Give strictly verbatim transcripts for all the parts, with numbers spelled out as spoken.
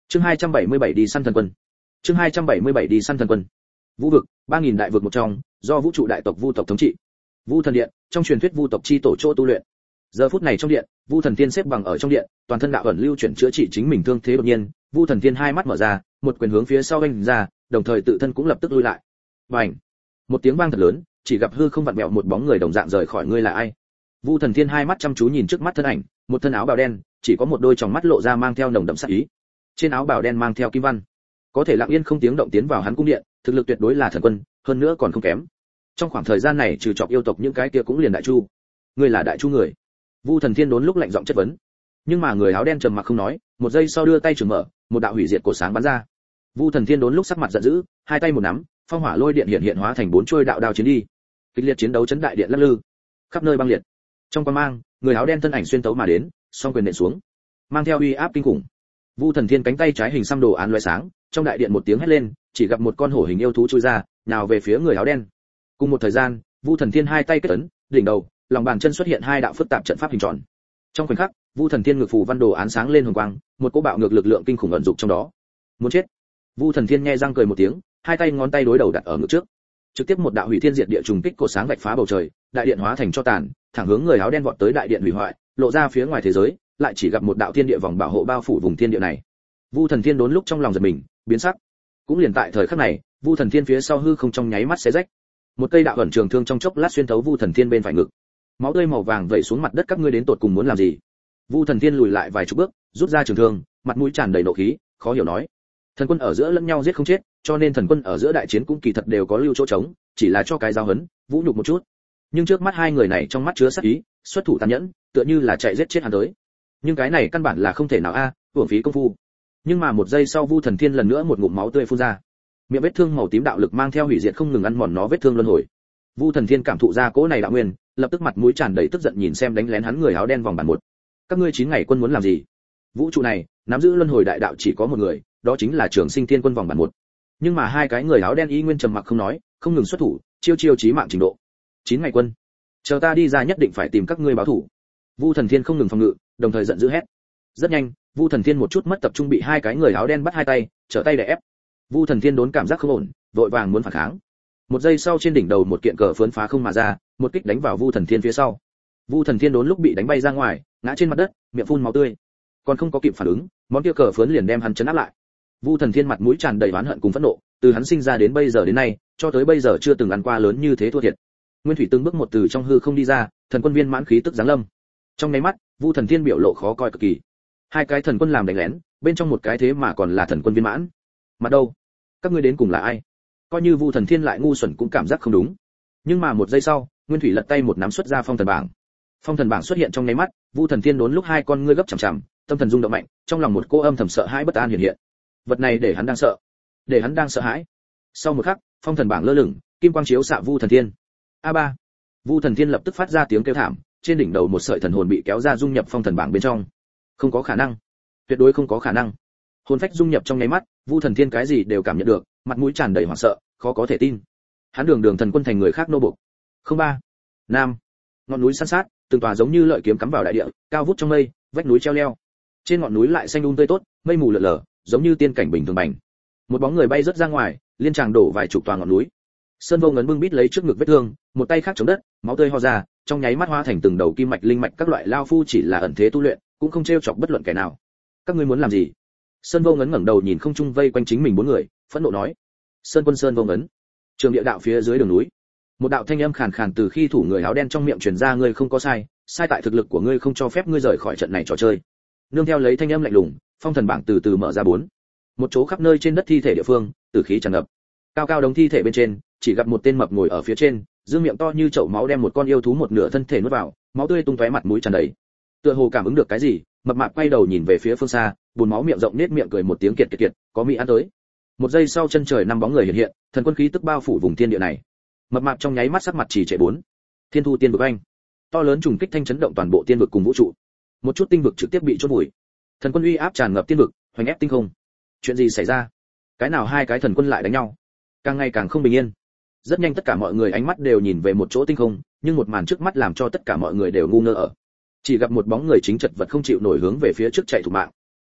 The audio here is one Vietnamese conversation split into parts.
Chương hai trăm bảy mươi bảy đi săn thần quân. Chương hai trăm bảy mươi bảy đi săn thần quân. Vũ vực, ba nghìn đại vực một trong, do vũ trụ đại tộc Vu tộc thống trị. Vu thần điện, trong truyền thuyết Vu tộc chi tổ chỗ tu luyện. Giờ phút này trong điện, Vu thần tiên xếp bằng ở trong điện, toàn thân đạo ẩn lưu chuyển chữa trị chính mình thương thế đột nhiên, Vu thần tiên hai mắt mở ra, một quyền hướng phía sau vung ra, đồng thời tự thân cũng lập tức lui lại. Bành! Một tiếng vang thật lớn, chỉ gặp hư không vặn vẹo một bóng người đồng dạng rời khỏi. Ngươi là ai? Vu thần tiên hai mắt chăm chú nhìn trước mắt thân ảnh, một thân áo bào đen, chỉ có một đôi tròng mắt lộ ra mang theo nồng đậm sát ý. Trên áo bào đen mang theo kim văn, có thể lặng yên không tiếng động tiến vào hắn cung điện, thực lực tuyệt đối là thần quân, hơn nữa còn không kém. Trong khoảng thời gian này trừ chọc yêu tộc những cái kia cũng liền đại chu. Ngươi là đại chu người? Vu thần thiên đốn lúc lạnh giọng chất vấn. Nhưng mà người áo đen trầm mặc không nói, một giây sau đưa tay trường mở, một đạo hủy diệt cổ sáng bắn ra. Vu thần thiên đốn lúc sắc mặt giận dữ, hai tay một nắm, phong hỏa lôi điện hiện hiện hóa thành bốn chuôi đạo đao chiến đi. Kịch liệt chiến đấu chấn đại điện lắc lư, khắp nơi băng liệt. Trong quang mang, người áo đen thân ảnh xuyên tấu mà đến, song quyền nện xuống, mang theo uy áp kinh khủng. Vu thần thiên cánh tay trái hình xăm đồ án lóe sáng, trong đại điện một tiếng hét lên, chỉ gặp một con hổ hình yêu thú chui ra, nào về phía người áo đen. Cùng một thời gian, Vu thần thiên hai tay kết ấn, đỉnh đầu, lòng bàn chân xuất hiện hai đạo phức tạp trận pháp hình tròn. Trong khoảnh khắc, Vu thần thiên ngực phù văn đồ án sáng lên hồng quang, một cỗ bạo ngược lực lượng kinh khủng ẩn dụng trong đó. Muốn chết. Vu thần thiên nhe răng cười một tiếng, hai tay ngón tay đối đầu đặt ở ngực trước. Trực tiếp một đạo hủy thiên diệt địa trùng kích cột sáng vạch phá bầu trời, đại điện hóa thành cho tàn, thẳng hướng người áo đen vọt tới đại điện hủy hoại, lộ ra phía ngoài thế giới, lại chỉ gặp một đạo thiên địa vòng bảo hộ bao phủ vùng thiên địa này. Vu thần thiên đốn lúc trong lòng giật mình, biến sắc. Cũng liền tại thời khắc này, Vu thần thiên phía sau hư không trong nháy mắt xé rách. Một cây đạo ẩn trường thương trong chốc lát xuyên thấu Vu thần thiên bên phải ngực. Máu tươi màu vàng vẩy xuống mặt đất. Các ngươi đến tột cùng muốn làm gì? Vu thần thiên lùi lại vài chục bước, rút ra trường thương, mặt mũi tràn đầy nộ khí, khó hiểu nói. Thần quân ở giữa lẫn nhau giết không chết, cho nên thần quân ở giữa đại chiến cũng kỳ thật đều có lưu chỗ trống, chỉ là cho cái giáo hấn, vũ nhục một chút. Nhưng trước mắt hai người này trong mắt chứa sát ý, xuất thủ tàn nhẫn, tựa như là chạy giết chết hắn tới. Nhưng cái này căn bản là không thể nào a, uổng phí công phu. Nhưng mà một giây sau Vu thần thiên lần nữa một ngụm máu tươi phun ra. Miệng vết thương màu tím đạo lực mang theo hủy diệt không ngừng ăn mòn nó vết thương luân hồi. Vu thần thiên cảm thụ ra cỗ này đạo nguyên, lập tức mặt mũi tràn đầy tức giận nhìn xem đánh lén hắn người áo đen vòng bản một. Các ngươi chín ngày quân muốn làm gì? Vũ trụ này, nắm giữ luân hồi đại đạo chỉ có một người, đó chính là Trường Sinh Thiên Quân vòng bản một. Nhưng mà hai cái người áo đen y nguyên trầm mặc không nói, không ngừng xuất thủ, chiêu chiêu chí mạng trình độ. Chín ngày quân, chờ ta đi ra nhất định phải tìm các ngươi báo thù. Vu thần thiên không ngừng phòng ngự, đồng thời giận dữ hét. Rất nhanh, Vu thần thiên một chút mất tập trung bị hai cái người áo đen bắt hai tay, trở tay để ép. Vu thần thiên đốn cảm giác không ổn, vội vàng muốn phản kháng. Một giây sau trên đỉnh đầu một kiện cờ phướn phá không mà ra, một kích đánh vào Vu thần thiên phía sau. Vu thần thiên đốn lúc bị đánh bay ra ngoài, ngã trên mặt đất, miệng phun máu tươi. Còn không có kịp phản ứng, món kia cờ phướn liền đem hắn chấn áp lại. Vu thần thiên mặt mũi tràn đầy oán hận cùng phẫn nộ, từ hắn sinh ra đến bây giờ đến nay, cho tới bây giờ chưa từng ăn qua lớn như thế thua thiệt. Nguyên Thủy từng bước một từ trong hư không đi ra, thần quân viên mãn khí tức giáng lâm. Trong nháy mắt, Vu thần thiên biểu lộ khó coi cực kỳ. Hai cái thần quân làm đánh lén, bên trong một cái thế mà còn là thần quân viên mãn. Mà đâu? Các ngươi đến cùng là ai? Coi như Vu thần thiên lại ngu xuẩn cũng cảm giác không đúng. Nhưng mà một giây sau, Nguyên Thủy lật tay một nắm xuất ra phong thần bảng. Phong thần bảng xuất hiện trong nháy mắt, Vu thần thiên đốn lúc hai con ngươi gấp chằm chằm, tâm thần rung động mạnh, trong lòng một cô âm thầm sợ hãi bất an hiện hiện. Vật này để hắn đang sợ, để hắn đang sợ hãi. Sau một khắc, phong thần bảng lơ lửng, kim quang chiếu xạ Vu thần thiên. A ba. Vu thần thiên lập tức phát ra tiếng kêu thảm, trên đỉnh đầu một sợi thần hồn bị kéo ra dung nhập phong thần bảng bên trong. Không có khả năng, tuyệt đối không có khả năng. Hồn phách dung nhập trong nháy mắt, Vu thần thiên cái gì đều cảm nhận được, mặt mũi tràn đầy hoảng sợ, khó có thể tin. Hắn đường đường thần quân thành người khác nô bộc. Không ba. Nam. Ngọn núi san sát, từng tòa giống như lợi kiếm cắm vào đại địa, cao vút trong mây, vách núi treo leo. Trên ngọn núi lại xanh um tươi tốt, mây mù lờ lờ, giống như tiên cảnh bình thường bành. Một bóng người bay rất ra ngoài, liên tràng đổ vài chục tòa ngọn núi. Sơn Vô Ngấn bưng bít lấy trước ngực vết thương, một tay khác chống đất, máu tươi ho ra, trong nháy mắt hóa thành từng đầu kim mạch linh mạch các loại lao phu chỉ là ẩn thế tu luyện, cũng không trêu chọc bất luận kẻ nào. Các ngươi muốn làm gì? Sơn Vô Ngấn ngẩng đầu nhìn không trung vây quanh chính mình bốn người, phẫn nộ nói. Sơn Quân Sơn Vô Ngấn. Trường địa đạo phía dưới đường núi. Một đạo thanh âm khàn khàn từ khi thủ người áo đen trong miệng truyền ra, ngươi không có sai, sai tại thực lực của ngươi không cho phép ngươi rời khỏi trận này trò chơi. Nương theo lấy thanh âm lạnh lùng, phong thần bảng từ từ mở ra bốn. Một chỗ khắp nơi trên đất thi thể địa phương, tử khí tràn ngập. Cao cao đống thi thể bên trên, chỉ gặp một tên mập ngồi ở phía trên, dương miệng to như chậu máu đem một con yêu thú một nửa thân thể nuốt vào, máu tươi tung tóe mặt mũi tràn đầy. Tựa hồ cảm ứng được cái gì, mập mạp quay đầu nhìn về phía phương xa, buồn máu miệng rộng nết miệng cười một tiếng kiệt kiệt kiệt, có mỹ ăn tới. Một giây sau chân trời năm bóng người hiện hiện, thần quân khí tức bao phủ vùng thiên địa này. Mập mạp trong nháy mắt sắc mặt chỉ trệ bốn. Thiên thu tiên vực anh, to lớn trùng kích thanh chấn động toàn bộ tiên vực cùng vũ trụ. Một chút tinh vực trực tiếp bị chôn vùi. Thần quân uy áp tràn ngập tiên vực, hoành ép tinh không. Chuyện gì xảy ra? Cái nào hai cái thần quân lại đánh nhau? Càng ngày càng không bình yên. Rất nhanh tất cả mọi người ánh mắt đều nhìn về một chỗ tinh không, nhưng một màn trước mắt làm cho tất cả mọi người đều ngu ngơ ở. Chỉ gặp một bóng người chính chật vật không chịu nổi hướng về phía trước chạy thủ mạng.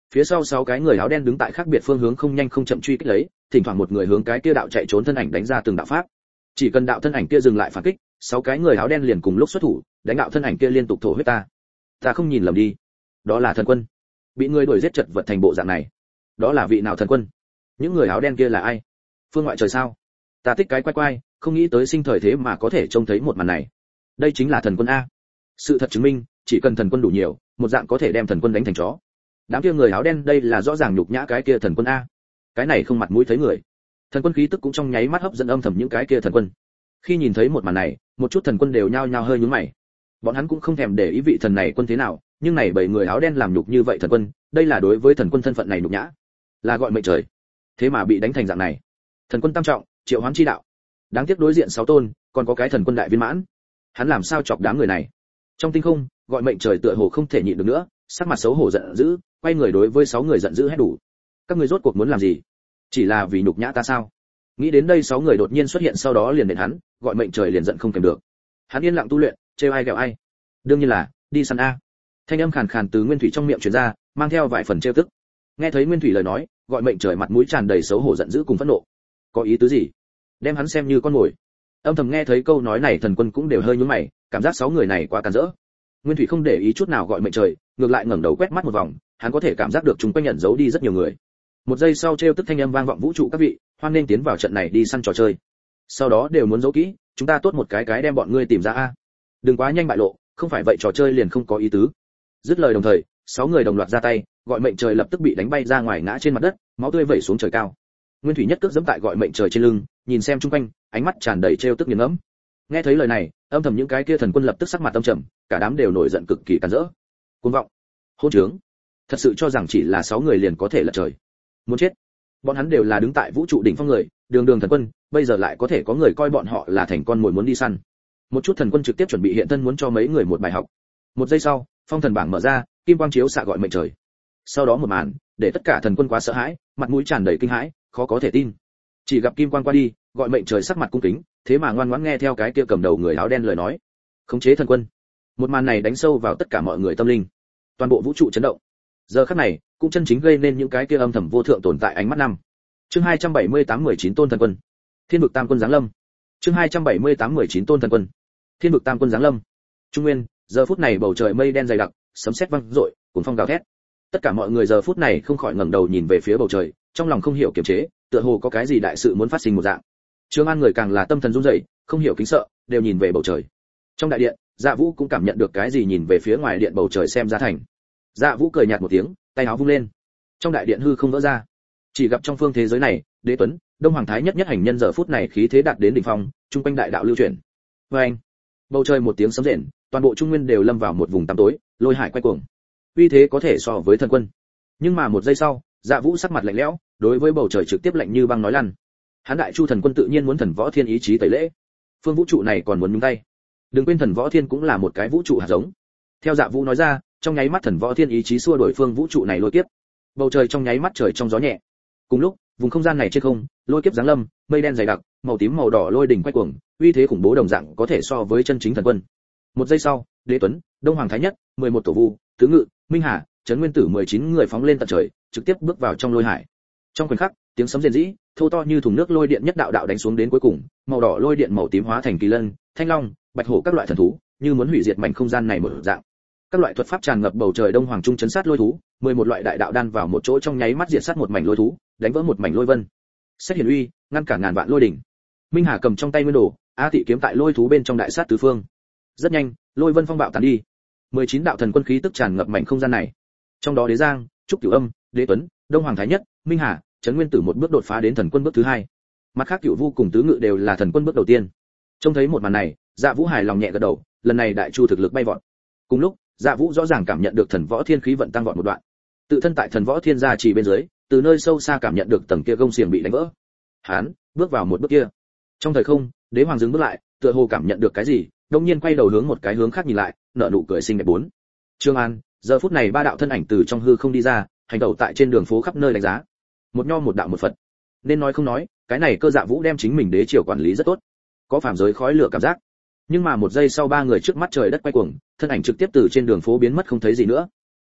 Phía sau sáu cái người áo đen đứng tại khác biệt phương hướng không nhanh không chậm truy kích lấy, thỉnh thoảng một người hướng cái kia đạo chạy trốn thân ảnh đánh ra từng đạo pháp. Chỉ cần đạo thân ảnh kia dừng lại phản kích, sáu cái người áo đen liền cùng lúc xuất thủ, đánh đạo thân ảnh kia liên tục thổ huyết ta. Ta không nhìn lầm đi, đó là thần quân. Bị người đuổi giết chật vật thành bộ dạng này, đó là vị nào thần quân? Những người áo đen kia là ai? Phương ngoại trời sao? Ta thích cái quay quay, không nghĩ tới sinh thời thế mà có thể trông thấy một màn này. Đây chính là thần quân a. Sự thật chứng minh, chỉ cần thần quân đủ nhiều, một dạng có thể đem thần quân đánh thành chó. Đám kia người áo đen đây là rõ ràng nhục nhã cái kia thần quân a. Cái này không mặt mũi thấy người. Thần quân khí tức cũng trong nháy mắt hấp dẫn âm thầm những cái kia thần quân. Khi nhìn thấy một màn này, một chút thần quân đều nhao nhao hơi nhướng mày. Bọn hắn cũng không thèm để ý vị thần này quân thế nào, nhưng này bảy người áo đen làm nhục như vậy thần quân, đây là đối với thần quân thân phận này nhục nhã, là gọi mệnh trời. Thế mà bị đánh thành dạng này. Thần quân tam trọng, triệu hoán chi đạo. Đáng tiếc đối diện sáu tôn, còn có cái thần quân đại viên mãn. Hắn làm sao chọc đám người này? Trong tinh không, gọi mệnh trời tựa hồ không thể nhịn được nữa, sắc mặt xấu hổ giận dữ, quay người đối với sáu người giận dữ hét đủ. Các ngươi rốt cuộc muốn làm gì? Chỉ là vì nhục nhã ta sao? Nghĩ đến đây sáu người đột nhiên xuất hiện sau đó liền đến hắn, gọi mệnh trời liền giận không kèm được. Hắn yên lặng tu luyện, trêu ai ghẹo ai. Đương nhiên là đi săn a. Thanh âm khàn khàn từ Nguyên Thủy trong miệng truyền ra, mang theo vài phần trêu tức. Nghe thấy Nguyên Thủy lời nói, gọi mệnh trời mặt mũi tràn đầy xấu hổ giận dữ cùng phẫn nộ. Có ý tứ gì? Đem hắn xem như con mồi. Âm thầm nghe thấy câu nói này thần quân cũng đều hơi nhướng mày, cảm giác sáu người này quá càn rỡ. Nguyên Thủy không để ý chút nào gọi mệnh trời, ngược lại ngẩng đầu quét mắt một vòng, hắn có thể cảm giác được chúng quanh nhận giấu đi rất nhiều người. Một giây sau trêu tức thanh âm vang vọng vũ trụ các vị, hoan nên tiến vào trận này đi săn trò chơi. Sau đó đều muốn giấu kỹ, chúng ta tốt một cái cái đem bọn ngươi tìm ra a. Đừng quá nhanh bại lộ, không phải vậy trò chơi liền không có ý tứ. Dứt lời đồng thời, sáu người đồng loạt ra tay, gọi mệnh trời lập tức bị đánh bay ra ngoài ngã trên mặt đất, máu tươi vẩy xuống trời cao. Nguyên Thủy nhất cước giẫm tại gọi mệnh trời trên lưng, nhìn xem chung quanh, ánh mắt tràn đầy trêu tức nghiền ngẫm. Nghe thấy lời này, âm thầm những cái kia thần quân lập tức sắc mặt âm trầm, cả đám đều nổi giận cực kỳ càn rỡ. Cuồng vọng, hỗn trướng, thật sự cho rằng chỉ là sáu người liền có thể lật trời. Muốn chết. Bọn hắn đều là đứng tại vũ trụ đỉnh phong người, đường đường thần quân, bây giờ lại có thể có người coi bọn họ là thành con mồi muốn đi săn. Một chút thần quân trực tiếp chuẩn bị hiện thân muốn cho mấy người một bài học. Một giây sau, phong thần bảng mở ra, kim quang chiếu xạ gọi mệnh trời. Sau đó một màn, để tất cả thần quân quá sợ hãi, mặt mũi tràn đầy kinh hãi, khó có thể tin. Chỉ gặp kim quang qua đi, gọi mệnh trời sắc mặt cung kính, thế mà ngoan ngoãn nghe theo cái kia cầm đầu người áo đen lời nói. Khống chế thần quân. Một màn này đánh sâu vào tất cả mọi người tâm linh. Toàn bộ vũ trụ chấn động. Giờ khắc này, cũng chân chính gây nên những cái kia âm thầm vô thượng tồn tại ánh mắt năm. Chương hai trăm bảy mươi tám mười chín tôn thần quân. Thiên vực tam quân giáng lâm. Chương hai trăm bảy mươi tám mười chín tôn thần quân. Thiên vực tam quân giáng lâm. Trung nguyên, giờ phút này bầu trời mây đen dày đặc, sấm sét vang rội, cuồng phong gào thét. Tất cả mọi người giờ phút này không khỏi ngẩng đầu nhìn về phía bầu trời, trong lòng không hiểu kiềm chế, tựa hồ có cái gì đại sự muốn phát sinh một dạng. Trương An người càng là tâm thần run rẩy, không hiểu kính sợ, đều nhìn về bầu trời. Trong đại điện, Dạ Vũ cũng cảm nhận được cái gì nhìn về phía ngoài điện bầu trời xem ra thành. Dạ Vũ cười nhạt một tiếng, tay áo vung lên. Trong đại điện hư không vỡ ra. Chỉ gặp trong phương thế giới này, Đế Tuấn, Đông Hoàng Thái nhất nhất hành nhân giờ phút này khí thế đạt đến đỉnh phong, trung quanh đại đạo lưu chuyển. Oeng! Bầu trời một tiếng sấm rền, toàn bộ trung nguyên đều lâm vào một vùng tăm tối, lôi hải quay cuồng. Uy thế có thể so với thần quân. Nhưng mà một giây sau, Dạ Vũ sắc mặt lạnh lẽo, đối với bầu trời trực tiếp lạnh như băng nói lăn. Hắn Đại Chu thần quân tự nhiên muốn thần võ thiên ý chí tẩy lễ. Phương vũ trụ này còn muốn nhúng tay. Đừng quên thần võ thiên cũng là một cái vũ trụ hạt giống. Theo Dạ Vũ nói ra, trong nháy mắt thần võ thiên ý chí xua đuổi phương vũ trụ này lôi kiếp. Bầu trời trong nháy mắt trời trong gió nhẹ. Cùng lúc, vùng không gian này trên không, lôi kiếp giáng lâm, mây đen dày đặc, màu tím màu đỏ lôi đỉnh quay cuồng, uy thế khủng bố đồng dạng có thể so với chân chính thần quân. Một giây sau, Đế Tuấn, Đông Hoàng Thái nhất, mười một tổ vu, Tứ Ngự, Minh Hà, Trấn Nguyên Tử mười chín người phóng lên tận trời, trực tiếp bước vào trong lôi hải. Trong khoảnh khắc, tiếng sấm rền rĩ, thô to như thùng nước lôi điện nhất đạo đạo đánh xuống đến cuối cùng, màu đỏ lôi điện màu tím hóa thành kỳ lân, thanh long, bạch hổ các loại thần thú, như muốn hủy diệt mảnh không gian này một dạng. Các loại thuật pháp tràn ngập bầu trời, Đông Hoàng trung chấn sát lôi thú, mười một loại đại đạo đan vào một chỗ trong nháy mắt diệt sát một mảnh lôi thú, đánh vỡ một mảnh lôi vân. Xét hiển uy, ngăn cả ngàn vạn lôi đỉnh. Minh Hà cầm trong tay nguyên đồ, A Tị kiếm tại lôi thú bên trong đại sát tứ phương. Rất nhanh, lôi vân phong bạo tàn đi. mười chín đạo thần quân khí tức tràn ngập mảnh không gian này. Trong đó Đế Giang, Trúc Cửu Âm, Đế Tuấn, Đông Hoàng Thái nhất, Minh Hà, Trấn Nguyên Tử một bước đột phá đến thần quân bước thứ hai. Mặt khác Cửu Vu cùng Tứ Ngự đều là thần quân bước đầu tiên. Trông thấy một màn này, Dạ Vũ hài lòng nhẹ gật đầu, lần này Đại Chu thực lực bay vọt. Cùng lúc, Dạ Vũ rõ ràng cảm nhận được thần võ thiên khí vận tăng vọt một đoạn. Tự thân tại thần võ thiên gia trì bên dưới, từ nơi sâu xa cảm nhận được tầng kia gông xiềng bị đánh vỡ. Hắn bước vào một bước kia. Trong thời không, Đế Hoàng dừng bước lại, tựa hồ cảm nhận được cái gì, đột nhiên quay đầu hướng một cái hướng khác nhìn lại, nở nụ cười xinh đẹp bốn. Trương An, giờ phút này ba đạo thân ảnh từ trong hư không đi ra, hành tẩu tại trên đường phố khắp nơi đánh giá. Một nho một đạo một Phật. Nên nói không nói, cái này Cơ Dạ Vũ đem chính mình đế triều quản lý rất tốt. Có phàm giới khói lửa cảm giác. Nhưng mà một giây sau ba người trước mắt trời đất quay cuồng, thân ảnh trực tiếp từ trên đường phố biến mất không thấy gì nữa.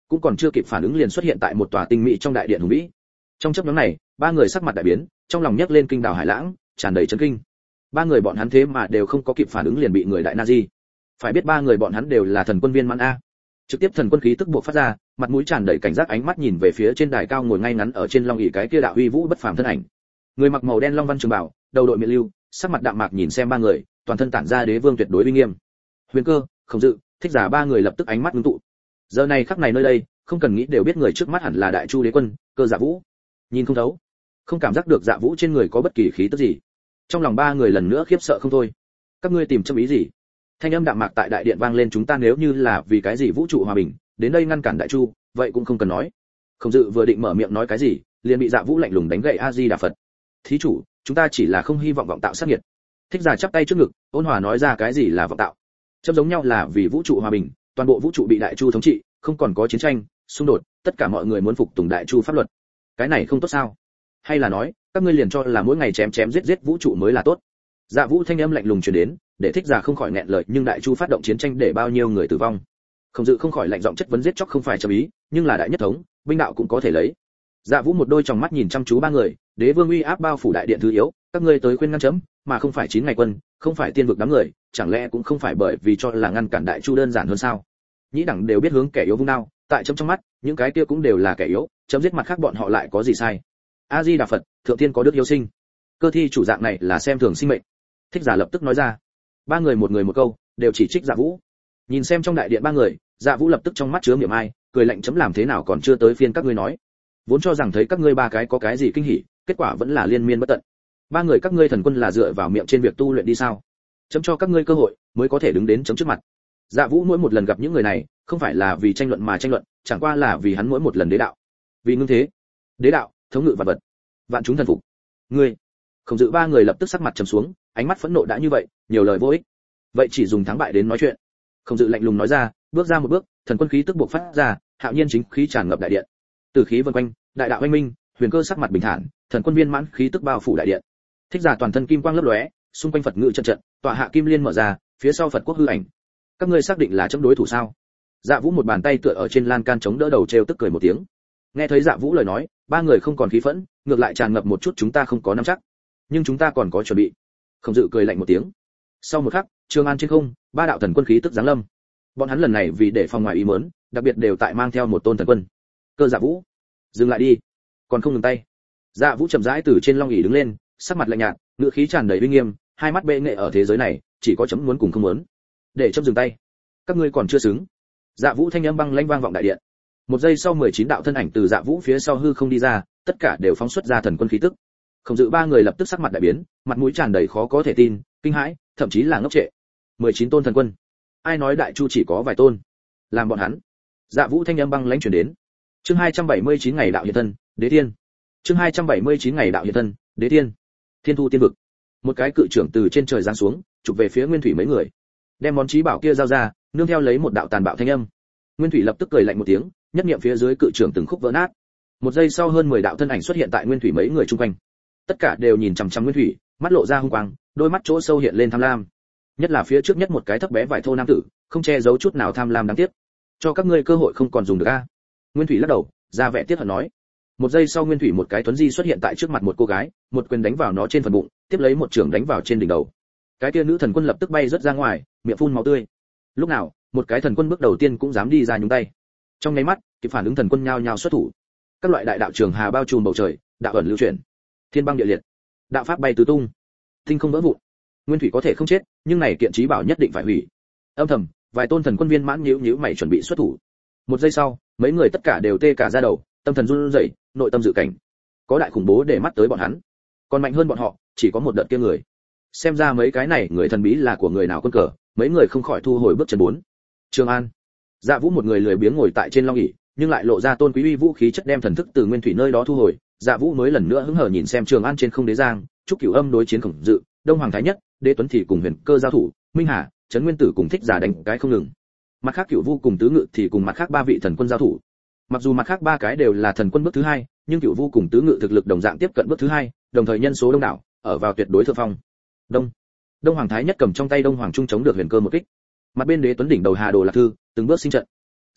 cũng còn chưa kịp phản ứng liền xuất hiện tại một tòa tinh mỹ trong đại điện hùng vĩ. Trong chớp nhoáng này, ba người sắc mặt đại biến, trong lòng nhấc lên kinh đảo hải lãng, tràn đầy chấn kinh. Ba người bọn hắn thế mà đều không có kịp phản ứng liền bị người đại Nazi. Phải biết ba người bọn hắn đều là thần quân viên mãn a. Trực tiếp thần quân khí tức buộc phát ra, mặt mũi tràn đầy cảnh giác, ánh mắt nhìn về phía trên đài cao ngồi ngay ngắn ở trên long ỷ cái kia đạo uy vũ bất phàm thân ảnh. Người mặc màu đen long văn trường bào, đầu đội miệng lưu, sắc mặt đạm mạc nhìn xem ba người, toàn thân tản ra đế vương tuyệt đối uy nghiêm. Huyền Cơ, Khổng Dự, Thích Giả ba người lập tức ánh mắt ngưng tụ. Giờ này khắc này nơi đây, không cần nghĩ đều biết người trước mắt hẳn là Đại Chu Đế quân, Cơ Dạ Vũ. Nhìn không thấu, không cảm giác được Dạ Vũ trên người có bất kỳ khí tức gì. Trong lòng ba người lần nữa khiếp sợ không thôi. Các ngươi tìm châm ý gì? Thanh âm đạm mạc tại đại điện vang lên, chúng ta nếu như là vì cái gì vũ trụ hòa bình, đến đây ngăn cản Đại Chu, vậy cũng không cần nói. Khổng Dự vừa định mở miệng nói cái gì, liền bị Dạ Vũ lạnh lùng đánh gậy. A Di Đà Phật. Thí chủ, chúng ta chỉ là không hy vọng vọng tạo sát nghiệt. Thích Giả chắp tay trước ngực, ôn hòa nói ra cái gì là vọng tạo. Châm giống nhau là vì vũ trụ hòa bình, toàn bộ vũ trụ bị Đại Chu thống trị, không còn có chiến tranh, xung đột, tất cả mọi người muốn phục tùng Đại Chu pháp luật. Cái này không tốt sao? Hay là nói, các ngươi liền cho là mỗi ngày chém chém giết giết vũ trụ mới là tốt? Dạ Vũ thanh âm lạnh lùng truyền đến, để Thích Giả không khỏi nghẹn lời, nhưng Đại Chu phát động chiến tranh để bao nhiêu người tử vong. Không Dự không khỏi lạnh giọng chất vấn, giết chóc không phải châm ý, nhưng là đại nhất thống, binh đạo cũng có thể lấy. Dạ Vũ một đôi tròng mắt nhìn chăm chú ba người, đế vương uy áp bao phủ đại điện thứ yếu, các ngươi tới khuyên ngăn chấm, mà không phải chín ngày quân, không phải tiên vực đám người, chẳng lẽ cũng không phải bởi vì cho là ngăn cản Đại Chu đơn giản hơn sao? Nhĩ đẳng đều biết hướng kẻ yếu vung đao, tại chấm trong mắt, những cái kia cũng đều là kẻ yếu, chấm giết mặt khác bọn họ lại có gì sai? A Di Đà Phật, thượng tiên có đức hiếu sinh. Cơ thi chủ dạng này là xem thường sinh mệnh. Thích Giả lập tức nói ra. Ba người một người một câu, đều chỉ trích Dạ Vũ. Nhìn xem trong đại điện ba người, Dạ Vũ lập tức trong mắt chứa miệng ai, cười lạnh, chấm làm thế nào còn chưa tới phiên các ngươi nói. Vốn cho rằng thấy các ngươi ba cái có cái gì kinh hỉ, kết quả vẫn là liên miên bất tận. Ba người các ngươi thần quân là dựa vào miệng trên việc tu luyện đi sao? Chấm cho các ngươi cơ hội, mới có thể đứng đến chấm trước mặt. Dạ Vũ mỗi một lần gặp những người này, không phải là vì tranh luận mà tranh luận, chẳng qua là vì hắn mỗi một lần đế đạo. Vì ngưng thế, đế đạo, thống ngự vạn vật, vạn chúng thần phục. Ngươi, Không Dự ba người lập tức sắc mặt trầm xuống, ánh mắt phẫn nộ đã như vậy, nhiều lời vô ích. Vậy chỉ dùng thắng bại đến nói chuyện. Không Dự lạnh lùng nói ra, bước ra một bước, thần quân khí tức bộc phát ra, hạo nhiên chính khí tràn ngập đại điện. Tử khí vần quanh, đại đạo oanh minh, Huyền Cơ sắc mặt bình thản, thần quân viên mãn khí tức bao phủ đại điện. Thích Giả toàn thân kim quang lấp lóe, xung quanh Phật ngự trận trận, tọa hạ kim liên mở ra, phía sau Phật quốc hư ảnh. Các ngươi xác định là chấm đối thủ sao? Dạ Vũ một bàn tay tựa ở trên lan can chống đỡ đầu, trêu tức cười một tiếng. Nghe thấy Dạ Vũ lời nói, ba người không còn khí phẫn, ngược lại tràn ngập một chút chúng ta không có nắm chắc, nhưng chúng ta còn có chuẩn bị. Không Dự cười lạnh một tiếng. Sau một khắc, Trường An trên không, ba đạo thần quân khí tức giáng lâm. Bọn hắn lần này vì để phòng ngoài ý muốn, đặc biệt đều tại mang theo một tôn thần quân. Cơ Dạ Vũ, dừng lại đi, còn không ngừng tay. Dạ Vũ chậm rãi từ trên long ỷ đứng lên, sắc mặt lạnh nhạt, ngữ khí tràn đầy uy nghiêm, hai mắt bệ nghệ, ở thế giới này, chỉ có chấm muốn cùng không muốn. Để chấm dừng tay. Các ngươi còn chưa xứng. Dạ Vũ thanh âm băng lãnh vang vọng đại điện. Một giây sau mười chín đạo thân ảnh từ Dạ Vũ phía sau hư không đi ra, tất cả đều phóng xuất ra thần quân khí tức. Không Dự ba người lập tức sắc mặt đại biến, mặt mũi tràn đầy khó có thể tin, kinh hãi, thậm chí là ngốc trệ. mười chín tôn thần quân. Ai nói Đại Chu chỉ có vài tôn? Làm bọn hắn. Dạ Vũ thanh âm băng lãnh truyền đến. Chương hai trăm bảy mươi chín ngày đạo hiện thân, Đế Thiên. Chương hai trăm bảy mươi chín ngày đạo hiện thân, Đế Thiên. Thiên Thu tiên vực. Một cái cự trưởng từ trên trời giáng xuống, chụp về phía Nguyên Thủy mấy người. Đem món chí bảo kia giao ra, nương theo lấy một đạo tàn bạo thanh âm. Nguyên Thủy lập tức cười lạnh một tiếng, nhất niệm phía dưới cự trưởng từng khúc vỡ nát. Một giây sau hơn mười đạo thân ảnh xuất hiện tại Nguyên Thủy mấy người chung quanh. Tất cả đều nhìn chằm chằm Nguyên Thủy, mắt lộ ra hung quang, đôi mắt chỗ sâu hiện lên tham lam. Nhất là phía trước nhất một cái thấp bé vải thô nam tử, không che giấu chút nào tham lam đáng tiếc. Cho các ngươi cơ hội không còn dùng được a. Nguyên Thủy lắc đầu, ra vẻ tiếc hận nói. Một giây sau Nguyên Thủy một cái tuấn di xuất hiện tại trước mặt một cô gái, một quyền đánh vào nó trên phần bụng, tiếp lấy một trường đánh vào trên đỉnh đầu. Cái kia nữ thần quân lập tức bay rất ra ngoài, miệng phun máu tươi. Lúc nào, một cái thần quân bước đầu tiên cũng dám đi ra nhúng tay. Trong nháy mắt, kịp phản ứng thần quân nhao nhao xuất thủ. Các loại đại đạo trường hà bao trùm bầu trời, đạo ẩn lưu chuyển, thiên băng địa liệt, đạo pháp bay tứ tung, tinh không vỡ vụn. Nguyên Thủy có thể không chết, nhưng này kiện chí bảo nhất định phải hủy. Âm thầm, vài tôn thần quân viên mãn nhíu nhíu mày chuẩn bị xuất thủ. Một giây sau, mấy người tất cả đều tê cả da đầu, tâm thần run rẩy, nội tâm dự cảnh. Có đại khủng bố để mắt tới bọn hắn. Còn mạnh hơn bọn họ, chỉ có một đợt kia người. Xem ra mấy cái này người thần bí là của người nào quân cờ, mấy người không khỏi thu hồi bước chân bốn. Trường An. Dạ Vũ một người lười biếng ngồi tại trên long ỷ, nhưng lại lộ ra tôn quý uy vũ khí chất, đem thần thức từ Nguyên Thủy nơi đó thu hồi. Dạ Vũ mới lần nữa hứng hờ nhìn xem Trường An trên không đế giang, Trúc Cửu Âm đối chiến Khổng Dự, Đông Hoàng Thái Nhất, Đế Tuấn thì cùng Huyền Cơ giao thủ, Minh Hà, Trấn Nguyên Tử cùng Thích Giả đánh cái không ngừng. Mặt khác Cửu Vu cùng Tứ Ngự thì cùng mặt khác ba vị thần quân giao thủ. Mặc dù mặt khác ba cái đều là thần quân bước thứ hai, nhưng Cửu Vu cùng Tứ Ngự thực lực đồng dạng tiếp cận bước thứ hai, đồng thời nhân số đông đảo, ở vào tuyệt đối thượng phong. Đông. Đông Hoàng Thái Nhất cầm trong tay Đông Hoàng Trung chống được Huyền Cơ một kích. Mặt bên Đế Tuấn đỉnh đầu Hà Đồ Lạc Thư, từng bước sinh trận.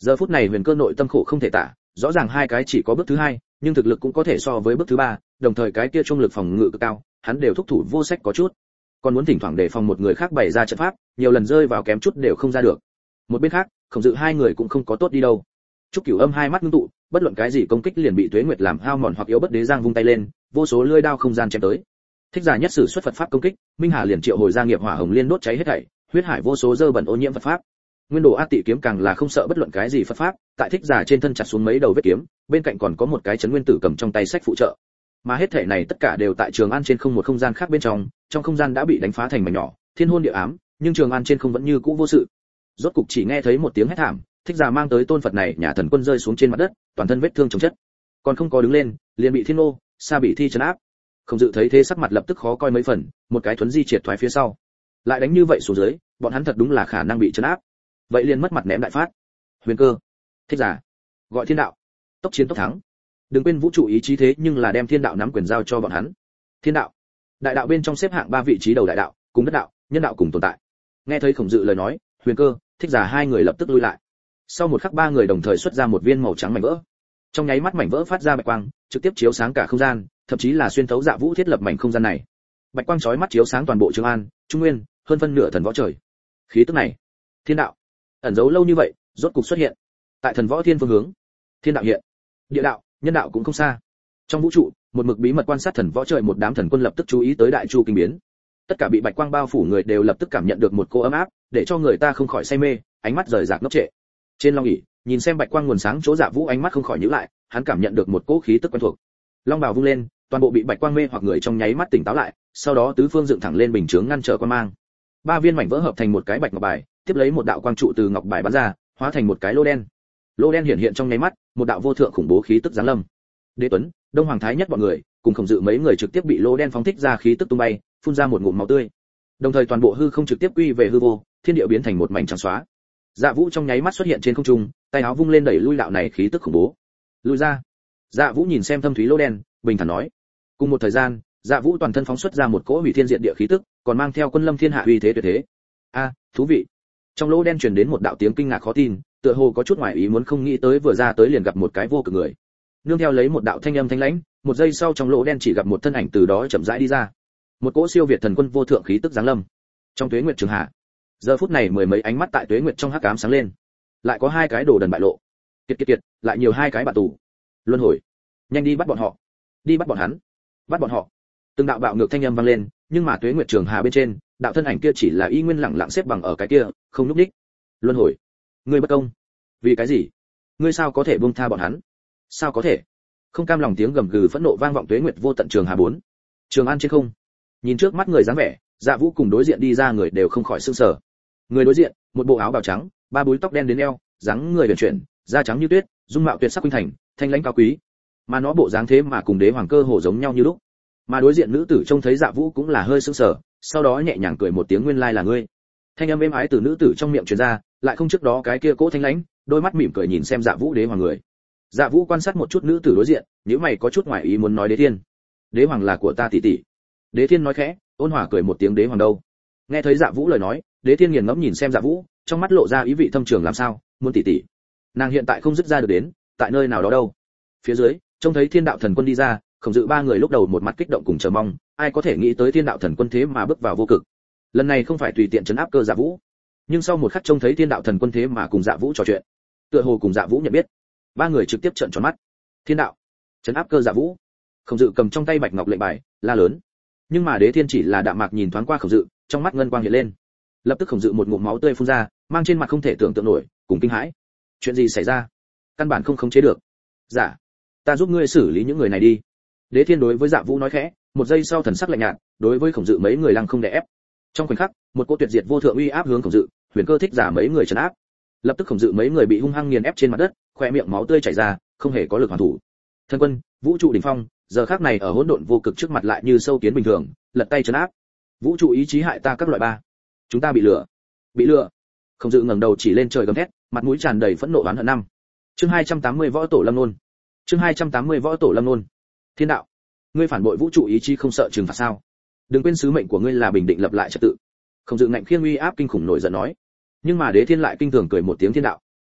Giờ phút này Huyền Cơ nội tâm khổ không thể tả, rõ ràng hai cái chỉ có bước thứ hai, nhưng thực lực cũng có thể so với bước thứ ba, đồng thời cái kia trung lực phòng ngự cực cao, hắn đều thúc thủ vô sách có chút. Còn muốn thỉnh thoảng để phòng một người khác bày ra trận pháp, nhiều lần rơi vào kém chút đều không ra được. Một bên khác, Khổng Dự hai người cũng không có tốt đi đâu. Trúc Cửu Âm hai mắt ngưng tụ, bất luận cái gì công kích liền bị Tuế Nguyệt làm hao mòn hoặc yếu bất đế giang vung tay lên, vô số lưỡi đao không gian chém tới. Thích Giả nhất sử xuất Phật pháp công kích, Minh Hà liền triệu hồi ra nghiệp hỏa hồng liên đốt cháy hết thảy, huyết hải vô số dơ bẩn ô nhiễm Phật pháp. Nguyên Đồ Ác Tị kiếm càng là không sợ bất luận cái gì Phật pháp, tại Thích Giả trên thân chặt xuống mấy đầu vết kiếm, bên cạnh còn có một cái chấn nguyên tử cầm trong tay sách phụ trợ. Mà hết thảy này tất cả đều tại Trường An trên không một không gian khác bên trong, trong không gian đã bị đánh phá thành mảnh nhỏ, thiên hôn địa ám, nhưng Trường An trên không vẫn như cũ vô sự. Rốt cục chỉ nghe thấy một tiếng hét thảm, Thích Giả mang tới tôn Phật này nhà thần quân rơi xuống trên mặt đất, toàn thân vết thương chồng chất, còn không có đứng lên, liền bị Thiên Ô, Sa bị thi trấn áp. Không Dự thấy thế sắc mặt lập tức khó coi mấy phần, một cái thuấn di triệt thoái phía sau. Lại đánh như vậy xuống dưới, bọn hắn thật đúng là khả năng bị trấn áp. Vậy liền mất mặt ném đại phát. Huyền Cơ, Thích Giả, gọi Thiên Đạo, tốc chiến tốc thắng. Đừng quên vũ trụ ý chí thế nhưng là đem Thiên Đạo nắm quyền giao cho bọn hắn. Thiên Đạo, đại đạo bên trong xếp hạng ba vị trí đầu đại đạo, cùng đất đạo, nhân đạo cùng tồn tại. Nghe thấy Khổng Dự lời nói, Huyền Cơ, Thích Giả hai người lập tức lui lại. Sau một khắc ba người đồng thời xuất ra một viên màu trắng mảnh vỡ. Trong nháy mắt mảnh vỡ phát ra bạch quang, trực tiếp chiếu sáng cả không gian, thậm chí là xuyên thấu Dạ Vũ thiết lập mảnh không gian này. Bạch quang chói mắt chiếu sáng toàn bộ Trường An, Trung Nguyên, hơn phân nửa thần võ trời. Khí tức này, Thiên Đạo ẩn giấu lâu như vậy, rốt cục xuất hiện. Tại thần võ thiên phương hướng, Thiên Đạo hiện, địa đạo, nhân đạo cũng không xa. Trong vũ trụ, một mực bí mật quan sát thần võ trời một đám thần quân lập tức chú ý tới đại chu kinh biến. Tất cả bị bạch quang bao phủ người đều lập tức cảm nhận được một cô ấm áp, để cho người ta không khỏi say mê, ánh mắt rời rạc ngốc trệ. Trên long ỷ, nhìn xem bạch quang nguồn sáng chỗ Dạ Vũ ánh mắt không khỏi nhíu lại, hắn cảm nhận được một cỗ khí tức quen thuộc. Long bào vung lên, toàn bộ bị bạch quang mê hoặc người trong nháy mắt tỉnh táo lại, sau đó tứ phương dựng thẳng lên bình chướng ngăn trở quang mang. Ba viên mảnh vỡ hợp thành một cái bạch ngọc bài, tiếp lấy một đạo quang trụ từ ngọc bài bắn ra, hóa thành một cái lô đen. Lô đen hiện hiện trong nháy mắt, một đạo vô thượng khủng bố khí tức giáng lâm. Đế Tuấn, Đông Hoàng Thái Nhất bọn người, cùng Khổng Dự mấy người trực tiếp bị lô đen phóng thích ra khí tức tung bay, phun ra một ngụm máu tươi. Đồng thời toàn bộ hư không trực tiếp quy về hư vô, thiên địa biến thành một mảnh trắng xóa. Dạ Vũ trong nháy mắt xuất hiện trên không trung, tay áo vung lên đẩy lui đạo này khí tức khủng bố. Lui ra. Dạ Vũ nhìn xem thâm thúy lô đen, bình thản nói. Cùng một thời gian, Dạ Vũ toàn thân phóng xuất ra một cỗ hủy thiên diệt địa khí tức, còn mang theo quân lâm thiên hạ uy thế tuyệt thế. A, thú vị. Trong lô đen truyền đến một đạo tiếng kinh ngạc khó tin, tựa hồ có chút ngoài ý muốn không nghĩ tới vừa ra tới liền gặp một cái vô cực người. Nương theo lấy một đạo thanh âm thanh lãnh, một giây sau trong lỗ đen chỉ gặp một thân ảnh từ đó chậm rãi đi ra. Một cỗ siêu việt thần quân vô thượng khí tức giáng lâm. Trong Tuế Nguyệt Trường Hạ, giờ phút này mười mấy ánh mắt tại Tuế Nguyệt trong hắc ám sáng lên. Lại có hai cái đồ đần bại lộ. Kiệt kiệt kiệt, lại nhiều hai cái bạn tù. Luân hồi, nhanh đi bắt bọn họ. Đi bắt bọn hắn. Bắt bọn họ. Từng đạo bạo ngược thanh âm vang lên, nhưng mà Tuế Nguyệt Trường Hà bên trên, đạo thân ảnh kia chỉ là y nguyên lặng lặng xếp bằng ở cái kia, không nhúc nhích. Luân hồi, ngươi bất công. Vì cái gì? Ngươi sao có thể buông tha bọn hắn? Sao có thể? Không cam lòng tiếng gầm gừ phẫn nộ vang vọng Tuế Nguyệt vô tận Trường Hà bốn. Trường An trên không, nhìn trước mắt người dáng vẻ, Dạ Vũ cùng đối diện đi ra người đều không khỏi sửng sở. Người đối diện, một bộ áo bào trắng, ba búi tóc đen đến eo, dáng người huyền chuyển, da trắng như tuyết, dung mạo tuyệt sắc khuynh thành, thanh lãnh cao quý. Mà nó bộ dáng thế mà cùng Đế Hoàng Cơ hồ giống nhau như lúc. Mà đối diện nữ tử trông thấy Dạ Vũ cũng là hơi sửng sở, sau đó nhẹ nhàng cười một tiếng nguyên lai là ngươi. Thanh âm êm ái từ nữ tử trong miệng truyền ra, lại không trước đó cái kia cỗ thanh lãnh, đôi mắt mỉm cười nhìn xem Dạ Vũ Đế Hoàng người. Dạ Vũ quan sát một chút nữ tử đối diện, nếu mày có chút ngoài ý muốn nói Đế Thiên. Đế Hoàng là của ta tỷ tỷ. Đế Thiên nói khẽ, ôn hòa cười một tiếng Đế Hoàng đâu. Nghe thấy Dạ Vũ lời nói, Đế Thiên nghiền ngẫm nhìn xem Dạ Vũ, trong mắt lộ ra ý vị thâm trường làm sao, muốn tỷ tỷ. Nàng hiện tại không dứt ra được đến, tại nơi nào đó đâu. Phía dưới, trông thấy Thiên Đạo Thần Quân đi ra, Khổng Dự ba người lúc đầu một mặt kích động cùng chờ mong, ai có thể nghĩ tới Thiên Đạo Thần Quân thế mà bước vào vô cực. Lần này không phải tùy tiện trấn áp cơ Dạ Vũ, nhưng sau một khắc trông thấy Thiên Đạo Thần Quân thế mà cùng Dạ Vũ trò chuyện, tựa hồ cùng Dạ Vũ nhận biết. Ba người trực tiếp trợn tròn mắt. Thiên Đạo, trấn áp cơ Dạ Vũ. Khổng Dự cầm trong tay bạch ngọc lệnh bài, la lớn. Nhưng mà Đế Thiên chỉ là đạm mạc nhìn thoáng qua Khổng Dự, trong mắt ngân quang hiện lên. Lập tức Khổng Dự một ngụm máu tươi phun ra, mang trên mặt không thể tưởng tượng nổi, cùng kinh hãi. Chuyện gì xảy ra? Căn bản không khống chế được. Dạ, ta giúp ngươi xử lý những người này đi. Đế Thiên đối với Dạ Vũ nói khẽ, một giây sau thần sắc lạnh nhạt, đối với Khổng Dự mấy người lăng không đè ép. Trong khoảnh khắc, một cỗ tuyệt diệt vô thượng uy áp hướng Khổng Dự, Huyền Cơ Thích Giả mấy người trấn áp. Lập tức Khổng Dự mấy người bị hung hăng nghiền ép trên mặt đất, khóe miệng máu tươi chảy ra, không hề có lực hoàn thủ. Thần Quân, vũ trụ đỉnh phong, giờ khắc này ở hỗn độn vô cực trước mặt lại như sâu kiến bình thường, lật tay trấn áp. Vũ trụ ý chí hại ta các loại ba. Chúng ta bị lừa. Bị lừa. Khổng Dự ngẩng đầu chỉ lên trời gầm thét, mặt mũi tràn đầy phẫn nộ oán hận năm. Chương hai trăm tám mươi Võ Tổ Lâm Nôn. Chương hai trăm tám mươi Võ Tổ Lâm Nôn. Thiên Đạo, ngươi phản bội vũ trụ ý chí không sợ trừng phạt sao? Đừng quên sứ mệnh của ngươi là bình định lập lại trật tự. Khổng Dự ngạnh khiêng uy áp kinh khủng nổi giận nói. Nhưng mà Đế Thiên lại kinh thường cười một tiếng Thiên Đạo,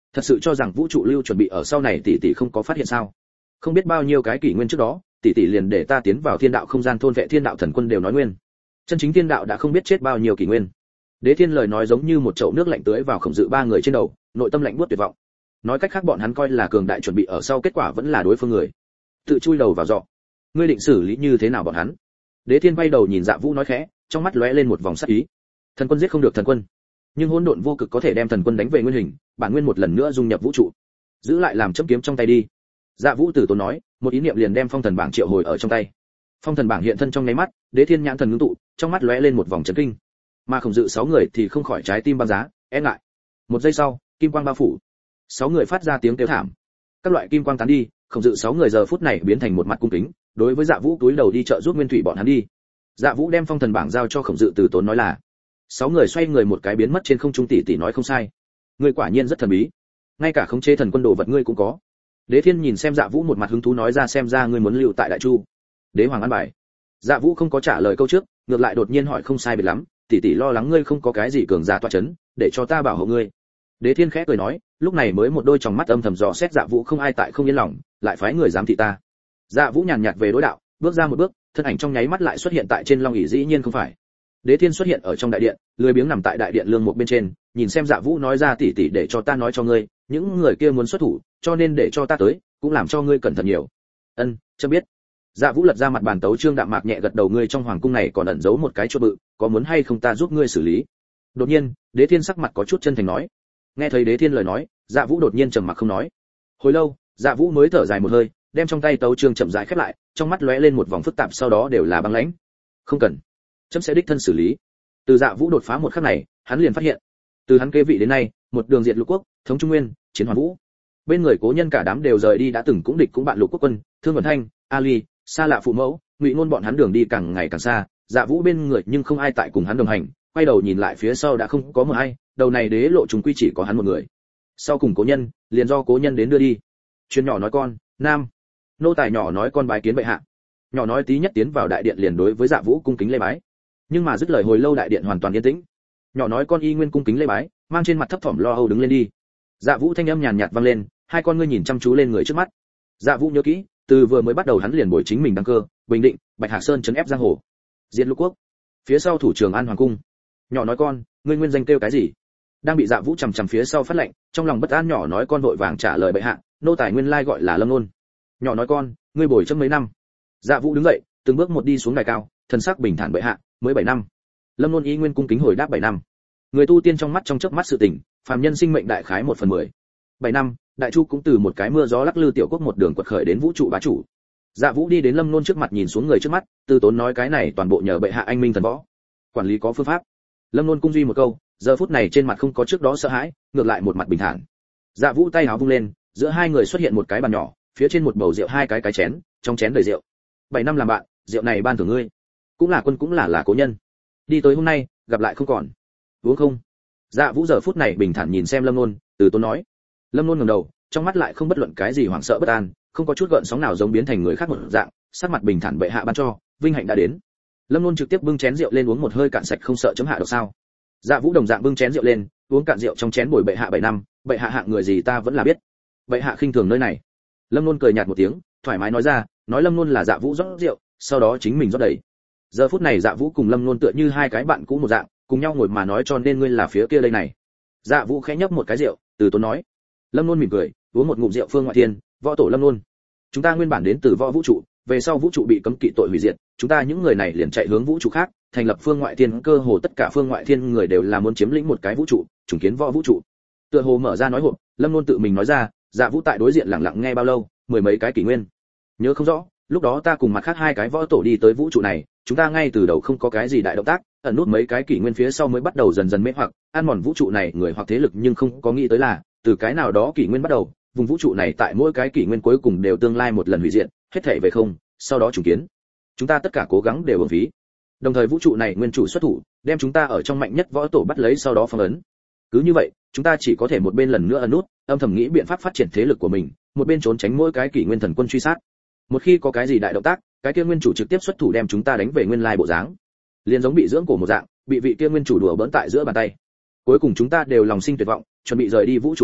Thật sự cho rằng vũ trụ lưu chuẩn bị ở sau này tỷ tỷ không có phát hiện sao? Không biết bao nhiêu cái kỷ nguyên trước đó, tỷ tỷ liền để ta tiến vào thiên đạo không gian thôn vệ thiên đạo thần quân đều nói nguyên. Chân chính thiên đạo đã không biết chết bao nhiêu kỷ nguyên. Đế Thiên lời nói giống như một chậu nước lạnh tưới vào Khổng Dự ba người trên đầu, nội tâm lạnh buốt tuyệt vọng. Nói cách khác bọn hắn coi là cường đại chuẩn bị ở sau, kết quả vẫn là đối phương người. Tự chui đầu vào giọ. Ngươi định xử lý như thế nào bọn hắn? Đế Thiên quay đầu nhìn Dạ Vũ nói khẽ, trong mắt lóe lên một vòng sát ý. Thần quân giết không được thần quân, nhưng hỗn độn vô cực có thể đem thần quân đánh về nguyên hình, bản nguyên một lần nữa dung nhập vũ trụ. Giữ lại làm chấm kiếm trong tay đi. Dạ Vũ Tử Tốn nói, một ý niệm liền đem phong thần bảng triệu hồi ở trong tay. Phong thần bảng hiện thân trong nháy mắt, Đế Thiên nhãn thần ngưng tụ, trong mắt lóe lên một vòng chấn kinh. Mà Khổng Dự sáu người thì không khỏi trái tim băng giá, e ngại. Một giây sau, kim quang bao phủ. Sáu người phát ra tiếng kêu thảm. Các loại kim quang tán đi, Khổng Dự sáu người giờ phút này biến thành một mặt cung kính, đối với Dạ Vũ túi đầu đi trợ giúp Nguyên Thủy bọn hắn đi. Dạ Vũ đem phong thần bảng giao cho Khổng Dự Từ Tốn nói là. Sáu người xoay người một cái biến mất trên không trung, tỷ tỷ nói không sai. Ngươi quả nhiên rất thần bí. Ngay cả khống chế thần quân đồ vật ngươi cũng có. Đế Thiên nhìn xem Dạ Vũ một mặt hứng thú nói ra, xem ra ngươi muốn lưu tại Đại Chu. Đế Hoàng an bài. Dạ Vũ không có trả lời câu trước, ngược lại đột nhiên hỏi không sai biệt lắm, tỷ tỷ lo lắng ngươi không có cái gì cường giả tọa chấn, để cho ta bảo hộ ngươi. Đế Thiên khẽ cười nói, lúc này mới một đôi tròng mắt âm thầm dò xét Dạ Vũ không ai tại không yên lòng, lại phái người giám thị ta. Dạ Vũ nhàn nhạt về đối đạo, bước ra một bước, thân ảnh trong nháy mắt lại xuất hiện tại trên long ỷ, dĩ nhiên không phải. Đế Thiên xuất hiện ở trong đại điện, lười biếng nằm tại đại điện lương một bên trên, nhìn xem Dạ Vũ nói ra, tỷ tỷ để cho ta nói cho ngươi, những người kia muốn xuất thủ, cho nên để cho ta tới, cũng làm cho ngươi cẩn thận nhiều. Ân, chấm biết. Dạ Vũ lật ra mặt bàn tấu chương đạm mạc nhẹ gật đầu, ngươi trong hoàng cung này còn ẩn giấu một cái chuột bự, có muốn hay không ta giúp ngươi xử lý? Đột nhiên, Đế Thiên sắc mặt có chút chân thành nói. Nghe thấy Đế Thiên lời nói, Dạ Vũ đột nhiên trầm mặc không nói. Hồi lâu, Dạ Vũ mới thở dài một hơi, đem trong tay tấu chương chậm rãi khép lại, trong mắt lóe lên một vòng phức tạp, sau đó đều là băng lãnh. Không cần, chấm sẽ đích thân xử lý. Từ Dạ Vũ đột phá một khắc này, hắn liền phát hiện, từ hắn kế vị đến nay, một đường diệt lục quốc, thống trung nguyên, chiến hoàn vũ. Bên người cố nhân cả đám đều rời đi, đã từng cũng địch cũng bạn lục quốc quân, Thương Vân Thanh, Ali, xa lạ phụ mẫu, Ngụy Ngôn bọn hắn đường đi càng ngày càng xa, Dạ Vũ bên người nhưng không ai tại cùng hắn đồng hành, quay đầu nhìn lại phía sau đã không có một ai, đầu này đế lộ trùng quy chỉ có hắn một người. Sau cùng cố nhân, liền do cố nhân đến đưa đi. Chuyên nhỏ nói con, nam. Nô tài nhỏ nói con bái kiến bệ hạ. Nhỏ nói tí nhất tiến vào đại điện liền đối với Dạ Vũ cung kính lễ bái. Nhưng mà dứt lời hồi lâu đại điện hoàn toàn yên tĩnh. Nhỏ nói con y nguyên cung kính lễ bái, mang trên mặt thấp thỏm lo âu đứng lên đi. Dạ Vũ thanh âm nhàn nhạt vang lên, hai con ngươi nhìn chăm chú lên người trước mắt. Dạ Vũ nhớ kỹ, từ vừa mới bắt đầu hắn liền bồi chính mình đăng cơ, bình định, Bạch Hạc Sơn trấn ép giang hồ, diệt lục quốc. Phía sau thủ trưởng An Hoàng cung. Nhỏ nói con, ngươi nguyên danh kêu cái gì? Đang bị Dạ Vũ chằm chằm phía sau phát lệnh, trong lòng bất an nhỏ nói con vội vàng trả lời bệ hạ, nô tài nguyên lai gọi là Lâm Nôn. Nhỏ nói con, ngươi bồi chấm mấy năm? Dạ Vũ đứng dậy, từng bước một đi xuống đài cao, thần sắc bình thản bệ hạ, mới bảy năm. Lâm Nôn ý nguyên cung kính hồi đáp bảy năm. Người tu tiên trong mắt trong chớp mắt sự tỉnh, phàm nhân sinh mệnh đại khái một phần mười. Bảy năm, Đại Chu cũng từ một cái mưa gió lắc lư tiểu quốc một đường quật khởi đến vũ trụ bá chủ. Dạ Vũ đi đến Lâm Nôn trước mặt nhìn xuống người trước mắt, Từ Tốn nói cái này toàn bộ nhờ bệ hạ anh minh thần võ. Quản lý có phương pháp. Lâm Nôn cung duy một câu, giờ phút này trên mặt không có trước đó sợ hãi, ngược lại một mặt bình thản. Dạ Vũ tay áo vung lên, giữa hai người xuất hiện một cái bàn nhỏ, phía trên một bầu rượu, hai cái cái chén, trong chén đầy rượu. Bảy năm làm bạn, rượu này ban thưởng ngươi. Cũng là quân cũng là là cố nhân. Đi tới hôm nay, gặp lại không còn. Uống không? Dạ Vũ giờ phút này bình thản nhìn xem Lâm Nôn, Từ Tốn nói. Lâm Nôn ngẩng đầu, trong mắt lại không bất luận cái gì hoảng sợ bất an, không có chút gợn sóng nào giống biến thành người khác một dạng, sắc mặt bình thản bệ hạ ban cho, vinh hạnh đã đến. Lâm Nôn trực tiếp bưng chén rượu lên uống một hơi cạn sạch, không sợ chấm hạ độc sao? Dạ Vũ đồng dạng bưng chén rượu lên, uống cạn rượu trong chén bồi bệ hạ bảy năm, bệ hạ hạng người gì ta vẫn là biết. Bệ hạ khinh thường nơi này. Lâm Nôn cười nhạt một tiếng, thoải mái nói ra, nói Lâm Nôn là Dạ Vũ rót rượu, sau đó chính mình rót đầy. Giờ phút này Dạ Vũ cùng Lâm Nôn tựa như hai cái bạn cũ một dạng, cùng nhau ngồi mà nói, cho nên ngươi là phía kia đây này. Dạ Vũ khẽ nhấp một cái rượu, Từ Tốn nói. Lâm Nôn mỉm cười, uống một ngụm rượu, phương ngoại thiên, võ tổ Lâm Nôn. Chúng ta nguyên bản đến từ võ vũ trụ, về sau vũ trụ bị cấm kỵ tội hủy diệt, chúng ta những người này liền chạy hướng vũ trụ khác, thành lập phương ngoại thiên, cơ hồ tất cả phương ngoại thiên người đều là muốn chiếm lĩnh một cái vũ trụ, trùng kiến võ vũ trụ. Tựa hồ mở ra nói hộp, Lâm Nôn tự mình nói ra, Dạ Vũ tại đối diện lặng lặng nghe bao lâu, mười mấy cái kỷ nguyên. Nhớ không rõ, lúc đó ta cùng mặt khác hai cái võ tổ đi tới vũ trụ này, chúng ta ngay từ đầu không có cái gì đại động tác, ẩn nút mấy cái kỷ nguyên phía sau mới bắt đầu dần dần mê hoặc, ăn mòn vũ trụ này người hoặc thế lực, nhưng không có nghĩ tới là, từ cái nào đó kỷ nguyên bắt đầu, vùng vũ trụ này tại mỗi cái kỷ nguyên cuối cùng đều tương lai một lần hủy diệt, hết thảy về không, sau đó trùng kiến. Chúng ta tất cả cố gắng đều uổng phí. Đồng thời vũ trụ này nguyên chủ xuất thủ, đem chúng ta ở trong mạnh nhất võ tổ bắt lấy, sau đó phong ấn. Cứ như vậy, chúng ta chỉ có thể một bên lần nữa ẩn nút, âm thầm nghĩ biện pháp phát triển thế lực của mình, một bên trốn tránh mỗi cái kỷ nguyên thần quân truy sát. Một khi có cái gì đại động tác, cái kia nguyên chủ trực tiếp xuất thủ đem chúng ta đánh về nguyên lai bộ dáng. Liên giống bị dưỡng cổ một dạng, bị vị kia nguyên chủ đùa bỡn tại giữa bàn tay. Cuối cùng chúng ta đều lòng sinh tuyệt vọng, chuẩn bị rời đi vũ trụ này,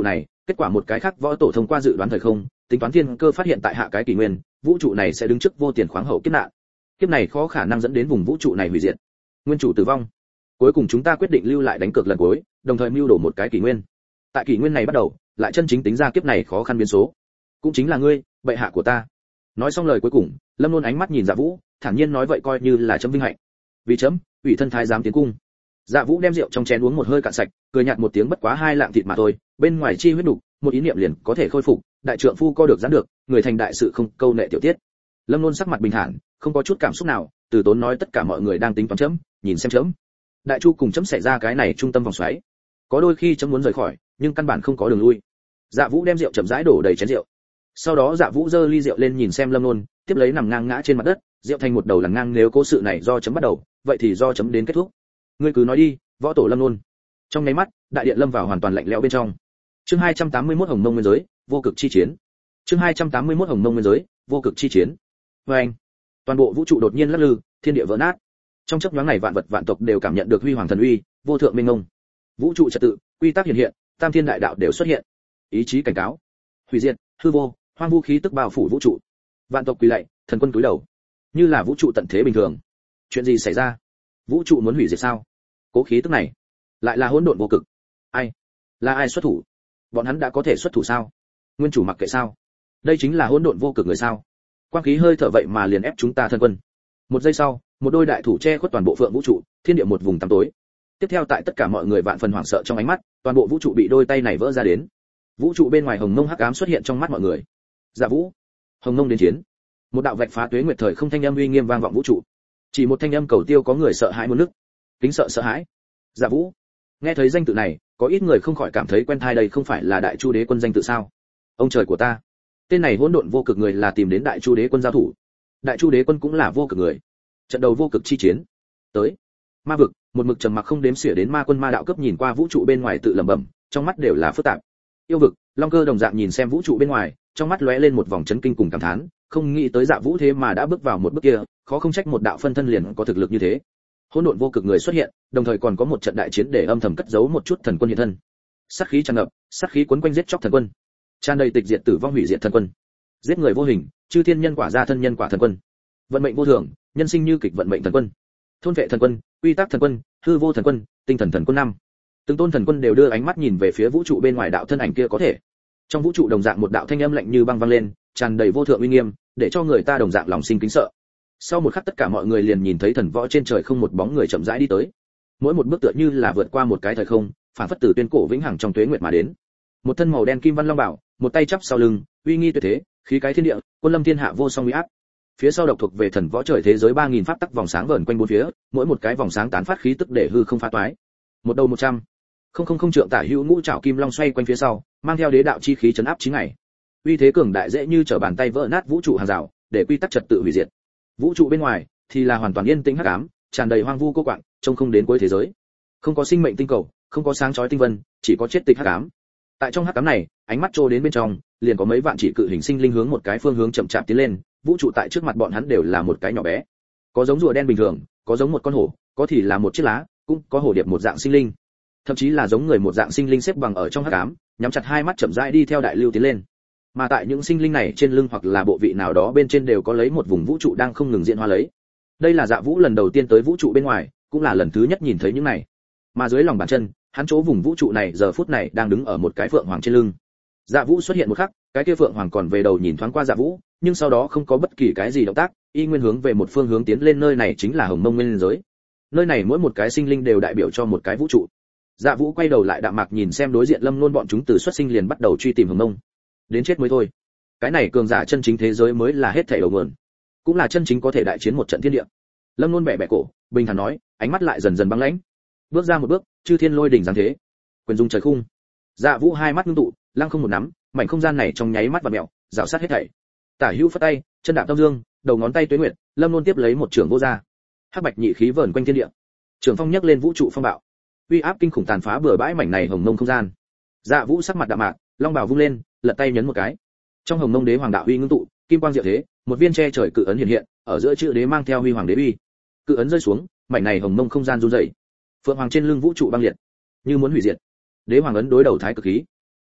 kết quả một cái khác võ tổ thông qua dự đoán thời không, tính toán thiên cơ phát hiện tại hạ cái kỷ nguyên, vũ trụ này sẽ đứng trước vô tiền khoáng hậu kiếp nạn. Kiếp này khó khả năng dẫn đến vùng vũ trụ này hủy diệt. Nguyên chủ tử vong. Cuối cùng chúng ta quyết định lưu lại đánh cược lần cuối, đồng thời mưu đồ một cái kỷ nguyên. Tại kỷ nguyên này bắt đầu, lại chân chính tính ra kiếp này khó khăn biến số. Cũng chính là ngươi, bệ hạ của ta. Nói xong lời cuối cùng, Lâm Luân ánh mắt nhìn Dạ Vũ, thản nhiên nói vậy coi như là chấm vinh hạnh. Vì chấm, ủy thân thái giám tiến cung. Dạ Vũ đem rượu trong chén uống một hơi cạn sạch, cười nhạt một tiếng bất quá hai lạng thịt mà thôi, bên ngoài chi huyết nục, một ý niệm liền có thể khôi phục, đại trượng phu co được giãn được, người thành đại sự không câu nệ tiểu tiết. Lâm Luân sắc mặt bình thản, không có chút cảm xúc nào, từ tốn nói tất cả mọi người đang tính toán chấm, nhìn xem chấm. Đại chu cùng chấm xảy ra cái này trung tâm vòng xoáy. Có đôi khi chấm muốn rời khỏi, nhưng căn bản không có đường lui. Dạ Vũ đem rượu chậm rãi đổ đầy chén rượu. Sau đó Dạ Vũ giơ ly rượu lên nhìn xem Lâm Luân, tiếp lấy nằm ngang ngã trên mặt đất, rượu thành một đầu lằn ngang nếu cố sự này do chấm bắt đầu, vậy thì do chấm đến kết thúc. Ngươi cứ nói đi, võ tổ Lâm Luân. Trong nháy mắt, đại điện lâm vào hoàn toàn lạnh lẽo bên trong. Chương hai trăm tám mươi mốt Hồng Mông Nguyên giới, vô cực chi chiến. Chương hai trăm tám mươi mốt Hồng Mông Nguyên giới, vô cực chi chiến. Oeng! Toàn bộ vũ trụ đột nhiên lắc lư, thiên địa vỡ nát. Trong chớp nhoáng này vạn vật vạn tộc đều cảm nhận được huy hoàng thần uy, vô thượng minh ngông. Vũ trụ trật tự, quy tắc hiện hiện, tam thiên đại đạo đều xuất hiện. Ý chí cảnh cáo, hủy diệt, hư vô, hoang vu khí tức bao phủ vũ trụ. Vạn tộc quỳ lạy, thần quân cúi đầu, như là vũ trụ tận thế bình thường. Chuyện gì xảy ra? Vũ trụ muốn hủy diệt sao? Cố khí tức này, lại là hỗn độn vô cực. Ai? Là ai xuất thủ? Bọn hắn đã có thể xuất thủ sao? Nguyên chủ mặc kệ sao? Đây chính là hỗn độn vô cực người sao? Quang khí hơi thở vậy mà liền ép chúng ta thần quân. Một giây sau, một đôi đại thủ che khuất toàn bộ phượng vũ trụ, thiên địa một vùng tăm tối. Tiếp theo tại tất cả mọi người vạn phần hoảng sợ trong ánh mắt, toàn bộ vũ trụ bị đôi tay này vỡ ra đến. Vũ trụ bên ngoài hồng mông hắc ám xuất hiện trong mắt mọi người. Dạ Vũ, hồng mông đến chiến. Một đạo vạch phá tuế nguyệt thời không thanh âm uy nghiêm vang vọng vũ trụ. Chỉ một thanh âm cầu tiêu có người sợ hãi muốn nức. Kính sợ sợ hãi. Dạ Vũ. Nghe thấy danh tự này, có ít người không khỏi cảm thấy quen tai đây không phải là Đại Chu Đế quân danh tự sao? Ông trời của ta. Tên này hỗn độn vô cực người là tìm đến Đại Chu Đế quân giao thủ. Đại Chu Đế quân cũng là vô cực người. Trận đầu vô cực chi chiến. Tới. Ma vực, một mực trầm mặc không đếm xỉa đến ma quân ma đạo cấp nhìn qua vũ trụ bên ngoài tự lẩm bẩm, trong mắt đều là phức tạp. Yêu vực, Long Cơ đồng dạng nhìn xem vũ trụ bên ngoài, trong mắt lóe lên một vòng chấn kinh cùng cảm thán, không nghĩ tới Dạ Vũ thế mà đã bước vào một bước kia, khó không trách một đạo phân thân liền có thực lực như thế. Hỗn độn vô cực người xuất hiện, đồng thời còn có một trận đại chiến để âm thầm cất giấu một chút thần quân hiện thân. Sát khí tràn ngập, sát khí cuốn quanh giết chóc thần quân. Tràn đầy tịch diệt tử vong hủy diệt thần quân. Giết người vô hình, chư thiên nhân quả ra thân nhân quả thần quân. Vận mệnh vô thường, nhân sinh như kịch vận mệnh thần quân. Thôn vệ thần quân, quy tắc thần quân, hư vô thần quân, tinh thần thần quân năm. Từng tôn thần quân đều đưa ánh mắt nhìn về phía vũ trụ bên ngoài đạo thân ảnh kia có thể. Trong vũ trụ đồng dạng một đạo thanh âm lạnh như băng vang lên, tràn đầy vô thượng uy nghiêm, để cho người ta đồng dạng lòng sinh kính sợ. Sau một khắc tất cả mọi người liền nhìn thấy thần võ trên trời không một bóng người chậm rãi đi tới. Mỗi một bước tựa như là vượt qua một cái thời không, phản phất từ tuyên cổ vĩnh hằng trong tuế nguyệt mà đến. Một thân màu đen kim văn long bảo, một tay chắp sau lưng, uy nghi tuyệt thế, khí cái thiên địa, quân lâm thiên hạ vô song uy áp. Phía sau độc thuộc về thần võ trời thế giới ba nghìn pháp tắc vòng sáng vờn quanh bốn phía, mỗi một cái vòng sáng tán phát khí tức để hư không phá toái. Một đầu một trăm, không không không trượng tả hữu ngũ trảo kim long xoay quanh phía sau, mang theo đế đạo chi khí chấn áp chín ngày. Uy thế cường đại dễ như trở bàn tay vỡ nát vũ trụ hàng rào, để quy tắc trật tự hủy diệt. Vũ trụ bên ngoài thì là hoàn toàn yên tĩnh hắc ám, tràn đầy hoang vu cô quạng, trông không đến cuối thế giới. Không có sinh mệnh tinh cầu, không có sáng chói tinh vân, chỉ có chết tịch hắc ám. Tại trong hắc ám này, ánh mắt trô đến bên trong, liền có mấy vạn chỉ cự hình sinh linh hướng một cái phương hướng chậm chạp tiến lên, vũ trụ tại trước mặt bọn hắn đều là một cái nhỏ bé. Có giống rùa đen bình thường, có giống một con hổ, có thì là một chiếc lá, cũng có hổ điệp một dạng sinh linh. Thậm chí là giống người một dạng sinh linh xếp bằng ở trong hắc ám, nhắm chặt hai mắt chậm rãi đi theo đại lưu tiến lên. Mà tại những sinh linh này trên lưng hoặc là bộ vị nào đó bên trên đều có lấy một vùng vũ trụ đang không ngừng diễn hóa lấy. Đây là Dạ Vũ lần đầu tiên tới vũ trụ bên ngoài, cũng là lần thứ nhất nhìn thấy những này. Mà dưới lòng bàn chân, hắn chỗ vùng vũ trụ này giờ phút này đang đứng ở một cái phượng hoàng trên lưng. Dạ Vũ xuất hiện một khắc, cái kia phượng hoàng còn về đầu nhìn thoáng qua Dạ Vũ, nhưng sau đó không có bất kỳ cái gì động tác, y nguyên hướng về một phương hướng tiến lên, nơi này chính là Hồng Mông Nguyên giới. Nơi này mỗi một cái sinh linh đều đại biểu cho một cái vũ trụ. Dạ Vũ quay đầu lại đạm mạc nhìn xem đối diện Lâm Luân bọn chúng từ xuất sinh liền bắt đầu truy tìm Hồng Mông. Đến chết mới thôi. Cái này cường giả chân chính thế giới mới là hết thảy đầu nguồn, cũng là chân chính có thể đại chiến một trận thiên địa. Lâm Luân bẻ bẻ cổ, bình thản nói, ánh mắt lại dần dần băng lãnh. Bước ra một bước, chư thiên lôi đỉnh giáng thế, quyền dung trời khung. Dạ Vũ hai mắt ngưng tụ, lăng không một nắm, mảnh không gian này trong nháy mắt vặn mèo, rào sát hết thảy. Tả hữu phất tay, chân đạp tâm dương, đầu ngón tay tuế nguyệt, Lâm Luân tiếp lấy một trường vô ra. Hắc bạch nhị khí vờn quanh thiên địa. Trường phong nhấc lên vũ trụ phong bạo. Uy áp kinh khủng tàn phá bừa bãi mảnh này hồng mông không gian. Dạ Vũ sắc mặt đạm mạc, long bào vung lên, lật tay nhấn một cái. Trong hồng mông đế hoàng đạo uy ngưng tụ, kim quang diệu thế, một viên che trời cự ấn hiện hiện, ở giữa chữ đế mang theo huy hoàng đế uy. Cự ấn rơi xuống, mảnh này hồng mông không gian rung rẩy. Phượng hoàng trên lưng vũ trụ băng liệt, như muốn hủy diệt. Đế hoàng ấn đối đầu thái cực khí.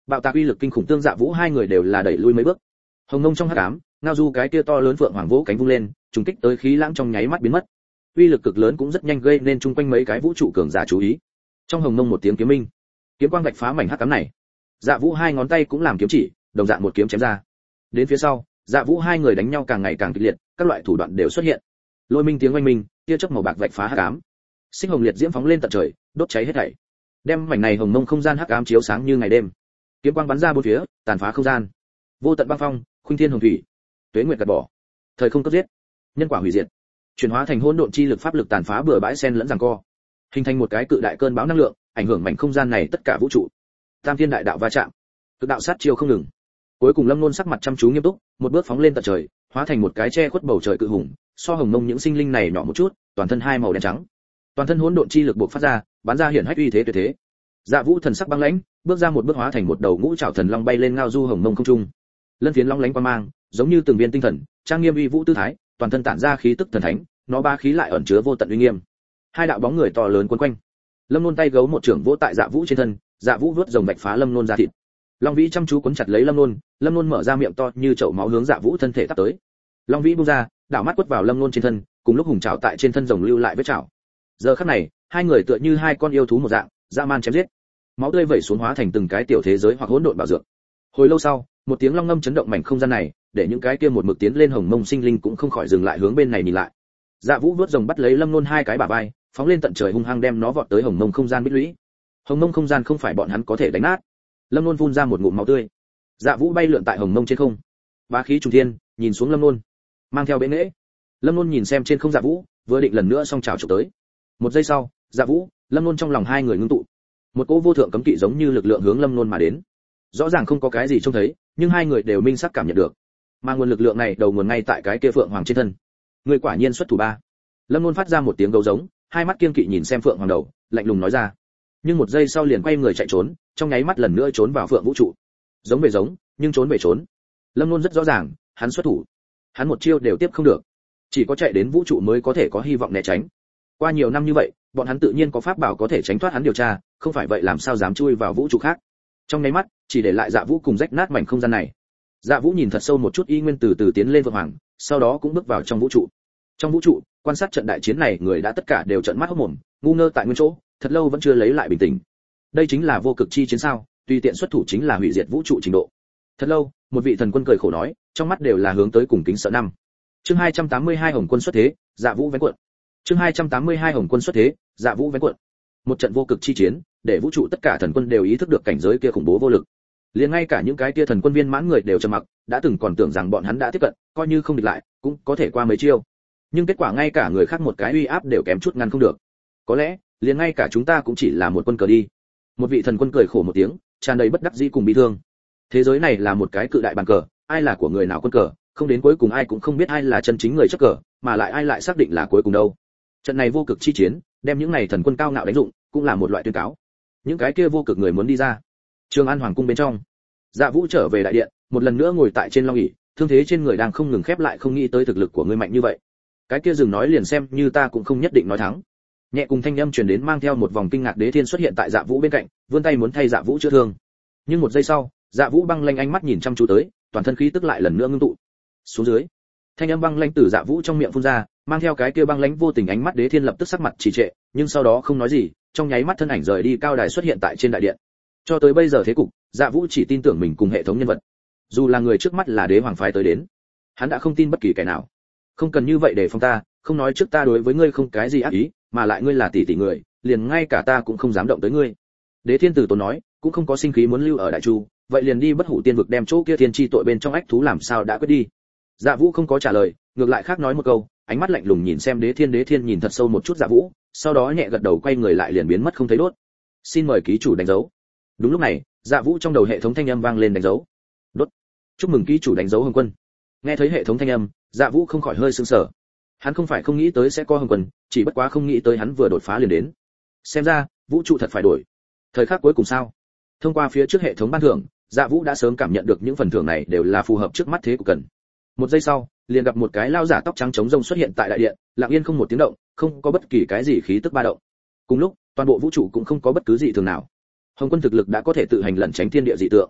Bạo tạc uy lực kinh khủng tương Dạ Vũ hai người đều là đẩy lui mấy bước. Hồng Ngông trong hắc ám, ngao du cái kia to lớn phượng hoàng vỗ cánh vung lên, trùng kích tới khí lãng trong nháy mắt biến mất. Uy lực cực lớn cũng rất nhanh gây nên chung quanh mấy cái vũ trụ cường giả chú ý. Trong Hồng Ngông một tiếng kiếm minh, kiếm quang vạch phá mảnh hắc ám này. Dạ Vũ hai ngón tay cũng làm kiếm chỉ, đồng dạng một kiếm chém ra. Đến phía sau, Dạ Vũ hai người đánh nhau càng ngày càng kịch liệt, các loại thủ đoạn đều xuất hiện. Lôi minh tiếng oanh minh, tia chớp màu bạc vạch phá hắc ám. Sinh hồng liệt diễm phóng lên tận trời, đốt cháy hết thảy. Đem mảnh này Hồng Mông không gian hắc ám chiếu sáng như ngày đêm. Kiếm quang bắn ra bốn phía, tàn phá không gian. Vô tận băng phong, khuynh thiên hồng thủy, tuế nguyệt gạt bỏ, thời không cấp giết, nhân quả hủy diệt, chuyển hóa thành hỗn độn chi lực pháp lực tàn phá bừa bãi xen lẫn giằng co, hình thành một cái cự đại cơn bão năng lượng, ảnh hưởng mảnh không gian này tất cả vũ trụ. Tam thiên đại đạo va chạm, cực đạo sát chiêu không ngừng. Cuối cùng Lâm Nôn sắc mặt chăm chú nghiêm túc, một bước phóng lên tận trời, hóa thành một cái che khuất bầu trời cự hùng, so Hồng Mông những sinh linh này nhỏ một chút, toàn thân hai màu đen trắng. Toàn thân hỗn độn chi lực bộc phát ra, bắn ra hiển hách uy thế tuyệt thế. Dạ Vũ thần sắc băng lãnh, bước ra một bước hóa thành một đầu ngũ trảo thần long bay lên ngao du Hồng Mông không trung. Lân phiến long lánh qua mang, giống như từng viên tinh thần, trang nghiêm uy vũ tư thái, toàn thân tản ra khí tức thần thánh, nó ba khí lại ẩn chứa vô tận uy nghiêm. Hai đạo bóng người to lớn quấn quanh. Lâm Nôn tay gấu một trưởng vỗ tại Dạ Vũ trên thân, Dạ Vũ vớt rồng vạch phá Lâm Nôn ra thịt. Long Vĩ chăm chú cuốn chặt lấy Lâm Nôn, Lâm Nôn mở ra miệng to như chậu máu hướng Dạ Vũ thân thể tắp tới. Long Vĩ buông ra, đảo mắt quất vào Lâm Nôn trên thân, cùng lúc hùng trảo tại trên thân rồng lưu lại vết trảo. Giờ khắc này, hai người tựa như hai con yêu thú một dạng, dã man chém giết. Máu tươi vẩy xuống hóa thành từng cái tiểu thế giới hoặc hỗn độn bảo dược. Hồi lâu sau, một tiếng long ngâm chấn động mảnh không gian này, để những cái kia một mực tiến lên Hồng Mông sinh linh cũng không khỏi dừng lại hướng bên này nhìn lại. Dạ Vũ vớt rồng bắt lấy Lâm Nôn hai cái bả vai, phóng lên tận trời hung hăng đem nó vọt tới Hồng Mông không gian bích lũy. Hồng Mông không gian không phải bọn hắn có thể đánh nát. Lâm Nôn phun ra một ngụm máu tươi. Dạ Vũ bay lượn tại Hồng Mông trên không, bá khí trùng thiên, nhìn xuống Lâm Nôn, mang theo bệ nghệ. Lâm Nôn nhìn xem trên không Dạ Vũ, vừa định lần nữa song trào chụp tới. Một giây sau, Dạ Vũ, Lâm Nôn trong lòng hai người ngưng tụ. Một cỗ vô thượng cấm kỵ giống như lực lượng hướng Lâm Nôn mà đến. Rõ ràng không có cái gì trông thấy, nhưng hai người đều minh sắc cảm nhận được. Mà nguồn lực lượng này đầu nguồn ngay tại cái kia Phượng Hoàng trên thân. Người quả nhiên xuất thủ ba. Lâm Nôn phát ra một tiếng gấu giống, hai mắt kiêng kỵ nhìn xem Phượng Hoàng đầu, lạnh lùng nói ra. Nhưng một giây sau liền quay người chạy trốn, trong nháy mắt lần nữa trốn vào Phượng vũ trụ. Giống về giống, nhưng trốn về trốn. Lâm Nôn rất rõ ràng, hắn xuất thủ, hắn một chiêu đều tiếp không được, chỉ có chạy đến vũ trụ mới có thể có hy vọng né tránh. Qua nhiều năm như vậy, bọn hắn tự nhiên có pháp bảo có thể tránh thoát hắn điều tra, không phải vậy làm sao dám chui vào vũ trụ khác. Trong nháy mắt, chỉ để lại Dạ Vũ cùng rách nát mảnh không gian này. Dạ Vũ nhìn thật sâu một chút y nguyên từ từ tiến lên Phượng Hoàng, sau đó cũng bước vào trong vũ trụ. Trong vũ trụ, quan sát trận đại chiến này người đã tất cả đều trợn mắt hốt mồm, ngu ngơ tại nguyên chỗ, thật lâu vẫn chưa lấy lại bình tĩnh. Đây chính là vô cực chi chiến sao? Tùy tiện xuất thủ chính là hủy diệt vũ trụ trình độ. Thật lâu, một vị thần quân cười khổ nói, trong mắt đều là hướng tới cùng kính sợ năm. Chương hai trăm tám mươi hai Hồng Quân xuất thế, Dạ Vũ vén cuộn. Chương hai trăm tám mươi hai Hồng Quân xuất thế, Dạ Vũ vén cuộn. Một trận vô cực chi chiến, để vũ trụ tất cả thần quân đều ý thức được cảnh giới kia khủng bố vô lực. Liền ngay cả những cái kia thần quân viên mãn người đều trầm mặc, đã từng còn tưởng rằng bọn hắn đã tiếp cận, coi như không địch lại, cũng có thể qua mấy chiêu. Nhưng kết quả ngay cả người khác một cái uy áp đều kém chút ngăn không được. Có lẽ, liền ngay cả chúng ta cũng chỉ là một quân cờ đi. Một vị thần quân cười khổ một tiếng, tràn đầy bất đắc dĩ cùng bi thương. Thế giới này là một cái cự đại bàn cờ, ai là của người nào quân cờ, không đến cuối cùng ai cũng không biết ai là chân chính người chấp cờ, mà lại ai lại xác định là cuối cùng đâu. Trận này vô cực chi chiến, đem những này thần quân cao ngạo đánh dụng, cũng là một loại tuyên cáo. Những cái kia vô cực người muốn đi ra. Trường An hoàng cung bên trong, Dạ Vũ trở về đại điện, một lần nữa ngồi tại trên long ỷ, thương thế trên người đang không ngừng khép lại, không nghĩ tới thực lực của ngươi mạnh như vậy. Cái kia dừng nói liền xem như ta cũng không nhất định nói thắng. Nhẹ cùng thanh âm truyền đến mang theo một vòng kinh ngạc, Đế Thiên xuất hiện tại Dạ Vũ bên cạnh, vươn tay muốn thay Dạ Vũ chữa thương. Nhưng một giây sau, Dạ Vũ băng lanh ánh mắt nhìn chăm chú tới, toàn thân khí tức lại lần nữa ngưng tụ. Xuống dưới, thanh âm băng lanh từ Dạ Vũ trong miệng phun ra, mang theo cái kia băng lãnh vô tình ánh mắt, Đế Thiên lập tức sắc mặt trì trệ, nhưng sau đó không nói gì, trong nháy mắt thân ảnh rời đi cao đài xuất hiện tại trên đại điện. Cho tới bây giờ thế cục, Dạ Vũ chỉ tin tưởng mình cùng hệ thống nhân vật. Dù là người trước mắt là đế hoàng phái tới đến, hắn đã không tin bất kỳ kẻ nào. Không cần như vậy để phong ta, không nói trước ta đối với ngươi không cái gì ác ý, mà lại ngươi là tỷ tỷ người, liền ngay cả ta cũng không dám động tới ngươi. Đế Thiên từ tốn nói, cũng không có sinh khí muốn lưu ở Đại Chu, vậy liền đi Bất Hủ Tiên vực đem chỗ kia thiên chi tội bên trong ách thú làm sao đã quyết đi. Dạ Vũ không có trả lời, ngược lại khác nói một câu, ánh mắt lạnh lùng nhìn xem Đế Thiên. Đế Thiên nhìn thật sâu một chút Dạ Vũ, sau đó nhẹ gật đầu quay người lại liền biến mất không thấy đốt. Xin mời ký chủ đánh dấu. Đúng lúc này, Dạ Vũ trong đầu hệ thống thanh âm vang lên đánh dấu. Đốt. Chúc mừng ký chủ đánh dấu Hồng Quân. Nghe thấy hệ thống thanh âm, Dạ Vũ không khỏi hơi sững sờ. Hắn không phải không nghĩ tới sẽ có Hồng Quân, chỉ bất quá không nghĩ tới hắn vừa đột phá liền đến. Xem ra, vũ trụ thật phải đổi. Thời khắc cuối cùng sao? Thông qua phía trước hệ thống ban thưởng, Dạ Vũ đã sớm cảm nhận được những phần thưởng này đều là phù hợp trước mắt thế của cần. Một giây sau, liền gặp một cái lao giả tóc trắng trống rông xuất hiện tại đại điện, lặng yên không một tiếng động, không có bất kỳ cái gì khí tức ba động. Cùng lúc, toàn bộ vũ trụ cũng không có bất cứ gì thường nào. Hồng Quân thực lực đã có thể tự hành lẩn tránh thiên địa dị tượng.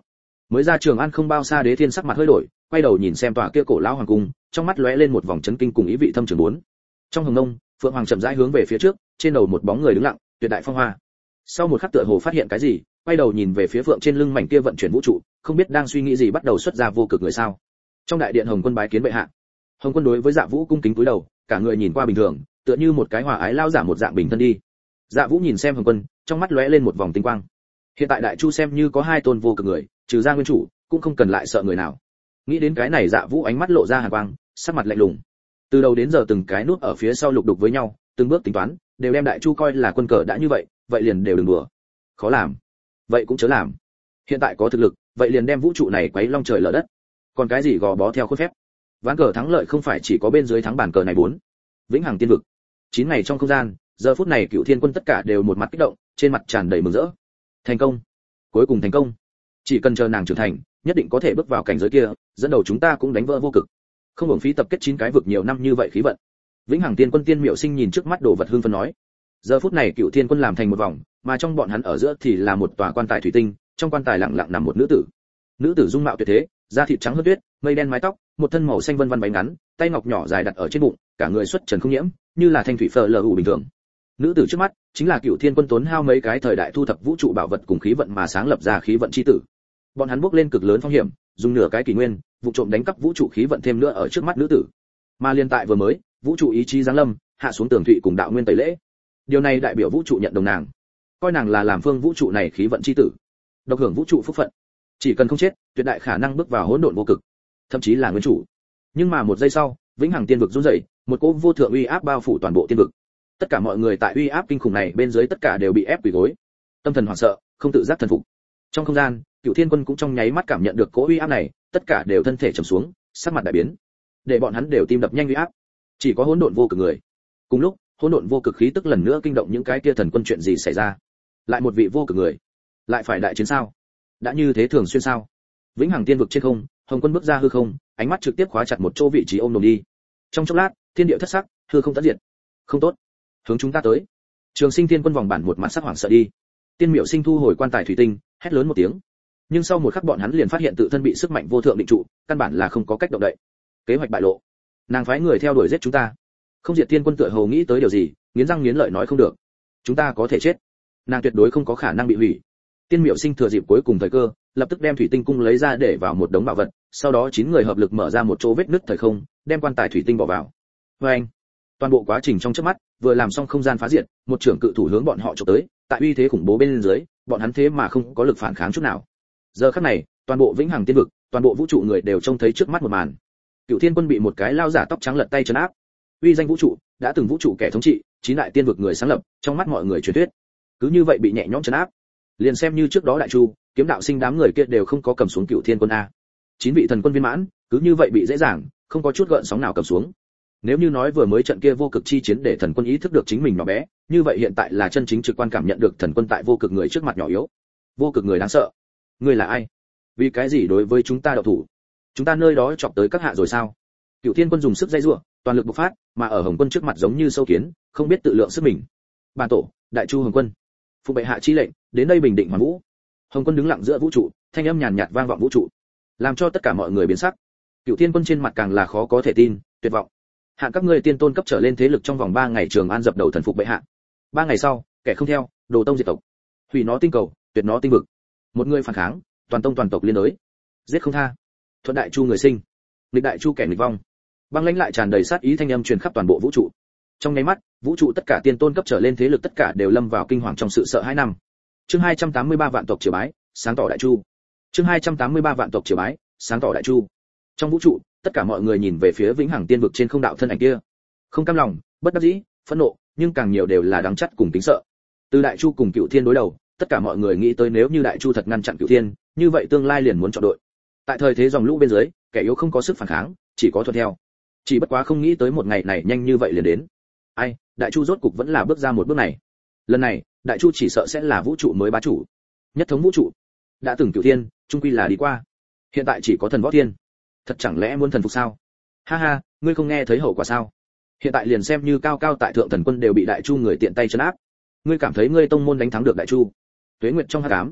Mới ra Trường An không bao xa, Đế Thiên sắc mặt hơi đổi, quay đầu nhìn xem tòa kia cổ lão hoàng cung, trong mắt lóe lên một vòng chấn kinh cùng ý vị thâm trường bốn. Trong hồng nông, Phượng Hoàng chậm rãi hướng về phía trước, trên đầu một bóng người đứng lặng, tuyệt đại phong hoa. Sau một khắc tựa hồ phát hiện cái gì, quay đầu nhìn về phía Phượng trên lưng mảnh kia vận chuyển vũ trụ, không biết đang suy nghĩ gì, bắt đầu xuất ra vô cực người sao. Trong đại điện, Hồng Quân bái kiến bệ hạ. Hồng Quân đối với Dạ Vũ cung kính cúi đầu, cả người nhìn qua bình thường, tựa như một cái hòa ái lao giả một dạng bình thân đi. Dạ Vũ nhìn xem Hồng Quân, trong mắt lóe lên một vòng tinh quang. Hiện tại Đại Chu xem như có hai tôn vô cực người, trừ ra nguyên chủ, cũng không cần lại sợ người nào. Nghĩ đến cái này, Dạ Vũ ánh mắt lộ ra hàn quang, sắc mặt lạnh lùng. Từ đầu đến giờ từng cái nút ở phía sau lục đục với nhau, từng bước tính toán, đều đem Đại Chu coi là quân cờ đã như vậy, vậy liền đều đừng đùa. Khó làm, vậy cũng chớ làm. Hiện tại có thực lực, vậy liền đem vũ trụ này quấy long trời lở đất. Còn cái gì gò bó theo khuôn phép. Ván cờ thắng lợi không phải chỉ có bên dưới thắng bàn cờ này bốn. Vĩnh hằng tiên vực. Chín ngày trong không gian, giờ phút này Cựu Thiên quân tất cả đều một mặt kích động, trên mặt tràn đầy mừng rỡ. Thành công, cuối cùng thành công. Chỉ cần chờ nàng trưởng thành, nhất định có thể bước vào cảnh giới kia, dẫn đầu chúng ta cũng đánh vỡ vô cực. Không hưởng phí tập kết chín cái vực nhiều năm như vậy khí vận. Vĩnh hằng tiên quân Tiên Miệu Sinh nhìn trước mắt đồ vật hưng phấn nói. Giờ phút này Cựu Thiên quân làm thành một vòng, mà trong bọn hắn ở giữa thì là một tòa quan tài thủy tinh, trong quan tài lặng lặng nằm một nữ tử. Nữ tử dung mạo tuyệt thế, da thịt trắng hơn tuyết, mây đen mái tóc, một thân màu xanh vân vân váy ngắn, tay ngọc nhỏ dài đặt ở trên bụng, cả người xuất trần không nhiễm, như là thanh thủy phờ lờ ủ bình thường. Nữ tử trước mắt chính là Cựu Thiên quân tốn hao mấy cái thời đại thu thập vũ trụ bảo vật cùng khí vận mà sáng lập ra khí vận chi tử. Bọn hắn bước lên cực lớn phong hiểm, dùng nửa cái kỷ nguyên, vụ trộm đánh cắp vũ trụ khí vận thêm nữa ở trước mắt nữ tử. Mà liên tại vừa mới, vũ trụ ý chí giáng lâm, hạ xuống tường thụy cùng đạo nguyên tẩy lễ. Điều này đại biểu vũ trụ nhận đồng nàng, coi nàng là làm phương vũ trụ này khí vận chi tử, độc hưởng vũ trụ phúc phận. Chỉ cần không chết, tuyệt đại khả năng bước vào hỗn độn vô cực, thậm chí là nguyên chủ. Nhưng mà một giây sau, vĩnh hằng tiên vực rung rẩy, một cỗ vô thượng uy áp bao phủ toàn bộ tiên vực. Tất cả mọi người tại uy áp kinh khủng này bên dưới tất cả đều bị ép quỳ gối, tâm thần hoảng sợ, không tự giác thần phục. Trong không gian, Cựu Thiên quân cũng trong nháy mắt cảm nhận được cỗ uy áp này, tất cả đều thân thể trầm xuống, sắc mặt đại biến, để bọn hắn đều tim đập nhanh uy áp. Chỉ có hỗn độn vô cực người. Cùng lúc, hỗn độn vô cực khí tức lần nữa kinh động những cái kia thần quân, chuyện gì xảy ra? Lại một vị vô cực người, lại phải đại chiến sao? Đã như thế thường xuyên sao? Vĩnh hằng tiên vực trên không, Hồng Quân bước ra hư không, ánh mắt trực tiếp khóa chặt một chỗ vị trí ôm đồm đi. Trong chốc lát, thiên địa thất sắc, hư không tận diệt. Không tốt, hướng chúng ta tới. Trường Sinh Thiên quân vòng bản một mặt sắc hoảng sợ đi. Tiên Miệu Sinh thu hồi quan tài thủy tinh, hét lớn một tiếng. Nhưng sau một khắc bọn hắn liền phát hiện tự thân bị sức mạnh vô thượng định trụ, căn bản là không có cách động đậy. Kế hoạch bại lộ. Nàng phái người theo đuổi giết chúng ta. Không Diệt Thiên quân tựa hồ nghĩ tới điều gì, nghiến răng nghiến lợi nói không được. Chúng ta có thể chết. Nàng tuyệt đối không có khả năng bị hủy. Tiên Miệu Sinh thừa dịp cuối cùng thời cơ, lập tức đem thủy tinh cung lấy ra để vào một đống bảo vật, sau đó chín người hợp lực mở ra một chỗ vết nứt thời không, đem quan tài thủy tinh bỏ vào. Và anh, toàn bộ quá trình trong chớp mắt, vừa làm xong không gian phá diệt, một trưởng cự thủ hướng bọn họ chụp tới, tại uy thế khủng bố bên dưới, bọn hắn thế mà không có lực phản kháng chút nào. Giờ khắc này, toàn bộ vĩnh hằng tiên vực, toàn bộ vũ trụ người đều trông thấy trước mắt một màn. Cựu Thiên quân bị một cái lao giả tóc trắng lật tay trấn áp. Uy danh vũ trụ, đã từng vũ trụ kẻ thống trị, chín đại tiên vực người sáng lập, trong mắt mọi người truyền thuyết, cứ như vậy bị nhẹ nhõm trấn áp. Liền xem như trước đó Đại Chu, Kiếm Đạo Sinh đám người kia đều không có cầm xuống Cựu Thiên quân a. Chín vị thần quân viên mãn, cứ như vậy bị dễ dàng, không có chút gợn sóng nào cầm xuống. Nếu như nói vừa mới trận kia vô cực chi chiến để thần quân ý thức được chính mình nhỏ bé, như vậy hiện tại là chân chính trực quan cảm nhận được thần quân tại vô cực người trước mặt nhỏ yếu. Vô cực người đáng sợ. Ngươi là ai? Vì cái gì đối với chúng ta động thủ? Chúng ta nơi đó chọc tới các hạ rồi sao? Cựu Thiên quân dùng sức dây rủa, toàn lực bộc phát, mà ở Hồng Quân trước mặt giống như sâu kiến, không biết tự lượng sức mình. Bản tổ, Đại Chu Hồng Quân, phụ bệ hạ chi lệnh, đến đây bình định hoàn vũ. Hồng Quân đứng lặng giữa vũ trụ, thanh âm nhàn nhạt vang vọng vũ trụ, làm cho tất cả mọi người biến sắc. Cựu Thiên quân trên mặt càng là khó có thể tin, tuyệt vọng. Hạn các ngươi tiên tôn cấp trở lên thế lực trong vòng ba ngày Trường An dập đầu thần phục bệ hạ. Ba ngày sau, kẻ không theo, đồ tông diệt tộc, hủy nó tinh cầu, tuyệt nó tinh vực. Một người phản kháng, toàn tông toàn tộc liên đối, giết không tha. Thuận Đại Chu người sinh, nghịch Đại Chu kẻ nghịch vong. Băng lãnh lại tràn đầy sát ý thanh âm truyền khắp toàn bộ vũ trụ. Trong nháy mắt, vũ trụ tất cả tiên tôn cấp trở lên thế lực tất cả đều lâm vào kinh hoàng trong sự sợ hãi năm. Chương hai trăm tám mươi ba vạn tộc triều bái, sáng tỏ Đại Chu. Chương hai trăm tám mươi ba vạn tộc triều bái, sáng tỏ Đại Chu. Trong vũ trụ, tất cả mọi người nhìn về phía vĩnh hằng tiên vực trên không đạo thân ảnh kia. Không cam lòng, bất đắc dĩ, phẫn nộ, nhưng càng nhiều đều là đáng chắt cùng kính sợ. Từ Đại Chu cùng Cựu Thiên đối đầu, tất cả mọi người nghĩ tới nếu như Đại Chu thật ngăn chặn Cựu Thiên, như vậy tương lai liền muốn chọn đội. Tại thời thế dòng lũ bên dưới, kẻ yếu không có sức phản kháng, chỉ có thuận theo. Chỉ bất quá không nghĩ tới một ngày này nhanh như vậy liền đến. Ai, Đại Chu rốt cục vẫn là bước ra một bước này. Lần này, Đại Chu chỉ sợ sẽ là vũ trụ mới bá chủ. Nhất thống vũ trụ. Đã từng Cựu Thiên, trung quy là đi qua. Hiện tại chỉ có thần võ thiên. Thật chẳng lẽ muốn thần phục sao? Ha ha, ngươi không nghe thấy hậu quả sao? Hiện tại liền xem như cao cao tại thượng thần quân đều bị Đại Chu người tiện tay trấn áp. Ngươi cảm thấy ngươi tông môn đánh thắng được Đại Chu? Tuế Nguyệt trong hắc ám.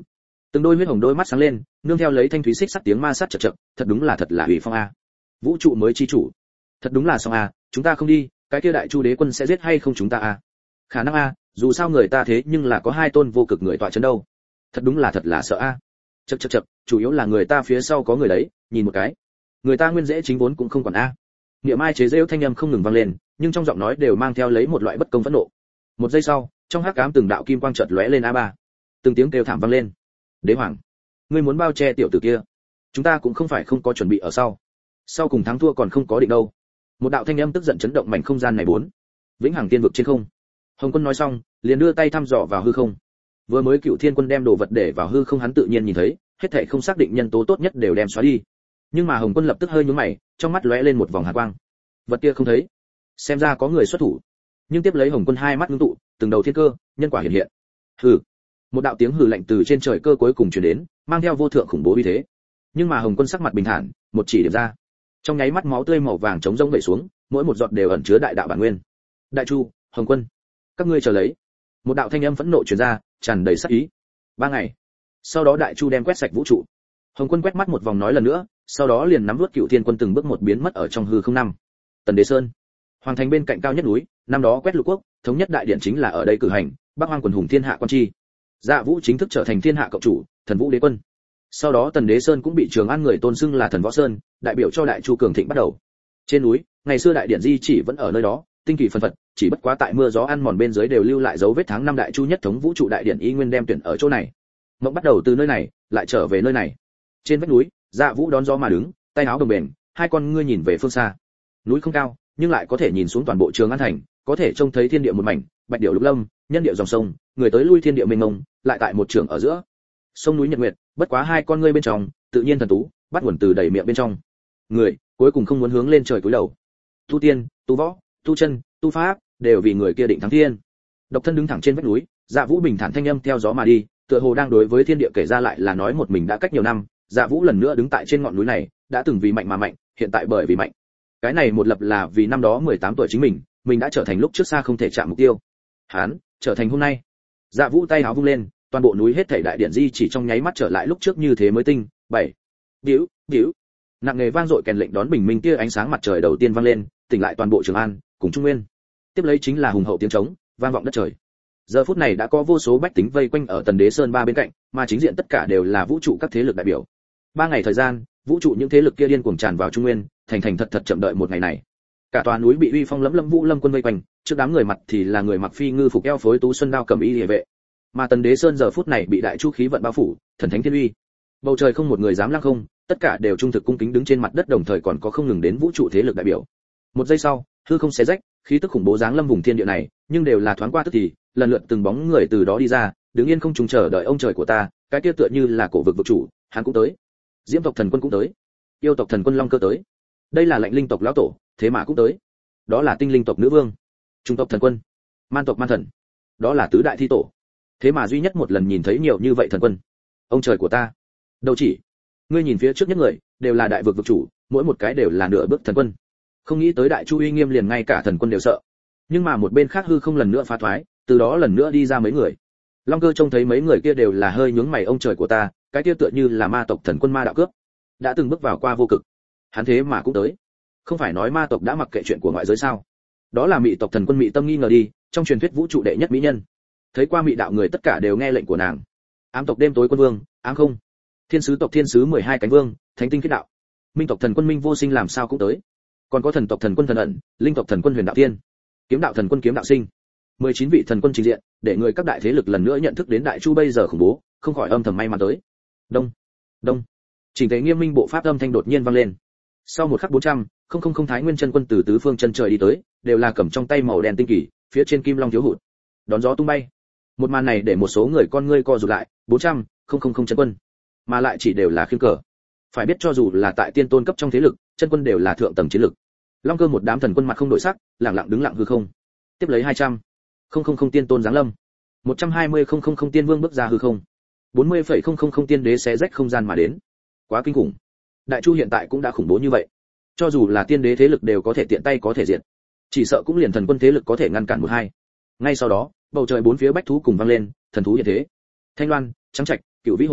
Từng đôi huyết hồng đôi mắt sáng lên, nương theo lấy thanh thúy xích sắt tiếng ma sát chậc chậc, thật đúng là thật là ủy phong a. Vũ trụ mới chi chủ. Thật đúng là xong a, chúng ta không đi, cái kia đại chu đế quân sẽ giết hay không chúng ta a? Khả năng a, dù sao người ta thế nhưng là có hai tôn vô cực người tọa trấn đâu. Thật đúng là thật là sợ a. Chậc chậc chậc, chủ yếu là người ta phía sau có người đấy, nhìn một cái. Người ta nguyên dễ chính vốn cũng không còn a. Niệm Mai chế giễu thanh âm không ngừng vang lên, nhưng trong giọng nói đều mang theo lấy một loại bất công phẫn nộ. Một giây sau, trong hắc ám từng đạo kim quang chợt lóe lên a ba. Từng tiếng kêu thảm vang lên. Đế hoàng, ngươi muốn bao che tiểu tử kia? Chúng ta cũng không phải không có chuẩn bị ở sau. Sau cùng thắng thua còn không có định đâu. Một đạo thanh âm tức giận chấn động mảnh không gian này bốn. Vĩnh hằng tiên vực trên không. Hồng Quân nói xong, liền đưa tay thăm dò vào hư không. Vừa mới Cựu Thiên Quân đem đồ vật để vào hư không, hắn tự nhiên nhìn thấy, hết thảy không xác định nhân tố tốt nhất đều đem xóa đi. Nhưng mà Hồng Quân lập tức hơi nhướng mày, trong mắt lóe lên một vòng hàn quang. Vật kia không thấy, xem ra có người xuất thủ. Nhưng tiếp lấy Hồng Quân hai mắt ngưng tụ, từng đầu thiên cơ, nhân quả hiện hiện. Hừ. Một đạo tiếng hừ lạnh từ trên trời cơ cuối cùng truyền đến, mang theo vô thượng khủng bố uy thế. Nhưng mà Hồng Quân sắc mặt bình thản, một chỉ điểm ra. Trong nháy mắt máu tươi màu vàng chống rông vẩy xuống, mỗi một giọt đều ẩn chứa đại đạo bản nguyên. Đại Chu, Hồng Quân, các ngươi chờ lấy. Một đạo thanh âm phẫn nộ truyền ra, tràn đầy sát ý. Ba ngày. Sau đó Đại Chu đem quét sạch vũ trụ. Hồng Quân quét mắt một vòng nói lần nữa, sau đó liền nắm nuốt Cựu Thiên Quân từng bước một biến mất ở trong hư không năm. Tần Đế Sơn, hoàng thành bên cạnh cao nhất núi, năm đó quét lục quốc, thống nhất đại điện chính là ở đây cử hành, Bắc Hoang quần hùng thiên hạ quan chi. Dạ Vũ chính thức trở thành thiên hạ cộng chủ, Thần Vũ Đế quân. Sau đó Tần Đế Sơn cũng bị Trường An người tôn xưng là Thần Võ Sơn, đại biểu cho Đại Chu cường thịnh bắt đầu. Trên núi, ngày xưa đại điện di chỉ vẫn ở nơi đó, tinh kỳ phân phật, chỉ bất quá tại mưa gió ăn mòn bên dưới đều lưu lại dấu vết tháng năm Đại Chu nhất thống vũ trụ đại điện y nguyên đem tuyển ở chỗ này. Mộng bắt đầu từ nơi này, lại trở về nơi này. Trên vách núi, Dạ Vũ đón gió mà đứng, tay áo đồng bền, hai con ngươi nhìn về phương xa. Núi không cao, nhưng lại có thể nhìn xuống toàn bộ Trường An thành, có thể trông thấy thiên địa một mảnh, bạch điểu lục lâm, nhân điệu dòng sông, người tới lui thiên địa mênh mông, lại tại một trường ở giữa. Sông núi nhật nguyệt, bất quá hai con ngươi bên trong, tự nhiên thần tú, bắt nguồn từ đầy miệng bên trong. Người, cuối cùng không muốn hướng lên trời cúi đầu. Tu tiên, tu võ, tu chân, tu pháp, đều vì người kia định thắng thiên. Độc thân đứng thẳng trên vách núi, Dạ Vũ bình thản thanh âm theo gió mà đi, tựa hồ đang đối với thiên địa kể ra lại là nói một mình đã cách nhiều năm, Dạ Vũ lần nữa đứng tại trên ngọn núi này, đã từng vì mạnh mà mạnh, hiện tại bởi vì mạnh. Cái này một lập là vì năm đó mười tám tuổi chính mình, mình đã trở thành lúc trước xa không thể chạm mục tiêu. Hán, trở thành hôm nay. Dạ Vũ tay áo vung lên, toàn bộ núi hết thảy đại điện di chỉ trong nháy mắt trở lại lúc trước như thế mới tinh. Bảy. Điếu, điếu. Nặng nề vang dội kèn lệnh đón bình minh tia ánh sáng mặt trời đầu tiên vang lên, tỉnh lại toàn bộ Trường An, cùng Trung Nguyên. Tiếp lấy chính là hùng hậu tiếng trống, vang vọng đất trời. Giờ phút này đã có vô số bách tính vây quanh ở Tần Đế Sơn ba bên cạnh, mà chính diện tất cả đều là vũ trụ các thế lực đại biểu. Ba ngày thời gian, vũ trụ những thế lực kia điên cuồng tràn vào Trung Nguyên, thành thành thật thật chậm đợi một ngày này. Cả tòa núi bị uy phong lẫm lẫm vũ lâm quân vây quanh, trước đám người mặt thì là người mặc phi ngư phục eo phối tú xuân đao cầm y liề vệ. Mà Tần Đế Sơn giờ phút này bị đại chu khí vận bao phủ, thần thánh thiên uy. Bầu trời không một người dám lăng không, tất cả đều trung thực cung kính đứng trên mặt đất, đồng thời còn có không ngừng đến vũ trụ thế lực đại biểu. Một giây sau, hư không xé rách, khí tức khủng bố giáng lâm vùng thiên địa này, nhưng đều là thoáng qua tức thì, lần lượt từng bóng người từ đó đi ra, đứng yên không trùng chờ đợi ông trời của ta, cái kia tựa như là cổ vực vực chủ, hắn cũng tới. Diễm tộc thần quân cũng tới. Yêu tộc thần quân Long Cơ tới. Đây là Lạnh Linh tộc lão tổ, thế mà cũng tới. Đó là Tinh Linh tộc nữ vương. Trung tộc thần quân. Man tộc man thần. Đó là tứ đại thi tổ. Thế mà duy nhất một lần nhìn thấy nhiều như vậy thần quân. Ông trời của ta. Đâu chỉ, ngươi nhìn phía trước nhất người, đều là đại vực vực chủ, mỗi một cái đều là nửa bước thần quân. Không nghĩ tới đại chu uy nghiêm liền ngay cả thần quân đều sợ. Nhưng mà một bên khác hư không lần nữa phá thoái, từ đó lần nữa đi ra mấy người. Long Cơ trông thấy mấy người kia đều là hơi nhướng mày, ông trời của ta, cái kia tựa như là ma tộc thần quân ma đạo cướp, đã từng bước vào qua vô cực. Hắn thế mà cũng tới. Không phải nói ma tộc đã mặc kệ chuyện của ngoại giới sao? Đó là mị tộc thần quân Mị Tâm nghi ngờ đi, trong truyền thuyết vũ trụ đệ nhất mỹ nhân. Thấy qua mị đạo người tất cả đều nghe lệnh của nàng. Ám tộc đêm tối quân vương, ám không. Thiên sứ tộc thiên sứ mười hai cánh vương, thánh tinh kết đạo. Minh tộc thần quân Minh Vô Sinh làm sao cũng tới. Còn có thần tộc thần quân Thần ẩn, linh tộc thần quân Huyền Đạo Tiên, kiếm đạo thần quân Kiếm Đạo Sinh. mười chín vị thần quân trình diện, để người các đại thế lực lần nữa nhận thức đến đại chu bây giờ khủng bố, không khỏi âm thầm may mắn tới. Đông, đông. Chỉnh thể nghiêm minh bộ pháp âm thanh đột nhiên vang lên. Sau một khắc bốn trăm, không không không Thái Nguyên chân quân từ tứ phương chân trời đi tới, đều là cầm trong tay màu đen tinh kỳ, phía trên kim long thiếu hụt. Đón gió tung bay. Một màn này để một số người con ngươi co rụt lại, bốn trăm, không không không chân quân, mà lại chỉ đều là khiên cờ. Phải biết cho dù là tại tiên tôn cấp trong thế lực, chân quân đều là thượng tầng chiến lực. Long Cơ một đám thần quân mặt không đổi sắc, lặng lặng đứng lặng hư không. Tiếp lấy hai trăm, không không không tiên tôn giáng lâm. một trăm hai mươi không không không tiên vương bước ra hư không. bốn mươi phẩy không không không tiên đế xé rách không gian mà đến. Quá kinh khủng. Đại chu hiện tại cũng đã khủng bố như vậy, cho dù là tiên đế thế lực đều có thể tiện tay có thể diệt, chỉ sợ cũng liền thần quân thế lực có thể ngăn cản một hai. Ngay sau đó, bầu trời bốn phía bách thú cùng vang lên, thần thú hiện thế. Thanh loan, trắng trạch, cựu vĩ hổ,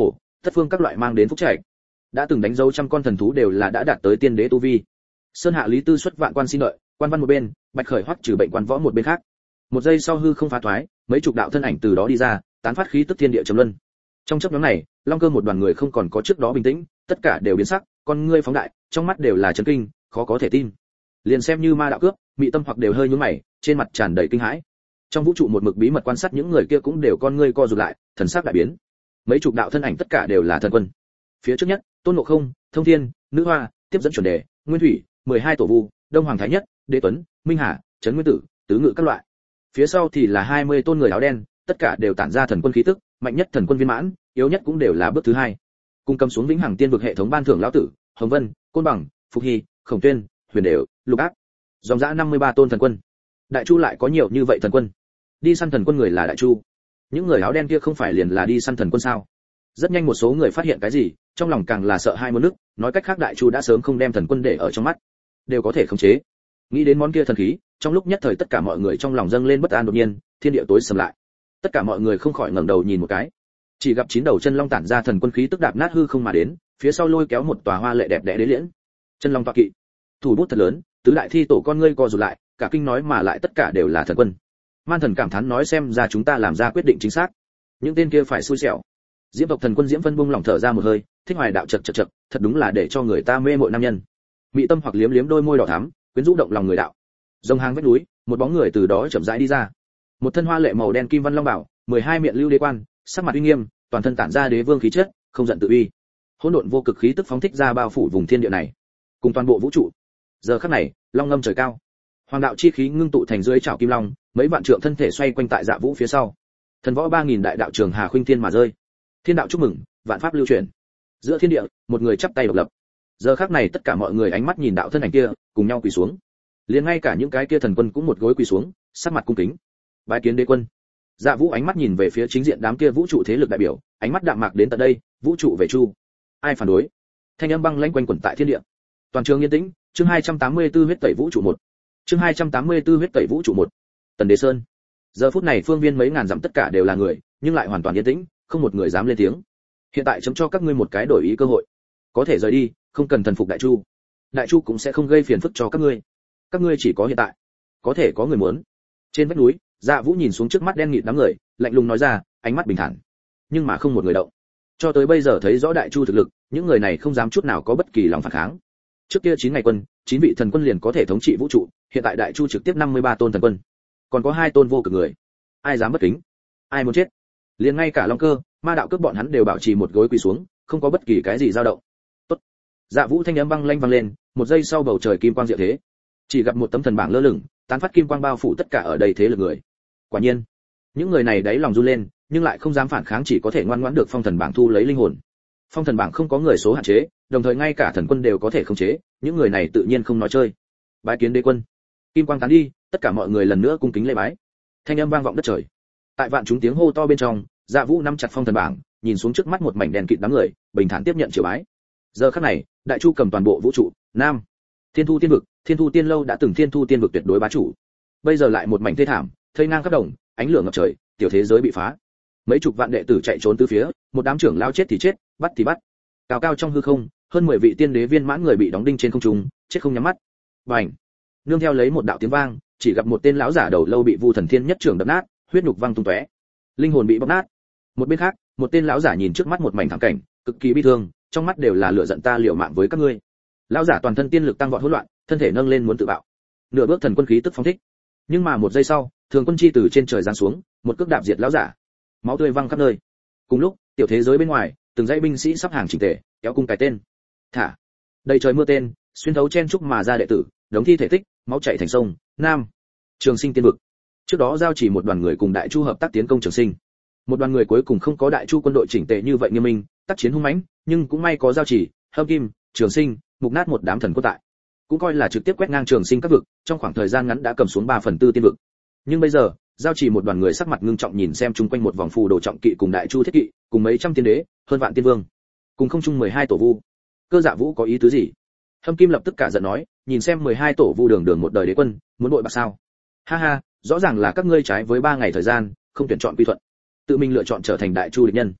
tất phương các loại mang đến phúc trạch. Đã từng đánh dấu trăm con thần thú đều là đã đạt tới tiên đế tu vi. Sơn hạ Lý Tư xuất vạn quan xin đợi, quan văn một bên, Bạch Khởi Hoắc trừ bệnh quan võ một bên khác. Một giây sau hư không phá thoái, mấy chục đạo thân ảnh từ đó đi ra, tán phát khí tức thiên địa trầm luân. Trong chốc ngắn này, Long Cơ một đoàn người không còn có trước đó bình tĩnh, tất cả đều biến sắc, con ngươi phóng đại, trong mắt đều là chấn kinh, khó có thể tin. Liền xem như ma đạo cướp, mị tâm hoặc đều hơi nhướng mày, trên mặt tràn đầy kinh hãi. Trong vũ trụ một mực bí mật quan sát những người kia cũng đều con ngươi co rụt lại, thần sắc đại biến. Mấy chục đạo thân ảnh tất cả đều là thần quân. Phía trước nhất, Tôn Ngộ Không, Thông Thiên, Nữ Hoa, tiếp dẫn chuẩn đề, Nguyên Thủy, mười hai tổ vu, Đông Hoàng Thái Nhất, Đế Tuấn, Minh Hà, Trấn Nguyên Tử, Tứ Ngự các loại. Phía sau thì là hai mươi tôn người áo đen, tất cả đều tản ra thần quân khí tức, mạnh nhất thần quân viên mãn, yếu nhất cũng đều là bước thứ hai. Cùng cầm xuống vĩnh hằng tiên vực hệ thống ban thưởng lão tử, Hồng Vân, Côn Bằng, Phục Hy, Khổng Tuyên, Huyền Đều, Lục Ác. Dòng dã năm mươi ba tôn thần quân. Đại Chu lại có nhiều như vậy thần quân. Đi săn thần quân người là Đại Chu. Những người áo đen kia không phải liền là đi săn thần quân sao? Rất nhanh một số người phát hiện cái gì, trong lòng càng là sợ hai muốn nước, nói cách khác Đại Chu đã sớm không đem thần quân để ở trong mắt, đều có thể khống chế. Nghĩ đến món kia thần khí, trong lúc nhất thời tất cả mọi người trong lòng dâng lên bất an, đột nhiên, thiên địa tối sầm lại. Tất cả mọi người không khỏi ngẩng đầu nhìn một cái. Chỉ gặp chín đầu chân long tản ra thần quân khí tức đạp nát hư không mà đến, phía sau lôi kéo một tòa hoa lệ đẹp đẽ đế liễn. Chân long tọa kỵ, thủ bút thật lớn, tứ đại thi tổ con ngươi co rụt lại, cả kinh nói mà lại tất cả đều là thần quân. Man thần cảm thán nói xem ra chúng ta làm ra quyết định chính xác. Những tên kia phải xui xẻo. Diễm tộc thần quân Diễm Vân bung lòng thở ra một hơi, Thích Hoài đạo chật chật chật, thật đúng là để cho người ta mê mội nam nhân. Mị tâm hoặc liếm liếm đôi môi đỏ thắm, quyến rũ động lòng người đạo. Dòng hàng vách núi, một bóng người từ đó chậm rãi đi ra. Một thân hoa lệ màu đen kim văn long bảo, mười hai miệng lưu đế quan, sắc mặt uy nghiêm, toàn thân tản ra đế vương khí chất, không giận tự uy. Hỗn độn vô cực khí tức phóng thích ra bao phủ vùng thiên địa này, cùng toàn bộ vũ trụ. Giờ khắc này, long ngâm trời cao. Hoàng đạo chi khí ngưng tụ thành dưới chảo kim long, mấy vạn trượng thân thể xoay quanh tại Dạ Vũ phía sau. Thần võ ba nghìn đại đạo trường hà khuynh thiên mà rơi. Thiên đạo chúc mừng, vạn pháp lưu truyền. Giữa thiên địa, một người chắp tay độc lập. Giờ khắc này tất cả mọi người ánh mắt nhìn đạo thân ảnh kia, cùng nhau quỳ xuống. Liền ngay cả những cái kia thần quân cũng một gối quỳ xuống, sắc mặt cung kính. Bái kiến đế quân. Dạ Vũ ánh mắt nhìn về phía chính diện đám kia vũ trụ thế lực đại biểu, ánh mắt đạm mạc đến tận đây, vũ trụ về chu. Ai phản đối? Thanh âm băng lãnh quanh quẩn tại thiên địa. Toàn trường yên tĩnh, chương hai trăm tám mươi tư huyết tẩy vũ trụ một. Chương hai trăm tám mươi tư huyết tẩy vũ trụ một. Tần Đế Sơn. Giờ phút này phương viên mấy ngàn dặm tất cả đều là người, nhưng lại hoàn toàn yên tĩnh, không một người dám lên tiếng. Hiện tại chấm cho các ngươi một cái đổi ý cơ hội. Có thể rời đi, không cần thần phục Đại Chu. Đại Chu cũng sẽ không gây phiền phức cho các ngươi. Các ngươi chỉ có hiện tại. Có thể có người muốn. Trên vách núi, Dạ Vũ nhìn xuống trước mắt đen nghịt đám người, lạnh lùng nói ra, ánh mắt bình thản. Nhưng mà không một người động. Cho tới bây giờ thấy rõ Đại Chu thực lực, những người này không dám chút nào có bất kỳ lòng phản kháng. Trước kia chín ngày quân, chín vị thần quân liền có thể thống trị vũ trụ, hiện tại Đại Chu trực tiếp năm mươi ba tôn thần quân, còn có hai tôn vô cực người. Ai dám bất kính? Ai muốn chết? Liền ngay cả Long Cơ, ma đạo cướp bọn hắn đều bảo trì một gối quỳ xuống, không có bất kỳ cái gì dao động. Tốt. Dạ Vũ thanh âm băng lanh vang lên, một giây sau bầu trời kim quang diệu thế. Chỉ gặp một tấm thần bảng lơ lửng, tán phát kim quang bao phủ tất cả ở đây thế lực người. Quả nhiên, những người này đáy lòng run lên, nhưng lại không dám phản kháng, chỉ có thể ngoan ngoãn được phong thần bảng thu lấy linh hồn. Phong thần bảng không có người số hạn chế, đồng thời ngay cả thần quân đều có thể khống chế, những người này tự nhiên không nói chơi. Bái kiến đế quân. Kim quang tán đi, tất cả mọi người lần nữa cung kính lễ bái. Thanh âm vang vọng đất trời. Tại vạn chúng tiếng hô to bên trong, Dạ Vũ nắm chặt phong thần bảng, nhìn xuống trước mắt một mảnh đèn kịt đám người, bình thản tiếp nhận triều bái. Giờ khắc này, Đại Chu cầm toàn bộ vũ trụ, Nam, Thiên Thu Tiên vực, Thiên Thu Tiên lâu đã từng Thiên Thu Tiên vực tuyệt đối bá chủ. Bây giờ lại một mảnh thê thảm, thây ngang khắp đồng, ánh lửa ngập trời, tiểu thế giới bị phá. Mấy chục vạn đệ tử chạy trốn tứ phía, một đám trưởng lao chết thì chết, bắt thì bắt. Cao cao trong hư không, hơn mười vị tiên đế viên mãn người bị đóng đinh trên không trung, chết không nhắm mắt. Bành! Nương theo lấy một đạo tiếng vang, chỉ gặp một tên lão giả đầu lâu bị Vu Thần Thiên nhất trưởng đập nát, huyết nhục văng tung tóe, linh hồn bị bóc nát. Một bên khác, một tên lão giả nhìn trước mắt một mảnh thảm cảnh, cực kỳ bi thương, trong mắt đều là lửa giận, ta liều mạng với các ngươi. Lão giả toàn thân tiên lực tăng vọt hỗn loạn, thân thể nâng lên muốn tự bạo. Nửa bước thần quân khí tức phóng thích. Nhưng mà một giây sau, thường quân chi từ trên trời giáng xuống, một cước đạp diệt lão giả. Máu tươi văng khắp nơi. Cùng lúc, tiểu thế giới bên ngoài, từng dãy binh sĩ sắp hàng chỉnh tề, kéo cung cái tên. Thả. Đầy trời mưa tên, xuyên thấu chen trúc mà ra đệ tử, đống thi thể tích, máu chảy thành sông. Nam, Trường Sinh tiên vực. Trước đó giao chỉ một đoàn người cùng Đại Chu hợp tác tiến công Trường Sinh. Một đoàn người cuối cùng không có Đại Chu quân đội chỉnh tề như vậy nghiêm minh, tác chiến hung mãnh, nhưng cũng may có giao chỉ, Hâm Kim, Trường Sinh, mục nát một đám thần quân tại. Cũng coi là trực tiếp quét ngang Trường Sinh các vực, trong khoảng thời gian ngắn đã cầm xuống ba phần tư tiên vực. Nhưng bây giờ, giao chỉ một đoàn người sắc mặt ngưng trọng nhìn xem chung quanh một vòng phù đồ trọng kỵ cùng Đại Chu thiết kỵ, cùng mấy trăm tiên đế, hơn vạn tiên vương, cùng không chung mười hai tổ vu. Cơ Dạ Vũ có ý tứ gì? Hâm Kim lập tức cả giận nói, nhìn xem mười hai tổ vu đường đường một đời đế quân, muốn bội bạc sao? Ha ha, rõ ràng là các ngươi trái với ba ngày thời gian, không tuyển chọn quy thuận, tự mình lựa chọn trở thành Đại Chu địch nhân.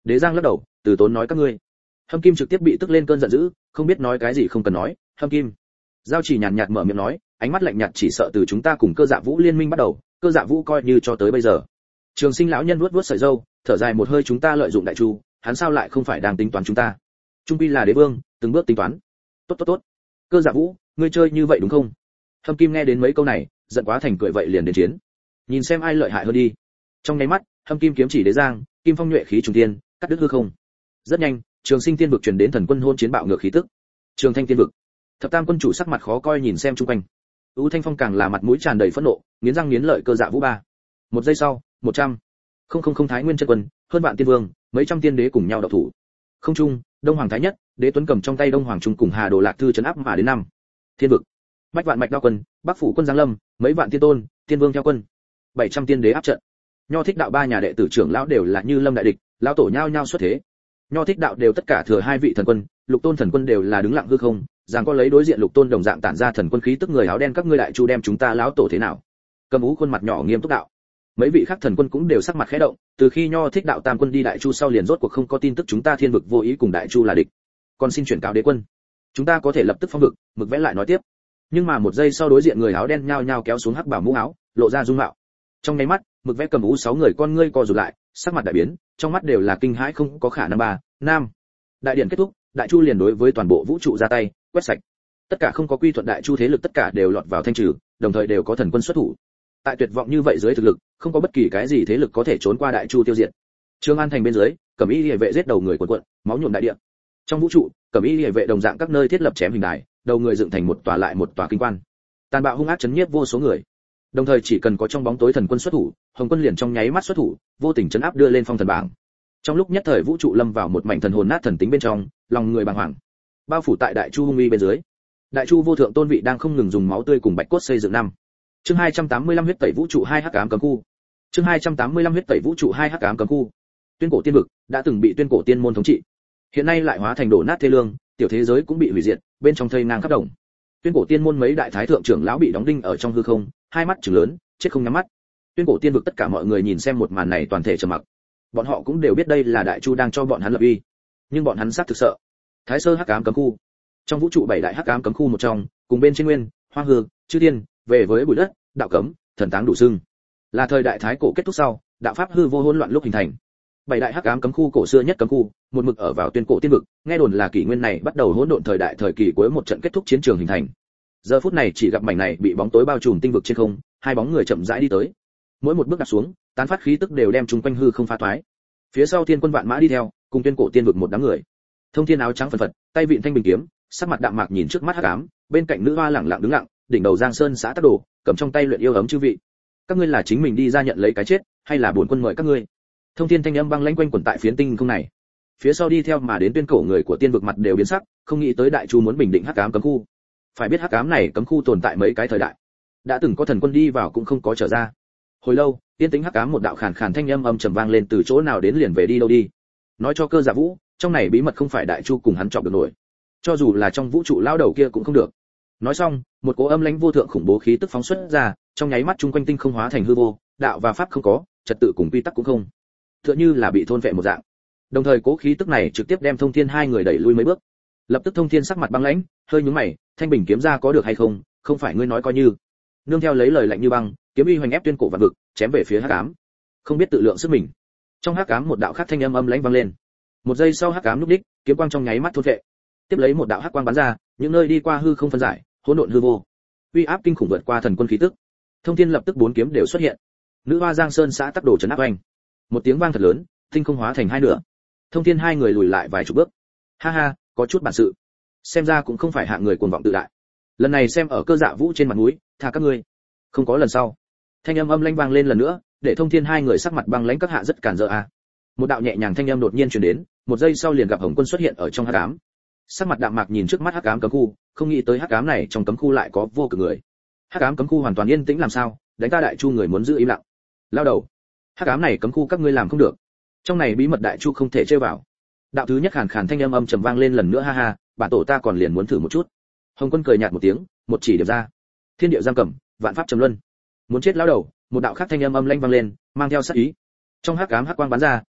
Đế Giang lắc đầu, từ tốn nói các ngươi. Hâm Kim trực tiếp bị tức lên cơn giận dữ, không biết nói cái gì không cần nói. Hâm Kim. Giao Chỉ nhàn nhạt mở miệng nói, ánh mắt lạnh nhạt chỉ sợ từ chúng ta cùng Cơ Dạ Vũ liên minh bắt đầu, Cơ Dạ Vũ coi như cho tới bây giờ. Trường Sinh lão nhân vuốt vuốt sợi râu, thở dài một hơi, chúng ta lợi dụng Đại Chu, hắn sao lại không phải đang tính toán chúng ta? Trung quy là đế vương, từng bước tính toán. Tốt tốt tốt. Cơ Dạ Vũ, ngươi chơi như vậy đúng không? Hâm Kim nghe đến mấy câu này, giận quá thành cười, vậy liền đến chiến. Nhìn xem ai lợi hại hơn đi. Trong nháy mắt, Hâm Kim kiếm chỉ Đế Giang, kim phong nhuệ khí trùng tiên, cắt đứt hư không. Rất nhanh, Trường Sinh tiên vực truyền đến thần quân hôn chiến bạo ngược khí tức. Trường Thanh tiên vực. Thập Tam quân chủ sắc mặt khó coi nhìn xem chung quanh. U Thanh Phong càng là mặt mũi tràn đầy phẫn nộ, nghiến răng nghiến lợi. Cơ Dạ Vũ ba. Một giây sau, một trăm. Không không không Thái Nguyên chân quân, hơn vạn tiên vương, mấy trăm tiên đế cùng nhau độc thủ. Không trung, Đông Hoàng Thái Nhất, Đế Tuấn cầm trong tay Đông Hoàng Trung cùng Hà Đồ Lạc Thư trấn áp mà đến năm. Thiên vực. Bách vạn mạch đao quân, Bắc phủ quân giáng lâm, mấy vạn tiên tôn, tiên vương theo quân. bảy trăm tiên đế áp trận. Nho Thích đạo ba nhà đệ tử trưởng lão đều là như lâm đại địch, lão tổ nhao nhao xuất thế. Nho Thích đạo đều tất cả thừa hai vị thần quân, Lục Tôn thần quân đều là đứng lặng hư không, giằng có lấy đối diện Lục Tôn đồng dạng tản ra thần quân khí tức. Người áo đen các ngươi Đại Chu đem chúng ta lão tổ thế nào? Cầm Ú khuôn mặt nhỏ nghiêm túc đạo. Mấy vị khác thần quân cũng đều sắc mặt khẽ động, từ khi Nho Thích đạo tam quân đi Đại Chu sau liền rốt cuộc không có tin tức chúng ta Thiên vực vô ý cùng Đại Chu là địch. Còn xin chuyển cáo đế quân, chúng ta có thể lập tức phong vực. Mực vẽ lại nói tiếp. Nhưng mà một giây sau đối diện người áo đen nhao nhao kéo xuống hắc bảo mũ áo, lộ ra dung mạo. Trong nháy mắt, Mực vẽ cầm Ú sáu người con ngươi co rụt lại, sắc mặt đại biến, trong mắt đều là kinh hãi không có khả năng. Ba, nam. Đại điện kết thúc, Đại Chu liền đối với toàn bộ vũ trụ ra tay, quét sạch. Tất cả không có quy thuận Đại Chu thế lực tất cả đều lọt vào thanh trừ, đồng thời đều có thần quân xuất thủ. Tại tuyệt vọng như vậy dưới thực lực, không có bất kỳ cái gì thế lực có thể trốn qua Đại Chu tiêu diệt. Trương An thành bên dưới, Cẩm Y Liễu vệ giết đầu người quần quật, máu nhuộm đại địa. Trong vũ trụ, Cẩm Y Liễu vệ đồng dạng các nơi thiết lập chém hình đài, đầu người dựng thành một tòa lại một tòa kinh quan. Tàn bạo hung ác chấn nhiếp vô số người. Đồng thời chỉ cần có trong bóng tối thần quân xuất thủ, Hồng quân liền trong nháy mắt xuất thủ, vô tình chấn áp đưa lên phong thần bảng. Trong lúc nhất thời vũ trụ lâm vào một mảnh thần hồn nát thần tính bên trong, lòng người bàng hoàng. Bao phủ tại Đại Chu hung uy bên dưới. Đại Chu vô thượng tôn vị đang không ngừng dùng máu tươi cùng bạch cốt xây dựng năm. Chương hai trăm tám mươi lăm huyết tẩy vũ trụ hai hắc ám cấm khu. Chương hai trăm tám mươi lăm huyết tẩy vũ trụ hai hắc ám cấm khu. Tuyên cổ tiên vực đã từng bị tuyên cổ tiên môn thống trị, hiện nay lại hóa thành đổ nát thê lương, tiểu thế giới cũng bị hủy diệt, bên trong thây ngang khắp đồng. Tuyên cổ tiên môn mấy đại thái thượng trưởng lão bị đóng đinh ở trong hư không, hai mắt trừng lớn, chết không nhắm mắt. Tuyên cổ tiên vực tất cả mọi người nhìn xem một màn này toàn thể trầm mặc. Bọn họ cũng đều biết đây là Đại Chu đang cho bọn hắn lập uy, nhưng bọn hắn xác thực sợ. Thái Sơ hắc ám cấm khu, trong vũ trụ bảy đại hắc ám cấm khu một trong, cùng bên trên nguyên, hoang hư, chư thiên, về với bụi đất, đạo cấm, thần táng đủ xưng, là thời đại thái cổ kết thúc sau, đạo pháp hư vô hỗn loạn lúc hình thành. Bảy đại hắc ám cấm khu cổ xưa nhất cấm khu, một mực ở vào tuyên cổ tiên vực, nghe đồn là kỷ nguyên này bắt đầu hỗn độn thời đại thời kỳ cuối một trận kết thúc chiến trường hình thành. Giờ phút này chỉ gặp mảnh này bị bóng tối bao trùm tinh vực trên không, hai bóng người chậm rãi đi tới. Mỗi một bước đặt xuống, tán phát khí tức đều đem chúng quanh hư không phá toái. Phía sau thiên quân vạn mã đi theo, cùng tuyên cổ tiên vực một đám người. Thông thiên áo trắng phần phật, tay vịn thanh bình kiếm, sắc mặt đạm mạc nhìn trước mắt hắc ám, bên cạnh nữ hoa lẳng lặng đứng lặng, đỉnh đầu Giang Sơn xã tắc đồ, cầm trong tay luyện yêu ấm chư vị. Các ngươi là chính mình đi ra nhận lấy cái chết, hay là bổn quân mời các ngươi? Thông thiên thanh âm băng lãnh quanh quẩn tại phiến tinh không này. Phía sau đi theo mà đến tuyên cổ người của tiên vực mặt đều biến sắc, không nghĩ tới Đại Chu muốn bình định hắc ám cấm khu. Phải biết hắc ám này cấm khu tồn tại mấy cái thời đại, đã từng có thần quân đi vào cũng không có trở ra. Hồi lâu, tiên tính hắc ám một đạo khàn khàn thanh âm âm trầm vang lên, từ chỗ nào đến liền về đi đâu đi. Nói cho Cơ Dạ Vũ, trong này bí mật không phải Đại Chu cùng hắn chọc được nổi, cho dù là trong vũ trụ lão đầu kia cũng không được. Nói xong, một cỗ âm lãnh vô thượng khủng bố khí tức phóng xuất ra, trong nháy mắt chung quanh tinh không hóa thành hư vô, đạo và pháp không có, trật tự cùng quy tắc cũng không, tựa như là bị thôn phệ một dạng. Đồng thời cỗ khí tức này trực tiếp đem Thông Thiên hai người đẩy lui mấy bước. Lập tức Thông Thiên sắc mặt băng lãnh, hơi nhướng mày, thanh bình kiếm ra có được hay không, không phải ngươi nói coi như. Nương theo lấy lời lạnh như băng, kiếm uy hoành ép tuyên cổ vạn vực, chém về phía hắc ám. Không biết tự lượng sức mình. Trong hắc ám một đạo khác thanh âm âm lãnh vang lên. Một giây sau hắc ám lúc đích, kiếm quang trong nháy mắt thôn phệ. Tiếp lấy một đạo hắc quang bắn ra, những nơi đi qua hư không phân giải, hỗn độn hư vô. Uy áp kinh khủng vượt qua thần quân khí tức. Thông Thiên lập tức bốn kiếm đều xuất hiện. Nữ hoa Giang Sơn xã tắc đồ trấn áp oanh. Một tiếng vang thật lớn, tinh không hóa thành hai nửa. Thông Thiên hai người lùi lại vài chục bước. Ha ha, có chút bản sự. Xem ra cũng không phải hạng người cuồng vọng tự đại. Lần này xem ở Cơ Dạ Vũ trên mặt mũi, tha các ngươi. Không có lần sau. Thanh âm âm lãnh vang lên lần nữa, để Thông Thiên hai người sắc mặt băng lãnh các hạ rất cản rỡ a. Một đạo nhẹ nhàng thanh âm đột nhiên truyền đến, một giây sau liền gặp Hồng Quân xuất hiện ở trong hắc ám. Sắc mặt đạm mạc nhìn trước mắt hắc ám cấm khu, không nghĩ tới hắc ám này trong cấm khu lại có vô cực người. Hắc ám cấm khu hoàn toàn yên tĩnh làm sao, đánh ta Đại Chu người muốn giữ im lặng. Lao đầu, hắc ám này cấm khu các ngươi làm không được. Trong này bí mật Đại Chu không thể chơi vào. Đạo thứ nhất khàn khàn thanh âm âm trầm vang lên lần nữa, ha ha, bản tổ ta còn liền muốn thử một chút. Hồng Quân cười nhạt một tiếng, một chỉ điểm ra. Thiên địa giam cầm, vạn pháp trầm luân. Muốn chết lao đầu, một đạo khác thanh âm âm lãnh vang lên, mang theo sát ý. Trong hắc ám hắc quang bắn ra,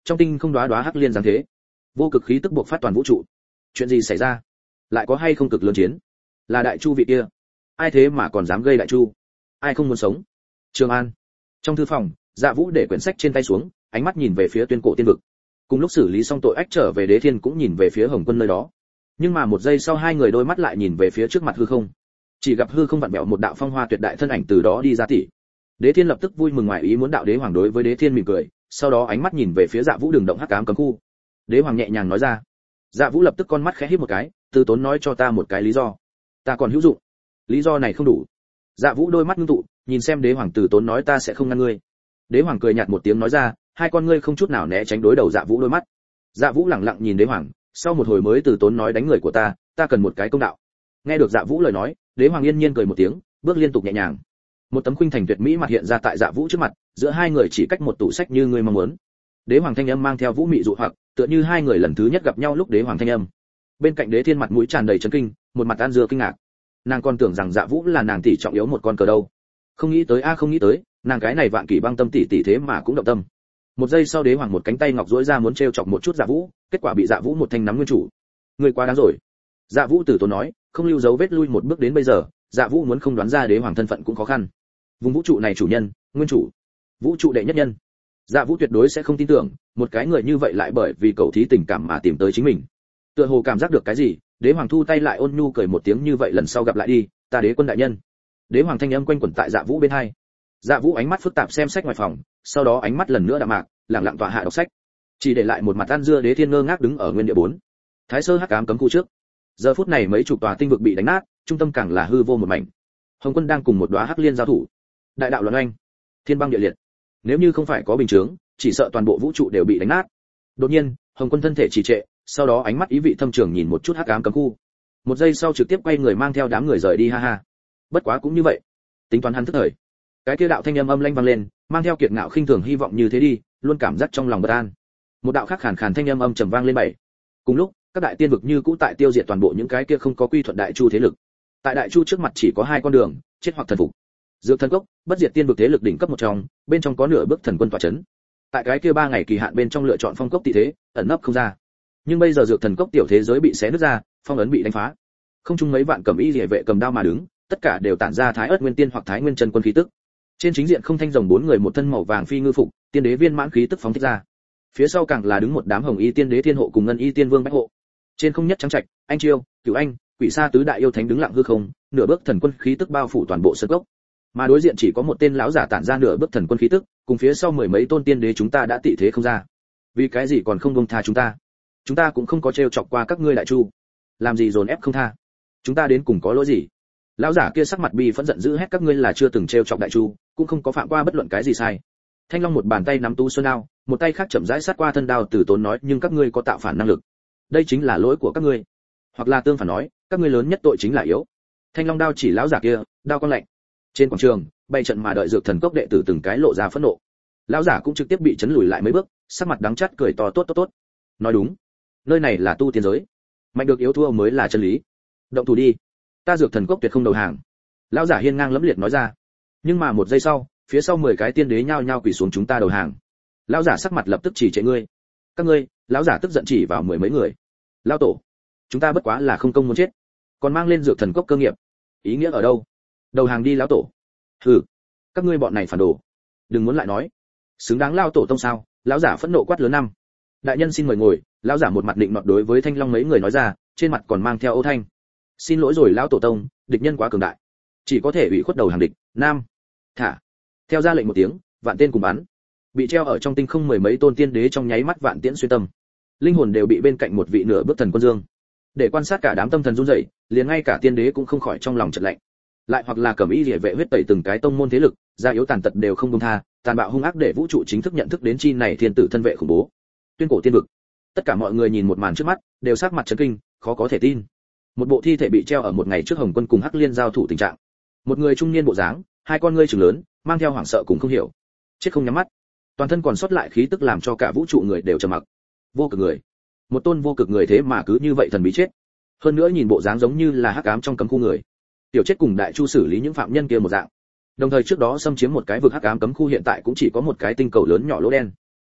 trong tinh không đóa đóa hắc liên giáng thế, vô cực khí tức buộc phát toàn vũ trụ. Chuyện gì xảy ra? Lại có hay không cực lớn chiến? Là đại chu vị kia? Ai thế mà còn dám gây đại chu? Ai không muốn sống? Trường An. Trong thư phòng, Dạ Vũ để quyển sách trên tay xuống, ánh mắt nhìn về phía Tuyên Cổ Tiên vực. Cùng lúc xử lý xong tội ách trở về Đế Thiên cũng nhìn về phía Hồng Quân nơi đó. Nhưng mà một giây sau hai người đôi mắt lại nhìn về phía trước mặt hư không. Chỉ gặp hư không vặn vẹo một đạo phong hoa tuyệt đại thân ảnh từ đó đi ra tỉ. Đế Thiên lập tức vui mừng ngoài ý muốn, đạo đế hoàng đối với Đế Thiên mỉm cười, sau đó ánh mắt nhìn về phía Dạ Vũ đường động hắc ám cấm khu. Đế hoàng nhẹ nhàng nói ra. Dạ Vũ lập tức con mắt khẽ híp một cái, Từ Tốn nói cho ta một cái lý do. Ta còn hữu dụng. Lý do này không đủ. Dạ Vũ đôi mắt ngưng tụ, nhìn xem đế hoàng. Từ Tốn nói ta sẽ không ngăn ngươi. Đế hoàng cười nhạt một tiếng nói ra, hai con ngươi không chút nào né tránh đối đầu Dạ Vũ đôi mắt. Dạ Vũ lẳng lặng nhìn đế hoàng, sau một hồi mới Từ Tốn nói đánh người của ta, ta cần một cái công đạo. Nghe được Dạ Vũ lời nói, đế hoàng yên nhiên cười một tiếng, bước liên tục nhẹ nhàng. Một tấm khuynh thành tuyệt mỹ mặt hiện ra tại Dạ Vũ trước mặt, giữa hai người chỉ cách một tủ sách như ngươi mong muốn. Đế hoàng thanh âm mang theo vũ mị dụ hoặc, tựa như hai người lần thứ nhất gặp nhau lúc đế hoàng thanh âm. Bên cạnh Đế Thiên mặt mũi tràn đầy chấn kinh, một mặt an dưa kinh ngạc. Nàng còn tưởng rằng Dạ Vũ là nàng tỷ trọng yếu một con cờ đâu. Không nghĩ tới a không nghĩ tới, nàng cái này vạn kỷ băng tâm tỷ tỷ thế mà cũng động tâm. Một giây sau đế hoàng một cánh tay ngọc duỗi ra muốn trêu chọc một chút Dạ Vũ, kết quả bị Dạ Vũ một thanh nắm nguyên chủ. Người quá đáng rồi. Dạ Vũ Tử Tốn nói, không lưu dấu vết lui một bước đến bây giờ, Dạ Vũ muốn không đoán ra đế hoàng thân phận cũng khó khăn. Vùng vũ trụ này chủ nhân, nguyên chủ, vũ trụ đệ nhất nhân. Dạ Vũ tuyệt đối sẽ không tin tưởng, một cái người như vậy lại bởi vì cầu thí tình cảm mà tìm tới chính mình. Tựa hồ cảm giác được cái gì, đế hoàng thu tay lại ôn nhu cười một tiếng, như vậy lần sau gặp lại đi, ta đế quân đại nhân. Đế hoàng thanh âm quanh quẩn tại Dạ Vũ bên hai. Dạ Vũ ánh mắt phức tạp xem sách ngoài phòng, sau đó ánh mắt lần nữa đạm mạc, lặng lặng tọa hạ đọc sách, chỉ để lại một mặt ăn dưa. Đế Thiên ngơ ngác đứng ở nguyên địa bốn Thái Sơ hắc ám cấm khu trước. Giờ phút này mấy chục tòa tinh vực bị đánh nát, trung tâm càng là hư vô một mảnh. Hồng Quân đang cùng một đóa hắc liên giao thủ, đại đạo luận oanh, thiên băng địa liệt. Nếu như không phải có bình chướng, chỉ sợ toàn bộ vũ trụ đều bị đánh nát. Đột nhiên, Hồng Quân thân thể trì trệ, sau đó ánh mắt ý vị thâm trường nhìn một chút hắc ám cấm khu. Một giây sau trực tiếp quay người mang theo đám người rời đi, ha ha. Bất quá cũng như vậy, tính toán hắn thức thời. Cái kia đạo thanh âm âm lanh vang lên, mang theo kiệt ngạo khinh thường hy vọng như thế đi, luôn cảm giác trong lòng bất an. Một đạo khác khàn khàn thanh âm âm trầm vang lên bảy. Cùng lúc, các đại tiên vực như cũ tại tiêu diệt toàn bộ những cái kia không có quy thuận đại chu thế lực. Tại đại chu trước mặt chỉ có hai con đường, chết hoặc thần phục. Dược thần cốc, bất diệt tiên vực thế lực đỉnh cấp một trong, bên trong có nửa bước thần quân tọa chấn. Tại cái kia ba ngày kỳ hạn bên trong lựa chọn phong cốc tị thế, ẩn nấp không ra. Nhưng bây giờ dược thần cốc tiểu thế giới bị xé nứt ra, phong ấn bị đánh phá. Không trung mấy vạn cẩm y liề vệ cầm đao mà đứng, tất cả đều tản ra thái ớt nguyên tiên hoặc thái nguyên chân quân khí tức. Trên chính diện không thanh rồng bốn người một thân màu vàng phi ngư phục, tiên đế viên mãn khí tức phóng thích ra. Phía sau càng là đứng một đám hồng y tiên đế thiên hộ cùng ngân y tiên vương bách hộ. Trên không nhất trắng trạch, anh chiêu, cửu anh, quỷ sa tứ đại yêu thánh đứng lặng hư không, nửa bước thần quân khí tức bao phủ toàn bộ sân cốc. Mà đối diện chỉ có một tên lão giả tản ra nửa bước thần quân khí tức, cùng phía sau mười mấy tôn tiên đế. Chúng ta đã tị thế không ra, vì cái gì còn không buông tha chúng ta? Chúng ta cũng không có trêu chọc qua các ngươi đại chu, làm gì dồn ép không tha? Chúng ta đến cùng có lỗi gì? Lão giả kia sắc mặt bi phẫn giận dữ hét, các ngươi là chưa từng trêu chọc đại chu, cũng không có phạm qua bất luận cái gì sai. Thanh Long một bàn tay nắm tu xuân đao, một tay khác chậm rãi sát qua thân đao. Từ Tốn nói, nhưng các ngươi có tạo phản năng lực, đây chính là lỗi của các ngươi. Hoặc là tương phản nói, các ngươi lớn nhất tội chính là yếu. Thanh Long đao chỉ lão giả kia, đao quang lạnh. Trên quảng trường, bày trận mà đợi dược thần cốc đệ tử từng cái lộ ra phẫn nộ. Lão giả cũng trực tiếp bị chấn lùi lại mấy bước, sắc mặt đắng chát cười to, tốt tốt tốt. Nói đúng, nơi này là tu tiên giới, mạnh được yếu thua mới là chân lý. Động thủ đi, ta dược thần cốc tuyệt không đầu hàng. Lão giả hiên ngang lẫm liệt nói ra. Nhưng mà một giây sau, phía sau mười cái tiên đế nhao nhao quỳ xuống, chúng ta đầu hàng. Lão giả sắc mặt lập tức chỉ trệ ngươi, các ngươi. Lão giả tức giận chỉ vào mười mấy người. Lão tổ, chúng ta bất quá là không công muốn chết, còn mang lên dược thần cốc cơ nghiệp, ý nghĩa ở đâu? Đầu hàng đi lão tổ. Hừ, các ngươi bọn này phản đồ, đừng muốn lại nói. Xứng đáng lão tổ tông sao? Lão giả phẫn nộ quát lớn năm. Đại nhân xin mời ngồi. Lão giả một mặt định nọt đối với Thanh Long mấy người nói ra, trên mặt còn mang theo âu thanh. Xin lỗi rồi lão tổ tông, địch nhân quá cường đại, chỉ có thể ủy khuất đầu hàng địch. Nam, thả. Theo ra lệnh một tiếng, vạn tên cùng bắn. Bị treo ở trong tinh không mười mấy tôn tiên đế trong nháy mắt vạn tiễn xuyên tâm, linh hồn đều bị bên cạnh một vị nửa bước thần quân dương. Để quan sát cả đám tâm thần run rẩy, liền ngay cả tiên đế cũng không khỏi trong lòng chợt lạnh. Lại hoặc là cẩm y liề vệ huyết tẩy từng cái tông môn thế lực, gia yếu tàn tật đều không buông tha, tàn bạo hung ác để vũ trụ chính thức nhận thức đến chi này thiên tử thân vệ khủng bố. Tuyên cổ tiên vực, tất cả mọi người nhìn một màn trước mắt, đều sắc mặt chấn kinh, khó có thể tin. Một bộ thi thể bị treo ở một ngày trước Hồng Quân cùng Hắc Liên giao thủ tình trạng. Một người trung niên bộ dáng, hai con ngươi trừng lớn, mang theo hoảng sợ cùng không hiểu. Chết không nhắm mắt, toàn thân còn sót lại khí tức làm cho cả vũ trụ người đều trầm mặc. Vô cực người, một tôn vô cực người thế mà cứ như vậy thần bí chết. Hơn nữa nhìn bộ dáng giống như là hắc ám trong cấm khu người. Tiểu chết cùng đại chu xử lý những phạm nhân kia một dạng. Đồng thời trước đó xâm chiếm một cái vực hắc ám cấm khu, hiện tại cũng chỉ có một cái tinh cầu lớn nhỏ lỗ đen.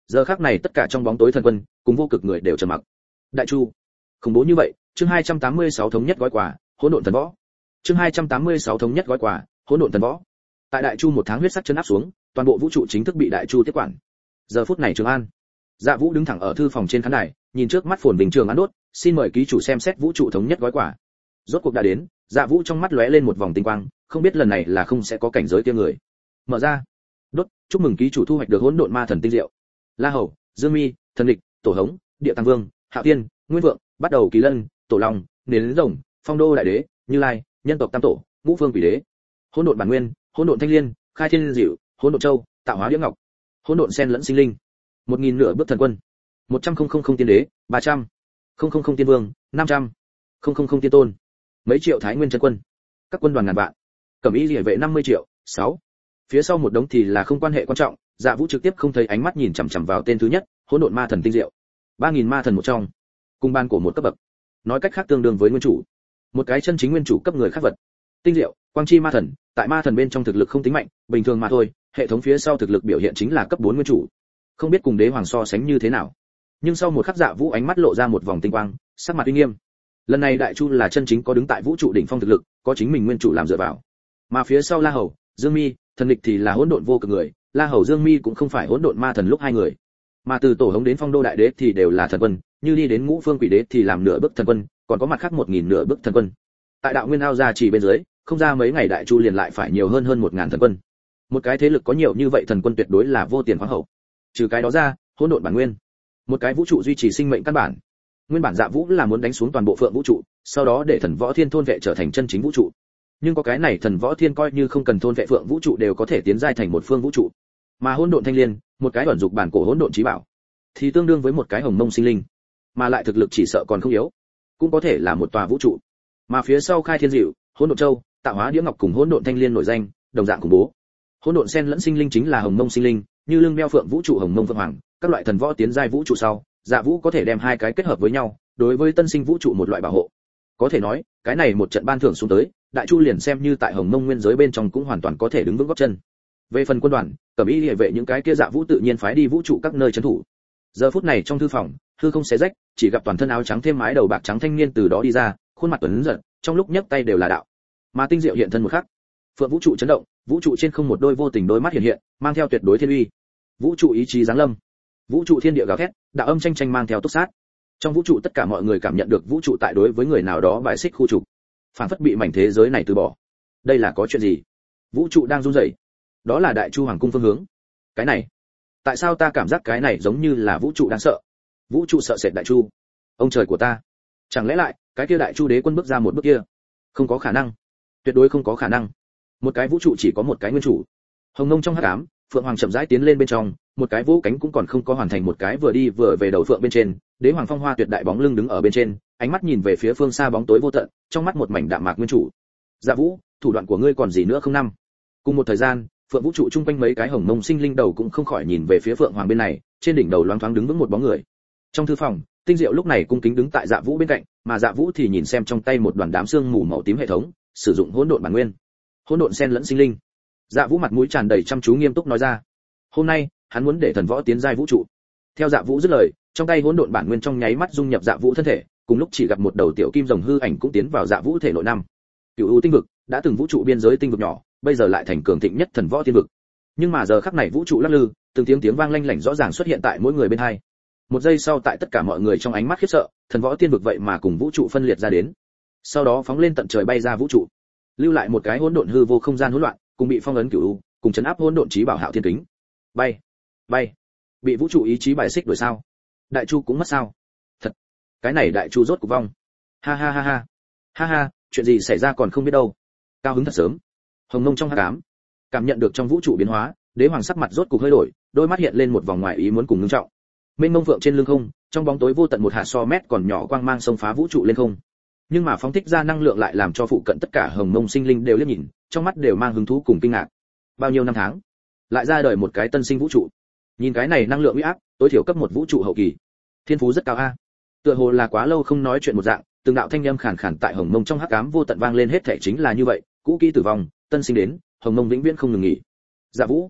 Giờ khắc này tất cả trong bóng tối thần quân cùng vô cực người đều trầm mặc. Đại chu, khủng bố như vậy. Chương hai trăm tám mươi sáu thống nhất gói quà, hỗn độn thần võ. Chương hai trăm tám mươi sáu thống nhất gói quà, hỗn độn thần võ. Tại đại chu một tháng huyết sắc chân áp xuống, toàn bộ vũ trụ chính thức bị đại chu tiếp quản. Giờ phút này Trường An, Dạ Vũ đứng thẳng ở thư phòng trên khán đài, nhìn trước mắt phồn bình Trường An đốt, xin mời ký chủ xem xét vũ trụ thống nhất gói quà. Rốt cuộc đã đến, Dạ Vũ trong mắt lóe lên một vòng tinh quang, không biết lần này là không sẽ có cảnh giới kia người. Mở ra. Đốt, chúc mừng ký chủ thu hoạch được hỗn độn ma thần tinh diệu. La Hầu, Dương Mi, Thần Địch, Tổ Hống, Địa Tăng Vương, Hạo Tiên, Nguyên Vượng, bắt đầu Kỳ Lân, Tổ Long, Nến Rồng, Phong Đô Đại Đế, Như Lai, Nhân tộc Tam Tổ, Ngũ Phương Quỷ Đế, hỗn độn bản nguyên, hỗn độn thanh liên, khai thiên diệu, hỗn độn châu, tạo hóa đĩa ngọc, hỗn độn sen lẫn sinh linh. Một nghìn nửa bước thần quân, một trăm không không không tiên đế, ba trăm không không không tiên vương, năm trăm không không không tiên tôn, mấy triệu thái nguyên chân quân, các quân đoàn ngàn vạn, cẩm y liễu vệ năm mươi triệu, sáu. Phía sau một đống thì là không quan hệ quan trọng, Dạ Vũ trực tiếp không thấy ánh mắt nhìn chằm chằm vào tên thứ nhất, hỗn độn ma thần tinh diệu. ba nghìn ma thần một trong, cùng ban của một cấp bậc. Nói cách khác tương đương với nguyên chủ. Một cái chân chính nguyên chủ cấp người khác vật. Tinh diệu, quang chi ma thần, tại ma thần bên trong thực lực không tính mạnh, bình thường mà thôi, hệ thống phía sau thực lực biểu hiện chính là cấp bốn nguyên chủ. Không biết cùng đế hoàng so sánh như thế nào. Nhưng sau một khắc Dạ Vũ ánh mắt lộ ra một vòng tinh quang, sắc mặt uy nghiêm. Lần này đại chu là chân chính có đứng tại vũ trụ đỉnh phong thực lực, có chính mình nguyên chủ làm dựa vào. Mà phía sau La Hầu, Dương Mi, Thần Địch thì là hỗn độn vô cực người, La Hầu Dương Mi cũng không phải hỗn độn ma thần lúc hai người. Mà từ Tổ Hống đến Phong Đô Đại Đế thì đều là thần quân, như đi đến Ngũ Phương Quỷ Đế thì làm nửa bước thần quân, còn có mặt khác một nghìn nửa bước thần quân. Tại đạo nguyên ao ra chỉ bên dưới, không ra mấy ngày đại chu liền lại phải nhiều hơn hơn một ngàn thần quân. Một cái thế lực có nhiều như vậy thần quân tuyệt đối là vô tiền khoáng hậu. Trừ cái đó ra, hỗn độn bản nguyên, một cái vũ trụ duy trì sinh mệnh căn bản. Nguyên bản Dạ Vũ là muốn đánh xuống toàn bộ phượng vũ trụ, sau đó để thần võ thiên thôn vệ trở thành chân chính vũ trụ. Nhưng có cái này thần võ thiên coi như không cần thôn vệ phượng vũ trụ đều có thể tiến giai thành một phương vũ trụ. Mà hỗn độn thanh liên, một cái ẩn dục bản cổ hỗn độn chí bảo, thì tương đương với một cái hồng mông sinh linh, mà lại thực lực chỉ sợ còn không yếu, cũng có thể là một tòa vũ trụ. Mà phía sau khai thiên diệu, hỗn độn châu, tạo hóa đĩa ngọc cùng hỗn độn thanh liên nổi danh, đồng dạng khủng bố. Hỗn độn sen lẫn sinh linh chính là hồng mông sinh linh, như lưng đeo phượng vũ trụ hồng mông vượng hoàng, các loại thần võ tiến giai vũ trụ sau, Dạ Vũ có thể đem hai cái kết hợp với nhau, đối với tân sinh vũ trụ một loại bảo hộ. Có thể nói, cái này một trận ban thưởng xuống tới, đại chu liền xem như tại hồng mông nguyên giới bên trong cũng hoàn toàn có thể đứng vững gót chân. Về phần quân đoàn, cẩm y liễu vệ những cái kia Dạ Vũ tự nhiên phái đi vũ trụ các nơi trấn thủ. Giờ phút này trong thư phòng, hư không xé rách, chỉ gặp toàn thân áo trắng thêm mái đầu bạc trắng thanh niên từ đó đi ra, khuôn mặt tuấn giật, trong lúc nhấc tay đều là đạo. Mà tinh diệu hiện thân một khắc, phượng vũ trụ chấn động, vũ trụ trên không một đôi vô tình đôi mắt hiện hiện, mang theo tuyệt đối thiên uy. Vũ trụ ý chí giáng lâm, vũ trụ thiên địa gào thét, đạo âm tranh tranh mang theo túc sát. Trong vũ trụ tất cả mọi người cảm nhận được vũ trụ tại đối với người nào đó bài xích khu trục, phản phất bị mảnh thế giới này từ bỏ. Đây là có chuyện gì? Vũ trụ đang run rẩy. Đó là đại chu hoàng cung phương hướng. Cái này, tại sao ta cảm giác cái này giống như là vũ trụ đang sợ? Vũ trụ sợ sệt đại chu. Ông trời của ta, chẳng lẽ lại cái kia đại chu đế quân bước ra một bước kia? Không có khả năng, tuyệt đối không có khả năng. Một cái vũ trụ chỉ có một cái nguyên chủ. Hồng Nông trong hắc ám, Phượng Hoàng chậm rãi tiến lên bên trong, một cái vũ cánh cũng còn không có hoàn thành, một cái vừa đi vừa về đầu phượng bên trên, đế hoàng phong hoa tuyệt đại bóng lưng đứng ở bên trên, ánh mắt nhìn về phía phương xa bóng tối vô tận, trong mắt một mảnh đạm mạc nguyên chủ. Dạ Vũ, thủ đoạn của ngươi còn gì nữa không năm? Cùng một thời gian, Phượng vũ trụ chung quanh mấy cái hồng mông sinh linh đầu cũng không khỏi nhìn về phía Phượng Hoàng bên này, trên đỉnh đầu loáng thoáng đứng vững một bóng người. Trong thư phòng, Tinh Diệu lúc này cung kính đứng tại Dạ Vũ bên cạnh, mà Dạ Vũ thì nhìn xem trong tay một đoàn đám xương mù màu tím hệ thống, sử dụng hỗn độn bản nguyên, hỗn độn xen lẫn sinh linh. Dạ Vũ mặt mũi tràn đầy chăm chú nghiêm túc nói ra, hôm nay hắn muốn để thần võ tiến giai vũ trụ. Theo Dạ Vũ dứt lời, trong tay hỗn độn bản nguyên trong nháy mắt dung nhập Dạ Vũ thân thể, cùng lúc chỉ gặp một đầu tiểu kim rồng hư ảnh cũng tiến vào Dạ Vũ thể nội năm. Cửu U tinh vực đã từng vũ trụ biên giới tinh vực nhỏ, bây giờ lại thành cường thịnh nhất thần võ tiên vực. Nhưng mà giờ khắc này vũ trụ lắc lư, từng tiếng tiếng vang lanh lảnh rõ ràng xuất hiện tại mỗi người bên hai. Một giây sau, tại tất cả mọi người trong ánh mắt khiếp sợ, thần võ tiên vực vậy mà cùng vũ trụ phân liệt ra đến. Sau đó phóng lên tận trời bay ra vũ trụ, lưu lại một cái hỗn độn hư vô không gian hỗn loạn, cùng bị phong ấn Cửu U, cùng chấn áp hỗn độn chí bảo Hạo Thiên Kính. Bay, bay, bị vũ trụ ý chí bài xích đuổi sao? Đại chu cũng mất sao? Thật, cái này đại chu rốt cục vong. Ha ha ha ha. Ha ha, chuyện gì xảy ra còn không biết đâu. Cao hứng thật sớm. Hồng Nông trong hắc ám, cảm nhận được trong vũ trụ biến hóa, đế hoàng sắc mặt rốt cục hơi đổi, đôi mắt hiện lên một vòng ngoài ý muốn cùng ngưng trọng. Mênh mông vượng trên lưng không, trong bóng tối vô tận một hạt so mét còn nhỏ quang mang xông phá vũ trụ lên không. Nhưng mà phóng thích ra năng lượng lại làm cho phụ cận tất cả Hồng Nông sinh linh đều liếc nhìn, trong mắt đều mang hứng thú cùng kinh ngạc. Bao nhiêu năm tháng, lại ra đời một cái tân sinh vũ trụ. Nhìn cái này năng lượng uy áp, tối thiểu cấp một vũ trụ hậu kỳ. Thiên phú rất cao a. Tựa hồ là quá lâu không nói chuyện một dạng, từng đạo thanh âm khàn khàn tại Hồng Mông trong hắc ám vô tận vang lên, hết thảy chính là như vậy, cũ kỹ tử vong, tân sinh đến, Hồng Mông vĩnh viễn không ngừng nghỉ. Dạ Vũ,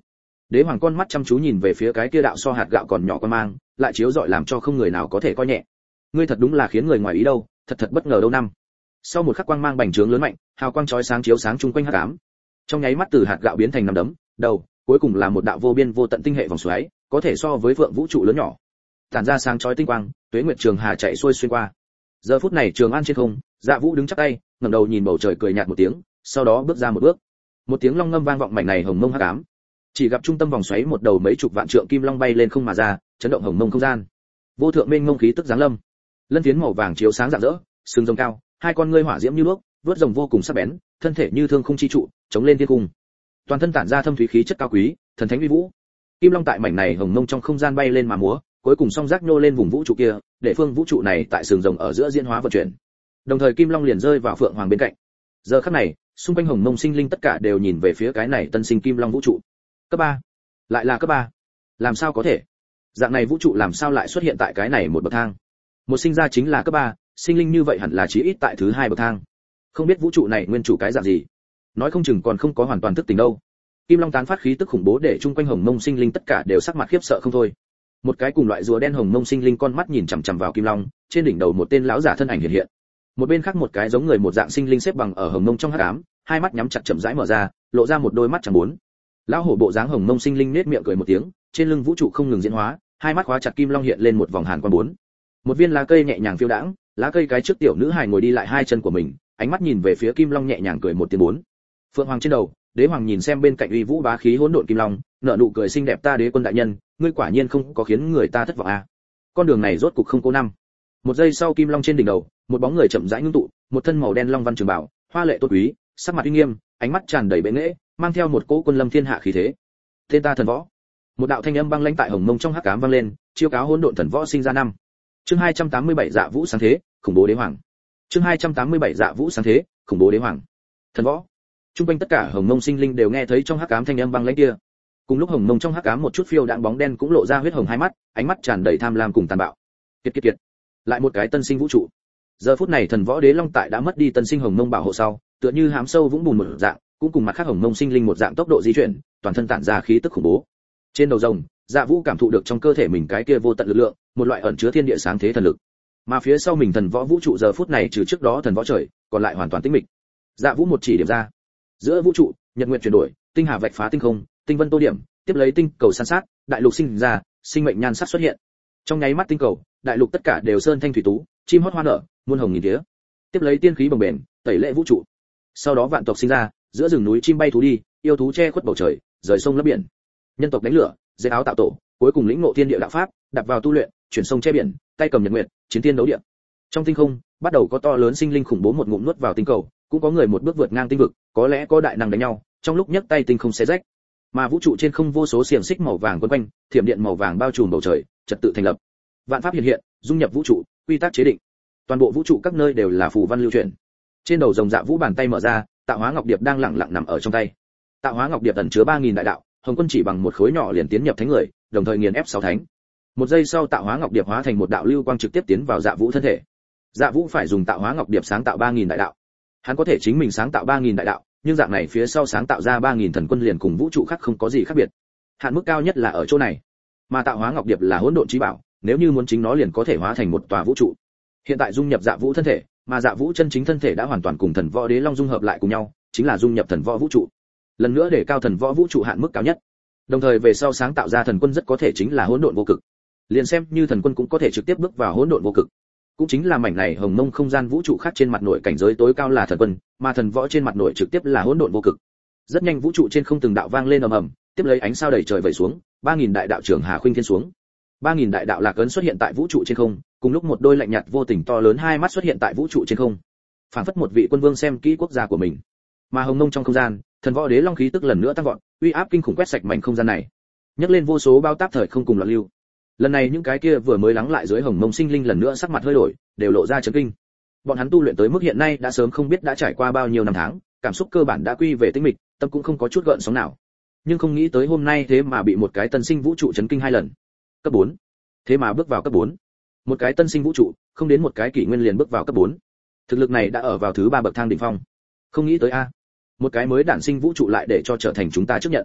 Đế hoàng con mắt chăm chú nhìn về phía cái kia đạo so hạt gạo còn nhỏ con mang, lại chiếu rọi làm cho không người nào có thể coi nhẹ. Ngươi thật đúng là khiến người ngoài ý đâu, thật thật bất ngờ đâu năm. Sau một khắc quang mang bành trướng lớn mạnh, hào quang chói sáng chiếu sáng chung quanh hắc ám. Trong nháy mắt từ hạt gạo biến thành nắm đấm, đầu, cuối cùng là một đạo vô biên vô tận tinh hệ vòng xoáy, có thể so với vượng vũ trụ lớn nhỏ. Tản ra sáng chói tinh quang, tuế nguyệt trường hà chạy xuôi xuyên qua. Giờ phút này Trường An trên không, Dạ Vũ đứng chắp tay, ngẩng đầu nhìn bầu trời cười nhạt một tiếng, sau đó bước ra một bước. Một tiếng long ngâm vang vọng mảnh này hồng mông hắc ám. Chỉ gặp trung tâm vòng xoáy một đầu mấy chục vạn trượng kim long bay lên không mà ra, chấn động hồng mông không gian. Vô thượng mênh mông khí tức giáng lâm. Lân phiến màu vàng chiếu sáng rạng rỡ, sừng rồng cao, hai con ngươi hỏa diễm như đuốc, vớt rồng vô cùng sắc bén, thân thể như thương khung chi trụ, chống lên thiên cung. Toàn thân tản ra thâm thúy khí chất cao quý, thần thánh uy vũ. Kim long tại mảnh này hồng mông trong không gian bay lên mà múa, cuối cùng song giác nhô lên vùng vũ trụ kia, để phương vũ trụ này tại sừng rồng ở giữa diễn hóa vận chuyển. Đồng thời kim long liền rơi vào phượng hoàng bên cạnh. Giờ khắc này, xung quanh hồng mông sinh linh tất cả đều nhìn về phía cái này tân sinh kim long vũ trụ. Cấp ba, lại là cấp ba. Làm sao có thể? Dạng này vũ trụ làm sao lại xuất hiện tại cái này một bậc thang? Một sinh ra chính là cấp ba, sinh linh như vậy hẳn là chí ít tại thứ hai bậc thang. Không biết vũ trụ này nguyên chủ cái dạng gì, nói không chừng còn không có hoàn toàn thức tỉnh đâu. Kim long tán phát khí tức khủng bố để chung quanh hồng mông sinh linh tất cả đều sắc mặt khiếp sợ không thôi. Một cái cùng loại rùa đen hồng mông sinh linh con mắt nhìn chằm chằm vào kim long, trên đỉnh đầu một tên lão giả thân ảnh hiện hiện. Một bên khác một cái giống người một dạng sinh linh xếp bằng ở hồng mông trong hắc ám, hai mắt nhắm chặt chậm rãi mở ra, lộ ra một đôi mắt trắng bốn. Lão hổ bộ dáng hồng mông sinh linh nết miệng cười một tiếng, trên lưng vũ trụ không ngừng diễn hóa, hai mắt khóa chặt kim long hiện lên một vòng hàn quang bốn. Một viên lá cây nhẹ nhàng phiêu đãng, lá cây cái trước tiểu nữ hài ngồi đi lại hai chân của mình, ánh mắt nhìn về phía kim long nhẹ nhàng cười một tiếng bốn. Phượng hoàng trên đầu, đế hoàng nhìn xem bên cạnh uy vũ bá khí hỗn độn kim long, nở nụ cười xinh đẹp, ta đế quân đại nhân, ngươi quả nhiên không có khiến người ta thất vọng à. Con đường này rốt cục không cố năm. Một giây sau kim long trên đỉnh đầu, một bóng người chậm rãi ngưng tụ, một thân màu đen long văn trường bảo, hoa lệ tôn quý, sắc mặt uy nghiêm, ánh mắt tràn đầy bệ nghệ, mang theo một cỗ quân lâm thiên hạ khí thế. Tên ta thần võ. Một đạo thanh âm băng lãnh tại hồng mông trong hắc ám vang lên, chiêu cáo hỗn độn thần võ sinh ra năm. Chương hai trăm tám mươi bảy Dạ Vũ sáng thế, khủng bố đế hoàng. Chương hai trăm tám mươi bảy Dạ Vũ sáng thế, khủng bố đế hoàng. Thần võ. Trung quanh tất cả hồng mông sinh linh đều nghe thấy trong hắc ám thanh âm băng lãnh kia. Cùng lúc hồng mông trong hắc ám một chút phiêu đãng bóng đen cũng lộ ra huyết hồng hai mắt, ánh mắt tràn đầy tham lam cùng tàn bạo. Kiệt kiệt kiệt. Lại một cái tân sinh vũ trụ. Giờ phút này thần võ đế long tại đã mất đi tân sinh hồng mông bảo hộ sau, tựa như hám sâu vũng bùn một dạng, cũng cùng mặt khác hồng mông sinh linh một dạng tốc độ di chuyển, toàn thân tản ra khí tức khủng bố. Trên đầu rồng, Dạ Vũ cảm thụ được trong cơ thể mình cái kia vô tận lực lượng, một loại ẩn chứa thiên địa sáng thế thần lực. Mà phía sau mình thần võ vũ trụ giờ phút này trừ trước đó thần võ trời, còn lại hoàn toàn tĩnh mịch. Dạ Vũ một chỉ điểm ra, giữa vũ trụ, nhật nguyệt chuyển đổi, tinh hà vạch phá tinh không, tinh vân tô điểm, tiếp lấy tinh cầu san sát, đại lục sinh ra, sinh mệnh nhan sắc xuất hiện. Trong nháy mắt tinh cầu, đại lục tất cả đều sơn thanh thủy tú, chim hót hoa nở, muôn hồng nghìn tía. Tiếp lấy tiên khí bồng bềnh, tẩy lệ vũ trụ. Sau đó vạn tộc sinh ra, giữa rừng núi chim bay thú đi, yêu thú che khuất bầu trời, rời sông lấp biển. Nhân tộc đánh lửa, dệt áo tạo tổ, cuối cùng lĩnh ngộ thiên địa đạo pháp, đạp vào tu luyện, chuyển sông che biển, tay cầm nhật nguyệt, chiến thiên đấu địa. Trong tinh không, bắt đầu có to lớn sinh linh khủng bố một ngụm nuốt vào tinh cầu, cũng có người một bước vượt ngang tinh vực, có lẽ có đại năng đánh nhau, trong lúc nhấc tay tinh không xé rách. Mà vũ trụ trên không vô số xiềng xích màu vàng quấn quanh, thiểm điện màu vàng bao trùm bầu trời, trật tự thành lập. Vạn pháp hiện hiện, dung nhập vũ trụ, quy tắc chế định. Toàn bộ vũ trụ các nơi đều là phù văn lưu truyền. Trên đầu rồng Dạ Vũ bàn tay mở ra, tạo hóa ngọc điệp đang lặng lặng nằm ở trong tay. Tạo hóa ngọc điệp ẩn chứa ba nghìn đại đạo, Hồng Quân chỉ bằng một khối nhỏ liền tiến nhập thánh người, đồng thời nghiền ép sáu thánh. Một giây sau tạo hóa ngọc điệp hóa thành một đạo lưu quang trực tiếp tiến vào Dạ Vũ thân thể. Dạ Vũ phải dùng tạo hóa ngọc điệp sáng tạo ba nghìn đại đạo. Hắn có thể chính mình sáng tạo ba nghìn đại đạo, nhưng dạng này phía sau sáng tạo ra ba nghìn thần quân liền cùng vũ trụ khác không có gì khác biệt. Hạn mức cao nhất là ở chỗ này. Mà tạo hóa ngọc điệp là hỗn độn chí bảo, nếu như muốn chính nó liền có thể hóa thành một tòa vũ trụ. Hiện tại dung nhập Dạ Vũ thân thể, mà Dạ Vũ chân chính thân thể đã hoàn toàn cùng thần võ đế long dung hợp lại cùng nhau, chính là dung nhập thần võ vũ trụ. Lần nữa để cao thần võ vũ trụ hạn mức cao nhất. Đồng thời về sau sáng tạo ra thần quân rất có thể chính là hỗn độn vô cực. Liền xem như thần quân cũng có thể trực tiếp bước vào hỗn độn vô cực. Cũng chính là mảnh này hồng mông không gian vũ trụ khác trên mặt nội cảnh giới tối cao là thần quân, mà thần võ trên mặt nội trực tiếp là hỗn độn vô cực. Rất nhanh vũ trụ trên không từng đạo vang lên ầm ầm, tiếp lấy ánh sao đầy trời vẩy xuống, ba nghìn đại đạo trưởng hà khuynh thiên xuống. ba nghìn đại đạo lạc ấn xuất hiện tại vũ trụ trên không, cùng lúc một đôi lạnh nhạt vô tình to lớn hai mắt xuất hiện tại vũ trụ trên không. Phảng phất một vị quân vương xem kỹ quốc gia của mình. Mà hồng mông trong không gian, thần võ đế long khí tức lần nữa tăng vọt, uy áp kinh khủng quét sạch mảnh không gian này. Nhấc lên vô số bao táp thời không cùng loạn lưu. Lần này những cái kia vừa mới lắng lại dưới hồng mông sinh linh lần nữa sắc mặt hơi đổi, đều lộ ra chấn kinh. Bọn hắn tu luyện tới mức hiện nay đã sớm không biết đã trải qua bao nhiêu năm tháng, cảm xúc cơ bản đã quy về tĩnh mịch, tâm cũng không có chút gợn sóng nào. Nhưng không nghĩ tới hôm nay thế mà bị một cái tân sinh vũ trụ chấn kinh hai lần. Cấp bốn. Thế mà bước vào cấp bốn. Một cái tân sinh vũ trụ, không đến một cái kỷ nguyên liền bước vào cấp bốn. Thực lực này đã ở vào thứ ba bậc thang đỉnh phong. Không nghĩ tới a. Một cái mới đản sinh vũ trụ lại để cho trở thành chúng ta chấp nhận.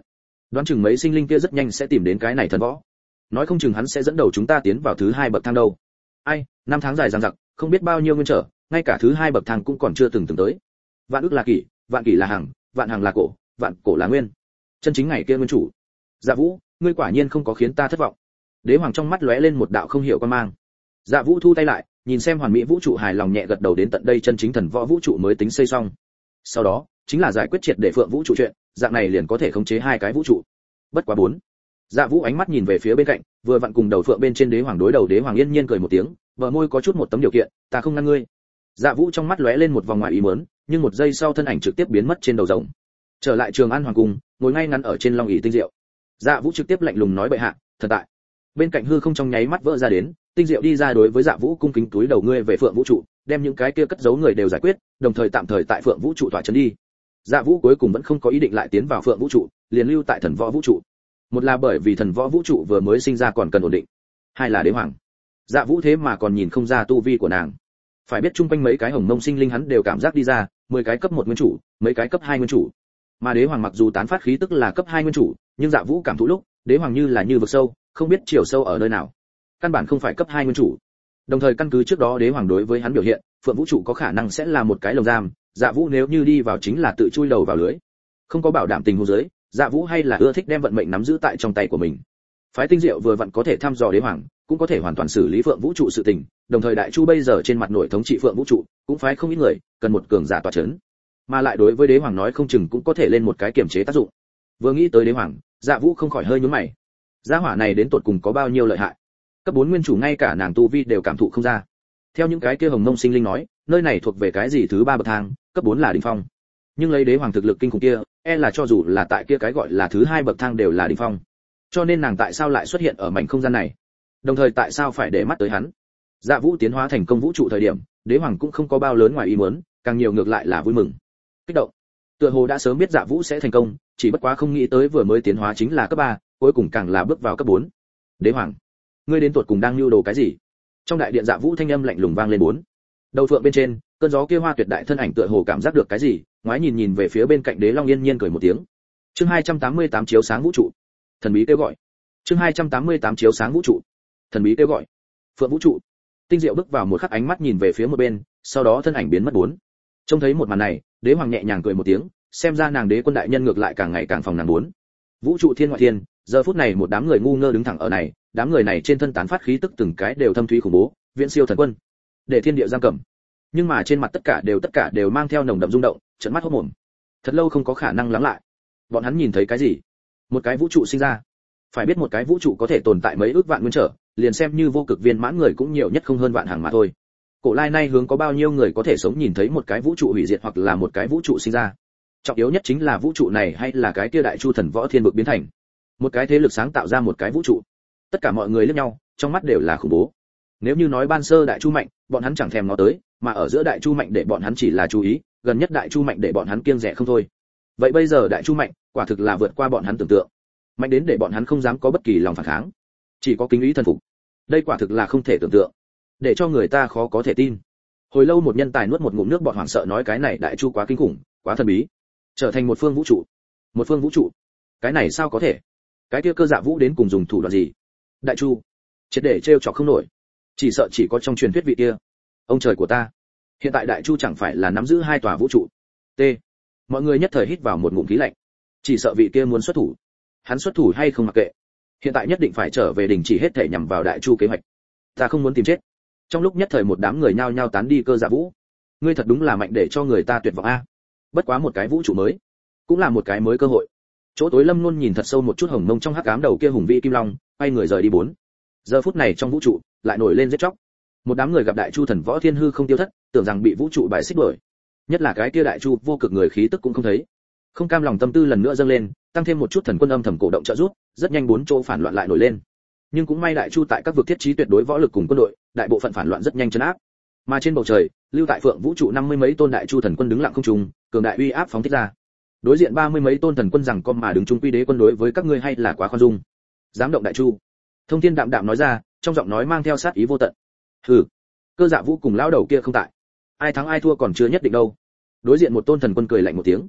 Đoán chừng mấy sinh linh kia rất nhanh sẽ tìm đến cái này thần võ, nói không chừng hắn sẽ dẫn đầu chúng ta tiến vào thứ hai bậc thang đâu. Ai, năm tháng dài dằng dặc, không biết bao nhiêu nguyên trở, ngay cả thứ hai bậc thang cũng còn chưa từng từng tới. Vạn ức là kỷ, vạn kỷ là hằng, vạn hằng là cổ, vạn cổ là nguyên. Chân chính ngày kia nguyên chủ. Dạ Vũ, ngươi quả nhiên không có khiến ta thất vọng. Đế hoàng trong mắt lóe lên một đạo không hiểu quan mang. Dạ Vũ thu tay lại, nhìn xem hoàn mỹ vũ trụ hài lòng nhẹ gật đầu, đến tận đây chân chính thần võ vũ trụ mới tính xây xong. Sau đó, chính là giải quyết triệt để phượng vũ trụ chuyện, dạng này liền có thể khống chế hai cái vũ trụ. Bất quá bốn. Dạ Vũ ánh mắt nhìn về phía bên cạnh, vừa vặn cùng đầu phượng bên trên đế hoàng đối đầu, đế hoàng yên nhiên cười một tiếng, bờ môi có chút một tấm điều kiện, ta không ngăn ngươi. Dạ Vũ trong mắt lóe lên một vòng ngoài ý muốn, nhưng một giây sau thân ảnh trực tiếp biến mất trên đầu rồng. Trở lại Trường An hoàng cung, ngồi ngay ngắn ở trên long ỷ tinh diệu. Dạ Vũ trực tiếp lạnh lùng nói bệ hạ, thần tại. Bên cạnh hư không trong nháy mắt vỡ ra đến, tinh diệu đi ra đối với Dạ Vũ cung kính túi đầu, ngươi về phượng vũ trụ, đem những cái kia cất giấu người đều giải quyết, đồng thời tạm thời tại phượng vũ trụ tọa trấn đi. Dạ Vũ cuối cùng vẫn không có ý định lại tiến vào phượng vũ trụ, liền lưu tại thần võ vũ trụ. Một là bởi vì thần võ vũ trụ vừa mới sinh ra còn cần ổn định, hai là đế hoàng. Dạ Vũ thế mà còn nhìn không ra tu vi của nàng. Phải biết chung quanh mấy cái hồng mông sinh linh hắn đều cảm giác đi ra, mười cái cấp một nguyên chủ, mấy cái cấp hai nguyên chủ. Mà đế hoàng mặc dù tán phát khí tức là cấp hai nguyên chủ, nhưng Dạ Vũ cảm thụ lúc, đế hoàng như là như vực sâu, không biết chiều sâu ở nơi nào. Căn bản không phải cấp hai nguyên chủ. Đồng thời căn cứ trước đó đế hoàng đối với hắn biểu hiện, phượng vũ trụ có khả năng sẽ là một cái lồng giam, Dạ Vũ nếu như đi vào chính là tự chui đầu vào lưới. Không có bảo đảm tình huống dưới, Dạ Vũ hay là ưa thích đem vận mệnh nắm giữ tại trong tay của mình. Phái tinh diệu vừa vặn có thể thăm dò đế hoàng, cũng có thể hoàn toàn xử lý phượng vũ trụ sự tình, đồng thời đại chu bây giờ trên mặt nổi thống trị phượng vũ trụ, cũng phái không ít người, cần một cường giả tọa chấn. Mà lại đối với đế hoàng nói không chừng cũng có thể lên một cái kiểm chế tác dụng. Vừa nghĩ tới đế hoàng, Dạ Vũ không khỏi hơi nhướng mày. Gia hỏa này đến tột cùng có bao nhiêu lợi hại? Cấp bốn nguyên chủ ngay cả nàng tu vi đều cảm thụ không ra. Theo những cái kia hồng mông sinh linh nói, nơi này thuộc về cái gì thứ ba bậc thang, cấp bốn là đỉnh phong. Nhưng lấy đế hoàng thực lực kinh khủng kia, e là cho dù là tại kia cái gọi là thứ hai bậc thang đều là đỉnh phong. Cho nên nàng tại sao lại xuất hiện ở mảnh không gian này? Đồng thời tại sao phải để mắt tới hắn? Dạ Vũ tiến hóa thành công vũ trụ thời điểm, đế hoàng cũng không có bao lớn ngoài ý muốn, càng nhiều ngược lại là vui mừng, kích động. Tựa hồ đã sớm biết Dạ Vũ sẽ thành công, chỉ bất quá không nghĩ tới vừa mới tiến hóa chính là cấp ba, cuối cùng càng là bước vào cấp bốn. Đế hoàng, ngươi đến tuột cùng đang lưu đồ cái gì? Trong đại điện Dạ Vũ thanh âm lạnh lùng vang lên bốn. Đầu phượng bên trên, cơn gió kia hoa tuyệt đại thân ảnh tựa hồ cảm giác được cái gì, ngoái nhìn nhìn về phía bên cạnh Đế Long yên nhiên cười một tiếng. Chương hai trăm tám mươi tám chiếu sáng vũ trụ. Thần bí kêu gọi. Chương hai trăm tám mươi tám chiếu sáng vũ trụ. Thần bí kêu gọi. Phượng vũ trụ. Tinh diệu bước vào một khắc, ánh mắt nhìn về phía một bên, sau đó thân ảnh biến mất bốn. Trông thấy một màn này, Đế hoàng nhẹ nhàng cười một tiếng, xem ra nàng Đế quân đại nhân ngược lại càng ngày càng phòng nàng bốn. Vũ trụ thiên ngoại thiên, giờ phút này một đám người ngu ngơ đứng thẳng ở này, đám người này trên thân tán phát khí tức từng cái đều thâm thúy khủng bố, viễn siêu thần quân, để thiên địa giam cầm. Nhưng mà trên mặt tất cả đều tất cả đều mang theo nồng đậm rung động, trợn mắt hốt mồm. Thật lâu không có khả năng lắng lại. Bọn hắn nhìn thấy cái gì? Một cái vũ trụ sinh ra. Phải biết một cái vũ trụ có thể tồn tại mấy ước vạn nguyên trở, liền xem như vô cực viên mãn người cũng nhiều nhất không hơn vạn hàng mà thôi. Cổ lai nay hướng có bao nhiêu người có thể sống nhìn thấy một cái vũ trụ hủy diệt hoặc là một cái vũ trụ sinh ra? Trọng yếu nhất chính là vũ trụ này hay là cái kia đại chu thần võ thiên vực biến thành. Một cái thế lực sáng tạo ra một cái vũ trụ. Tất cả mọi người liếc nhau, trong mắt đều là khủng bố. Nếu như nói ban sơ đại chu mạnh, bọn hắn chẳng thèm nó tới, mà ở giữa đại chu mạnh để bọn hắn chỉ là chú ý, gần nhất đại chu mạnh để bọn hắn kiêng dè không thôi. Vậy bây giờ đại chu mạnh, quả thực là vượt qua bọn hắn tưởng tượng. Mạnh đến để bọn hắn không dám có bất kỳ lòng phản kháng, chỉ có kính ý thần phục. Đây quả thực là không thể tưởng tượng, để cho người ta khó có thể tin. Hồi lâu một nhân tài nuốt một ngụm nước bọt hoảng sợ nói cái này đại chu quá kinh khủng, quá thần bí, trở thành một phương vũ trụ. Một phương vũ trụ? Cái này sao có thể? Cái kia Cơ Dạ Vũ đến cùng dùng thủ đoạn gì? Đại chu, triệt để trêu chọc không nổi. Chỉ sợ chỉ có trong truyền thuyết vị kia. Ông trời của ta, hiện tại đại chu chẳng phải là nắm giữ hai tòa vũ trụ? T. Mọi người nhất thời hít vào một ngụm khí lạnh. Chỉ sợ vị kia muốn xuất thủ. Hắn xuất thủ hay không mặc kệ, hiện tại nhất định phải trở về đình chỉ hết thể nhằm vào đại chu kế hoạch. Ta không muốn tìm chết. Trong lúc nhất thời một đám người nhao nhao tán đi Cơ Dạ Vũ. Ngươi thật đúng là mạnh để cho người ta tuyệt vọng a. Bất quá một cái vũ trụ mới, cũng là một cái mới cơ hội. Chỗ tối Lâm luôn nhìn thật sâu một chút hồng mông trong hắc ám đầu kia hùng vĩ kim long, quay người rời đi bốn. Giờ phút này trong vũ trụ lại nổi lên giết chóc. Một đám người gặp đại chu thần võ thiên hư không tiêu thất, tưởng rằng bị vũ trụ bài xích đuổi. Nhất là cái kia đại chu vô cực người khí tức cũng không thấy. Không cam lòng tâm tư lần nữa dâng lên, tăng thêm một chút thần quân âm thầm cổ động trợ giúp, rất nhanh bốn chỗ phản loạn lại nổi lên. Nhưng cũng may đại chu tại các vực thiết trí tuyệt đối võ lực cùng quân đội, đại bộ phận phản loạn rất nhanh trấn áp. Mà trên bầu trời, lưu tại phượng vũ trụ năm mươi mấy tôn đại chu thần quân đứng lặng không trung, cường đại uy áp phóng thích ra. Đối diện ba mươi mấy tôn thần quân rằng con mà đứng chung quy đế quân đối với các ngươi hay là quá khoan dung. Dám động đại chu. Thông Thiên đạm đạm nói ra, trong giọng nói mang theo sát ý vô tận. Hừ, Cơ Dạ Vũ cùng lão đầu kia không tại, ai thắng ai thua còn chưa nhất định đâu. Đối diện một tôn thần quân cười lạnh một tiếng.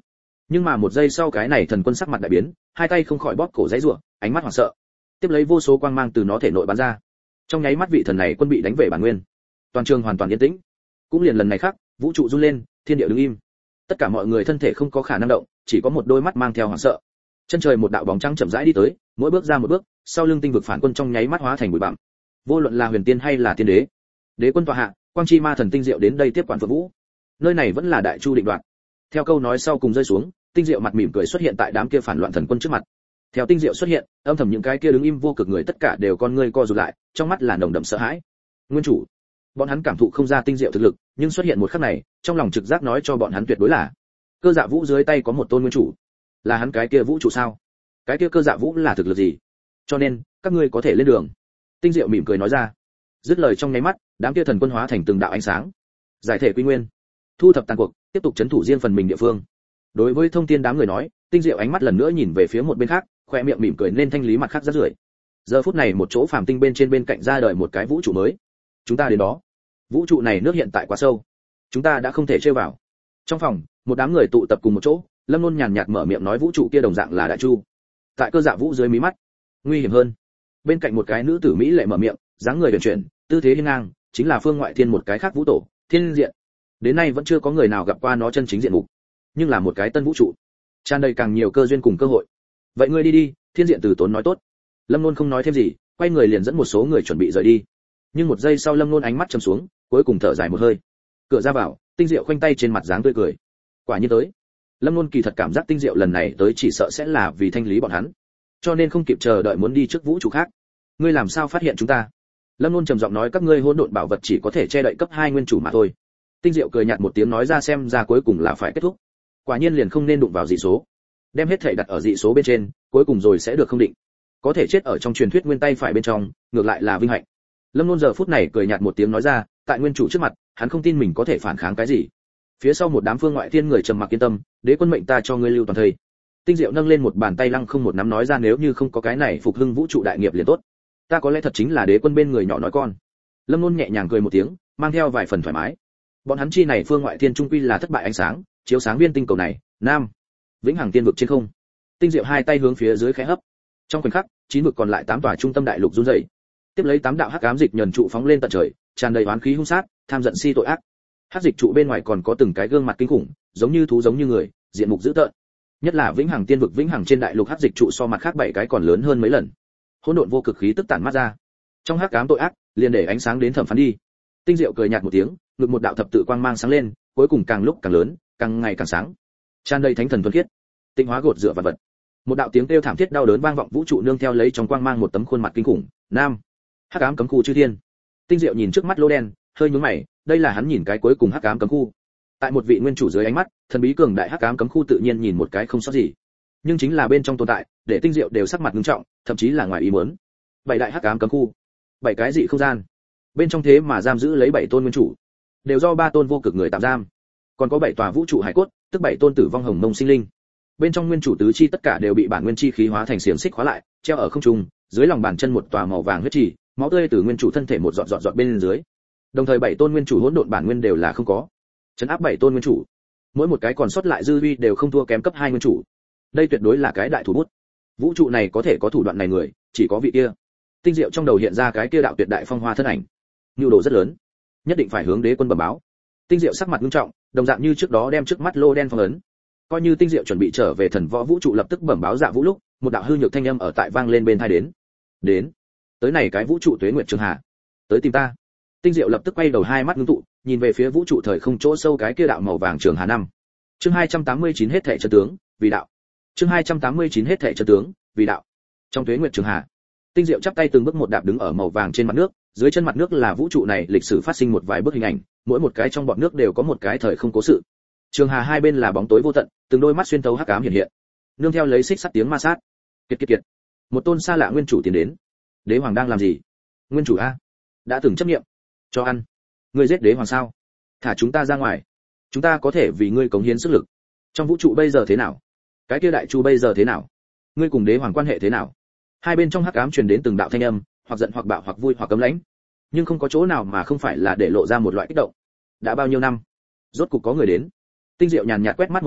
Nhưng mà một giây sau cái này thần quân sắc mặt đại biến, hai tay không khỏi bóp cổ giãy giụa, ánh mắt hoảng sợ. Tiếp lấy vô số quang mang từ nó thể nội bắn ra. Trong nháy mắt vị thần này quân bị đánh về bản nguyên. Toàn trường hoàn toàn yên tĩnh. Cũng liền lần này khác, vũ trụ run lên, thiên địa đứng im. Tất cả mọi người thân thể không có khả năng động, chỉ có một đôi mắt mang theo hoảng sợ. Chân trời một đạo bóng trắng chậm rãi đi tới, mỗi bước ra một bước, sau lưng tinh vực phản quân trong nháy mắt hóa thành bụi bặm. Vô luận là huyền tiên hay là tiên đế, đế quân tọa hạ, quang chi ma thần tinh diệu đến đây tiếp quản Phượng Vũ. Nơi này vẫn là đại chu định đoạt. Theo câu nói sau cùng rơi xuống, tinh diệu mặt mỉm cười xuất hiện tại đám kia phản loạn thần quân trước mặt. Theo tinh diệu xuất hiện, âm thầm những cái kia đứng im vô cực người tất cả đều con ngươi co rụt lại, trong mắt là nồng đậm sợ hãi. Nguyên chủ, bọn hắn cảm thụ không ra tinh diệu thực lực, nhưng xuất hiện một khắc này, trong lòng trực giác nói cho bọn hắn tuyệt đối là Cơ Dạ Vũ dưới tay có một tôn nguyên chủ. Là hắn cái kia vũ trụ sao? Cái kia Cơ Dạ Vũ là thực lực gì? Cho nên, các ngươi có thể lên đường. Tinh diệu mỉm cười nói ra. Dứt lời trong nháy mắt, đám kia thần quân hóa thành từng đạo ánh sáng. Giải thể quy nguyên, thu thập tàn cuộc, tiếp tục chấn thủ riêng phần mình địa phương. Đối với thông thiên đám người nói, tinh diệu ánh mắt lần nữa nhìn về phía một bên khác, khoe miệng mỉm cười nên thanh lý mặt khác rất rưởi. Giờ phút này một chỗ phàm tinh bên trên bên cạnh ra đời một cái vũ trụ mới. Chúng ta đến đó. Vũ trụ này nước hiện tại quá sâu, chúng ta đã không thể chơi vào. Trong phòng, một đám người tụ tập cùng một chỗ, Lâm Luân nhàn nhạt mở miệng nói vũ trụ kia đồng dạng là đại chu. Tại Cơ Dạ Vũ dưới mí mắt, nguy hiểm hơn. Bên cạnh một cái nữ tử mỹ lệ mở miệng, dáng người huyền chuyển, tư thế hiên ngang, chính là Phương Ngoại Thiên một cái khác vũ tổ, Thiên Diện. Đến nay vẫn chưa có người nào gặp qua nó chân chính diện mục, nhưng là một cái tân vũ trụ, tràn đầy càng nhiều cơ duyên cùng cơ hội. Vậy ngươi đi đi, Thiên Diện từ tốn nói tốt. Lâm Luân không nói thêm gì, quay người liền dẫn một số người chuẩn bị rời đi. Nhưng một giây sau Lâm Luân ánh mắt trầm xuống, cuối cùng thở dài một hơi. Cửa ra vào, Tinh Diệu khoanh tay trên mặt dáng tươi cười. Quả nhiên tới. Lâm Luân kỳ thật cảm giác Tinh Diệu lần này tới chỉ sợ sẽ là vì thanh lý bọn hắn, cho nên không kịp chờ đợi muốn đi trước vũ trụ khác. Ngươi làm sao phát hiện chúng ta? Lâm Luân trầm giọng nói các ngươi hỗn độn bảo vật chỉ có thể che đậy cấp hai nguyên chủ mà thôi. Tinh Diệu cười nhạt một tiếng nói ra xem ra cuối cùng là phải kết thúc. Quả nhiên liền không nên đụng vào dị số. Đem hết thể đặt ở dị số bên trên, cuối cùng rồi sẽ được không định. Có thể chết ở trong truyền thuyết nguyên tay phải bên trong, ngược lại là vinh hạnh. Lâm Luân giờ phút này cười nhạt một tiếng nói ra, tại nguyên chủ trước mặt, hắn không tin mình có thể phản kháng cái gì. Phía sau một đám Phương Ngoại Thiên người trầm mặc yên tâm, đế quân mệnh ta cho ngươi lưu toàn thây. Tinh Diệu nâng lên một bàn tay lăng không một nắm nói ra nếu như không có cái này phục hưng vũ trụ đại nghiệp liền tốt. Ta có lẽ thật chính là đế quân bên người nhỏ nói con. Lâm Luân nhẹ nhàng cười một tiếng, mang theo vài phần thoải mái. Bọn hắn chi này Phương Ngoại Thiên trung quy là thất bại ánh sáng, chiếu sáng viên tinh cầu này, nam, vĩnh hằng tiên vực trên không. Tinh Diệu hai tay hướng phía dưới khẽ hấp. Trong khoảnh khắc, chín vực còn lại tám tòa trung tâm đại lục run rẩy. Tiếp lấy tám đạo hắc ám dịch nhẫn trụ phóng lên tận trời, tràn đầy oán khí hung sát, tham giận si tội ác. Hắc dịch trụ bên ngoài còn có từng cái gương mặt kinh khủng, giống như thú giống như người, diện mục dữ tợn. Nhất là vĩnh hằng tiên vực vĩnh hằng trên đại lục hắc dịch trụ so mặt khác bảy cái còn lớn hơn mấy lần. Hỗn độn vô cực khí tức tản mát ra. Trong hắc ám tội ác, liền để ánh sáng đến thẩm phán đi. Tinh Diệu cười nhạt một tiếng, ngực một đạo thập tự quang mang sáng lên, cuối cùng càng lúc càng lớn, càng ngày càng sáng. Tràn đầy thánh thần thuần khiết, tinh hóa gột rửa vật vật. Một đạo tiếng kêu thảm thiết đau đớn vang vọng vũ trụ nương theo lấy trong quang mang một tấm khuôn mặt kinh khủng, nam. Hắc ám cấm khu chư thiên. Tinh Diệu nhìn trước mắt lô đen, hơi nhướng mày, đây là hắn nhìn cái cuối cùng hắc ám cấm khu. Tại một vị nguyên chủ dưới ánh mắt, thần bí cường đại hắc ám cấm khu tự nhiên nhìn một cái không sót gì. Nhưng chính là bên trong tồn tại, để Tinh Diệu đều sắc mặt nghiêm trọng, thậm chí là ngoài ý muốn. Bảy đại hắc ám cấm khu, bảy cái dị không gian. Bên trong thế mà giam giữ lấy bảy tôn nguyên chủ, đều do ba tôn vô cực người tạm giam. Còn có bảy tòa vũ trụ hải cốt, tức bảy tôn tử vong hồng mông sinh linh. Bên trong nguyên chủ tứ chi tất cả đều bị bản nguyên chi khí hóa thành xiềng xích khóa lại, treo ở không trung, dưới lòng bàn chân một tòa màu vàng huyết trì, máu tươi từ nguyên chủ thân thể một giọt giọt giọt bên dưới. Đồng thời bảy tôn nguyên chủ hỗn độn bản nguyên đều là không có. Trấn áp bảy tôn nguyên chủ, mỗi một cái còn sót lại dư uy đều không thua kém cấp hai nguyên chủ. Đây tuyệt đối là cái đại thủ bút. Vũ trụ này có thể có thủ đoạn này người, chỉ có vị kia. Tinh Diệu trong đầu hiện ra cái kia đạo tuyệt đại phong hoa thân ảnh. Nhu đồ rất lớn, nhất định phải hướng đế quân bẩm báo. Tinh Diệu sắc mặt nghiêm trọng, đồng dạng như trước đó đem trước mắt lô đen phong ấn. Coi như Tinh Diệu chuẩn bị trở về thần võ vũ trụ lập tức bẩm báo Dạ Vũ lúc, một đạo hư nhược thanh âm ở tại vang lên bên tai đến. Đến, tới này cái vũ trụ tuế nguyệt trường hạ, tới tìm ta. Tinh Diệu lập tức quay đầu hai mắt ngưng tụ, nhìn về phía vũ trụ thời không chỗ sâu cái kia đạo màu vàng trường hà năm. Chương hai trăm tám mươi chín hết thảy chân tướng, vì đạo. Chương hai trăm tám mươi chín hết thảy chân tướng, vì đạo. Trong tuế nguyệt trường hà, Tinh Diệu chắp tay từng bước một đạp đứng ở màu vàng trên mặt nước, dưới chân mặt nước là vũ trụ này lịch sử phát sinh một vài bức hình ảnh, mỗi một cái trong bọt nước đều có một cái thời không cố sự. Trường hà hai bên là bóng tối vô tận, từng đôi mắt xuyên thấu hắc ám hiện hiện. Nương theo lấy xích sắt tiếng ma sát. Kiệt kiệt kiệt. Một tôn xa lạ nguyên chủ tiến đến. Đế hoàng đang làm gì? Nguyên chủ a, đã từng chấp niệm. Cho ăn. Ngươi giết đế hoàng sao? Thả chúng ta ra ngoài. Chúng ta có thể vì ngươi cống hiến sức lực. Trong vũ trụ bây giờ thế nào? Cái kia đại chu bây giờ thế nào? Ngươi cùng đế hoàng quan hệ thế nào? Hai bên trong hắc ám truyền đến từng đạo thanh âm, hoặc giận hoặc bạo hoặc vui hoặc cấm lãnh, nhưng không có chỗ nào mà không phải là để lộ ra một loại kích động. Đã bao nhiêu năm, rốt cục có người đến. Tinh Diệu nhàn nhạt quét mắt một vòng,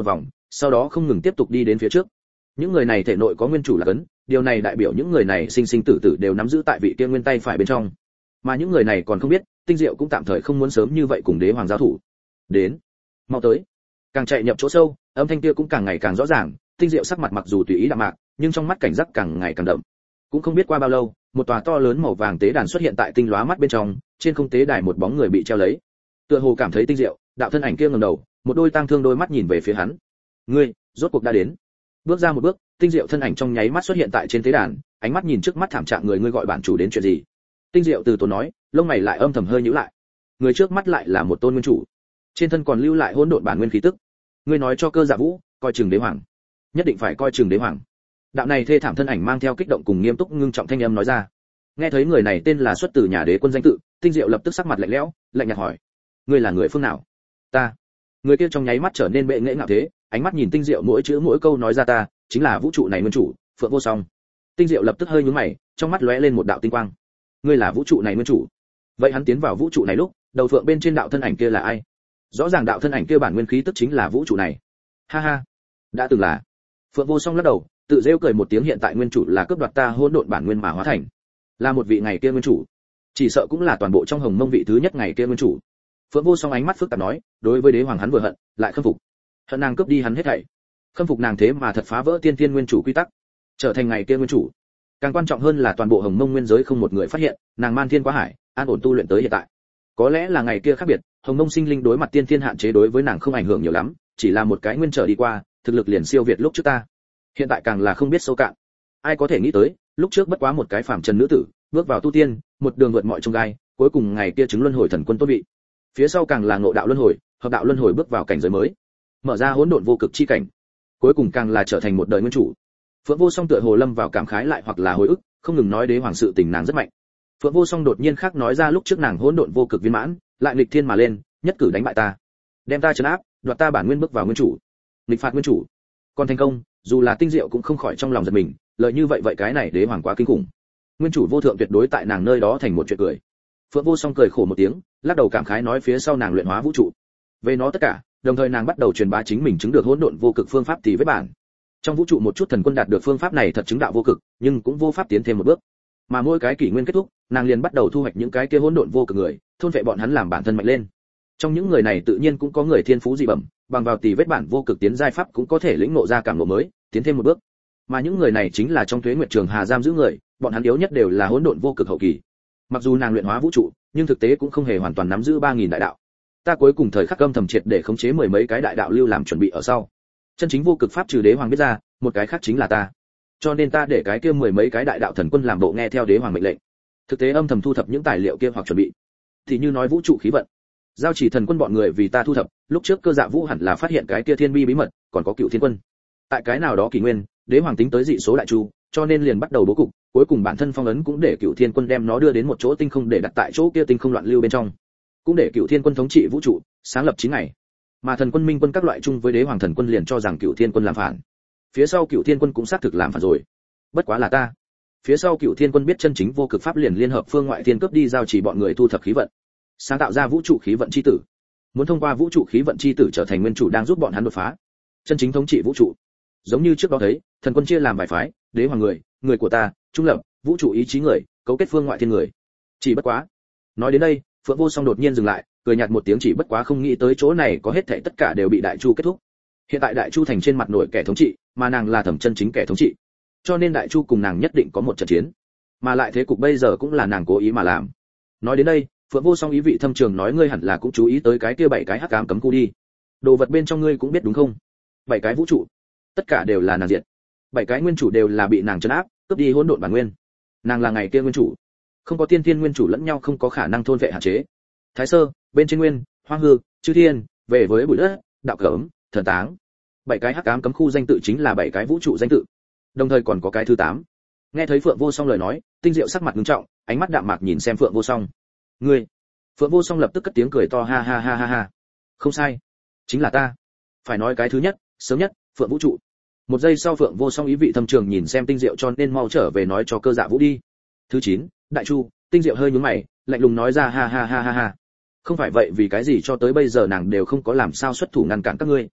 sau đó không ngừng tiếp tục đi đến phía trước. Những người này thể nội có nguyên chủ là cấn, điều này đại biểu những người này sinh sinh tử tử đều nắm giữ tại vị kia nguyên tay phải bên trong. Mà những người này còn không biết, Tinh Diệu cũng tạm thời không muốn sớm như vậy cùng đế hoàng giao thủ. Đến, mau tới. Càng chạy nhập chỗ sâu, âm thanh kia cũng càng ngày càng rõ ràng, Tinh Diệu sắc mặt mặc dù tùy ý đạm mạc, nhưng trong mắt cảnh giác càng ngày càng đậm. Cũng không biết qua bao lâu, một tòa to lớn màu vàng tế đàn xuất hiện tại tinh lóa mắt bên trong, trên không tế đài một bóng người bị treo lấy. Tựa hồ cảm thấy Tinh Diệu, đạo thân ảnh kia ngẩng đầu, một đôi tang thương đôi mắt nhìn về phía hắn. Ngươi, rốt cuộc đã đến. Bước ra một bước, Tinh Diệu thân ảnh trong nháy mắt xuất hiện tại trên tế đàn, ánh mắt nhìn trước mắt thảm trạng người, ngươi gọi bản chủ đến chuyện gì? Tinh Diệu từ tốn nói, lông mày lại âm thầm hơi nhíu lại. Người trước mắt lại là một tôn nguyên chủ, trên thân còn lưu lại hỗn độn bản nguyên khí tức. Ngươi nói cho Cơ Dạ Vũ, coi chừng đế hoàng, nhất định phải coi chừng đế hoàng. Đạo này thê thảm thân ảnh mang theo kích động cùng nghiêm túc ngưng trọng thanh âm nói ra. Nghe thấy người này tên là xuất từ nhà đế quân danh tự, Tinh Diệu lập tức sắc mặt lạnh lẽo, lạnh nhạt hỏi: ngươi là người phương nào? Ta. Người kia trong nháy mắt trở nên bệ nghệ ngạo thế, ánh mắt nhìn Tinh Diệu mỗi chữ mỗi câu nói ra, ta chính là vũ trụ này nguyên chủ, Phượng Vô Song. Tinh Diệu lập tức hơi nhướng mày, trong mắt lóe lên một đạo tinh quang. Ngươi là vũ trụ này nguyên chủ? Vậy hắn tiến vào vũ trụ này lúc, đầu phượng bên trên đạo thân ảnh kia là ai? Rõ ràng đạo thân ảnh kia bản nguyên khí tức chính là vũ trụ này. Ha ha, đã từng là. Phượng Vô Song lắc đầu, tự rêu cười một tiếng, hiện tại nguyên chủ là cướp đoạt ta hỗn độn bản nguyên mà hóa thành, là một vị ngày kia nguyên chủ, chỉ sợ cũng là toàn bộ trong hồng mông vị thứ nhất ngày kia nguyên chủ. Phượng Vô Song ánh mắt phức tạp nói, đối với đế hoàng hắn vừa hận, lại khâm phục. Hận nàng cướp đi hắn hết thảy, khâm phục nàng thế mà thật phá vỡ tiên tiên nguyên chủ quy tắc, trở thành ngày kia nguyên chủ. Càng quan trọng hơn là toàn bộ hồng mông nguyên giới không một người phát hiện, nàng man thiên quá hải, an ổn tu luyện tới hiện tại. Có lẽ là ngày kia khác biệt, hồng mông sinh linh đối mặt tiên tiên hạn chế đối với nàng không ảnh hưởng nhiều lắm, chỉ là một cái nguyên trở đi qua, thực lực liền siêu việt lúc trước ta. Hiện tại càng là không biết sâu cạn. Ai có thể nghĩ tới, lúc trước bất quá một cái phàm trần nữ tử, bước vào tu tiên, một đường vượt mọi chông gai, cuối cùng ngày kia chứng luân hồi thần quân tốt vị. Phía sau càng là ngộ đạo luân hồi, hợp đạo luân hồi bước vào cảnh giới mới, mở ra hỗn độn vô cực chi cảnh. Cuối cùng càng là trở thành một đời nguyên chủ. Phượng Vô Song tựa hồ lâm vào cảm khái lại hoặc là hồi ức, không ngừng nói đế hoàng sự tình nàng rất mạnh. Phượng Vô Song đột nhiên khác nói ra lúc trước nàng hỗn độn vô cực viên mãn, lại nghịch thiên mà lên, nhất cử đánh bại ta, đem ta trấn áp, đoạt ta bản nguyên bước vào nguyên chủ, nghịch phạt nguyên chủ, còn thành công. Dù là Tinh Diệu cũng không khỏi trong lòng giật mình, lời như vậy vậy cái này đế hoàng quá kinh khủng, nguyên chủ vô thượng tuyệt đối tại nàng nơi đó thành một chuyện cười. Phượng Vô Song cười khổ một tiếng, lắc đầu cảm khái nói phía sau nàng luyện hóa vũ trụ, về nó tất cả, đồng thời nàng bắt đầu truyền bá chính mình chứng được hỗn độn vô cực phương pháp thì với bản. Trong vũ trụ một chút thần quân đạt được phương pháp này thật chứng đạo vô cực, nhưng cũng vô pháp tiến thêm một bước. Mà mỗi cái kỷ nguyên kết thúc, nàng liền bắt đầu thu hoạch những cái kia hỗn độn vô cực người, thôn vệ bọn hắn làm bản thân mạnh lên. Trong những người này tự nhiên cũng có người thiên phú dị bẩm, bằng vào tỷ vết bản vô cực tiến giai pháp cũng có thể lĩnh ngộ ra cảm ngộ mới, tiến thêm một bước. Mà những người này chính là trong Tuế Nguyệt Trường Hà giam giữ người, bọn hắn yếu nhất đều là hỗn độn vô cực hậu kỳ. Mặc dù nàng luyện hóa vũ trụ, nhưng thực tế cũng không hề hoàn toàn nắm giữ ba nghìn đại đạo. Ta cuối cùng thời khắc âm thầm triệt để khống chế mười mấy cái đại đạo lưu làm chuẩn bị ở sau. Chân chính vô cực pháp trừ đế hoàng biết ra, một cái khác chính là ta. Cho nên ta để cái kia mười mấy cái đại đạo thần quân làm bộ nghe theo đế hoàng mệnh lệnh. Thực tế âm thầm thu thập những tài liệu kia hoặc chuẩn bị. Thì như nói vũ trụ khí vận, giao chỉ thần quân bọn người vì ta thu thập, lúc trước Cơ Dạ Vũ hẳn là phát hiện cái kia thiên bi bí mật, còn có Cựu Thiên Quân. Tại cái nào đó kỷ nguyên, đế hoàng tính tới dị số đại chu, cho nên liền bắt đầu bố cục, cuối cùng bản thân phong ấn cũng để Cựu Thiên Quân đem nó đưa đến một chỗ tinh không để đặt tại chỗ kia tinh không loạn lưu bên trong, cũng để Cựu Thiên Quân thống trị vũ trụ, sáng lập chín ngày. Mà thần quân minh quân các loại chung với đế hoàng thần quân liền cho rằng Cựu Thiên Quân làm phản. Phía sau Cựu Thiên Quân cũng xác thực làm phản rồi. Bất quá là ta. Phía sau Cựu Thiên Quân biết chân chính vô cực pháp liền liên hợp phương ngoại thiên cướp đi giao chỉ bọn người thu thập khí vận, sáng tạo ra vũ trụ khí vận chi tử. Muốn thông qua vũ trụ khí vận chi tử trở thành nguyên chủ đang giúp bọn hắn đột phá, chân chính thống trị vũ trụ. Giống như trước đó thấy, thần quân chia làm vài phái, đế hoàng người, người của ta, trung lập, vũ trụ ý chí người, cấu kết phương ngoại thiên người. Chỉ bất quá. Nói đến đây, Phượng Vô Song đột nhiên dừng lại, cười nhạt một tiếng, chỉ bất quá không nghĩ tới chỗ này có hết thảy tất cả đều bị Đại Chu kết thúc. Hiện tại Đại Chu thành trên mặt nổi kẻ thống trị, mà nàng là thẩm chân chính kẻ thống trị. Cho nên Đại Chu cùng nàng nhất định có một trận chiến. Mà lại thế cục bây giờ cũng là nàng cố ý mà làm. Nói đến đây, Phượng Vô Song ý vị thâm trường nói, ngươi hẳn là cũng chú ý tới cái kia bảy cái hắc ám cấm khu đi. Đồ vật bên trong ngươi cũng biết đúng không? Bảy cái vũ trụ, tất cả đều là nàng diệt. Bảy cái nguyên chủ đều là bị nàng trấn áp, cướp đi hỗn độn bản nguyên. Nàng là ngày kia nguyên chủ, không có tiên thiên nguyên chủ lẫn nhau không có khả năng thôn vệ hạn chế. Thái sơ, bên trên nguyên, hoang hư, chư thiên, về với bụi đất, đạo cấm, thần táng. Bảy cái hắc ám cấm khu danh tự chính là bảy cái vũ trụ danh tự. Đồng thời còn có cái thứ tám. Nghe thấy Phượng Vô Song lời nói, Tinh Diệu sắc mặt nghiêm trọng, ánh mắt đạm mạc nhìn xem Phượng Vô Song. Ngươi? Phượng Vô Song lập tức cất tiếng cười to, ha ha ha ha ha. Không sai, chính là ta. Phải nói cái thứ nhất, sớm nhất, Phượng vũ trụ. Một giây sau Phượng Vô Song ý vị thâm trường nhìn xem Tinh Diệu, cho nên mau trở về nói cho Cơ Dạ Vũ đi. Thứ chín, Đại Chu. Tinh Diệu hơi nhướng mày, lạnh lùng nói ra, ha ha ha ha ha. Không phải vậy vì cái gì cho tới bây giờ nàng đều không có làm sao xuất thủ ngăn cản các ngươi?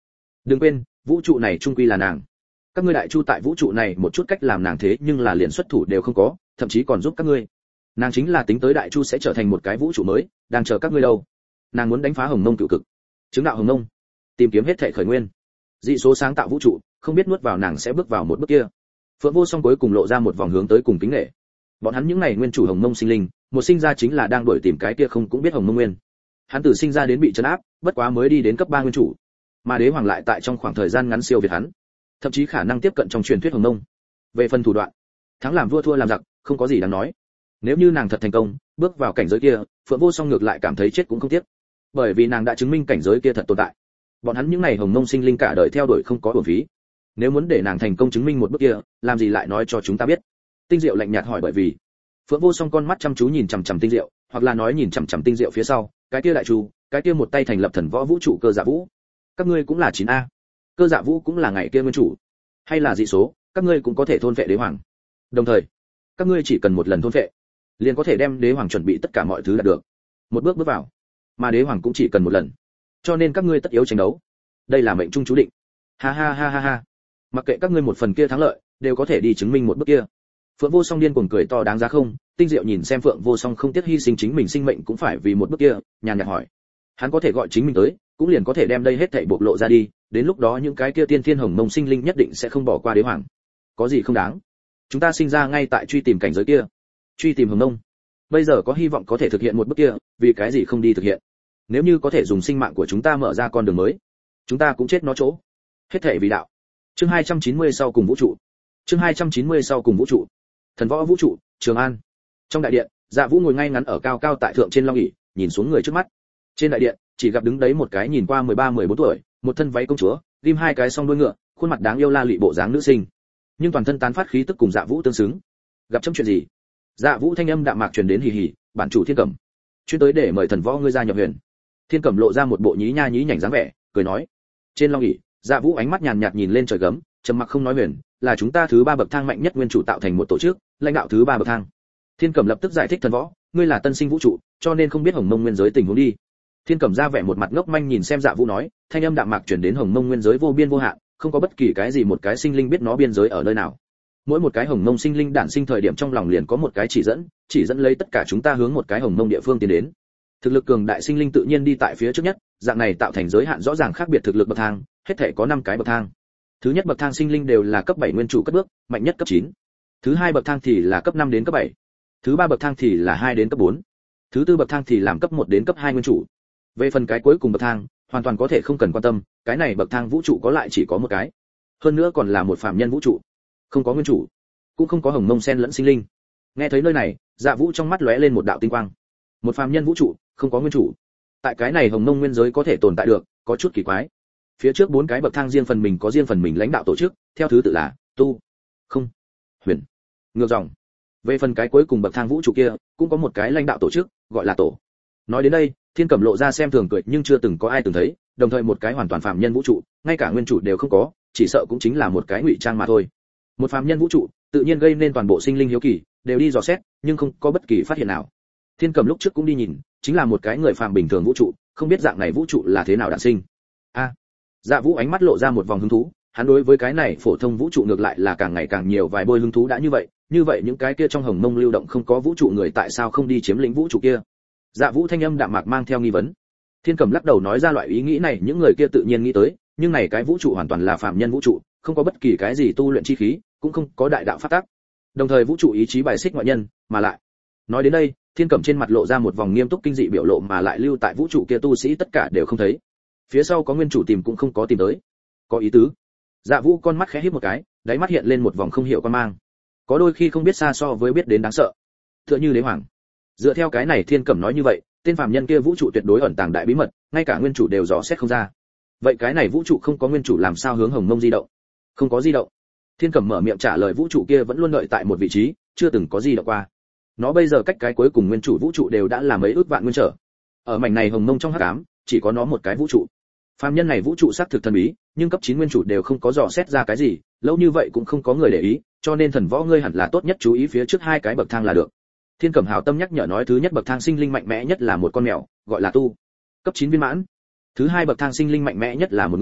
Đừng quên, vũ trụ này trung quy là nàng. Các ngươi đại chu tại vũ trụ này một chút cách làm nàng thế nhưng là liền xuất thủ đều không có, thậm chí còn giúp các ngươi. Nàng chính là tính tới đại chu sẽ trở thành một cái vũ trụ mới, đang chờ các ngươi đâu. Nàng muốn đánh phá Hồng Mông cửu cực, chứng đạo Hồng Mông, tìm kiếm hết thảy khởi nguyên. Dị số sáng tạo vũ trụ, không biết nuốt vào nàng sẽ bước vào một bước kia. Phượng Vô Song cuối cùng lộ ra một vòng hướng tới cùng kính nể. Bọn hắn những này nguyên chủ Hồng Mông sinh linh, một sinh ra chính là đang đuổi tìm cái kia không cũng biết Hồng Mông nguyên. Hắn từ sinh ra đến bị trấn áp, bất quá mới đi đến cấp ba nguyên chủ. Mà Đế Hoàng lại tại trong khoảng thời gian ngắn siêu việt hắn, thậm chí khả năng tiếp cận trong truyền thuyết Hồng Mông. Về phần thủ đoạn, thắng làm vua thua làm giặc, không có gì đáng nói. Nếu như nàng thật thành công, bước vào cảnh giới kia, Phượng Vô Song ngược lại cảm thấy chết cũng không tiếc, bởi vì nàng đã chứng minh cảnh giới kia thật tồn tại. Bọn hắn những này Hồng Mông sinh linh cả đời theo đuổi không có uổng phí. Nếu muốn để nàng thành công chứng minh một bước kia, làm gì lại nói cho chúng ta biết? Tinh Diệu lạnh nhạt hỏi. Bởi vì Phượng Vô Song con mắt chăm chú nhìn chằm chằm Tinh Diệu, hoặc là nói nhìn chằm chằm Tinh Diệu phía sau, cái kia đại chu, cái kia một tay thành lập thần võ vũ trụ Cơ Dạ Vũ. Các ngươi cũng là chín a. Cơ Dạ Vũ cũng là ngày kia nguyên chủ, hay là dị số, các ngươi cũng có thể thôn vệ Đế Hoàng. Đồng thời, các ngươi chỉ cần một lần thôn vệ, liền có thể đem Đế Hoàng chuẩn bị tất cả mọi thứ đạt được. Một bước bước vào, mà Đế Hoàng cũng chỉ cần một lần. Cho nên các ngươi tất yếu tranh đấu. Đây là mệnh trung chú định. Ha ha ha ha ha. Mặc kệ các ngươi một phần kia thắng lợi, đều có thể đi chứng minh một bước kia. Phượng Vô Song điên cuồng cười to đáng giá không? Tinh Diệu nhìn xem Phượng Vô Song không tiếc hy sinh chính mình sinh mệnh cũng phải vì một bước kia, nhàn nhạt hỏi. Hắn có thể gọi chính mình tới, cũng liền có thể đem đây hết thảy bộc lộ ra đi, đến lúc đó những cái kia tiên thiên Hồng Mông sinh linh nhất định sẽ không bỏ qua Đế Hoàng. Có gì không đáng? Chúng ta sinh ra ngay tại truy tìm cảnh giới kia, truy tìm Hồng Mông. Bây giờ có hy vọng có thể thực hiện một bước kia, vì cái gì không đi thực hiện? Nếu như có thể dùng sinh mạng của chúng ta mở ra con đường mới, chúng ta cũng chết nó chỗ. Hết thảy vì đạo. Chương hai trăm chín mươi sau cùng vũ trụ. Chương hai trăm chín mươi sau cùng vũ trụ. Thần võ vũ trụ, Trường An. Trong đại điện, Dạ Vũ ngồi ngay ngắn ở cao cao tại thượng trên long ỷ, nhìn xuống người trước mắt. Trên đại điện, chỉ gặp đứng đấy một cái nhìn qua mười ba mười bốn tuổi, một thân váy công chúa, ghim hai cái song đuôi ngựa, khuôn mặt đáng yêu la lị bộ dáng nữ sinh, nhưng toàn thân tán phát khí tức cùng Dạ Vũ tương xứng. Gặp trong chuyện gì? Dạ Vũ thanh âm đạm mạc truyền đến hì hì, bản chủ Thiên Cẩm, chuyên tới để mời thần võ ngươi gia nhập huyền. Thiên Cẩm lộ ra một bộ nhí nha nhí nhảnh dáng vẻ, cười nói. Trên long ỷ, Dạ Vũ ánh mắt nhàn nhạt nhìn lên trời gấm, trầm mặc không nói. Huyền là chúng ta thứ ba bậc thang mạnh nhất nguyên chủ tạo thành một tổ chức, lãnh đạo thứ ba bậc thang. Thiên Cẩm lập tức giải thích. Thần võ, ngươi là tân sinh vũ trụ, cho nên không biết Hồng Mông nguyên giới tình huống đi. Thiên Cẩm ra vẻ một mặt ngốc manh nhìn xem Dạ Vũ nói, thanh âm đạm mạc truyền đến. Hồng Mông nguyên giới vô biên vô hạn, không có bất kỳ cái gì một cái sinh linh biết nó biên giới ở nơi nào. Mỗi một cái Hồng Mông sinh linh đản sinh thời điểm trong lòng liền có một cái chỉ dẫn, chỉ dẫn lấy tất cả chúng ta hướng một cái Hồng Mông địa phương tiến đến. Thực lực cường đại sinh linh tự nhiên đi tại phía trước nhất, dạng này tạo thành giới hạn rõ ràng khác biệt thực lực bậc thang, hết thể có năm cái bậc thang. Thứ nhất bậc thang sinh linh đều là cấp bảy nguyên chủ cất bước, mạnh nhất cấp chín. Thứ hai bậc thang thì là cấp năm đến cấp bảy. Thứ ba bậc thang thì là hai đến cấp bốn. Thứ tư bậc thang thì làm cấp một đến cấp hai nguyên chủ. Về phần cái cuối cùng bậc thang, hoàn toàn có thể không cần quan tâm, cái này bậc thang vũ trụ có lại chỉ có một cái. Hơn nữa còn là một phàm nhân vũ trụ, không có nguyên chủ, cũng không có Hồng Mông xen lẫn sinh linh. Nghe thấy nơi này, Dạ Vũ trong mắt lóe lên một đạo tinh quang. Một phàm nhân vũ trụ, không có nguyên chủ. Tại cái này Hồng Mông nguyên giới có thể tồn tại được, có chút kỳ quái. Phía trước bốn cái bậc thang riêng phần mình có riêng phần mình lãnh đạo tổ chức, theo thứ tự là tu, không, huyền, ngược dòng. Về phần cái cuối cùng bậc thang vũ trụ kia, cũng có một cái lãnh đạo tổ chức, gọi là tổ. Nói đến đây, Thiên Cẩm lộ ra xem thường cười, nhưng chưa từng có ai từng thấy, đồng thời một cái hoàn toàn phàm nhân vũ trụ, ngay cả nguyên chủ đều không có, chỉ sợ cũng chính là một cái ngụy trang mà thôi. Một phàm nhân vũ trụ, tự nhiên gây nên toàn bộ sinh linh hiếu kỳ, đều đi dò xét, nhưng không có bất kỳ phát hiện nào. Thiên Cẩm lúc trước cũng đi nhìn, chính là một cái người phàm bình thường vũ trụ, không biết dạng này vũ trụ là thế nào đản sinh. A, à, Dạ Vũ ánh mắt lộ ra một vòng hứng thú, hắn đối với cái này phổ thông vũ trụ ngược lại là càng ngày càng nhiều vài bôi hứng thú. Đã như vậy, như vậy những cái kia trong Hồng Mông lưu động không có vũ trụ người tại sao không đi chiếm lĩnh vũ trụ kia? Dạ Vũ thanh âm đạm mạc mang theo nghi vấn. Thiên Cẩm lắc đầu nói ra loại ý nghĩ này những người kia tự nhiên nghĩ tới, nhưng này cái vũ trụ hoàn toàn là phàm nhân vũ trụ, không có bất kỳ cái gì tu luyện chi khí, cũng không có đại đạo pháp tắc. Đồng thời vũ trụ ý chí bài xích ngoại nhân, mà lại. Nói đến đây, Thiên Cẩm trên mặt lộ ra một vòng nghiêm túc kinh dị biểu lộ, mà lại lưu tại vũ trụ kia tu sĩ tất cả đều không thấy. Phía sau có nguyên chủ tìm cũng không có tìm tới. Có ý tứ. Dạ Vũ con mắt khẽ híp một cái, đáy mắt hiện lên một vòng không hiểu quan mang. Có đôi khi không biết xa so với biết đến đáng sợ. Tựa như Đế Hoàng. Dựa theo cái này Thiên Cẩm nói như vậy, tên phàm nhân kia vũ trụ tuyệt đối ẩn tàng đại bí mật, ngay cả nguyên chủ đều dò xét không ra. Vậy cái này vũ trụ không có nguyên chủ làm sao hướng Hồng Mông di động? Không có di động. Thiên Cẩm mở miệng trả lời, vũ trụ kia vẫn luôn đợi tại một vị trí, chưa từng có di động qua. Nó bây giờ cách cái cuối cùng nguyên chủ vũ trụ đều đã là mấy ước vạn nguyên trở. Ở mảnh này Hồng Mông trong hắc ám, chỉ có nó một cái vũ trụ. Phàm nhân này vũ trụ xác thực thần bí, nhưng cấp chín nguyên chủ đều không có dò xét ra cái gì, lâu như vậy cũng không có người để ý, cho nên thần võ ngươi hẳn là tốt nhất chú ý phía trước hai cái bậc thang là được. Thiên Cẩm hào tâm nhắc nhở nói, thứ nhất bậc thang sinh linh mạnh mẽ nhất là một con mèo, gọi là tu, cấp chín viên mãn. Thứ hai bậc thang sinh linh mạnh mẽ nhất là một người,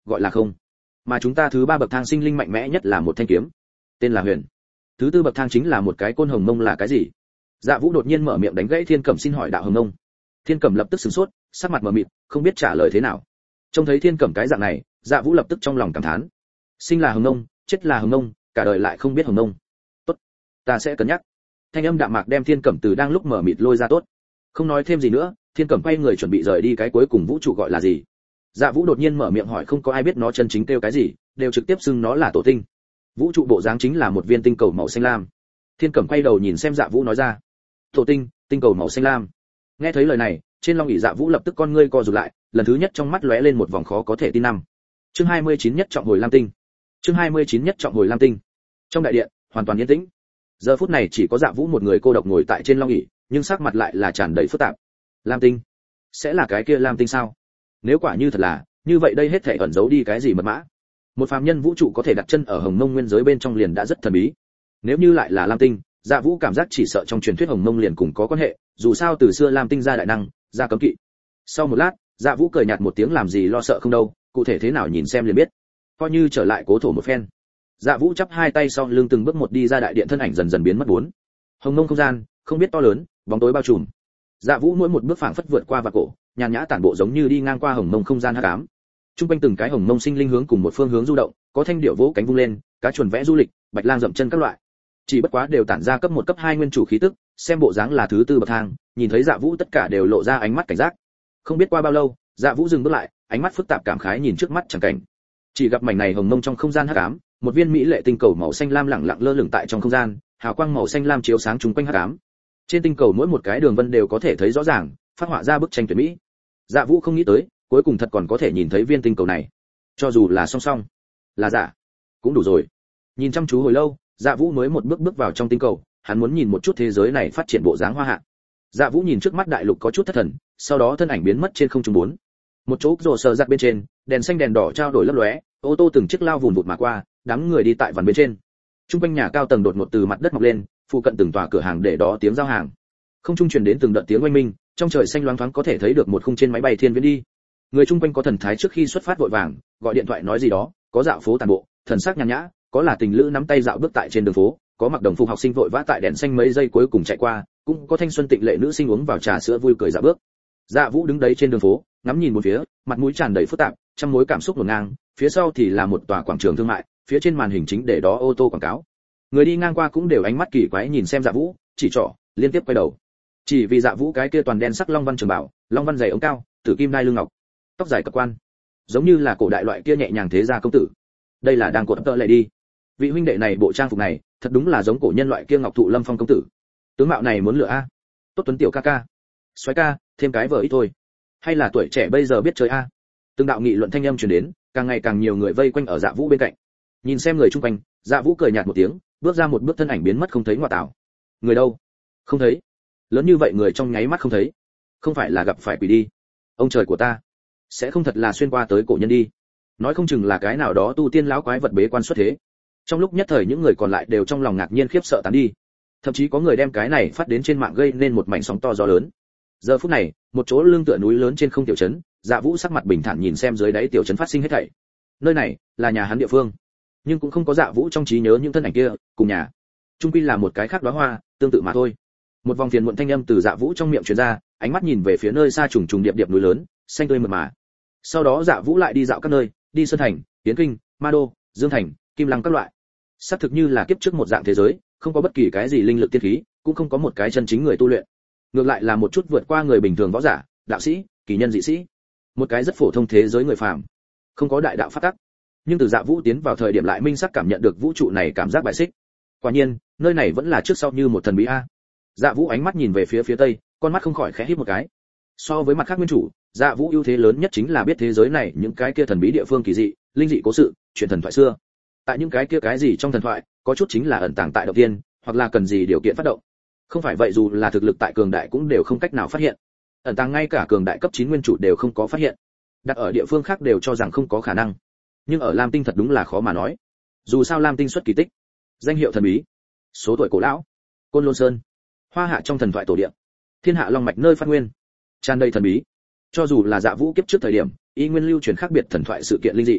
gọi là không. Mà chúng ta thứ ba bậc thang sinh linh mạnh mẽ nhất là một thanh kiếm, tên là Huyền. Thứ tư bậc thang chính là một cái côn hồng mông là cái gì? Dạ Vũ đột nhiên mở miệng đánh gãy Thiên Cẩm xin hỏi đạo hồng mông. Thiên Cẩm lập tức sửng sốt, sắc mặt mờ mịt, không biết trả lời thế nào. Trông thấy Thiên Cẩm cái dạng này, Dạ Vũ lập tức trong lòng cảm thán. Sinh là hồng mông, chết là hồng mông, cả đời lại không biết hồng mông. Tốt, ta sẽ cân nhắc. Thanh âm đạm mạc đem Thiên Cẩm từ đang lúc mở mịt lôi ra tốt. Không nói thêm gì nữa, Thiên Cẩm quay người chuẩn bị rời đi cái cuối cùng vũ trụ gọi là gì? Dạ Vũ đột nhiên mở miệng hỏi không có ai biết nó chân chính kêu cái gì, đều trực tiếp xưng nó là tổ tinh. Vũ trụ bộ dáng chính là một viên tinh cầu màu xanh lam. Thiên Cẩm quay đầu nhìn xem Dạ Vũ nói ra, tổ tinh, tinh cầu màu xanh lam. Nghe thấy lời này, trên long ỷ Dạ Vũ lập tức con ngươi co rụt lại, lần thứ nhất trong mắt lóe lên một vòng khó có thể tin năm. Chương hai mươi chín nhất trọng hồi lam tinh. Chương hai mươi chín nhất trọng hồi lam tinh. Trong đại điện, hoàn toàn yên tĩnh. Giờ phút này chỉ có Dạ Vũ một người cô độc ngồi tại trên long ỷ, nhưng sắc mặt lại là tràn đầy phức tạp. Lam tinh? Sẽ là cái kia lam tinh sao? Nếu quả như thật là, như vậy đây hết thảy ẩn giấu đi cái gì mật mã? Một phàm nhân vũ trụ có thể đặt chân ở Hồng Mông nguyên giới bên trong liền đã rất thần bí. Nếu như lại là lam tinh, Dạ Vũ cảm giác chỉ sợ trong truyền thuyết Hồng Mông liền cùng có quan hệ, dù sao từ xưa lam tinh ra đại năng, ra cấm kỵ. Sau một lát, Dạ Vũ cười nhạt một tiếng làm gì lo sợ không đâu, cụ thể thế nào nhìn xem liền biết. Coi như trở lại cố thổ một phen. Dạ Vũ chắp hai tay sau lưng từng bước một đi ra đại điện thân ảnh dần dần biến mất bốn. Hồng Mông không gian, không biết to lớn, bóng tối bao trùm. Dạ Vũ mỗi một bước phảng phất vượt qua và cổ, nhàn nhã tản bộ giống như đi ngang qua Hồng Mông không gian hắc ám. Trung quanh từng cái Hồng Mông sinh linh hướng cùng một phương hướng du động, có thanh điểu vỗ cánh vung lên, cá chuẩn vẽ du lịch, bạch lang dậm chân các loại. Chỉ bất quá đều tản ra cấp một cấp hai nguyên chủ khí tức, xem bộ dáng là thứ tư bậc thang, nhìn thấy Dạ Vũ tất cả đều lộ ra ánh mắt cảnh giác. Không biết qua bao lâu, Dạ Vũ dừng bước lại, ánh mắt phức tạp cảm khái nhìn trước mắt chẳng cảnh. Chỉ gặp mảnh này Hồng Mông trong không gian hắc ám, một viên mỹ lệ tinh cầu màu xanh lam lẳng lặng lơ lửng tại trong không gian, hào quang màu xanh lam chiếu sáng chúng quanh hắc ám. Trên tinh cầu mỗi một cái đường vân đều có thể thấy rõ ràng, phát họa ra bức tranh tuyệt mỹ. Dạ Vũ không nghĩ tới, cuối cùng thật còn có thể nhìn thấy viên tinh cầu này. Cho dù là song song, là giả, cũng đủ rồi. Nhìn chăm chú hồi lâu, Dạ Vũ mới một bước bước vào trong tinh cầu, hắn muốn nhìn một chút thế giới này phát triển bộ dáng hoa hạ. Dạ Vũ nhìn trước mắt đại lục có chút thất thần, sau đó thân ảnh biến mất trên không trung bốn. Một chỗ rồ sờ giặt bên trên, đèn xanh đèn đỏ trao đổi lấp lóe, ô tô từng chiếc lao vùn vụt mà qua, đám người đi tại vằn bên trên. Trung quanh nhà cao tầng đột ngột từ mặt đất mọc lên, phụ cận từng tòa cửa hàng để đó tiếng giao hàng. Không trung truyền đến từng đợt tiếng oanh minh, trong trời xanh loáng thoáng có thể thấy được một khung trên máy bay thiên viễn đi. Người trung quanh có thần thái trước khi xuất phát vội vàng, gọi điện thoại nói gì đó, có dạo phố tàn bộ, thần sắc nhàn nhã, có là tình lữ nắm tay dạo bước tại trên đường phố, có mặc đồng phục học sinh vội vã tại đèn xanh mấy giây cuối cùng chạy qua, cũng có thanh xuân tịnh lệ nữ sinh uống vào trà sữa vui cười dạo bước. Dạ Vũ đứng đấy trên đường phố, ngắm nhìn một phía, mặt mũi tràn đầy phức tạp, trăm mối cảm xúc hỗn ngang, phía sau thì là một tòa quảng trường thương mại, phía trên màn hình chính để đó ô tô quảng cáo. Người đi ngang qua cũng đều ánh mắt kỳ quái nhìn xem Dạ Vũ, chỉ trỏ, liên tiếp quay đầu. Chỉ vì Dạ Vũ cái kia toàn đen sắc long văn trường bảo, long văn dày ống cao, tử kim đai lưng ngọc, tóc dài cập quan, giống như là cổ đại loại kia nhẹ nhàng thế gia công tử. Đây là đang cột tợ lại đi. Vị huynh đệ này bộ trang phục này, thật đúng là giống cổ nhân loại kia ngọc thụ lâm phong công tử. Tướng mạo này muốn lựa a. Tốt tuấn tiểu ca ca. Soái ca, thêm cái vợ ít thôi. Hay là tuổi trẻ bây giờ biết chơi a. Từng đạo nghị luận thanh âm truyền đến, càng ngày càng nhiều người vây quanh ở Dạ Vũ bên cạnh. Nhìn xem người chung quanh, Dạ Vũ cười nhạt một tiếng, bước ra một bước thân ảnh biến mất không thấy ngoại tảo. Người đâu? Không thấy. Lớn như vậy người trong nháy mắt không thấy. Không phải là gặp phải quỷ đi. Ông trời của ta, sẽ không thật là xuyên qua tới cổ nhân đi. Nói không chừng là cái nào đó tu tiên lão quái vật bế quan xuất thế. Trong lúc nhất thời những người còn lại đều trong lòng ngạc nhiên khiếp sợ tán đi. Thậm chí có người đem cái này phát đến trên mạng gây nên một mảnh sóng to gió lớn. Giờ phút này, một chỗ lưng tựa núi lớn trên không tiểu trấn, Dạ Vũ sắc mặt bình thản nhìn xem dưới đáy tiểu trấn phát sinh hết thảy. Nơi này là nhà hắn địa phương, nhưng cũng không có Dạ Vũ trong trí nhớ những thân ảnh kia, cùng nhà. Trung quy là một cái khác đóa hoa, tương tự mà thôi. Một vòng phiền muộn thanh âm từ Dạ Vũ trong miệng truyền ra, ánh mắt nhìn về phía nơi xa trùng trùng điệp điệp núi lớn, xanh tươi mượt mà. Sau đó Dạ Vũ lại đi dạo các nơi, đi Sơn Thành, Tiến Kinh, Ma Đô, Dương Thành, Kim Lăng các loại. Xác thực như là kiếp trước một dạng thế giới, không có bất kỳ cái gì linh lực tiên khí, cũng không có một cái chân chính người tu luyện. Ngược lại là một chút vượt qua người bình thường võ giả, đạo sĩ, kỳ nhân dị sĩ. Một cái rất phổ thông thế giới người phàm, không có đại đạo pháp tắc. Nhưng từ Dạ Vũ tiến vào thời điểm lại minh sắc cảm nhận được vũ trụ này cảm giác bài xích. Quả nhiên, nơi này vẫn là trước sau như một thần bí a. Dạ Vũ ánh mắt nhìn về phía phía tây, con mắt không khỏi khẽ híp một cái. So với mặt khác nguyên chủ, Dạ Vũ ưu thế lớn nhất chính là biết thế giới này những cái kia thần bí địa phương kỳ dị, linh dị cố sự, chuyện thần thoại xưa. Tại những cái kia cái gì trong thần thoại, có chút chính là ẩn tàng tại động tiên, hoặc là cần gì điều kiện phát động. Không phải vậy dù là thực lực tại cường đại cũng đều không cách nào phát hiện. Ẩn tàng ngay cả cường đại cấp chín nguyên chủ đều không có phát hiện. Đặt ở địa phương khác đều cho rằng không có khả năng. Nhưng ở Lam Tinh thật đúng là khó mà nói. Dù sao Lam Tinh xuất kỳ tích, danh hiệu thần bí, số tuổi cổ lão, Côn Lôn Sơn, Hoa Hạ trong thần thoại tổ địa, Thiên Hạ Long mạch nơi phát nguyên, tràn đầy thần bí. Cho dù là Dạ Vũ kiếp trước thời điểm, y nguyên lưu truyền khác biệt thần thoại sự kiện linh dị,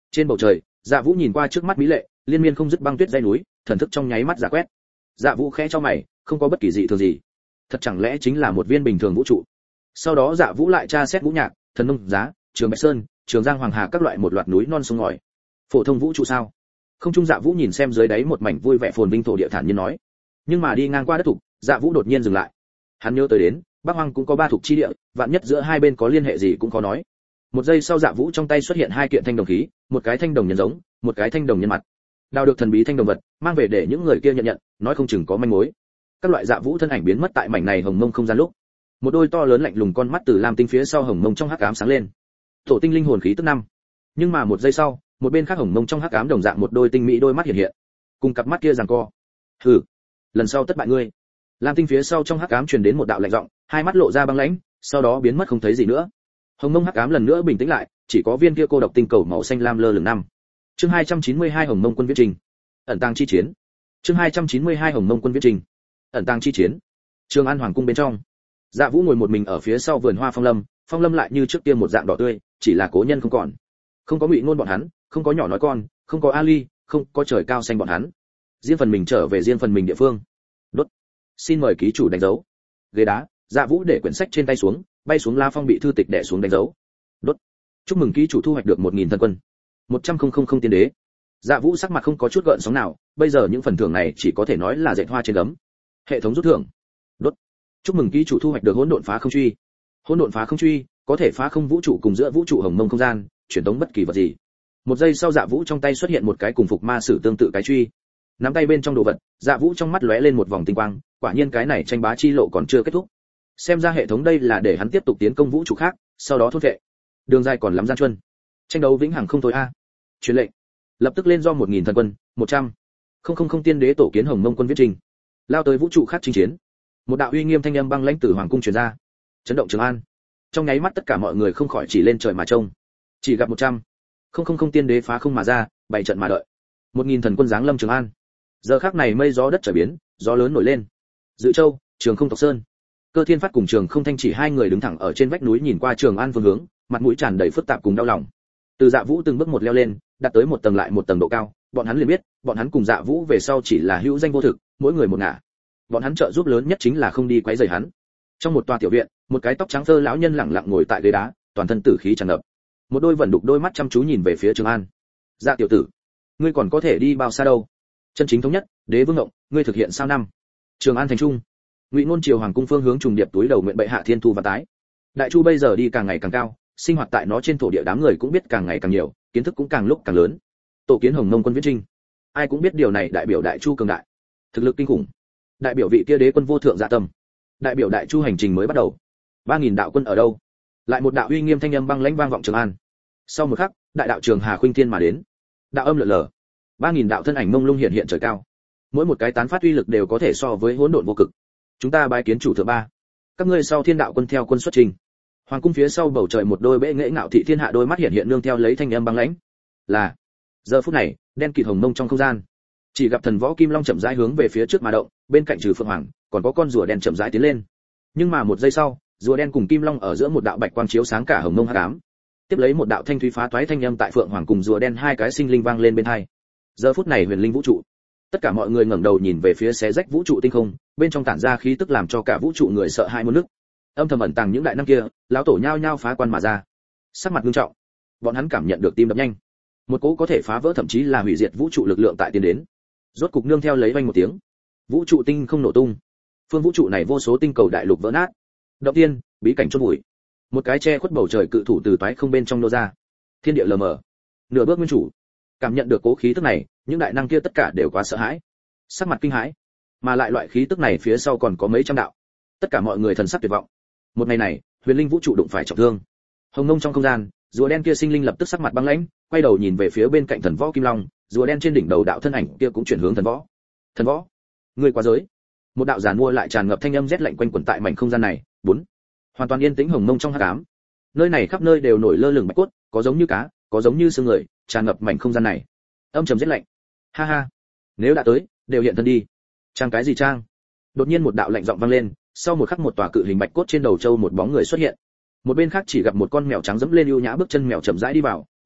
Trên bầu trời, Dạ Vũ nhìn qua trước mắt mỹ lệ, liên miên không dứt băng tuyết dãy núi, thần thức trong nháy mắt giả quét. Dạ Vũ khẽ cho mày, không có bất kỳ dị thường gì. Thật chẳng lẽ chính là một viên bình thường vũ trụ? Sau đó Dạ Vũ lại tra xét ngũ nhạc, thần nông giá, trường Bạch Sơn, trường Giang Hoàng Hà các loại một loạt núi non sông ngòi. Phổ thông vũ trụ sao? Không trung Dạ Vũ nhìn xem dưới đáy một mảnh vui vẻ phồn vinh thổ địa thản nhiên nói. Nhưng mà đi ngang qua đất thục, Dạ Vũ đột nhiên dừng lại. Hắn nhớ tới đến, Bắc Hoang cũng có ba thuộc chi địa, vạn nhất giữa hai bên có liên hệ gì cũng khó nói. Một giây sau Dạ Vũ trong tay xuất hiện hai kiện thanh đồng khí, một cái thanh đồng nhân giống, một cái thanh đồng nhân mặt. Đào được thần bí thanh đồng vật, mang về để những người kia nhận nhận, nói không chừng có manh mối. Các loại Dạ Vũ thân ảnh biến mất tại mảnh này hồng mông không gian lúc, một đôi to lớn lạnh lùng con mắt từ lam tinh phía sau hồng mông trong hắc ám sáng lên. Tổ tinh linh hồn khí tức năm. Nhưng mà một giây sau, một bên khác hồng mông trong hắc ám đồng dạng một đôi tinh mỹ đôi mắt hiện hiện, cùng cặp mắt kia giằng co. Hừ, lần sau tất bại ngươi. Lam tinh phía sau trong hắc ám truyền đến một đạo lạnh giọng, hai mắt lộ ra băng lãnh, sau đó biến mất không thấy gì nữa. Hồng mông hắc ám lần nữa bình tĩnh lại, chỉ có viên kia cô độc tinh cầu màu xanh lam lơ lửng năm. Chương hai trăm chín mươi hai Hồng Mông quân viễn trình. Ẩn tàng chi chiến. Chương hai trăm chín mươi hai Hồng Mông quân viễn trình. Ẩn tàng chi chiến. Trường An hoàng cung bên trong. Dạ Vũ ngồi một mình ở phía sau vườn hoa phong lâm, phong lâm lại như trước kia một dạng đỏ tươi, chỉ là cố nhân không còn. Không có Ngụy Nôn bọn hắn, không có nhỏ nói con, không có Ali, không có trời cao xanh bọn hắn. Riêng phần mình trở về riêng phần mình địa phương. Đốt. Xin mời ký chủ đánh dấu. Ghế đá, Dạ Vũ để quyển sách trên tay xuống, bay xuống la phong bị thư tịch đè xuống đánh dấu. Đốt. Chúc mừng ký chủ thu hoạch được một nghìn thần quân. một trăm không tiên đế. Dạ Vũ sắc mặt không có chút gợn sóng nào, bây giờ những phần thưởng này chỉ có thể nói là dệt hoa trên gấm. Hệ thống rút thưởng. Đốt. Chúc mừng ký chủ thu hoạch được hỗn độn phá không truy. Hỗn độn phá không truy có thể phá không vũ trụ cùng giữa vũ trụ hồng mông không gian, truyền tống bất kỳ vật gì. Một giây sau Dạ Vũ trong tay xuất hiện một cái cùng phục ma sử tương tự cái truy. Nắm tay bên trong đồ vật, Dạ Vũ trong mắt lóe lên một vòng tinh quang, quả nhiên cái này tranh bá chi lộ còn chưa kết thúc. Xem ra hệ thống đây là để hắn tiếp tục tiến công vũ trụ khác, sau đó thôn vệ. Đường dài còn lắm gian truân. Tranh đấu vĩnh hằng không thôi a. Truyền lệnh. Lập tức lên do một nghìn thần quân, một trăm. Không không không tiên đế tổ kiến Hồng Mông quân viễn trình. Lao tới vũ trụ khác chinh chiến. Một đạo uy nghiêm thanh âm băng lãnh từ hoàng cung truyền ra, chấn động Trường An. Trong nháy mắt tất cả mọi người không khỏi chỉ lên trời mà trông. Chỉ gặp một trăm. Không không không tiên đế phá không mà ra, bảy trận mà đợi. Một nghìn thần quân giáng lâm Trường An. Giờ khắc này mây gió đất trở biến, gió lớn nổi lên. Dự Châu, Trường Không Tộc Sơn. Cơ Thiên Phát cùng Trường Không Thanh chỉ hai người đứng thẳng ở trên vách núi nhìn qua Trường An phương hướng, mặt mũi tràn đầy phức tạp cùng đau lòng. Từ Dạ Vũ từng bước một leo lên, đạt tới một tầng lại một tầng độ cao, bọn hắn liền biết, bọn hắn cùng Dạ Vũ về sau chỉ là hữu danh vô thực, mỗi người một ngả. Bọn hắn trợ giúp lớn nhất chính là không đi quấy rầy hắn. Trong một tòa tiểu viện, một cái tóc trắng phơ lão nhân lặng lặng ngồi tại ghế đá, toàn thân tử khí tràn ngập. Một đôi vẩn đục đôi mắt chăm chú nhìn về phía Trường An. Dạ tiểu tử, ngươi còn có thể đi bao xa đâu? Chân chính thống nhất, đế vương ngộng, ngươi thực hiện sao năm? Trường An thành trung. Ngụy Nôn triều hoàng cung phương hướng trùng điệp túi đầu nguyện bệ hạ thiên thu và tái. Đại Chu bây giờ đi càng ngày càng cao, sinh hoạt tại nó trên thổ địa đám người cũng biết càng ngày càng nhiều, kiến thức cũng càng lúc càng lớn. Tổ kiến Hồng Mông quân viễn trình. Ai cũng biết điều này đại biểu Đại Chu cường đại, thực lực kinh khủng. Đại biểu vị kia đế quân vô thượng dạ tâm. Đại biểu Đại Chu hành trình mới bắt đầu. ba nghìn đạo quân ở đâu? Lại một đạo uy nghiêm thanh âm băng lãnh vang vọng Trường An. Sau một khắc, đại đạo Trường Hà khuynh thiên mà đến. Đạo âm lượn lờ. ba nghìn đạo thân ảnh mông lung hiện hiện trời cao. Mỗi một cái tán phát uy lực đều có thể so với hỗn độn vô cực. Chúng ta bái kiến chủ thượng ba. Các ngươi sau thiên đạo quân theo quân xuất trình. Hoàng cung phía sau bầu trời một đôi bệ nghệ ngạo thị thiên hạ đôi mắt hiện hiện nương theo lấy thanh âm băng lãnh. Là. Giờ phút này, đen kịt hồng mông trong không gian, chỉ gặp thần võ kim long chậm rãi hướng về phía trước mà động, bên cạnh trừ phượng hoàng, còn có con rùa đen chậm rãi tiến lên. Nhưng mà một giây sau, rùa đen cùng kim long ở giữa một đạo bạch quang chiếu sáng cả hồng mông hắc ám. Tiếp lấy một đạo thanh thúy phá toái thanh âm tại phượng hoàng cùng rùa đen hai cái sinh linh vang lên bên hai. Giờ phút này huyền linh vũ trụ, tất cả mọi người ngẩng đầu nhìn về phía xé rách vũ trụ tinh không, bên trong tản ra khí tức làm cho cả vũ trụ người sợ hãi muốn nức. Âm thầm ẩn tàng những đại năng kia, lão tổ nhao nhao phá quan mà ra. Sắc mặt nghiêm trọng, bọn hắn cảm nhận được tim đập nhanh. Một cỗ có thể phá vỡ thậm chí là hủy diệt vũ trụ lực lượng tại tiến đến. Rốt cục nương theo lấy vang một tiếng, vũ trụ tinh không nổ tung. Phương vũ trụ này vô số tinh cầu đại lục vỡ nát. Động tiên, bí cảnh chôn vùi. Một cái che khuất bầu trời cự thủ từ toái không bên trong nô ra. Thiên địa lờ mờ. Nửa bước nguyên chủ. Cảm nhận được cố khí tức này, những đại năng kia tất cả đều quá sợ hãi, sắc mặt kinh hãi. Mà lại loại khí tức này phía sau còn có mấy trăm đạo. Tất cả mọi người thần sắc tuyệt vọng. Một ngày này, huyền linh vũ trụ đụng phải trọng thương. Hồng Mông trong không gian, rùa đen kia sinh linh lập tức sắc mặt băng lãnh, quay đầu nhìn về phía bên cạnh thần võ kim long, rùa đen trên đỉnh đầu đạo thân ảnh kia cũng chuyển hướng thần võ. Thần võ, ngươi quá giới. Một đạo giàn mua lại tràn ngập thanh âm rét lạnh quanh quẩn tại mảnh không gian này. Bốn, hoàn toàn yên tĩnh hồng mông trong hắc ám. Nơi này khắp nơi đều nổi lơ lửng bạch cốt, có giống như cá, có giống như xương người, tràn ngập mảnh không gian này. Âm trầm rét lạnh. Ha ha, nếu đã tới, đều hiện thân đi. Trang cái gì trang? Đột nhiên một đạo lạnh giọng vang lên, sau một khắc một tòa cự hình bạch cốt trên đầu châu một bóng người xuất hiện. Một bên khác chỉ gặp một con mèo trắng dẫm lên ưu nhã bước chân mèo chậm rãi đi vào,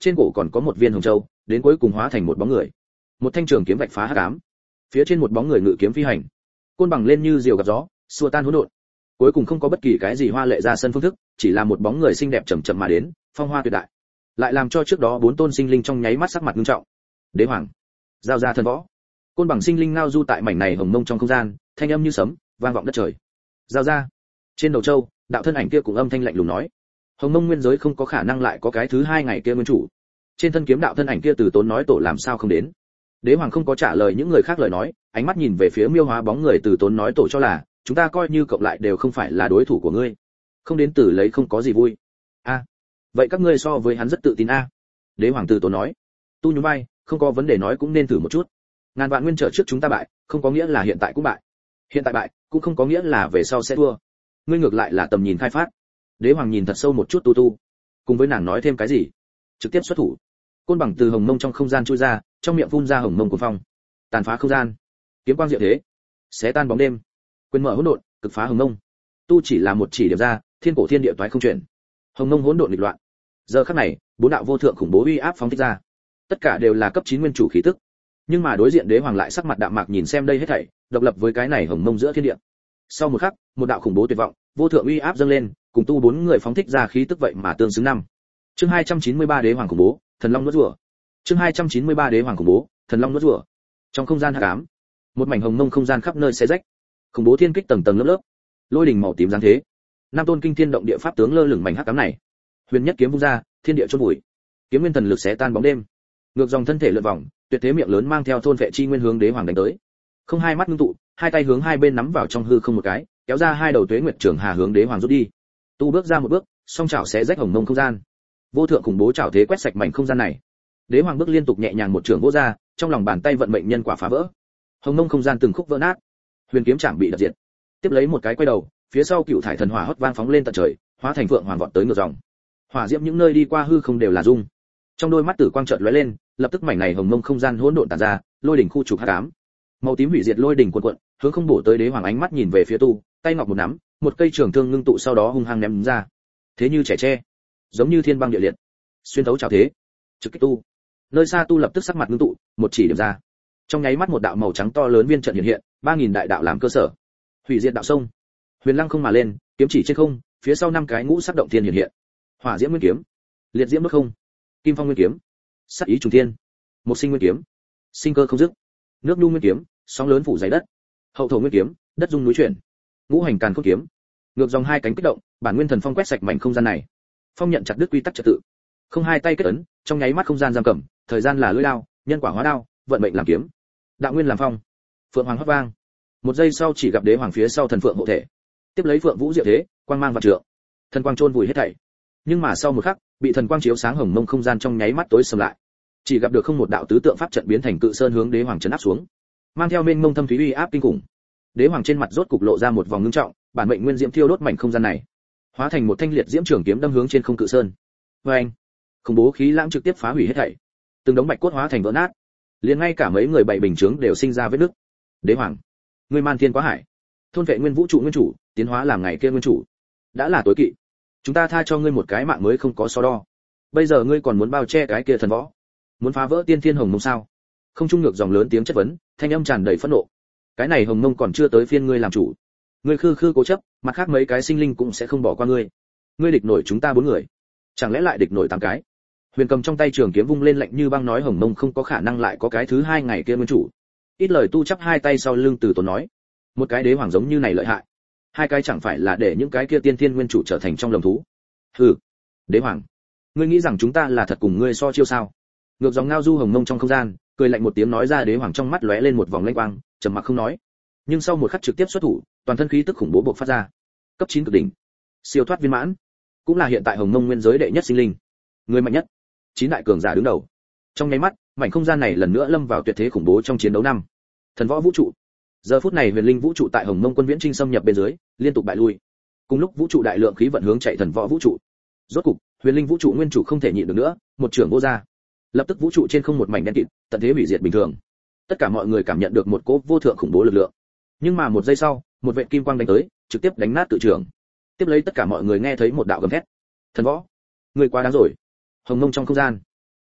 trên cổ còn có một viên hồng châu, đến cuối cùng hóa thành một bóng người. Một thanh trường kiếm vạch phá hắc ám, phía trên một bóng người ngự kiếm phi hành, côn bằng lên như diều gặp gió, xua tan hỗn độn. Cuối cùng không có bất kỳ cái gì hoa lệ ra sân phương thức, chỉ là một bóng người xinh đẹp chậm chậm mà đến, phong hoa tuyệt đại, lại làm cho trước đó bốn tôn sinh linh trong nháy mắt sắc mặt nghiêm trọng. Đế hoàng, giao ra thần võ. Côn bằng sinh linh ngao du tại mảnh này hồng mông trong không gian, thanh âm như sấm, vang vọng đất trời. Giao ra. Trên đầu châu, đạo thân ảnh kia cũng âm thanh lạnh lùng nói, hồng mông nguyên giới không có khả năng lại có cái thứ hai ngày kia nguyên chủ. Trên thân kiếm đạo thân ảnh kia từ tốn nói tổ làm sao không đến. Đế hoàng không có trả lời những người khác lời nói, ánh mắt nhìn về phía miêu hóa bóng người từ tốn nói tổ cho là, chúng ta coi như cộng lại đều không phải là đối thủ của ngươi, không đến từ lấy không có gì vui. A, à, vậy các ngươi so với hắn rất tự tin a. À. Đế hoàng từ tốn nói, tu nhún vai, không có vấn đề nói cũng nên thử một chút. Ngàn vạn nguyên trở trước chúng ta bại, không có nghĩa là hiện tại cũng bại. Hiện tại bại, cũng không có nghĩa là về sau sẽ thua. Ngươi ngược lại là tầm nhìn khai phát. Đế hoàng nhìn thật sâu một chút tu tu, cùng với nàng nói thêm cái gì, trực tiếp xuất thủ. Côn bằng từ hồng mông trong không gian chui ra, trong miệng phun ra hồng mông cuồng phong, tàn phá không gian, kiếm quang diệu thế, xé tan bóng đêm, quyền mở hỗn độn, cực phá hồng mông. Tu chỉ là một chỉ điểm ra, thiên cổ thiên địa toái không chuyển, hồng mông hỗn độn nghịch loạn. Giờ khắc này, bốn đạo vô thượng khủng bố uy áp phóng thích ra, tất cả đều là cấp chín nguyên chủ khí tức. Nhưng mà đối diện đế hoàng lại sắc mặt đạm mạc nhìn xem đây hết thảy, độc lập với cái này hồng mông giữa thiên địa. Sau một khắc, một đạo khủng bố tuyệt vọng, vô thượng uy áp dâng lên, cùng tu bốn người phóng thích ra khí tức vậy mà tương xứng năm. Chương hai trăm chín mươi ba đế hoàng khủng bố, thần long nuốt rùa. Chương hai trăm chín mươi ba đế hoàng khủng bố, thần long nuốt rùa. Trong không gian hắc ám, một mảnh hồng mông không gian khắp nơi xé rách, khủng bố thiên kích tầng tầng lớp lớp, lôi đỉnh màu tím giáng thế. Năm tôn kinh thiên động địa pháp tướng lơ lửng mảnh hắc ám này. Huyền nhất kiếm vung ra, thiên địa chôn bụi. Kiếm nguyên thần lực xé tan bóng đêm. Ngược dòng thân thể lượn vòng, tuyệt thế miệng lớn mang theo thôn vệ chi nguyên hướng đế hoàng đánh tới. Không hai mắt ngưng tụ, hai tay hướng hai bên nắm vào trong hư không một cái, kéo ra hai đầu tuế nguyệt trường hà hướng đế hoàng rút đi. Tu bước ra một bước, song chảo xé rách hồng mông không gian. Vô thượng khủng bố chảo thế quét sạch mảnh không gian này. Đế hoàng bước liên tục nhẹ nhàng một trường vỗ ra, trong lòng bàn tay vận mệnh nhân quả phá vỡ. Hồng mông không gian từng khúc vỡ nát. Huyền kiếm chạm bị đập diệt. Tiếp lấy một cái quay đầu, phía sau cựu thải thần hỏa hót vang phóng lên tận trời, hóa thành phượng hoàng vọt tới ngược dòng. Hỏa diễm những nơi đi qua hư không đều là dung. Trong đôi mắt tử quang chợt lóe lên, lập tức mảnh này hồng mông không gian hỗn độn tản ra, lôi đỉnh khu trục hắc ám. Màu tím hủy diệt lôi đỉnh cuộn cuộn, hướng không bổ tới đế hoàng ánh mắt nhìn về phía tu, tay ngọc một nắm, một cây trường thương ngưng tụ sau đó hung hăng ném ra. Thế như trẻ tre, giống như thiên băng địa liệt, xuyên thấu chảo thế, trực kích tu. Nơi xa tu lập tức sắc mặt ngưng tụ, một chỉ điểm ra. Trong nháy mắt một đạo màu trắng to lớn viên trận hiện hiện, ba nghìn đại đạo làm cơ sở. Hủy diệt đạo sông. Huyền lăng không mà lên, kiếm chỉ trên không, phía sau năm cái ngũ sắc động thiên hiện hiện. Hỏa diễm nguyên kiếm, liệt diễm đốt không, kim phong nguyên kiếm, sát ý trùng thiên, một sinh nguyên kiếm, sinh cơ không dứt, nước nhu nguyên kiếm, sóng lớn phủ dày đất, hậu thổ nguyên kiếm, đất rung núi chuyển, ngũ hành càn khôn kiếm, ngược dòng hai cánh kích động, bản nguyên thần phong quét sạch mảnh không gian này. Phong nhận chặt đứt quy tắc trật tự, không hai tay kết ấn, trong nháy mắt không gian giam cầm, thời gian là lưỡi đao, nhân quả hóa đao, vận mệnh làm kiếm, đạo nguyên làm phong, phượng hoàng hót vang. Một giây sau chỉ gặp đế hoàng phía sau thần phượng hộ thể, tiếp lấy phượng vũ diệu thế, quang mang vạn trượng, thần quang chôn vùi hết thảy. Nhưng mà sau một khắc, bị thần quang chiếu sáng hồng mông không gian trong nháy mắt tối sầm lại. Chỉ gặp được không một đạo tứ tượng pháp trận biến thành cự sơn hướng đế hoàng trấn áp xuống, mang theo mênh mông thâm thúy uy áp kinh khủng. Đế hoàng trên mặt rốt cục lộ ra một vòng ngưng trọng, bản mệnh nguyên diễm thiêu đốt mảnh không gian này, hóa thành một thanh liệt diễm trường kiếm đâm hướng trên không cự sơn. Và anh, khủng bố khí lãng trực tiếp phá hủy hết thảy, từng đống bạch cốt hóa thành vỡ nát, liền ngay cả mấy người bảy bình chướng đều sinh ra vết nứt. Đế hoàng, ngươi man thiên quá hải, thôn vệ nguyên vũ trụ nguyên chủ, tiến hóa làm ngày kia nguyên chủ, đã là tối kỵ. Chúng ta tha cho ngươi một cái mạng mới không có so đo. Bây giờ ngươi còn muốn bao che cái kia thần võ, muốn phá vỡ tiên thiên hồng mông sao? Không trung ngược dòng lớn tiếng chất vấn, thanh âm tràn đầy phẫn nộ. Cái này hồng mông còn chưa tới phiên ngươi làm chủ. Ngươi khư khư cố chấp, mặt khác mấy cái sinh linh cũng sẽ không bỏ qua ngươi. Ngươi địch nổi chúng ta bốn người, chẳng lẽ lại địch nổi tám cái? Huyền cầm trong tay trường kiếm vung lên lạnh như băng nói hồng mông không có khả năng lại có cái thứ hai ngày kia nguyên chủ. Ít lời tu chắp hai tay sau lưng từ tốn nói, một cái đế hoàng giống như này lợi hại, hai cái chẳng phải là để những cái kia tiên thiên nguyên chủ trở thành trong lồng thú. Hừ, đế hoàng, ngươi nghĩ rằng chúng ta là thật cùng ngươi so chiêu sao? Ngược dòng ngao du hồng mông trong không gian, cười lạnh một tiếng nói ra. Đế hoàng trong mắt lóe lên một vòng lanh quang, trầm mặc không nói. Nhưng sau một khắc trực tiếp xuất thủ, toàn thân khí tức khủng bố bộc phát ra. Cấp chín cực đỉnh, siêu thoát viên mãn, cũng là hiện tại hồng mông nguyên giới đệ nhất sinh linh, người mạnh nhất, chín đại cường giả đứng đầu. Trong nháy mắt, mảnh không gian này lần nữa lâm vào tuyệt thế khủng bố trong chiến đấu năm. Thần võ vũ trụ. Giờ phút này huyền linh vũ trụ tại hồng mông quân viễn trinh xâm nhập bên dưới, liên tục bại lui. Cùng lúc vũ trụ đại lượng khí vận hướng chạy thần võ vũ trụ. Rốt cục, huyền linh vũ trụ nguyên chủ không thể nhịn được nữa, một trường vô ra. Lập tức vũ trụ trên không một mảnh đen kịt, tận thế hủy diệt bình thường. Tất cả mọi người cảm nhận được một cỗ vô thượng khủng bố lực lượng. Nhưng mà một giây sau, một vệt kim quang đánh tới, trực tiếp đánh nát cự trường. Tiếp lấy tất cả mọi người nghe thấy một đạo gầm thét. Thần võ, người quá đáng rồi. Hồng mông trong không gian,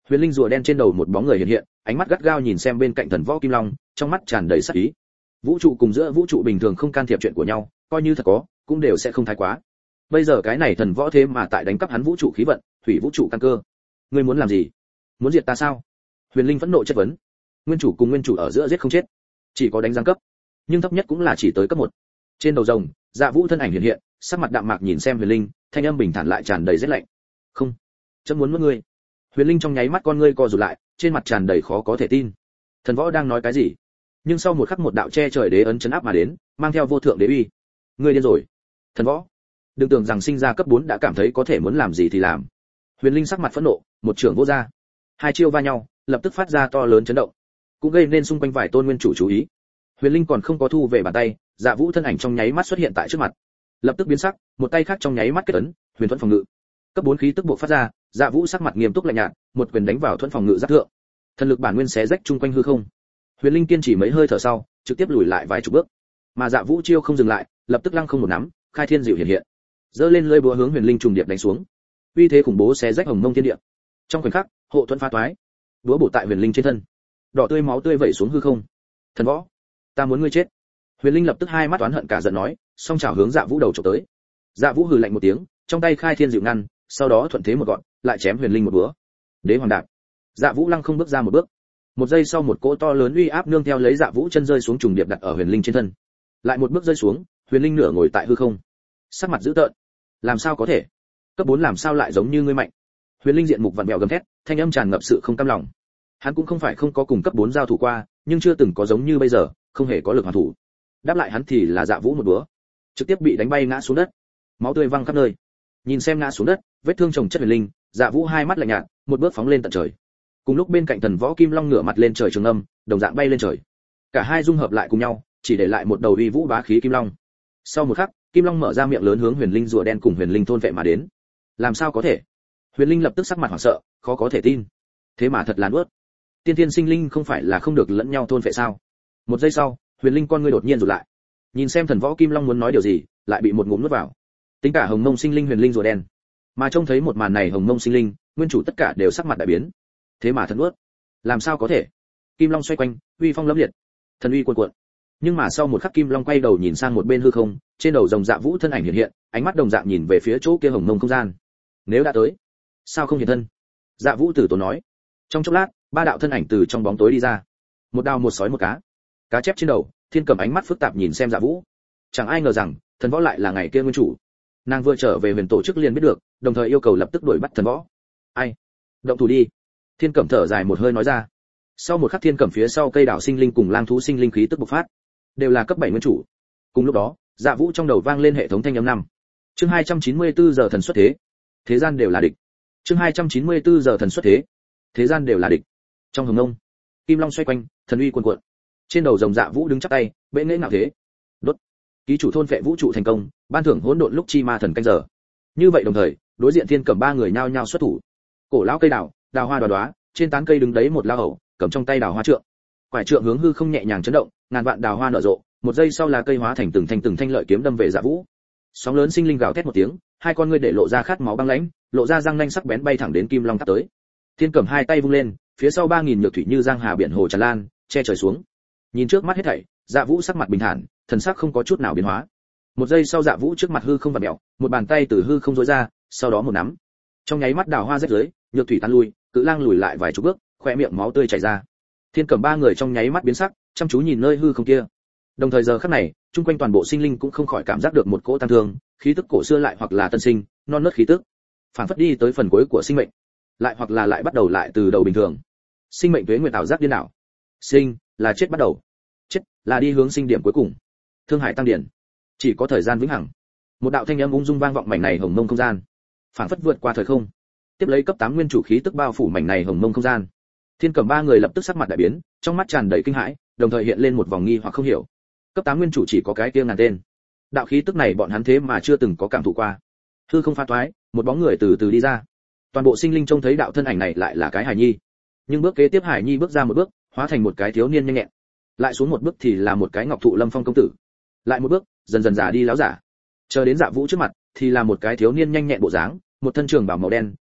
Huyền linh rùa đen trên đầu một bóng người hiện hiện, ánh mắt gắt gao nhìn xem bên cạnh thần võ kim long, trong mắt tràn đầy sát ý. Vũ trụ cùng giữa vũ trụ bình thường không can thiệp chuyện của nhau, coi như thật có, cũng đều sẽ không thái quá. Bây giờ cái này thần võ thế mà tại đánh cắp hắn vũ trụ khí vận, hủy vũ trụ căn cơ. Ngươi muốn làm gì? Muốn diệt ta sao? Huyền linh phẫn nộ chất vấn. Nguyên chủ cùng nguyên chủ ở giữa giết không chết, chỉ có đánh giáng cấp, nhưng thấp nhất cũng là chỉ tới cấp một. Trên đầu rồng, Dạ Vũ thân ảnh hiện hiện, sắc mặt đạm mạc nhìn xem Huyền linh, thanh âm bình thản lại tràn đầy rét lạnh. Không, chấm muốn nuốt ngươi. Huyền linh trong nháy mắt con ngươi co rụt lại, trên mặt tràn đầy khó có thể tin. Thần võ đang nói cái gì? Nhưng sau một khắc một đạo che trời đế ấn chấn áp mà đến, mang theo vô thượng đế uy. Ngươi điên rồi, thần võ. Đừng tưởng rằng sinh ra cấp bốn đã cảm thấy có thể muốn làm gì thì làm. Huyền linh sắc mặt phẫn nộ, một trường vô ra. Hai chiêu va nhau, lập tức phát ra to lớn chấn động, cũng gây nên xung quanh vài tôn nguyên chủ chú ý. Huyền linh còn không có thu về bàn tay, Dạ Vũ thân ảnh trong nháy mắt xuất hiện tại trước mặt, lập tức biến sắc, một tay khác trong nháy mắt kết ấn, huyền thuẫn phòng ngự. Cấp bốn khí tức buộc phát ra, Dạ Vũ sắc mặt nghiêm túc lạnh nhạt, một quyền đánh vào thuẫn phòng ngự giáp thượng. Thần lực bản nguyên xé rách chung quanh hư không. Huyền linh kiên trì mấy hơi thở sau, trực tiếp lùi lại vài chục bước. Mà Dạ Vũ chiêu không dừng lại, lập tức lăng không một nắm, khai thiên diệu hiện hiện, giơ lên lưỡi búa hướng Huyền linh trùng điệp đánh xuống. Uy thế khủng bố xé rách hồng mông thiên địa. Trong khoảnh khắc, hộ thuẫn phá toái, búa bổ tại Huyền linh trên thân, đỏ tươi máu tươi vẩy xuống hư không. Thần võ, ta muốn ngươi chết. Huyền linh lập tức hai mắt oán hận cả giận nói, song chảo hướng Dạ Vũ đầu chụp tới. Dạ Vũ hừ lạnh một tiếng, trong tay khai thiên diệu ngăn, sau đó thuận thế một gọn, lại chém Huyền linh một búa. Đế hoàng đạp. Dạ Vũ lăng không bước ra một bước. Một giây sau một cỗ to lớn uy áp nương theo lấy Dạ Vũ chân rơi xuống trùng điệp đặt ở Huyền linh trên thân. Lại một bước rơi xuống, Huyền linh nửa ngồi tại hư không, sắc mặt dữ tợn. Làm sao có thể? Cấp bốn làm sao lại giống như ngươi mạnh? Huyền linh diện mục vặn vẹo gầm thét, thanh âm tràn ngập sự không cam lòng. Hắn cũng không phải không có cùng cấp bốn giao thủ qua, nhưng chưa từng có giống như bây giờ, không hề có lực hoàn thủ. Đáp lại hắn thì là Dạ Vũ một búa, trực tiếp bị đánh bay ngã xuống đất, máu tươi văng khắp nơi. Nhìn xem ngã xuống đất, vết thương chồng chất Huyền linh, Dạ Vũ hai mắt lạnh nhạt, một bước phóng lên tận trời. Cùng lúc bên cạnh thần võ kim long ngửa mặt lên trời trường âm, đồng dạng bay lên trời. Cả hai dung hợp lại cùng nhau, chỉ để lại một đầu uy vũ bá khí kim long. Sau một khắc, kim long mở ra miệng lớn hướng Huyền linh rùa đen cùng Huyền linh thôn vệ mà đến. Làm sao có thể? Huyền linh lập tức sắc mặt hoảng sợ, khó có thể tin. Thế mà thật là nuốt. Tiên tiên sinh linh không phải là không được lẫn nhau thôn vệ sao? Một giây sau, Huyền linh con ngươi đột nhiên rụt lại. Nhìn xem thần võ kim long muốn nói điều gì, lại bị một ngụm nuốt vào. Tính cả hồng mông sinh linh Huyền linh rùa đen, mà trông thấy một màn này hồng mông sinh linh, nguyên chủ tất cả đều sắc mặt đại biến. Thế mà thật nuốt. Làm sao có thể? Kim long xoay quanh, uy phong lẫm liệt, thần uy cuồn cuộn. Nhưng mà sau một khắc kim long quay đầu nhìn sang một bên hư không, trên đầu rồng Dạ Vũ thân ảnh hiện hiện, ánh mắt đồng dạng nhìn về phía chỗ kia hồng mông không gian. Nếu đã tới, sao không hiện thân? Dạ Vũ tử tốn nói. Trong chốc lát, ba đạo thân ảnh từ trong bóng tối đi ra, một đao một sói một cá. Cá chép trên đầu, Thiên Cẩm ánh mắt phức tạp nhìn xem Dạ Vũ. Chẳng ai ngờ rằng, thần võ lại là ngày kia nguyên chủ. Nàng vừa trở về huyền tổ chức liền biết được, đồng thời yêu cầu lập tức đuổi bắt thần võ. Ai? Động thủ đi. Thiên Cẩm thở dài một hơi nói ra. Sau một khắc Thiên Cẩm phía sau cây đảo sinh linh cùng lang thú sinh linh khí tức bộc phát, đều là cấp bảy nguyên chủ. Cùng lúc đó, Dạ Vũ trong đầu vang lên hệ thống thanh âm năm. Chương hai trăm chín mươi tư giờ thần xuất thế. Thế gian đều là địch. Chương hai trăm chín mươi tư giờ thần xuất thế. Thế gian đều là địch. Trong hồng ngông, kim long xoay quanh, thần uy cuồn cuộn. Trên đầu rồng Dạ Vũ đứng chắp tay, bệ nghệ ngạo thế. Đốt. Ký chủ thôn phệ vũ trụ thành công, ban thưởng hỗn độn lúc chi ma thần canh giờ. Như vậy đồng thời, đối diện Thiên Cẩm ba người nhao nhao xuất thủ. Cổ lão cây đào, đào hoa đóa đóa, trên tán cây đứng đấy một lao hầu, cầm trong tay đào hoa trượng. Quải trượng hướng hư không nhẹ nhàng chấn động, ngàn vạn đào hoa nở rộ, một giây sau là cây hóa thành từng thanh từng thanh lợi kiếm đâm về Dạ Vũ. Sóng lớn sinh linh gào thét một tiếng, hai con ngươi để lộ ra khát máu băng lãnh, lộ ra răng nanh sắc bén bay thẳng đến kim long tắp tới. Thiên Cẩm hai tay vung lên, phía sau ba nghìn nhược thủy như giang hà biển hồ tràn lan, che trời xuống. Nhìn trước mắt hết thảy, Dạ Vũ sắc mặt bình thản, thần sắc không có chút nào biến hóa. Một giây sau Dạ Vũ trước mặt hư không vặn mèo, một bàn tay từ hư không duỗi ra, sau đó một nắm. Trong nháy mắt đào hoa rách rưới, nhược thủy tan lui, cự lang lùi lại vài chục bước, khóe miệng máu tươi chảy ra. Thiên Cẩm ba người trong nháy mắt biến sắc, chăm chú nhìn nơi hư không kia. Đồng thời giờ khắc này, chung quanh toàn bộ sinh linh cũng không khỏi cảm giác được một cỗ tăng thương, khí tức cổ xưa lại hoặc là tân sinh, non nớt khí tức, phản phất đi tới phần cuối của sinh mệnh, lại hoặc là lại bắt đầu lại từ đầu bình thường. Sinh mệnh tuế nguyệt ảo giác điên đảo. Sinh là chết bắt đầu, chết là đi hướng sinh điểm cuối cùng. Thương hải tăng điển, chỉ có thời gian vĩnh hằng. Một đạo thanh âm ung dung vang vọng mảnh này hồng mông không gian, phản phất vượt qua thời không, tiếp lấy cấp tám nguyên chủ khí tức bao phủ mảnh này hồng mông không gian. Thiên Cẩm ba người lập tức sắc mặt đại biến, trong mắt tràn đầy kinh hãi, đồng thời hiện lên một vòng nghi hoặc không hiểu. Cấp tám nguyên chủ chỉ có cái kia ngàn tên. Đạo khí tức này bọn hắn thế mà chưa từng có cảm thụ qua. Hư không pha toái, một bóng người từ từ đi ra. Toàn bộ sinh linh trông thấy đạo thân ảnh này lại là cái Hải Nhi. Nhưng bước kế tiếp Hải Nhi bước ra một bước, hóa thành một cái thiếu niên nhanh nhẹn. Lại xuống một bước thì là một cái ngọc thụ lâm phong công tử. Lại một bước, dần dần già đi láo giả. Chờ đến Dạ Vũ trước mặt, thì là một cái thiếu niên nhanh nhẹn bộ dáng, một thân trường bào màu đen,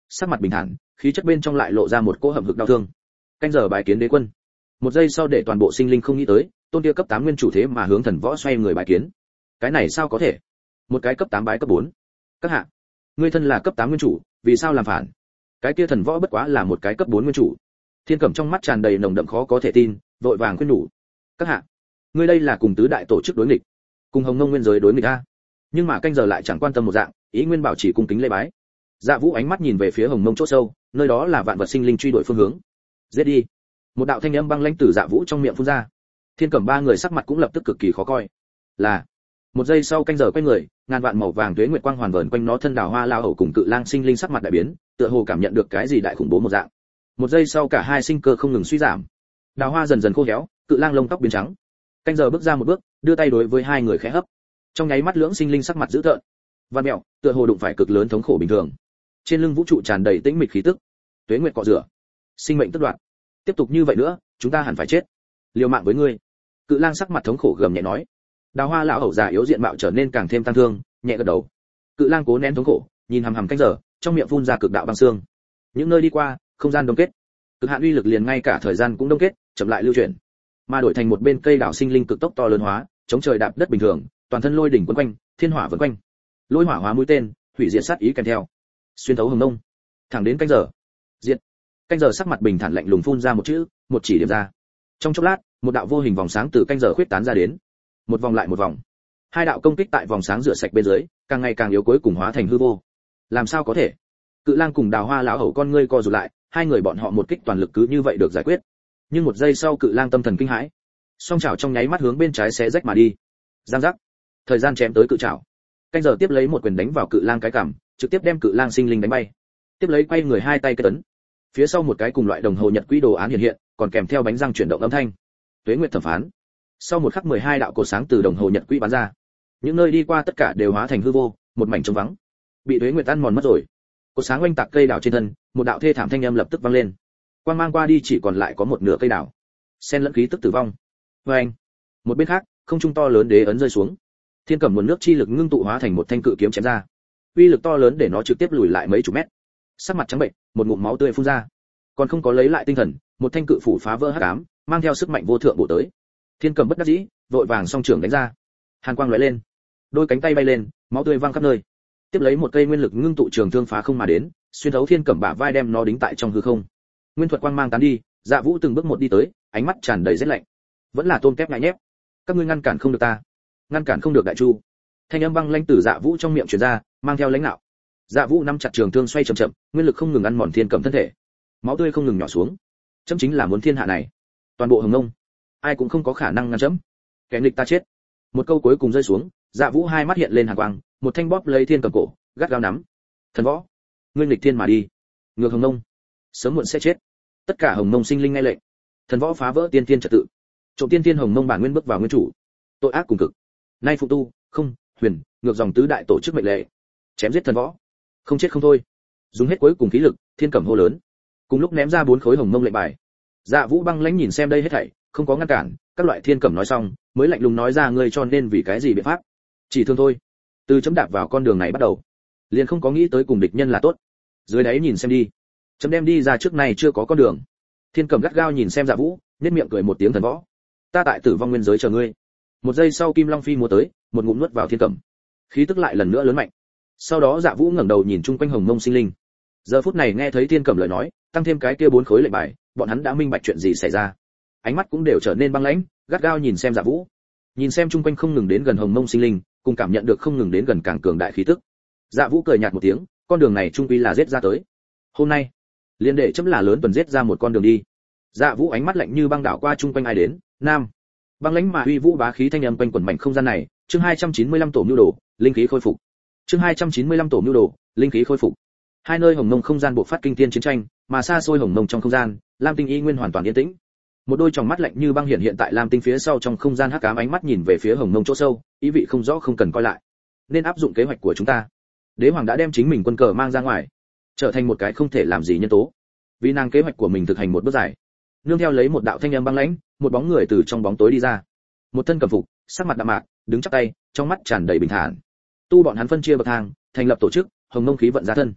sắc mặt bình thản, khí chất bên trong lại lộ ra một cỗ hậm hực đau thương. Canh giờ bài kiến đế quân. Một giây sau để toàn bộ sinh linh không nghĩ tới, tôn kia cấp tám nguyên chủ thế mà hướng thần võ xoay người bài kiến. Cái này sao có thể? Một cái cấp tám bái cấp bốn. Các hạ, ngươi thân là cấp tám nguyên chủ, vì sao làm phản? Cái kia thần võ bất quá là một cái cấp bốn nguyên chủ. Thiên Cẩm trong mắt tràn đầy nồng đậm khó có thể tin, vội vàng khuyên nhủ. Các hạ, ngươi đây là cùng tứ đại tổ chức đối nghịch, cùng Hồng Nông nguyên giới đối nghịch a. Nhưng mà canh giờ lại chẳng quan tâm một dạng, ý nguyên bảo chỉ cung kính lễ bái. Dạ Vũ ánh mắt nhìn về phía Hồng Nông chỗ sâu, nơi đó là vạn vật sinh linh truy đuổi phương hướng. Giết đi. Một đạo thanh âm băng lãnh từ Dạ Vũ trong miệng phun ra. Thiên Cẩm ba người sắc mặt cũng lập tức cực kỳ khó coi. Là. Một giây sau canh giờ quay người, ngàn vạn màu vàng tuế nguyệt quang hoàn vờn quanh nó thân đào hoa lao hầu cùng cự lang sinh linh sắc mặt đại biến, tựa hồ cảm nhận được cái gì đại khủng bố một dạng. Một giây sau cả hai sinh cơ không ngừng suy giảm. Đào hoa dần dần khô héo, cự lang lông tóc biến trắng. Canh giờ bước ra một bước, đưa tay đối với hai người khẽ hấp. Trong nháy mắt lưỡng sinh linh sắc mặt dữ tợn. Văn mèo, tựa hồ đụng phải cực lớn thống khổ bình thường. Trên lưng vũ trụ tràn đầy tĩnh mịch khí tức. Tuế nguyệt cọ rửa, sinh mệnh tức đoạn. Tiếp tục như vậy nữa, chúng ta hẳn phải chết. Liều mạng với ngươi. Cự lang sắc mặt thống khổ gầm nhẹ nói. Đào hoa lão hầu già yếu diện mạo trở nên càng thêm tăng thương, nhẹ gật đầu. Cự lang cố nén thống khổ, nhìn hằm hằm canh giờ, trong miệng phun ra cực đạo băng xương. Những nơi đi qua, không gian đông kết. Cực hạn uy lực liền ngay cả thời gian cũng đông kết, chậm lại lưu chuyển. Mà đổi thành một bên cây đảo sinh linh cực tốc to lớn hóa, chống trời đạp đất bình thường, toàn thân lôi đỉnh quấn quanh, thiên hỏa vần quanh. Lôi hỏa hóa mũi tên, hủy diệt sát ý kèm theo. Xuyên thấu Hồng Nông, thẳng đến canh giờ. Diệt. Canh giờ sắc mặt bình thản lạnh lùng phun ra một chữ, một chỉ điểm ra. Trong chốc lát, một đạo vô hình vòng sáng từ canh giờ khuyết tán ra đến. Một vòng lại một vòng. Hai đạo công kích tại vòng sáng rửa sạch bên dưới, càng ngày càng yếu cuối cùng hóa thành hư vô. Làm sao có thể? Cự lang cùng Đào Hoa lão hầu con ngươi co rụt lại, hai người bọn họ một kích toàn lực cứ như vậy được giải quyết. Nhưng một giây sau Cự lang tâm thần kinh hãi, song chảo trong nháy mắt hướng bên trái xé rách mà đi. Giang giác. Thời gian chém tới cự chảo. Canh giờ tiếp lấy một quyền đánh vào Cự lang cái cằm, trực tiếp đem Cự lang sinh linh đánh bay. Tiếp lấy quay người hai tay kết tấn. Phía sau một cái cùng loại đồng hồ nhật quỹ đồ án hiện hiện, còn kèm theo bánh răng chuyển động âm thanh. Tuế nguyệt thẩm phán. Sau một khắc mười hai đạo cột sáng từ đồng hồ nhật quỹ bắn ra. Những nơi đi qua tất cả đều hóa thành hư vô, một mảnh trống vắng. Bị tuế nguyệt ăn mòn mất rồi. Cột sáng oanh tạc cây đào trên thân, một đạo thê thảm thanh âm lập tức vang lên. Quang mang qua đi chỉ còn lại có một nửa cây đào. Xen lẫn khí tức tử vong. Và anh. Một bên khác, không trung to lớn đế ấn rơi xuống. Thiên Cẩm nguồn nước chi lực ngưng tụ hóa thành một thanh cự kiếm chém ra. Uy lực to lớn để nó trực tiếp lùi lại mấy chục mét. Sắc mặt trắng bệnh, một ngụm máu tươi phun ra. Còn không có lấy lại tinh thần, một thanh cự phủ phá vỡ hắc ám, mang theo sức mạnh vô thượng bổ tới. Thiên Cẩm bất đắc dĩ, vội vàng song trường đánh ra. Hàn quang lóe lên, đôi cánh tay bay lên, máu tươi văng khắp nơi. Tiếp lấy một cây nguyên lực ngưng tụ trường thương phá không mà đến, xuyên thấu Thiên Cẩm bả vai đem nó đính tại trong hư không. Nguyên thuật quang mang tán đi, Dạ Vũ từng bước một đi tới, ánh mắt tràn đầy rét lạnh. Vẫn là tôm kép ngại nhép, các ngươi ngăn cản không được ta, ngăn cản không được Đại Chu. Thanh âm băng lãnh từ Dạ Vũ trong miệng truyền ra, mang theo lãnh nạo. Dạ Vũ nắm chặt trường thương xoay chậm chậm, nguyên lực không ngừng ăn mòn Thiên Cẩm thân thể, máu tươi không ngừng nhỏ xuống. Chấm chính là muốn thiên hạ này, toàn bộ Hồng Nông, ai cũng không có khả năng ngăn chấm. Kẻ nghịch ta chết. Một câu cuối cùng rơi xuống, Dạ Vũ hai mắt hiện lên hàn quang, một thanh bóp lấy Thiên Cẩm cổ, gắt gao nắm. Thần võ, ngươi nghịch thiên mà đi, ngược Hồng Nông, sớm muộn sẽ chết. Tất cả Hồng Nông sinh linh nghe lệnh. Thần võ phá vỡ tiên tiên trật tự, trộm tiên tiên Hồng Nông bản nguyên bước vào nguyên chủ, tội ác cùng cực. Nay phụ tu, không, huyền, ngược dòng tứ đại tổ chức mệnh lệ, chém giết thần võ, không chết không thôi. Dùng hết cuối cùng khí lực, Thiên Cẩm hô lớn. Cùng lúc ném ra bốn khối Hồng Nông lệnh bài. Dạ Vũ băng lãnh nhìn xem đây hết thảy, không có ngăn cản, các loại Thiên Cẩm nói xong, mới lạnh lùng nói ra ngươi cho nên vì cái gì biện pháp? Chỉ thương thôi. Từ chấm đạp vào con đường này bắt đầu, liền không có nghĩ tới cùng địch nhân là tốt. Dưới đáy nhìn xem đi, chấm đem đi ra trước này chưa có con đường. Thiên Cẩm gắt gao nhìn xem Dạ Vũ, nhếch miệng cười một tiếng thần võ. Ta tại Tử Vong Nguyên giới chờ ngươi. Một giây sau Kim Long Phi múa tới, một ngụm nuốt vào Thiên Cẩm. Khí tức lại lần nữa lớn mạnh. Sau đó Dạ Vũ ngẩng đầu nhìn chung quanh Hồng Nông sinh linh. Giờ phút này nghe thấy Thiên Cẩm lời nói, tăng thêm cái kia bốn khối lệnh bài, bọn hắn đã minh bạch chuyện gì xảy ra. Ánh mắt cũng đều trở nên băng lãnh, gắt gao nhìn xem Dạ Vũ. Nhìn xem chung quanh không ngừng đến gần Hồng Nông sinh linh, cùng cảm nhận được không ngừng đến gần càng cường đại khí tức. Dạ Vũ cười nhạt một tiếng, con đường này trung quy là giết ra tới. Hôm nay, liên đệ chấm là lớn tuần giết ra một con đường đi. Dạ Vũ ánh mắt lạnh như băng đảo qua chung quanh ai đến, nam. Băng lãnh mà uy vũ bá khí thanh âm quanh quẩn mảnh không gian này, chương hai trăm chín mươi lăm tổ nhu đồ, linh khí khôi phục. Chương hai trăm chín mươi lăm tổ nhu đồ, linh khí khôi phục. Hai nơi Hồng Nông không gian bộc phát kinh thiên chiến tranh, mà xa xôi Hồng Nông trong không gian, Lam Tinh y nguyên hoàn toàn yên tĩnh. Một đôi tròng mắt lạnh như băng hiện hiện tại Lam Tinh phía sau trong không gian hắc ám, ánh mắt nhìn về phía Hồng Nông chỗ sâu, ý vị không rõ không cần coi lại. Nên áp dụng kế hoạch của chúng ta. Đế hoàng đã đem chính mình quân cờ mang ra ngoài, trở thành một cái không thể làm gì nhân tố. Vì nàng kế hoạch của mình thực hành một bước dài. Nương theo lấy một đạo thanh âm băng lãnh, một bóng người từ trong bóng tối đi ra. Một thân cẩm phục, sắc mặt đạm mạc, đứng chắp tay, trong mắt tràn đầy bình thản. Tu bọn hắn phân chia bậc thang, thành lập tổ chức, Hồng Nông khí vận ra thân.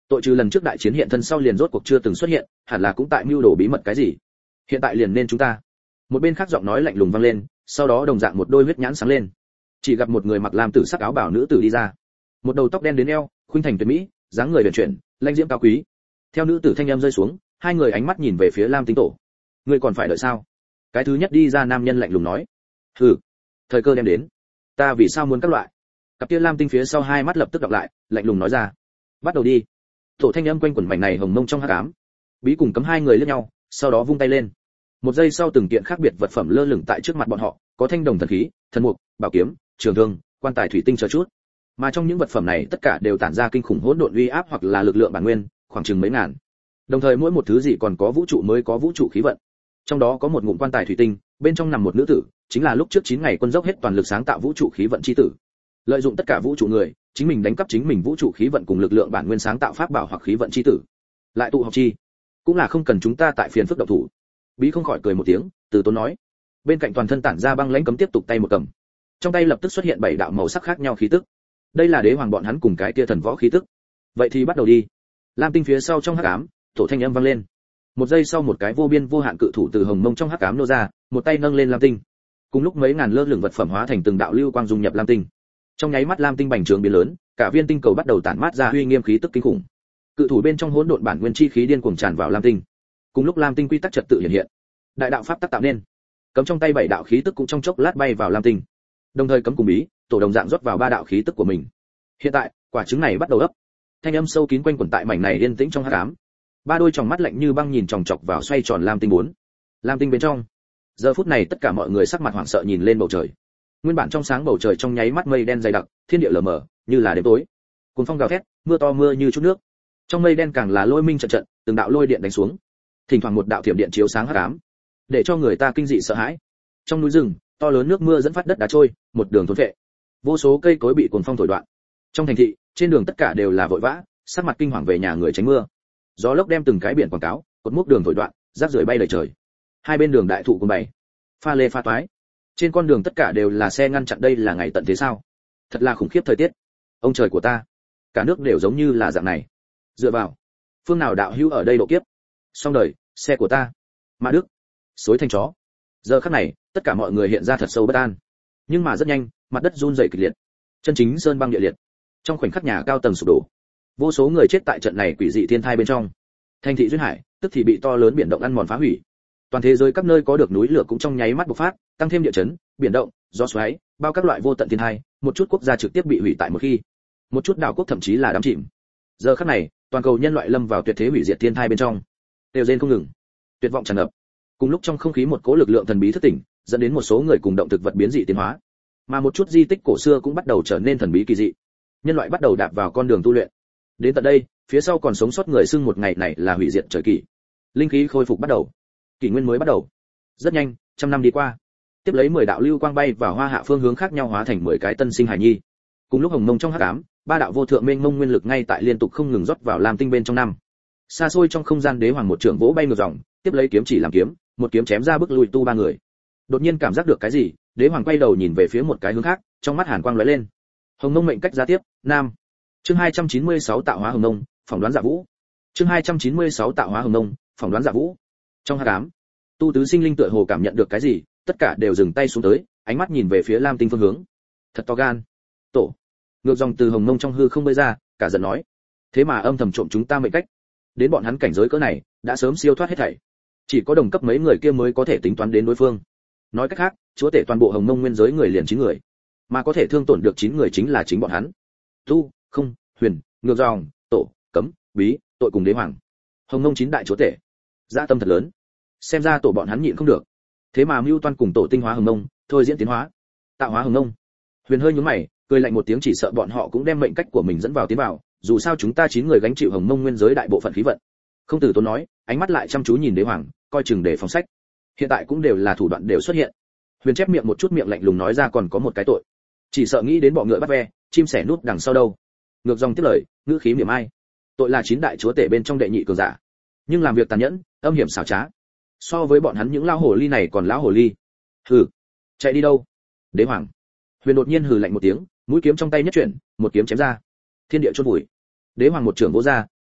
tội trừ lần trước đại chiến hiện thân sau liền rốt cuộc chưa từng xuất hiện, hẳn là cũng tại mưu đồ bí mật cái gì. Hiện tại liền nên chúng ta. Một bên khác giọng nói lạnh lùng vang lên, sau đó đồng dạng một đôi huyết nhãn sáng lên. Chỉ gặp một người mặc lam tử sắc áo bảo nữ tử đi ra, một đầu tóc đen đến eo, khuynh thành tuyệt mỹ, dáng người huyền chuyển, lãnh diễm cao quý. Theo nữ tử thanh âm rơi xuống, hai người ánh mắt nhìn về phía Lam Tinh Tổ. Ngươi còn phải đợi sao? Cái thứ nhất đi ra nam nhân lạnh lùng nói. Hừ, thời cơ đem đến. Ta vì sao muốn các loại? Cặp kia Lam Tinh phía sau hai mắt lập tức đọc lại, lạnh lùng nói ra. Bắt đầu đi. Tổ thanh âm quanh quẩn mảnh này hồng mông trong hắc ám. Bí cùng cấm hai người liếc nhau, sau đó vung tay lên. Một giây sau từng kiện khác biệt vật phẩm lơ lửng tại trước mặt bọn họ, có thanh đồng thần khí, thần mục, bảo kiếm, trường thương, quan tài thủy tinh chờ chút. Mà trong những vật phẩm này tất cả đều tản ra kinh khủng hỗn độn uy áp hoặc là lực lượng bản nguyên, khoảng chừng mấy ngàn. Đồng thời mỗi một thứ gì còn có vũ trụ mới có vũ trụ khí vận. Trong đó có một ngụm quan tài thủy tinh, bên trong nằm một nữ tử, chính là lúc trước chín ngày quân dốc hết toàn lực sáng tạo vũ trụ khí vận chi tử. Lợi dụng tất cả vũ trụ người, chính mình đánh cắp chính mình vũ trụ khí vận cùng lực lượng bản nguyên sáng tạo pháp bảo hoặc khí vận chi tử. Lại tụ học chi, cũng là không cần chúng ta tại phiền phức động thủ. Bí không khỏi cười một tiếng, từ tốn nói. Bên cạnh toàn thân tản ra băng lãnh cấm tiếp tục tay một cầm. Trong tay lập tức xuất hiện bảy đạo màu sắc khác nhau khí tức. Đây là đế hoàng bọn hắn cùng cái kia thần võ khí tức. Vậy thì bắt đầu đi. Lam Tinh phía sau trong hắc ám, tổ thanh âm vang lên. Một giây sau một cái vô biên vô hạn cự thủ từ hồng mông trong hắc ám nô ra, một tay nâng lên Lam Tinh. Cùng lúc mấy ngàn lơ lửng vật phẩm hóa thành từng đạo lưu quang dung nhập Lam Tinh. Trong nháy mắt Lam Tinh bành trướng biến lớn, cả viên tinh cầu bắt đầu tản mát ra uy nghiêm khí tức kinh khủng. Cự thủ bên trong hỗn độn bản nguyên chi khí điên cuồng tràn vào Lam Tinh. Cùng lúc Lam Tinh quy tắc trật tự hiện hiện, đại đạo pháp tắc tạo nên. Cấm trong tay bảy đạo khí tức cũng trong chốc lát bay vào Lam Tinh. Đồng thời cấm cùng bí, tổ đồng dạng rót vào ba đạo khí tức của mình. Hiện tại, quả trứng này bắt đầu ấp. Thanh âm sâu kín quanh quẩn tại mảnh này yên tĩnh trong hắc ám. Ba đôi tròng mắt lạnh như băng nhìn chòng chọc vào xoay tròn Lam Tinh bốn. Lam Tinh bên trong. Giờ phút này tất cả mọi người sắc mặt hoảng sợ nhìn lên bầu trời. Nguyên bản trong sáng bầu trời trong nháy mắt mây đen dày đặc, thiên địa lờ mờ, như là đêm tối. Cuồng phong gào thét, mưa to mưa như chút nước. Trong mây đen càng là lôi minh trận trận, từng đạo lôi điện đánh xuống. Thỉnh thoảng một đạo thiểm điện chiếu sáng hắc ám, để cho người ta kinh dị sợ hãi. Trong núi rừng, to lớn nước mưa dẫn phát đất đá trôi, một đường thốn vệ. Vô số cây cối bị cuồng phong thổi đoạn. Trong thành thị, trên đường tất cả đều là vội vã, sắc mặt kinh hoàng về nhà người tránh mưa. Gió lốc đem từng cái biển quảng cáo, cột mốc đường thổi đoạn, rác rưởi bay đầy trời. Hai bên đường đại thụ cùng bày, pha lê pha toái. Trên con đường tất cả đều là xe ngăn chặn, đây là ngày tận thế sao? Thật là khủng khiếp thời tiết. Ông trời của ta, cả nước đều giống như là dạng này. Dựa vào, phương nào đạo hữu ở đây độ kiếp? Xong đời, xe của ta. Mã Đức, xối thành chó. Giờ khắc này, tất cả mọi người hiện ra thật sâu bất an. Nhưng mà rất nhanh, mặt đất run rẩy kịch liệt. Chân chính sơn băng địa liệt. Trong khoảnh khắc nhà cao tầng sụp đổ. Vô số người chết tại trận này quỷ dị thiên thai bên trong. Thành thị duyên hải, tức thì bị to lớn biển động ăn mòn phá hủy. Toàn thế giới các nơi có được núi lửa cũng trong nháy mắt bộc phát, tăng thêm địa chấn, biển động, gió xoáy, bao các loại vô tận thiên thai, một chút quốc gia trực tiếp bị hủy tại một khi. Một chút đảo quốc thậm chí là đắm chìm. Giờ khắc này, toàn cầu nhân loại lâm vào tuyệt thế hủy diệt thiên thai bên trong. Đều rên không ngừng, tuyệt vọng tràn ngập. Cùng lúc trong không khí một cỗ lực lượng thần bí thức tỉnh, dẫn đến một số người cùng động thực vật biến dị tiến hóa, mà một chút di tích cổ xưa cũng bắt đầu trở nên thần bí kỳ dị. Nhân loại bắt đầu đạp vào con đường tu luyện. Đến tận đây, phía sau còn sống sót người xưng một ngày này là hủy diệt trời kỷ. Linh khí khôi phục bắt đầu, kỷ nguyên mới bắt đầu. Rất nhanh, trăm năm đi qua, tiếp lấy mười đạo lưu quang bay vào hoa hạ phương hướng khác nhau hóa thành mười cái tân sinh hải nhi. Cùng lúc hồng mông trong hắc ám, ba đạo vô thượng mênh mông nguyên lực ngay tại liên tục không ngừng rót vào Lam Tinh bên trong năm. Xa xôi trong không gian, đế hoàng một trường vỗ bay ngược dòng, tiếp lấy kiếm chỉ làm kiếm, một kiếm chém ra bức lùi tu ba người. Đột nhiên cảm giác được cái gì, đế hoàng quay đầu nhìn về phía một cái hướng khác, trong mắt hàn quang lóe lên. Hồng mông mệnh cách giá tiếp, nam. Chương hai trăm chín mươi sáu tạo hóa hồng mông, phỏng đoán giả vũ. Chương hai trăm chín mươi sáu tạo hóa hồng mông, phỏng đoán giả vũ. Trong hắc ám, tu tứ sinh linh tựa hồ cảm nhận được cái gì, tất cả đều dừng tay xuống tới, ánh mắt nhìn về phía Lam Tinh phương hướng. Thật to gan. Tổ. Ngược dòng từ hồng mông trong hư không bơi ra, cả giận nói: thế mà âm thầm trộm chúng ta mệnh cách. Đến bọn hắn cảnh giới cỡ này, đã sớm siêu thoát hết thảy. Chỉ có đồng cấp mấy người kia mới có thể tính toán đến đối phương. Nói cách khác, chúa tể toàn bộ hồng mông nguyên giới người liền chín người, mà có thể thương tổn được chín người chính là chính bọn hắn. Tu, không, huyền, ngược dòng, tổ, cấm, bí, tội cùng đế hoàng. Hồng mông chín đại chúa tể. Dạ tâm thật lớn. Xem ra tổ bọn hắn nhịn không được. Thế mà mưu toan cùng tổ tinh hóa hồng mông, thôi diễn tiến hóa, tạo hóa hồng mông. Huyền hơi nhướng mày, cười lạnh một tiếng, chỉ sợ bọn họ cũng đem mệnh cách của mình dẫn vào tiến vào, dù sao chúng ta chín người gánh chịu hồng mông nguyên giới đại bộ phận khí vận. Không từ tốn nói, ánh mắt lại chăm chú nhìn đế hoàng, coi chừng để phòng sách. Hiện tại cũng đều là thủ đoạn đều xuất hiện. Huyền chép miệng một chút, miệng lạnh lùng nói ra, còn có một cái tội, chỉ sợ nghĩ đến bọ ngựa bắt ve, chim sẻ núp đằng sau đâu. Ngược dòng tiếp lời, ngữ khí mỉa mai. Tội là chín đại chúa tể bên trong đệ nhị cường giả, nhưng làm việc tàn nhẫn, âm hiểm xảo trá. So với bọn hắn những lão hồ ly này còn lão hồ ly. Hừ, chạy đi đâu? Đế hoàng. Huyền đột nhiên hừ lạnh một tiếng, mũi kiếm trong tay nhất chuyển, một kiếm chém ra. Thiên địa chôn vùi. Đế hoàng một trường vỗ ra,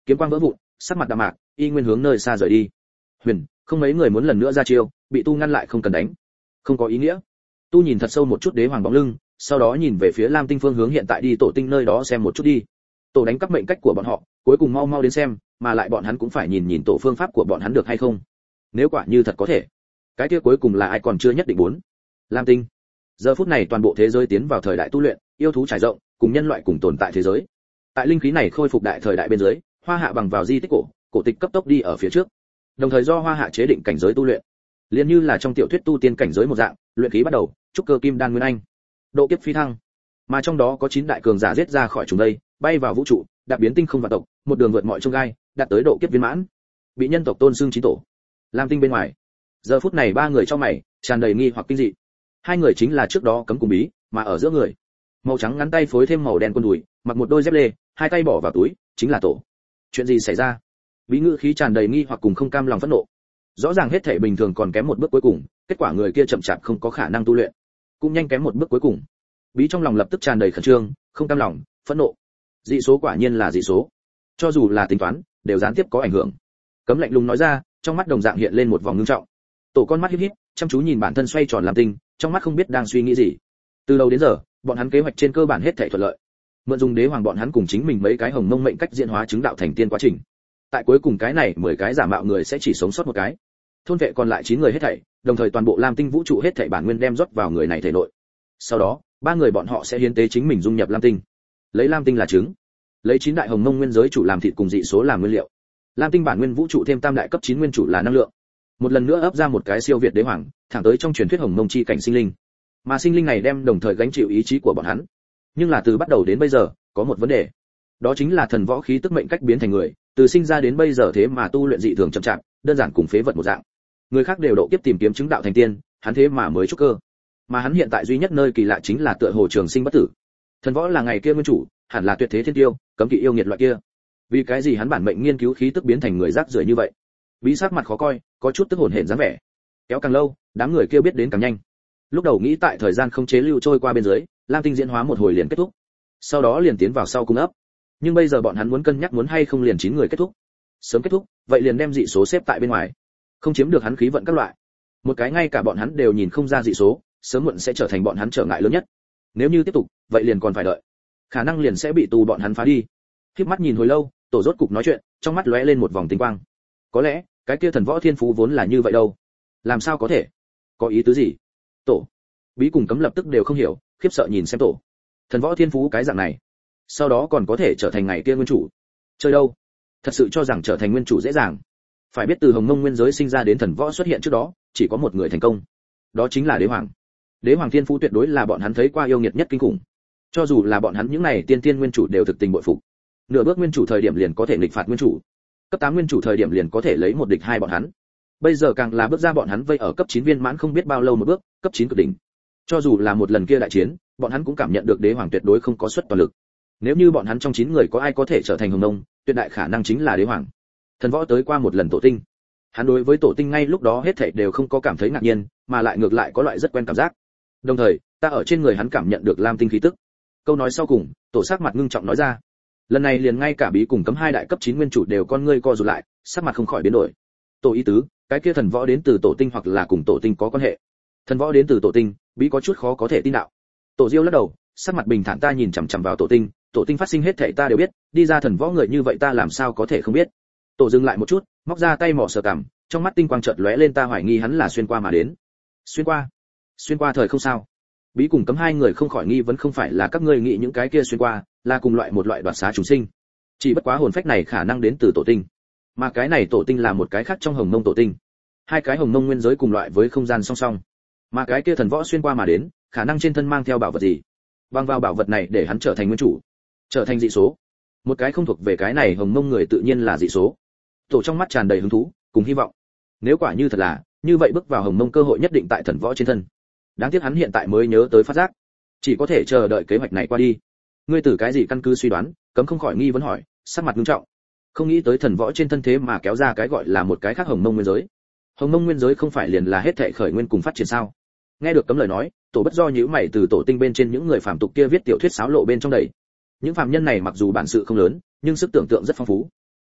kiếm quang vỡ vụn, sắc mặt đạm mạc, y nguyên hướng nơi xa rời đi. Huyền, không mấy người muốn lần nữa ra chiêu, bị tu ngăn lại không cần đánh. Không có ý nghĩa. Tu nhìn thật sâu một chút đế hoàng bóng lưng, sau đó nhìn về phía Lam Tinh phương hướng hiện tại đi tổ tinh nơi đó xem một chút đi. Tổ đánh cắp mệnh cách của bọn họ, cuối cùng mau mau đến xem, mà lại bọn hắn cũng phải nhìn nhìn tổ phương pháp của bọn hắn được hay không. Nếu quả như thật có thể, cái kia cuối cùng là ai còn chưa nhất định muốn. Lam Tinh. Giờ phút này toàn bộ thế giới tiến vào thời đại tu luyện, yêu thú trải rộng, cùng nhân loại cùng tồn tại thế giới. Tại linh khí này khôi phục đại thời đại bên dưới, Hoa Hạ bằng vào di tích cổ, cổ tịch cấp tốc đi ở phía trước. Đồng thời do Hoa Hạ chế định cảnh giới tu luyện, liền như là trong tiểu thuyết tu tiên cảnh giới một dạng, luyện khí bắt đầu, trúc cơ kim đan nguyên anh, độ kiếp phi thăng. Mà trong đó có chín đại cường giả giết ra khỏi chúng đây, bay vào vũ trụ, đạp biến tinh không vạn tộc, một đường vượt mọi chông gai, đạt tới độ kiếp viên mãn. Bị nhân tộc tôn xưng chí tổ. Lam Tinh bên ngoài, giờ phút này ba người trong mày tràn đầy nghi hoặc kinh dị. Hai người chính là trước đó cấm cùng bí, mà ở giữa người, màu trắng ngắn tay phối thêm màu đen quần đùi, mặc một đôi dép lê, hai tay bỏ vào túi, chính là tổ. Chuyện gì xảy ra? Bí ngữ khí tràn đầy nghi hoặc cùng không cam lòng phẫn nộ. Rõ ràng hết thảy bình thường còn kém một bước cuối cùng, kết quả người kia chậm chạp không có khả năng tu luyện, cũng nhanh kém một bước cuối cùng. Bí trong lòng lập tức tràn đầy khẩn trương, không cam lòng, phẫn nộ. Dị số quả nhiên là dị số, cho dù là tính toán, đều gián tiếp có ảnh hưởng. Cấm lạnh lùng nói ra, trong mắt đồng dạng hiện lên một vòng ngưng trọng. Tổ con mắt híp híp, chăm chú nhìn bản thân xoay tròn làm tinh, trong mắt không biết đang suy nghĩ gì. Từ đầu đến giờ, bọn hắn kế hoạch trên cơ bản hết thảy thuận lợi. Mượn dùng đế hoàng bọn hắn cùng chính mình mấy cái hồng mông mệnh cách diễn hóa chứng đạo thành tiên quá trình. Tại cuối cùng cái này mười cái giả mạo người sẽ chỉ sống sót một cái. Thôn vệ còn lại chín người hết thảy, đồng thời toàn bộ Lam Tinh vũ trụ hết thảy bản nguyên đem rót vào người này thể nội. Sau đó, ba người bọn họ sẽ hiến tế chính mình dung nhập Lam Tinh. Lấy Lam Tinh là trứng, lấy chín đại hồng mông nguyên giới chủ làm thịt cùng dị số làm nguyên liệu. Lam Tinh bản nguyên vũ trụ thêm tam đại cấp chín nguyên chủ là năng lượng. Một lần nữa ấp ra một cái siêu việt đế hoàng, thẳng tới trong truyền thuyết hồng mông chi cảnh sinh linh. Mà sinh linh này đem đồng thời gánh chịu ý chí của bọn hắn. Nhưng là từ bắt đầu đến bây giờ, có một vấn đề. Đó chính là thần võ khí tức mệnh cách biến thành người, từ sinh ra đến bây giờ thế mà tu luyện dị thường chậm chạp, đơn giản cùng phế vật một dạng. Người khác đều độ kiếp tìm kiếm chứng đạo thành tiên, hắn thế mà mới trúc cơ. Mà hắn hiện tại duy nhất nơi kỳ lạ chính là tựa hồ trường sinh bất tử. Thần võ là ngày kia nguyên chủ, hẳn là tuyệt thế thiên tiêu, cấm kỵ yêu nghiệt loại kia. Vì cái gì hắn bản mệnh nghiên cứu khí tức biến thành người rác rưởi như vậy? Bí sắc mặt khó coi, có chút tức hồn hển dáng vẻ. Kéo càng lâu, đám người kia biết đến càng nhanh. Lúc đầu nghĩ tại thời gian không chế lưu trôi qua bên dưới, Lam Tinh diễn hóa một hồi liền kết thúc. Sau đó liền tiến vào sau cung ấp. Nhưng bây giờ bọn hắn muốn cân nhắc muốn hay không liền chín người kết thúc. Sớm kết thúc, vậy liền đem dị số xếp tại bên ngoài. Không chiếm được hắn khí vận các loại. Một cái ngay cả bọn hắn đều nhìn không ra dị số, sớm muộn sẽ trở thành bọn hắn trở ngại lớn nhất. Nếu như tiếp tục, vậy liền còn phải đợi. Khả năng liền sẽ bị tù bọn hắn phá đi. Khép mắt nhìn hồi lâu, tổ rốt cục nói chuyện, trong mắt lóe lên một vòng tinh quang. Có lẽ, cái kia thần võ thiên phú vốn là như vậy đâu. Làm sao có thể? Có ý tứ gì? Tổ. Bí cùng Cấm lập tức đều không hiểu, khiếp sợ nhìn xem tổ. Thần võ thiên phú cái dạng này, sau đó còn có thể trở thành ngày kia nguyên chủ. Chơi đâu? Thật sự cho rằng trở thành nguyên chủ dễ dàng? Phải biết từ hồng mông nguyên giới sinh ra đến thần võ xuất hiện trước đó, chỉ có một người thành công. Đó chính là đế hoàng. Đế hoàng thiên phú tuyệt đối là bọn hắn thấy qua yêu nghiệt nhất kinh khủng. Cho dù là bọn hắn những này tiên tiên nguyên chủ đều thực tình bội phục. Nửa bước nguyên chủ thời điểm liền có thể nghịch phạt nguyên chủ. Cấp tám nguyên chủ thời điểm liền có thể lấy một địch hai bọn hắn. Bây giờ càng là bước ra bọn hắn vây ở cấp chín viên mãn không biết bao lâu một bước, cấp chín cực đỉnh. Cho dù là một lần kia đại chiến, bọn hắn cũng cảm nhận được đế hoàng tuyệt đối không có suất toàn lực. Nếu như bọn hắn trong chín người có ai có thể trở thành hồng mông, tuyệt đại khả năng chính là đế hoàng. Thần võ tới qua một lần tổ tinh. Hắn đối với tổ tinh ngay lúc đó hết thảy đều không có cảm thấy ngạc nhiên, mà lại ngược lại có loại rất quen cảm giác. Đồng thời, ta ở trên người hắn cảm nhận được lam tinh khí tức. Câu nói sau cùng, tổ sắc mặt ngưng trọng nói ra. Lần này liền ngay cả Bí cùng Cấm hai đại cấp chín nguyên chủ đều con ngươi co rụt lại, sắc mặt không khỏi biến đổi. Tổ ý tứ, cái kia thần võ đến từ tổ tinh hoặc là cùng tổ tinh có quan hệ. Thần võ đến từ tổ tinh, Bí có chút khó có thể tin đạo. Tổ Diêu lắc đầu, sắc mặt bình thản ta nhìn chằm chằm vào tổ tinh, tổ tinh phát sinh hết thảy ta đều biết, đi ra thần võ người như vậy ta làm sao có thể không biết. Tổ dừng lại một chút, móc ra tay mỏ sờ cằm, trong mắt tinh quang chợt lóe lên ta hoài nghi hắn là xuyên qua mà đến. Xuyên qua? Xuyên qua thời không sao? Bí cùng Cấm hai người không khỏi nghi vấn không phải là các ngươi nghĩ những cái kia xuyên qua, là cùng loại một loại đoạt xá chúng sinh. Chỉ bất quá hồn phách này khả năng đến từ tổ tinh, mà cái này tổ tinh là một cái khác trong hồng mông tổ tinh. Hai cái hồng mông nguyên giới cùng loại với không gian song song, mà cái kia thần võ xuyên qua mà đến, khả năng trên thân mang theo bảo vật gì, băng vào bảo vật này để hắn trở thành nguyên chủ, trở thành dị số. Một cái không thuộc về cái này hồng mông người tự nhiên là dị số. Tổ trong mắt tràn đầy hứng thú cùng hy vọng. Nếu quả như thật là như vậy, bước vào hồng mông cơ hội nhất định tại thần võ trên thân. Đáng tiếc hắn hiện tại mới nhớ tới phát giác, chỉ có thể chờ đợi kế hoạch này qua đi. Ngươi từ cái gì căn cứ suy đoán? Cấm không khỏi nghi vấn hỏi, sắc mặt nghiêm trọng. Không nghĩ tới thần võ trên thân thế mà kéo ra cái gọi là một cái khác hồng mông nguyên giới. Hồng mông nguyên giới không phải liền là hết thảy khởi nguyên cùng phát triển sao? Nghe được Cấm lời nói, tổ bất do nhíu mày từ tổ tinh bên trên những người phàm tục kia viết tiểu thuyết sáo lộ bên trong đầy. Những phàm nhân này mặc dù bản sự không lớn, nhưng sức tưởng tượng rất phong phú.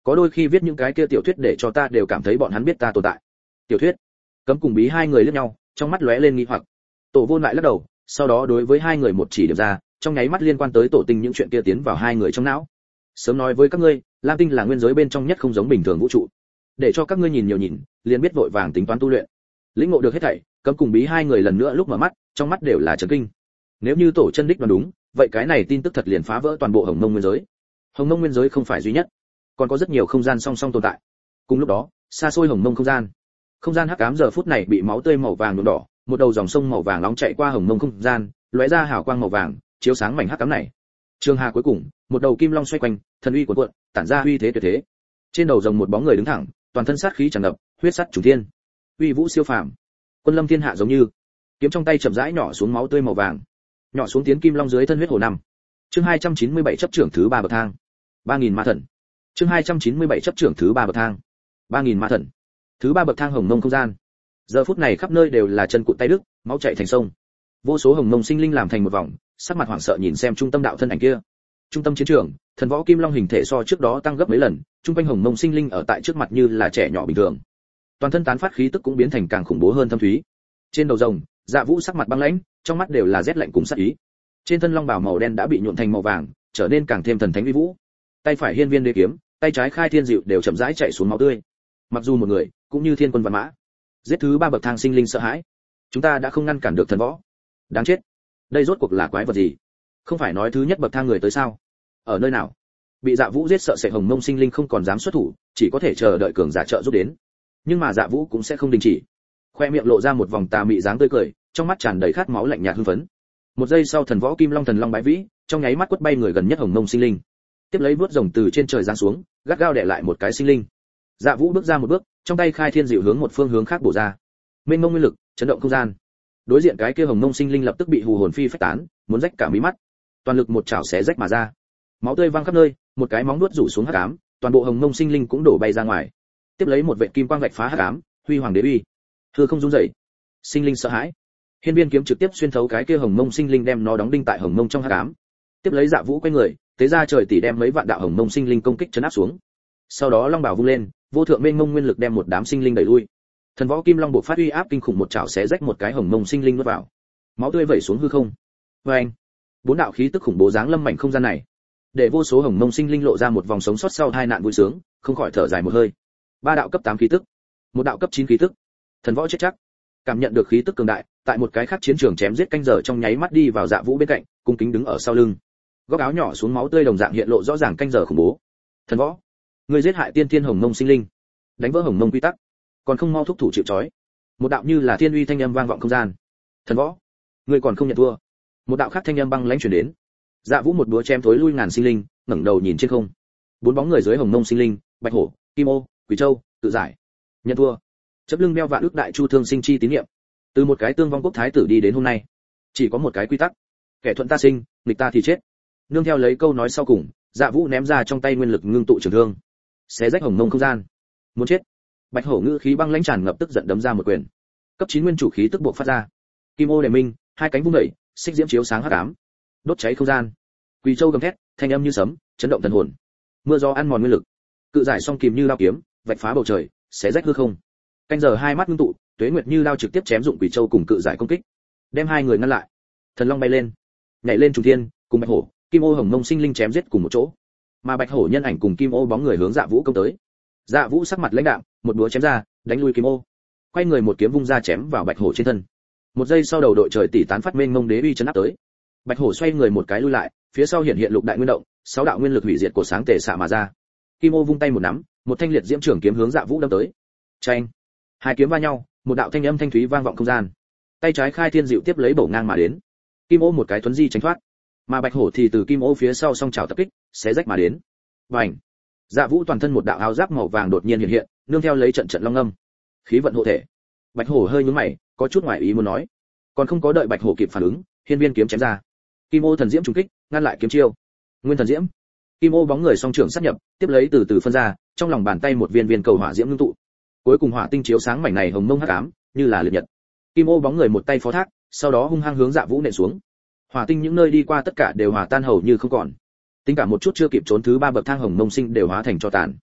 có đôi khi viết những cái kia tiểu thuyết để cho ta đều cảm thấy bọn hắn biết ta tồn tại. Tiểu thuyết? Cấm cùng Bí hai người liếc nhau, trong mắt lóe lên nghi hoặc. Tổ Vô lại lắc đầu, sau đó đối với hai người một chỉ điểm ra, trong nháy mắt liên quan tới tổ tinh những chuyện kia tiến vào hai người trong não. Sớm nói với các ngươi, Lam Tinh là nguyên giới bên trong nhất không giống bình thường vũ trụ. Để cho các ngươi nhìn nhiều nhìn, liền biết vội vàng tính toán tu luyện. Lĩnh ngộ được hết thảy, Cấm cùng Bí hai người lần nữa lúc mở mắt, trong mắt đều là chấn kinh. Nếu như tổ chân đích đoán đúng, vậy cái này tin tức thật liền phá vỡ toàn bộ Hồng Mông nguyên giới. Hồng Mông nguyên giới không phải duy nhất, còn có rất nhiều không gian song song tồn tại. Cùng lúc đó, xa xôi Hồng Mông không gian, không gian hắc ám giờ phút này bị máu tươi màu vàng nhuộm đỏ, một đầu dòng sông màu vàng nóng chạy qua Hồng Mông không gian, lóe ra hào quang màu vàng, chiếu sáng mảnh hắc ám này. Trường hà cuối cùng, một đầu kim long xoay quanh, thần uy cuộn cuộn, tản ra uy thế tuyệt thế. Trên đầu rồng một bóng người đứng thẳng, toàn thân sát khí tràn ngập, huyết sắt trùng thiên, uy vũ siêu phàm. Quân lâm thiên hạ giống như, kiếm trong tay chậm rãi nhỏ xuống máu tươi màu vàng, nhỏ xuống tiến kim long dưới thân huyết hồ năm. Chương hai trăm chín mươi bảy chấp trưởng thứ ba bậc thang. ba nghìn ma thần. Chương hai trăm chín mươi bảy chấp trưởng thứ ba bậc thang. ba nghìn ma thần. Thứ ba bậc thang Hồng Mông không gian. Giờ phút này khắp nơi đều là chân cụt tay đứt, máu chảy thành sông. Vô số Hồng Mông sinh linh làm thành một vòng, sắc mặt hoảng sợ nhìn xem trung tâm đạo thân ảnh kia. Trung tâm chiến trường, thần võ kim long hình thể so trước đó tăng gấp mấy lần, trung quanh Hồng Mông sinh linh ở tại trước mặt như là trẻ nhỏ bình thường. Toàn thân tán phát khí tức cũng biến thành càng khủng bố hơn thâm thúy. Trên đầu rồng, Dạ Vũ sắc mặt băng lãnh, trong mắt đều là rét lạnh cùng sát ý. Trên thân long bào màu đen đã bị nhuộm thành màu vàng, trở nên càng thêm thần thánh uy vũ. Tay phải hiên viên đế kiếm, tay trái khai thiên dịu đều chậm rãi chạy xuống máu tươi. Mặc dù một người, cũng như thiên quân vạn mã, giết thứ ba bậc thang sinh linh sợ hãi. Chúng ta đã không ngăn cản được thần võ. Đáng chết. Đây rốt cuộc là quái vật gì? Không phải nói thứ nhất bậc thang người tới sao? Ở nơi nào? Bị Dạ Vũ giết sợ sệt Hồng Mông sinh linh không còn dám xuất thủ, chỉ có thể chờ đợi cường giả trợ giúp đến. Nhưng mà Dạ Vũ cũng sẽ không đình chỉ. Khoe miệng lộ ra một vòng tà mị dáng tươi cười, trong mắt tràn đầy khát máu lạnh nhạt hưng phấn. Một giây sau thần võ kim long thần long bái vĩ, trong nháy mắt quất bay người gần nhất Hồng Mông sinh linh. Tiếp lấy vớt rồng từ trên trời giáng xuống, gắt gao đè lại một cái sinh linh. Dạ Vũ bước ra một bước, trong tay khai thiên dịu hướng một phương hướng khác bổ ra. Mênh mông nguyên lực, chấn động không gian. Đối diện cái kia Hồng Mông sinh linh lập tức bị hù hồn phi phách tán, muốn rách cả mí mắt. Toàn lực một chảo xé rách mà ra. Máu tươi văng khắp nơi, một cái móng nuốt rủ xuống hắc ám, toàn bộ Hồng Mông sinh linh cũng đổ bay ra ngoài. Tiếp lấy một vệt kim quang vạch phá hắc ám, huy hoàng đế uy. Hư không rung rẩy. Sinh linh sợ hãi. Hiên viên kiếm trực tiếp xuyên thấu cái kia Hồng Mông sinh linh đem nó đóng đinh tại Hồng Mông trong hắc ám. Tiếp lấy Dạ Vũ quay người, tế ra trời tỷ đem mấy vạn đạo Hồng Mông sinh linh công kích chấn áp xuống. Sau đó long bảo vung lên, vô thượng mênh mông nguyên lực đem một đám sinh linh đẩy lui. Thần võ kim long buộc phát uy áp kinh khủng một chảo xé rách một cái Hồng Mông sinh linh nuốt vào. Máu tươi vẩy xuống hư không. Oeng! Bốn đạo khí tức khủng bố giáng lâm mảnh không gian này, để vô số Hồng Mông sinh linh lộ ra một vòng sống sót sau hai nạn vui sướng, không khỏi thở dài một hơi. Ba đạo cấp tám khí tức, một đạo cấp chín khí tức. Thần võ chết chắc. Cảm nhận được khí tức cường đại, tại một cái khác chiến trường chém giết canh giờ trong nháy mắt đi vào Dạ Vũ bên cạnh, cung kính đứng ở sau lưng. Góc áo nhỏ xuống máu tươi đồng dạng hiện lộ rõ ràng canh giờ khủng bố. Thần võ, ngươi giết hại tiên thiên Hồng Mông sinh linh, đánh vỡ Hồng Mông quy tắc, còn không mau thúc thủ chịu trói. Một đạo như là thiên uy thanh âm vang vọng không gian. Thần võ, ngươi còn không nhận thua. Một đạo khác thanh âm băng lãnh truyền đến. Dạ Vũ một búa chém thối lui ngàn sinh linh, ngẩng đầu nhìn trên không. Bốn bóng người dưới Hồng Mông sinh linh, Bạch Hổ, Kim Ô, Quỷ Châu, tự giải. Nhận thua. Chấp lưng đeo vạn ước đại chu thương sinh chi tín niệm. Từ một cái tương vong quốc thái tử đi đến hôm nay, chỉ có một cái quy tắc: kẻ thuận ta sinh, nghịch ta thì chết. Nương theo lấy câu nói sau cùng, Dạ Vũ ném ra trong tay nguyên lực ngưng tụ trường thương, xé rách Hồng Mông không gian. Muốn chết. Bạch Hổ ngữ khí băng lãnh tràn ngập tức giận đấm ra một quyền. Cấp chín nguyên chủ khí tức buộc phát ra. Kim Ô đề minh, hai cánh vung đẩy, xích diễm chiếu sáng hắc ám, đốt cháy không gian. Quỷ Châu gầm thét, thanh âm như sấm, chấn động thần hồn. Mưa gió ăn mòn nguyên lực. Cự giải song kìm như lao kiếm, vạch phá bầu trời, xé rách hư không. Canh giờ hai mắt ngưng tụ, Tuế Nguyệt như lao trực tiếp chém dụng Quỷ Châu cùng cự giải công kích, đem hai người ngăn lại. Thần long bay lên, nhảy lên trùng thiên, cùng Bạch Hổ, Kim Ô Hồng Mông sinh linh chém giết cùng một chỗ. Mà Bạch Hổ nhân ảnh cùng Kim Ô bóng người hướng Dạ Vũ công tới. Dạ Vũ sắc mặt lãnh đạm, một búa chém ra, đánh lui Kim Ô. Quay người một kiếm vung ra chém vào Bạch Hổ trên thân. Một giây sau đầu đội trời tỷ tán phát mênh mông đế uy chấn áp tới. Bạch Hổ xoay người một cái lui lại, phía sau hiện hiện lục đại nguyên động, sáu đạo nguyên lực hủy diệt cổ sáng tề xạ mà ra. Kim Ô vung tay một nắm, một thanh liệt diễm trường kiếm hướng Dạ Vũ đâm tới. Chanh! Hai kiếm va nhau, một đạo thanh âm thanh thúy vang vọng không gian. Tay trái khai thiên dịu tiếp lấy bổ ngang mà đến. Kim Ô một cái thuấn di tránh thoát, mà Bạch Hổ thì từ Kim Ô phía sau song chảo tập kích, xé rách mà đến. Bành! Dạ Vũ toàn thân một đạo áo giáp màu vàng đột nhiên hiện hiện, nương theo lấy trận trận long âm. Khí vận hộ thể. Bạch Hổ hơi nhướng mày, có chút ngoài ý muốn nói. Còn không có đợi Bạch Hổ kịp phản ứng, hiên viên kiếm chém ra. Kim Ô thần diễm trùng kích, ngăn lại kiếm chiêu. Nguyên thần diễm. Kim Ô bóng người song trưởng sát nhập, tiếp lấy từ từ phân ra, trong lòng bàn tay một viên viên cầu hỏa diễm ngưng tụ. Cuối cùng hỏa tinh chiếu sáng mảnh này hồng mông hắc ám, như là liệt nhật. Kim Ô bóng người một tay phó thác, sau đó hung hăng hướng Dạ Vũ nện xuống. Hỏa tinh những nơi đi qua tất cả đều hòa tan hầu như không còn. Tính cả một chút chưa kịp trốn thứ ba bậc thang hồng mông sinh đều hóa thành tro tàn.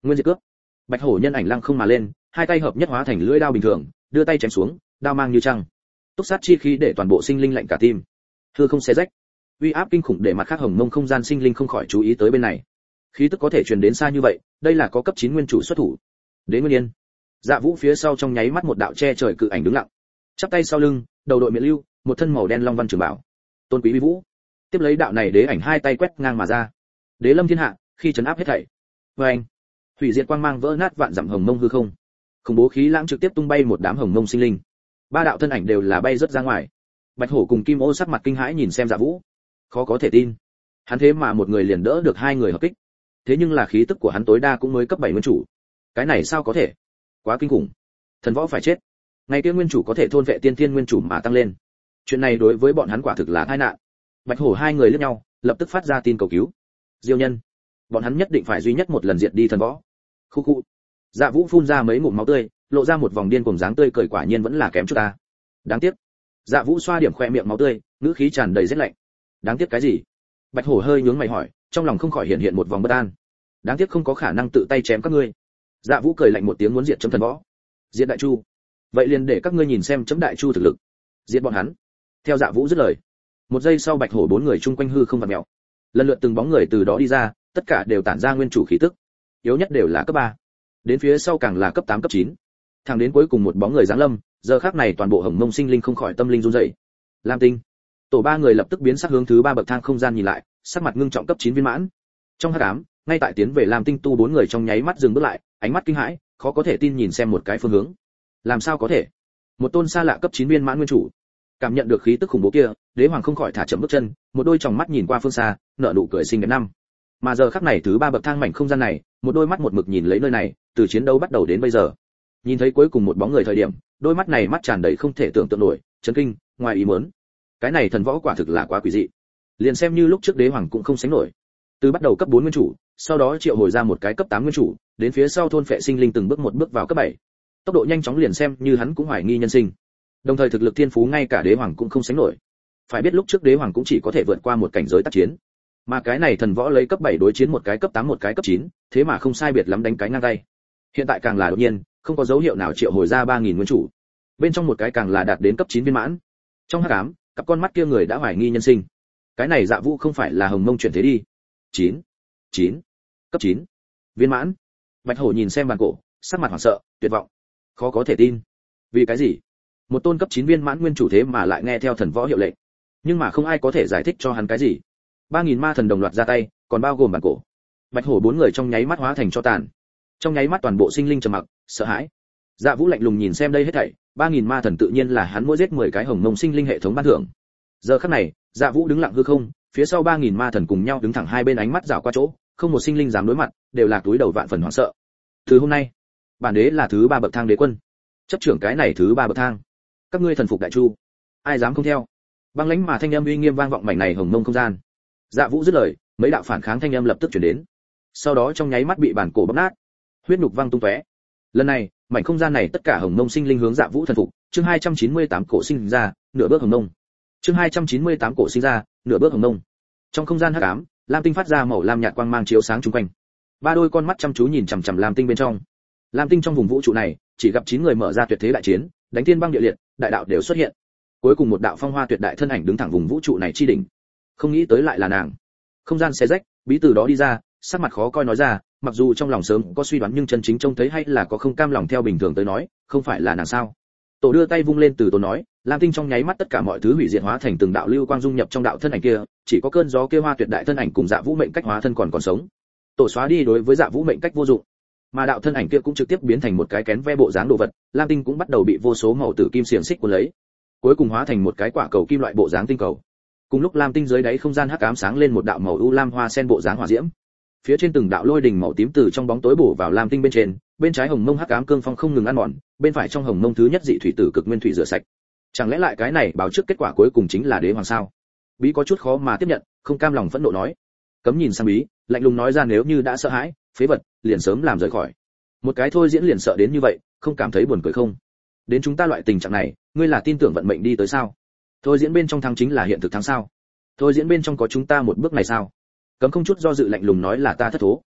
Nguyên diệt cướp. Bạch hổ nhân ảnh lăng không mà lên, hai tay hợp nhất hóa thành lưỡi đao bình thường, đưa tay chém xuống, đao mang như trăng. Túc sát chi khí để toàn bộ sinh linh lạnh cả tim. Hư không xé rách. Uy áp kinh khủng để mặt khác hồng mông không gian sinh linh không khỏi chú ý tới bên này. Khí tức có thể truyền đến xa như vậy, đây là có cấp chín nguyên chủ xuất thủ. Đế Nguyên Yên. Dạ Vũ phía sau trong nháy mắt một đạo che trời cự ảnh đứng lặng. Chắp tay sau lưng, đầu đội miệng lưu, một thân màu đen long văn trường bảo. Tôn quý uy vũ. Tiếp lấy đạo này đế ảnh hai tay quét ngang mà ra. Đế lâm thiên hạ, khi trấn áp hết thảy. Và anh, hủy diệt quang mang vỡ nát vạn dặm hồng mông hư không. Khủng bố khí lãng trực tiếp tung bay một đám hồng mông sinh linh. Ba đạo thân ảnh đều là bay rất ra ngoài. Bạch hổ cùng Kim Ô sắc mặt kinh hãi nhìn xem Dạ Vũ, khó có thể tin, hắn thế mà một người liền đỡ được hai người hợp kích. Thế nhưng là khí tức của hắn tối đa cũng mới cấp bảy nguyên chủ, cái này sao có thể, quá kinh khủng, thần võ phải chết. Ngày kia nguyên chủ có thể thôn vệ tiên tiên nguyên chủ mà tăng lên, chuyện này đối với bọn hắn quả thực là tai nạn. Bạch hổ hai người liếc nhau, lập tức phát ra tin cầu cứu. Diêu nhân, bọn hắn nhất định phải duy nhất một lần diệt đi thần võ. Khu khu. Dạ Vũ phun ra mấy ngụm máu tươi, lộ ra một vòng điên cuồng dáng tươi cười, quả nhiên vẫn là kém chút ta. Đáng tiếc. Dạ Vũ xoa điểm khoe miệng máu tươi, ngữ khí tràn đầy rét lạnh. Đáng tiếc cái gì? Bạch hổ hơi nhướng mày hỏi, trong lòng không khỏi hiện hiện một vòng bất an. Đáng tiếc không có khả năng tự tay chém các ngươi. Dạ Vũ cười lạnh một tiếng, muốn diệt chấm thần võ, diệt đại chu, vậy liền để các ngươi nhìn xem chấm đại chu thực lực, diệt bọn hắn. Theo Dạ Vũ dứt lời, một giây sau Bạch hổ bốn người chung quanh hư không vặn mèo, lần lượt từng bóng người từ đó đi ra, tất cả đều tản ra nguyên chủ khí tức, yếu nhất đều là cấp ba, đến phía sau càng là cấp tám cấp chín, thẳng đến cuối cùng một bóng người giáng lâm. Giờ khắc này toàn bộ hồng mông sinh linh không khỏi tâm linh run rẩy. Lam Tinh, tổ ba người lập tức biến sắc hướng thứ ba bậc thang không gian nhìn lại, sắc mặt ngưng trọng, cấp chín viên mãn. Trong hắc ám, ngay tại tiến về Lam Tinh tu bốn người trong nháy mắt dừng bước lại, ánh mắt kinh hãi, khó có thể tin nhìn xem một cái phương hướng. Làm sao có thể? Một tôn xa lạ cấp chín viên mãn nguyên chủ. Cảm nhận được khí tức khủng bố kia, Đế Hoàng không khỏi thả chậm bước chân, một đôi tròng mắt nhìn qua phương xa, nở nụ cười xinh đẹp năm. Mà giờ khắc này thứ ba bậc thang mảnh không gian này, một đôi mắt một mực nhìn lấy nơi này, từ chiến đấu bắt đầu đến bây giờ. Nhìn thấy cuối cùng một bóng người thời điểm, đôi mắt này mắt tràn đầy không thể tưởng tượng nổi, chấn kinh, ngoài ý muốn. Cái này thần võ quả thực là quá quỷ dị. Liền xem như lúc trước Đế Hoàng cũng không sánh nổi. Từ bắt đầu cấp bốn nguyên chủ, sau đó triệu hồi ra một cái cấp tám nguyên chủ, đến phía sau thôn phệ sinh linh từng bước một bước vào cấp bảy. Tốc độ nhanh chóng liền xem như hắn cũng hoài nghi nhân sinh. Đồng thời thực lực thiên phú ngay cả Đế Hoàng cũng không sánh nổi. Phải biết lúc trước Đế Hoàng cũng chỉ có thể vượt qua một cảnh giới tác chiến, mà cái này thần võ lấy cấp bảy đối chiến một cái cấp tám một cái cấp chín, thế mà không sai biệt lắm đánh cái ngang tay. Hiện tại càng là đột nhiên, không có dấu hiệu nào triệu hồi ra ba nghìn nguyên chủ. Bên trong một cái càng là đạt đến cấp chín viên mãn. Trong hắc ám, cặp con mắt kia người đã hoài nghi nhân sinh. Cái này Dạ Vũ không phải là hồng mông chuyển thế đi. chín, chín, cấp chín, viên mãn. Bạch hổ nhìn xem bàn cổ, sắc mặt hoảng sợ, tuyệt vọng, khó có thể tin. Vì cái gì? Một tôn cấp chín viên mãn nguyên chủ thế mà lại nghe theo thần võ hiệu lệnh. Nhưng mà không ai có thể giải thích cho hắn cái gì. ba nghìn ma thần đồng loạt ra tay, còn bao gồm bàn cổ. Bạch hổ bốn người trong nháy mắt hóa thành tro tàn. Trong nháy mắt toàn bộ sinh linh trầm mặc, sợ hãi. Dạ Vũ lạnh lùng nhìn xem đây hết thảy, ba nghìn ma thần tự nhiên là hắn mỗi giết mười cái hồng mông sinh linh hệ thống ban thưởng. Giờ khắc này, Dạ Vũ đứng lặng hư không, phía sau ba nghìn ma thần cùng nhau đứng thẳng hai bên, ánh mắt rảo qua chỗ, không một sinh linh dám đối mặt, đều là túi đầu vạn phần hoảng sợ. Từ hôm nay, bản đế là thứ ba bậc thang đế quân, chấp trưởng cái này thứ ba bậc thang. Các ngươi thần phục đại chu, ai dám không theo? Băng lãnh mà thanh âm uy nghiêm vang vọng mảnh này hồng mông không gian. Dạ Vũ dứt lời, mấy đạo phản kháng thanh âm lập tức truyền đến. Sau đó trong nháy mắt bị bản cổ bóp nát, huyết nhục văng tung tóe. Lần này, mảnh không gian này tất cả hồng mông sinh linh hướng Dạ Vũ thần phục. Chương hai trăm chín mươi tám cổ sinh ra, nửa bước hồng mông. Chương hai trăm chín mươi tám cổ sinh ra, nửa bước hồng mông. Trong không gian hắc ám, lam tinh phát ra màu lam nhạt quang mang chiếu sáng chung quanh. Ba đôi con mắt chăm chú nhìn chằm chằm lam tinh bên trong. Lam tinh trong vùng vũ trụ này, chỉ gặp chín người mở ra tuyệt thế đại chiến, đánh thiên băng địa liệt, đại đạo đều xuất hiện. Cuối cùng một đạo phong hoa tuyệt đại thân ảnh đứng thẳng vùng vũ trụ này chi đỉnh. Không nghĩ tới lại là nàng. Không gian xé rách, bí từ đó đi ra, sắc mặt khó coi nói ra, mặc dù trong lòng sớm có suy đoán nhưng chân chính trông thấy hay là có không cam lòng. Theo bình thường tới nói, không phải là nàng sao? Tổ đưa tay vung lên từ tổ nói, lam tinh trong nháy mắt tất cả mọi thứ hủy diệt hóa thành từng đạo lưu quang dung nhập trong đạo thân ảnh kia, chỉ có cơn gió kia hoa tuyệt đại thân ảnh cùng Dạ Vũ mệnh cách hóa thân còn còn sống. Tổ xóa đi đối với Dạ Vũ mệnh cách vô dụng, mà đạo thân ảnh kia cũng trực tiếp biến thành một cái kén ve bộ dáng đồ vật, lam tinh cũng bắt đầu bị vô số màu tử kim xiềng xích cuốn lấy, cuối cùng hóa thành một cái quả cầu kim loại bộ dáng tinh cầu. Cùng lúc lam tinh dưới đáy không gian hắc ám sáng lên một đạo màu u lam hoa sen bộ dáng hỏa diễm, phía trên từng đạo lôi đình màu tím từ trong bóng tối bổ vào lam tinh bên trên, bên trái hồng mông hắc ám cương phong không ngừng ăn mòn, bên phải trong hồng mông thứ nhất dị thủy tử cực nguyên thủy rửa sạch. Chẳng lẽ lại cái này báo trước kết quả cuối cùng chính là đế hoàng sao? Bí có chút khó mà tiếp nhận, không cam lòng phẫn nộ nói. Cấm nhìn sang Bí, lạnh lùng nói ra, nếu như đã sợ hãi, phế vật, liền sớm làm rời khỏi. Một cái thôi diễn liền sợ đến như vậy, không cảm thấy buồn cười không? Đến chúng ta loại tình trạng này, ngươi là tin tưởng vận mệnh đi tới sao? Thôi diễn bên trong thắng chính là hiện thực thắng sao? Thôi diễn bên trong có chúng ta một bước này sao? Cấm không chút do dự lạnh lùng nói là ta thất thố.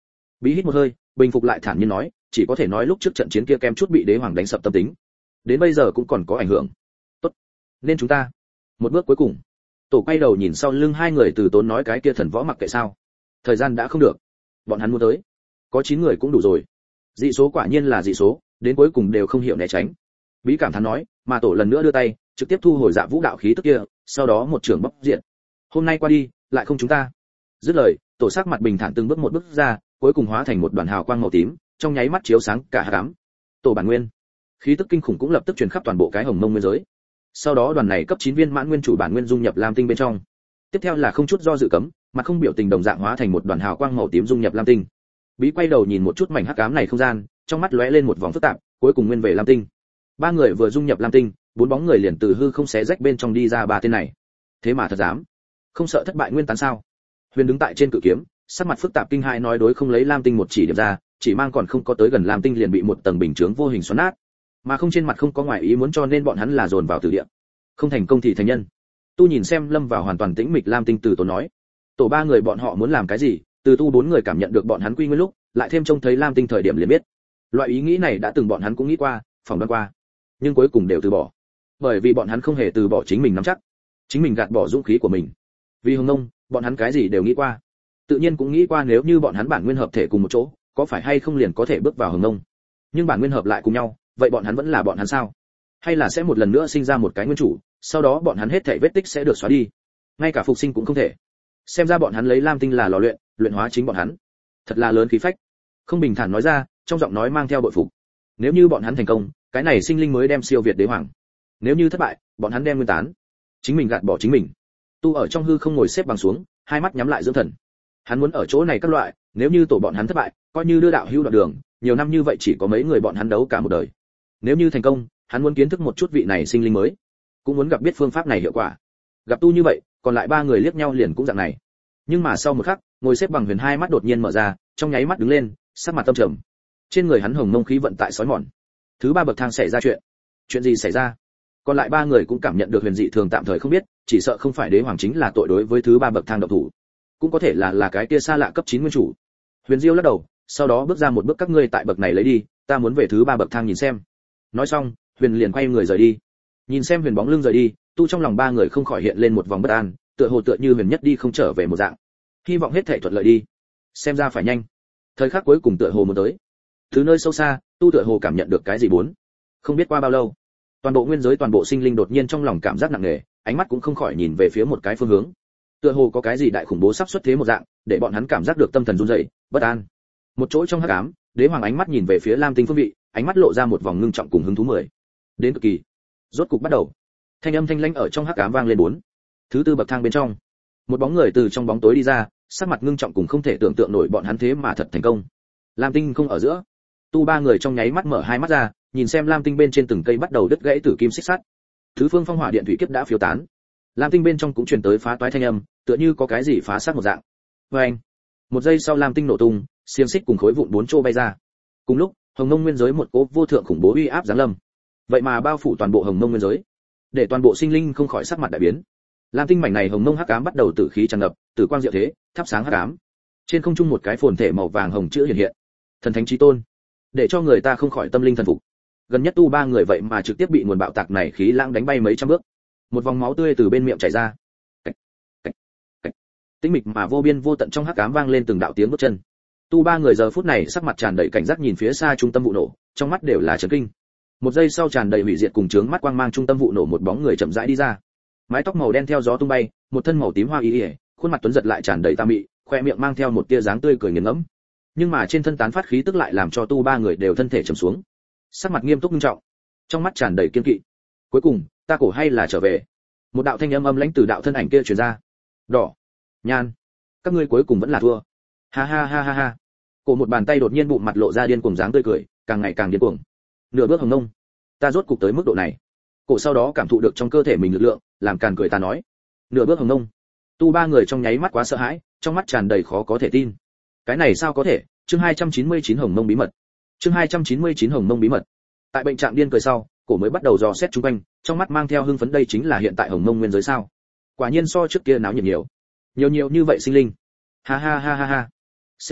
Bí hít một hơi, bình phục lại thản nhiên nói, chỉ có thể nói lúc trước trận chiến kia kém chút bị đế hoàng đánh sập tâm tính, đến bây giờ cũng còn có ảnh hưởng. Tốt, nên chúng ta một bước cuối cùng. Tổ quay đầu nhìn sau lưng hai người từ tốn nói cái kia thần võ mặc kệ sao, thời gian đã không được, bọn hắn muốn tới, có chín người cũng đủ rồi. Dị số quả nhiên là dị số, đến cuối cùng đều không hiểu né tránh. Bí cảm thán nói, mà tổ lần nữa đưa tay, trực tiếp thu hồi dạ vũ đạo khí tức kia, sau đó một trường bóc diện. Hôm nay qua đi, lại không chúng ta. Dứt lời, tổ sắc mặt bình thản từng bước một bước ra, cuối cùng hóa thành một đoàn hào quang màu tím, trong nháy mắt chiếu sáng cả hắc ám. Tổ bản nguyên, khí tức kinh khủng cũng lập tức truyền khắp toàn bộ cái hồng mông nguyên giới. Sau đó đoàn này cấp chín viên mãn nguyên chủ bản nguyên dung nhập lam tinh bên trong. Tiếp theo là không chút do dự cấm, mà không biểu tình đồng dạng hóa thành một đoàn hào quang màu tím dung nhập lam tinh. Bí quay đầu nhìn một chút mảnh hắc ám này không gian, trong mắt lóe lên một vòng phức tạp, cuối cùng nguyên về lam tinh. Ba người vừa dung nhập lam tinh, bốn bóng người liền từ hư không xé rách bên trong đi ra ba tên này. Thế mà thật dám, không sợ thất bại nguyên tán sao? Huyền đứng tại trên cự kiếm, sắc mặt phức tạp kinh hãi nói đối không lấy lam tinh một chỉ điểm ra, chỉ mang còn không có tới gần lam tinh liền bị một tầng bình chướng vô hình xoắn nát, mà không trên mặt không có ngoại ý muốn cho nên bọn hắn là dồn vào tử địa. Không thành công thì thành nhân. Tu nhìn xem lâm vào hoàn toàn tĩnh mịch lam tinh từ tổ nói, tổ ba người bọn họ muốn làm cái gì, từ tu bốn người cảm nhận được bọn hắn quy nguyên lúc, lại thêm trông thấy lam tinh thời điểm liền biết. Loại ý nghĩ này đã từng bọn hắn cũng nghĩ qua, phỏng đoán qua, nhưng cuối cùng đều từ bỏ, bởi vì bọn hắn không hề từ bỏ chính mình nắm chắc, chính mình gạt bỏ dũng khí của mình. Vì hồng nông, bọn hắn cái gì đều nghĩ qua, tự nhiên cũng nghĩ qua nếu như bọn hắn bản nguyên hợp thể cùng một chỗ, có phải hay không liền có thể bước vào hồng nông. Nhưng bản nguyên hợp lại cùng nhau, vậy bọn hắn vẫn là bọn hắn sao? Hay là sẽ một lần nữa sinh ra một cái nguyên chủ, sau đó bọn hắn hết thảy vết tích sẽ được xóa đi, ngay cả phục sinh cũng không thể. Xem ra bọn hắn lấy lam tinh là lò luyện, luyện hóa chính bọn hắn, thật là lớn khí phách. Không bình thản nói ra, trong giọng nói mang theo bội phục. Nếu như bọn hắn thành công, cái này sinh linh mới đem siêu việt đế hoàng. Nếu như thất bại, bọn hắn đem nguyên tán, chính mình gạt bỏ chính mình. Tu ở trong hư không ngồi xếp bằng xuống, hai mắt nhắm lại dưỡng thần. Hắn muốn ở chỗ này các loại, nếu như tổ bọn hắn thất bại, coi như đưa đạo hữu đoạn đường, nhiều năm như vậy chỉ có mấy người bọn hắn đấu cả một đời. Nếu như thành công, hắn muốn kiến thức một chút vị này sinh linh mới, cũng muốn gặp biết phương pháp này hiệu quả. Gặp tu như vậy, còn lại ba người liếc nhau liền cũng dạng này. Nhưng mà sau một khắc, ngồi xếp bằng huyền hai mắt đột nhiên mở ra, trong nháy mắt đứng lên, sắc mặt tâm trầm. Trên người hắn hồng mông khí vận tại sói mòn. Thứ ba bậc thang xảy ra chuyện. Chuyện gì xảy ra? Còn lại ba người cũng cảm nhận được huyền dị thường tạm thời không biết, chỉ sợ không phải đế hoàng chính là tội đối với thứ ba bậc thang động thủ, cũng có thể là là cái kia xa lạ cấp chín nguyên chủ. Huyền Diêu lắc đầu, sau đó bước ra một bước các ngươi tại bậc này lấy đi, ta muốn về thứ ba bậc thang nhìn xem. Nói xong, Huyền liền quay người rời đi. Nhìn xem Huyền bóng lưng rời đi, tu trong lòng ba người không khỏi hiện lên một vòng bất an, tựa hồ tựa như Huyền nhất đi không trở về một dạng. Hy vọng hết thảy thuận lợi đi. Xem ra phải nhanh. Thời khắc cuối cùng tựa hồ muốn tới. Từ nơi sâu xa, tu tựa hồ cảm nhận được cái gì bốn. Không biết qua bao lâu, toàn bộ nguyên giới toàn bộ sinh linh đột nhiên trong lòng cảm giác nặng nề, ánh mắt cũng không khỏi nhìn về phía một cái phương hướng. Tựa hồ có cái gì đại khủng bố sắp xuất thế một dạng, để bọn hắn cảm giác được tâm thần run rẩy, bất an. Một chỗ trong hắc ám, đế hoàng ánh mắt nhìn về phía lam tinh phương vị, ánh mắt lộ ra một vòng ngưng trọng cùng hứng thú mười. Đến cực kỳ. Rốt cục bắt đầu. Thanh âm thanh lãnh ở trong hắc ám vang lên bốn. Thứ tư bậc thang bên trong, một bóng người từ trong bóng tối đi ra, sắc mặt ngưng trọng cùng không thể tưởng tượng nổi bọn hắn thế mà thật thành công. Lam tinh không ở giữa. Tu ba người trong nháy mắt mở hai mắt ra, nhìn xem lam tinh bên trên từng cây bắt đầu đứt gãy tử kim xích sắt. Thứ phương phong hỏa điện thủy kiếp đã phiêu tán. Lam tinh bên trong cũng truyền tới phá toái thanh âm, tựa như có cái gì phá xác một dạng. Oeng. Một giây sau lam tinh nổ tung, xiềng xích cùng khối vụn bốn chỗ bay ra. Cùng lúc, hồng mông nguyên giới một cỗ vô thượng khủng bố uy áp giáng lâm. Vậy mà bao phủ toàn bộ hồng mông nguyên giới, để toàn bộ sinh linh không khỏi sắc mặt đại biến. Lam tinh mảnh này hồng mông hắc ám bắt đầu tử khí tràn ngập, tử quang diệu thế, thắp sáng hắc ám. Trên không trung một cái phồn thể màu vàng hồng chữ hiện hiện. Thần thánh chí tôn, để cho người ta không khỏi tâm linh thần phục. Gần nhất tu ba người vậy mà trực tiếp bị nguồn bạo tạc này khí lãng đánh bay mấy trăm bước. Một vòng máu tươi từ bên miệng chảy ra. Cách, cách, cách. Tĩnh mịch mà vô biên vô tận trong hắc ám vang lên từng đạo tiếng bước chân. Tu ba người giờ phút này sắc mặt tràn đầy cảnh giác nhìn phía xa trung tâm vụ nổ, trong mắt đều là chấn kinh. Một giây sau tràn đầy hủy diệt cùng chướng mắt quang mang trung tâm vụ nổ một bóng người chậm rãi đi ra. Mái tóc màu đen theo gió tung bay, một thân màu tím hoa y, khuôn mặt tuấn giật lại tràn đầy tà mị, khoe miệng mang theo một tia dáng tươi cười nghiền ngẫm. Nhưng mà trên thân tán phát khí tức lại làm cho tu ba người đều thân thể trầm xuống, sắc mặt nghiêm túc nghiêm trọng, trong mắt tràn đầy kiên kỵ. Cuối cùng, ta cổ hay là trở về. Một đạo thanh âm âm lãnh từ đạo thân ảnh kia truyền ra. Đỏ, nhan, các ngươi cuối cùng vẫn là thua. Ha ha ha ha ha. Cổ một bàn tay đột nhiên bụng mặt lộ ra điên cuồng dáng tươi cười, càng ngày càng điên cuồng. Nửa bước hồng nông, ta rốt cục tới mức độ này. Cổ sau đó cảm thụ được trong cơ thể mình lực lượng, làm càn cười ta nói. Nửa bước hồng nông. Tu ba người trong nháy mắt quá sợ hãi, trong mắt tràn đầy khó có thể tin. Cái này sao có thể? Chương hai trăm chín mươi chín hồng mông bí mật. Chương hai trăm chín mươi chín hồng mông bí mật. Tại bệnh trạng điên cười sau, cổ mới bắt đầu dò xét xung quanh, trong mắt mang theo hưng phấn đây chính là hiện tại hồng mông nguyên giới sao? Quả nhiên so trước kia náo nhiệt nhiều. Nhiều nhiều như vậy sinh linh. Ha ha ha ha ha. Xem ra,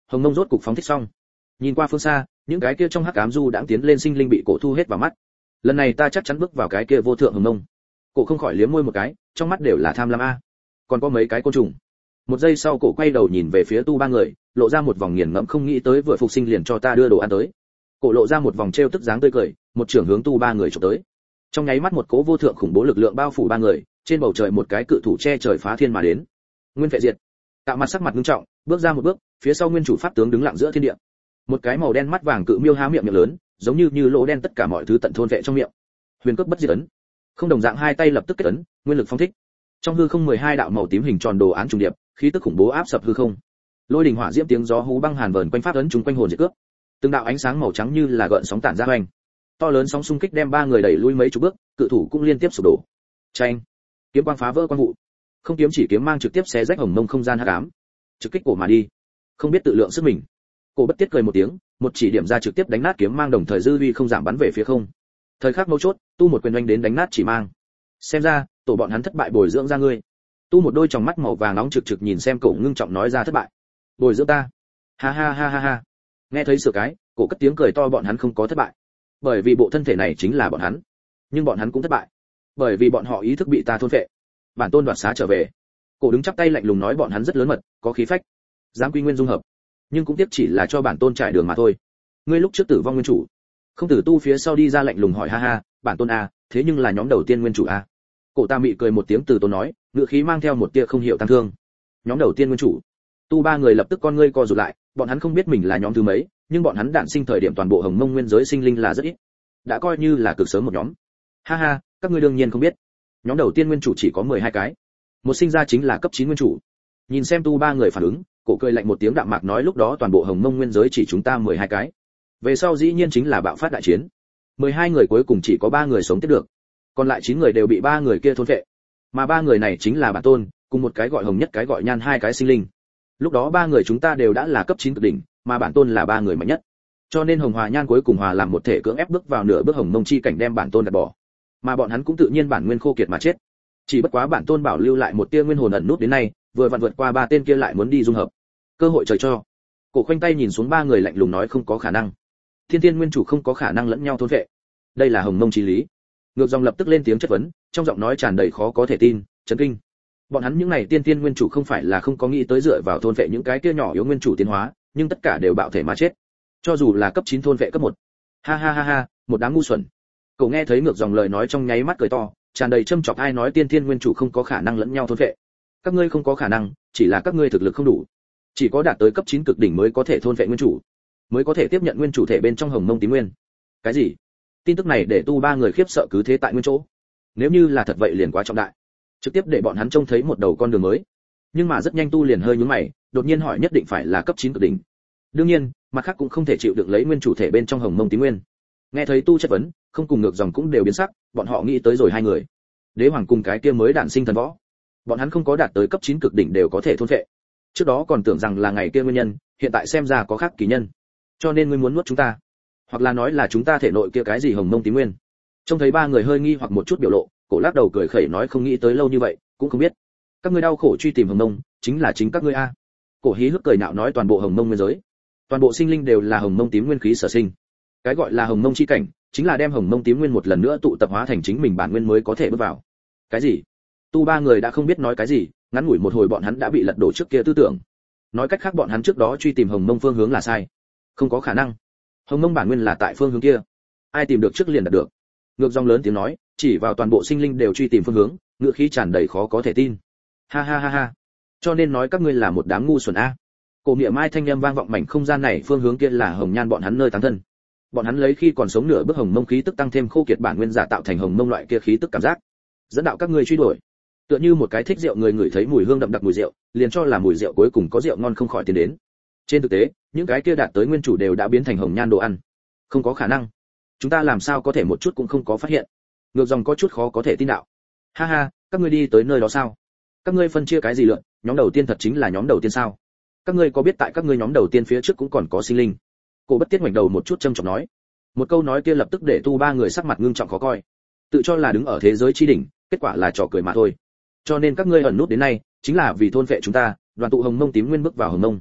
hồng mông rốt cục phóng thích xong. Nhìn qua phương xa, những cái kia trong hắc ám du đãng tiến lên sinh linh bị cổ thu hết vào mắt. Lần này ta chắc chắn bước vào cái kia vô thượng hồng mông. Cổ không khỏi liếm môi một cái, trong mắt đều là tham lam a. Còn có mấy cái côn trùng. Một giây sau cổ quay đầu nhìn về phía tu ba người, lộ ra một vòng nghiền ngẫm không nghĩ tới vừa phục sinh liền cho ta đưa đồ ăn tới. Cổ lộ ra một vòng trêu tức dáng tươi cười, một trưởng hướng tu ba người chụp tới. Trong nháy mắt một cỗ vô thượng khủng bố lực lượng bao phủ ba người, trên bầu trời một cái cự thủ che trời phá thiên mà đến. Nguyên Phệ Diệt. Tạo mặt sắc mặt nghiêm trọng, bước ra một bước, phía sau nguyên chủ pháp tướng đứng lặng giữa thiên địa. Một cái màu đen mắt vàng cự miêu há miệng miệng lớn, giống như như lỗ đen tất cả mọi thứ tận thôn vệ trong miệng. Huyền cước bất diệt ấn. Không đồng dạng hai tay lập tức kết ấn, nguyên lực phong thích. Trong hư không mười hai đạo màu tím hình tròn đồ án trùng điệp, khí tức khủng bố áp sập hư không. Lôi đình hỏa diễm tiếng gió hú băng hàn vờn quanh pháp ấn chúng quanh hồn diệt cướp. Từng đạo ánh sáng màu trắng như là gợn sóng tản ra hoành. To lớn sóng xung kích đem ba người đẩy lui mấy chục bước, cự thủ cũng liên tiếp sụp đổ. Chanh. Kiếm quang phá vỡ quang vụ. Không kiếm chỉ kiếm mang trực tiếp xé rách hồng mông không gian hắc ám. Trực kích cổ mà đi. Không biết tự lượng sức mình. Cổ bất tiết cười một tiếng, một chỉ điểm ra trực tiếp đánh nát kiếm mang đồng thời dư uy không giảm bắn về phía không. Thời khắc mấu chốt, tu một quyền oanh đến đánh nát chỉ mang. Xem ra, tổ bọn hắn thất bại bồi dưỡng ra ngươi. Tu một đôi tròng mắt màu vàng nóng trực trực nhìn xem cổ ngưng trọng nói ra thất bại. Bồi dưỡng ta. Ha ha ha ha ha. Nghe thấy sửa cái, cổ cất tiếng cười to bọn hắn không có thất bại. Bởi vì bộ thân thể này chính là bọn hắn. Nhưng bọn hắn cũng thất bại. Bởi vì bọn họ ý thức bị ta thôn phệ. Bản tôn đoạt xá trở về. Cổ đứng chắp tay lạnh lùng nói bọn hắn rất lớn mật, có khí phách, dám quy nguyên dung hợp. Nhưng cũng tiếp chỉ là cho bản tôn trải đường mà thôi. Ngươi lúc trước tử vong nguyên chủ, không tử tu phía sau đi ra lạnh lùng hỏi ha ha, bản tôn a, thế nhưng là nhóm đầu tiên nguyên chủ a. Cổ ta mị cười một tiếng từ tôn nói, ngữ khí mang theo một tia không hiểu tăng thương. Nhóm đầu tiên nguyên chủ. Tu ba người lập tức con ngươi co rụt lại, bọn hắn không biết mình là nhóm thứ mấy, nhưng bọn hắn đản sinh thời điểm toàn bộ hồng mông nguyên giới sinh linh là rất ít, đã coi như là cực sớm một nhóm. Ha ha, các ngươi đương nhiên không biết, nhóm đầu tiên nguyên chủ chỉ có mười hai cái, một sinh ra chính là cấp chín nguyên chủ. Nhìn xem tu ba người phản ứng, cổ cười lạnh một tiếng đạm mạc nói lúc đó toàn bộ hồng mông nguyên giới chỉ chúng ta mười hai cái, về sau dĩ nhiên chính là bạo phát đại chiến, mười hai người cuối cùng chỉ có ba người sống tiếp được, còn lại chín người đều bị ba người kia thôn phệ, mà ba người này chính là bản tôn cùng một cái gọi hồng nhất cái gọi nhan hai cái sinh linh. Lúc đó ba người chúng ta đều đã là cấp chín cực đỉnh, mà bản tôn là ba người mạnh nhất, cho nên hồng hòa nhan cuối cùng hòa làm một thể cưỡng ép bước vào nửa bước hồng mông chi cảnh đem bản tôn gạt bỏ, mà bọn hắn cũng tự nhiên bản nguyên khô kiệt mà chết. Chỉ bất quá bản tôn bảo lưu lại một tia nguyên hồn ẩn nút đến nay, vừa vặn vượt qua ba tên kia lại muốn đi dung hợp, cơ hội trời cho. Cổ khoanh tay nhìn xuống ba người lạnh lùng nói không có khả năng, thiên thiên nguyên chủ không có khả năng lẫn nhau thôn vệ, đây là hồng mông chí lý. Ngược dòng lập tức lên tiếng chất vấn, trong giọng nói tràn đầy khó có thể tin, chấn kinh. Bọn hắn những này tiên tiên nguyên chủ không phải là không có nghĩ tới dựa vào thôn vệ những cái kia nhỏ yếu nguyên chủ tiến hóa, nhưng tất cả đều bạo thể mà chết. Cho dù là cấp chín thôn vệ cấp một. Ha ha ha ha, một đám ngu xuẩn. Cậu nghe thấy ngược dòng lời nói trong nháy mắt cười to, tràn đầy châm chọc ai nói tiên tiên nguyên chủ không có khả năng lẫn nhau thôn vệ. Các ngươi không có khả năng, chỉ là các ngươi thực lực không đủ. Chỉ có đạt tới cấp chín cực đỉnh mới có thể thôn vệ nguyên chủ, mới có thể tiếp nhận nguyên chủ thể bên trong hồng mông tím nguyên. Cái gì? Tin tức này để tu ba người khiếp sợ cứ thế tại nguyên chỗ. Nếu như là thật vậy liền quá trọng đại, trực tiếp để bọn hắn trông thấy một đầu con đường mới. Nhưng mà rất nhanh tu liền hơi nhướng mày, đột nhiên hỏi nhất định phải là cấp chín cực đỉnh. Đương nhiên, mặt khác cũng không thể chịu đựng lấy nguyên chủ thể bên trong hồng mông tím nguyên. Nghe thấy tu chất vấn, không cùng ngược dòng cũng đều biến sắc, bọn họ nghĩ tới rồi hai người. Đế hoàng cùng cái kia mới đản sinh thần võ. Bọn hắn không có đạt tới cấp chín cực đỉnh đều có thể thôn phệ. Trước đó còn tưởng rằng là ngày kia nguyên nhân, hiện tại xem ra có khác kỳ nhân. Cho nên ngươi muốn nuốt chúng ta, hoặc là nói là chúng ta thể nội kia cái gì hồng mông tím nguyên. Trông thấy ba người hơi nghi hoặc một chút biểu lộ, cổ lắc đầu cười khẩy nói không nghĩ tới lâu như vậy, cũng không biết. Các ngươi đau khổ truy tìm hồng mông, chính là chính các ngươi a. Cổ hí hước cười nạo nói toàn bộ hồng mông nguyên giới, toàn bộ sinh linh đều là hồng mông tím nguyên khí sở sinh. Cái gọi là hồng mông chi cảnh, chính là đem hồng mông tím nguyên một lần nữa tụ tập hóa thành chính mình bản nguyên mới có thể bước vào. Cái gì? Tu ba người đã không biết nói cái gì, ngắn ngủi một hồi bọn hắn đã bị lật đổ trước kia tư tưởng. Nói cách khác bọn hắn trước đó truy tìm hồng mông phương hướng là sai. Không có khả năng. Hồng mông bản nguyên là tại phương hướng kia. Ai tìm được trước liền đạt được. Ngược dòng lớn tiếng nói, chỉ vào toàn bộ sinh linh đều truy tìm phương hướng, ngựa khí tràn đầy khó có thể tin. Ha ha ha ha. Cho nên nói các ngươi là một đám ngu xuẩn a. Cổ Miệng Mai thanh âm vang vọng mảnh không gian này, phương hướng kia là hồng nhan bọn hắn nơi táng thân. Bọn hắn lấy khi còn sống nửa bước hồng mông khí tức tăng thêm khô kiệt bản nguyên giả tạo thành hồng mông loại kia khí tức cảm giác, dẫn đạo các ngươi truy đuổi. Tựa như một cái thích rượu người ngửi thấy mùi hương đậm đặc mùi rượu, liền cho là mùi rượu cuối cùng có rượu ngon không khỏi tiến đến. Trên thực tế, những cái kia đạt tới nguyên chủ đều đã biến thành hồng nhan đồ ăn. Không có khả năng. Chúng ta làm sao có thể một chút cũng không có phát hiện. Ngược dòng có chút khó có thể tin đạo. Ha ha, các ngươi đi tới nơi đó sao? Các ngươi phân chia cái gì lượn, nhóm đầu tiên thật chính là nhóm đầu tiên sao? Các ngươi có biết tại các ngươi nhóm đầu tiên phía trước cũng còn có sinh linh? Cổ Bất Tiết ngoảnh đầu một chút trầm trọng nói. Một câu nói kia lập tức để tu ba người sắc mặt ngưng trọng khó coi. Tự cho là đứng ở thế giới chi đỉnh, kết quả là trò cười mà thôi. Cho nên các ngươi ẩn nút đến nay, chính là vì thôn vệ chúng ta, đoàn tụ hồng mông tím nguyên bước vào hồng mông.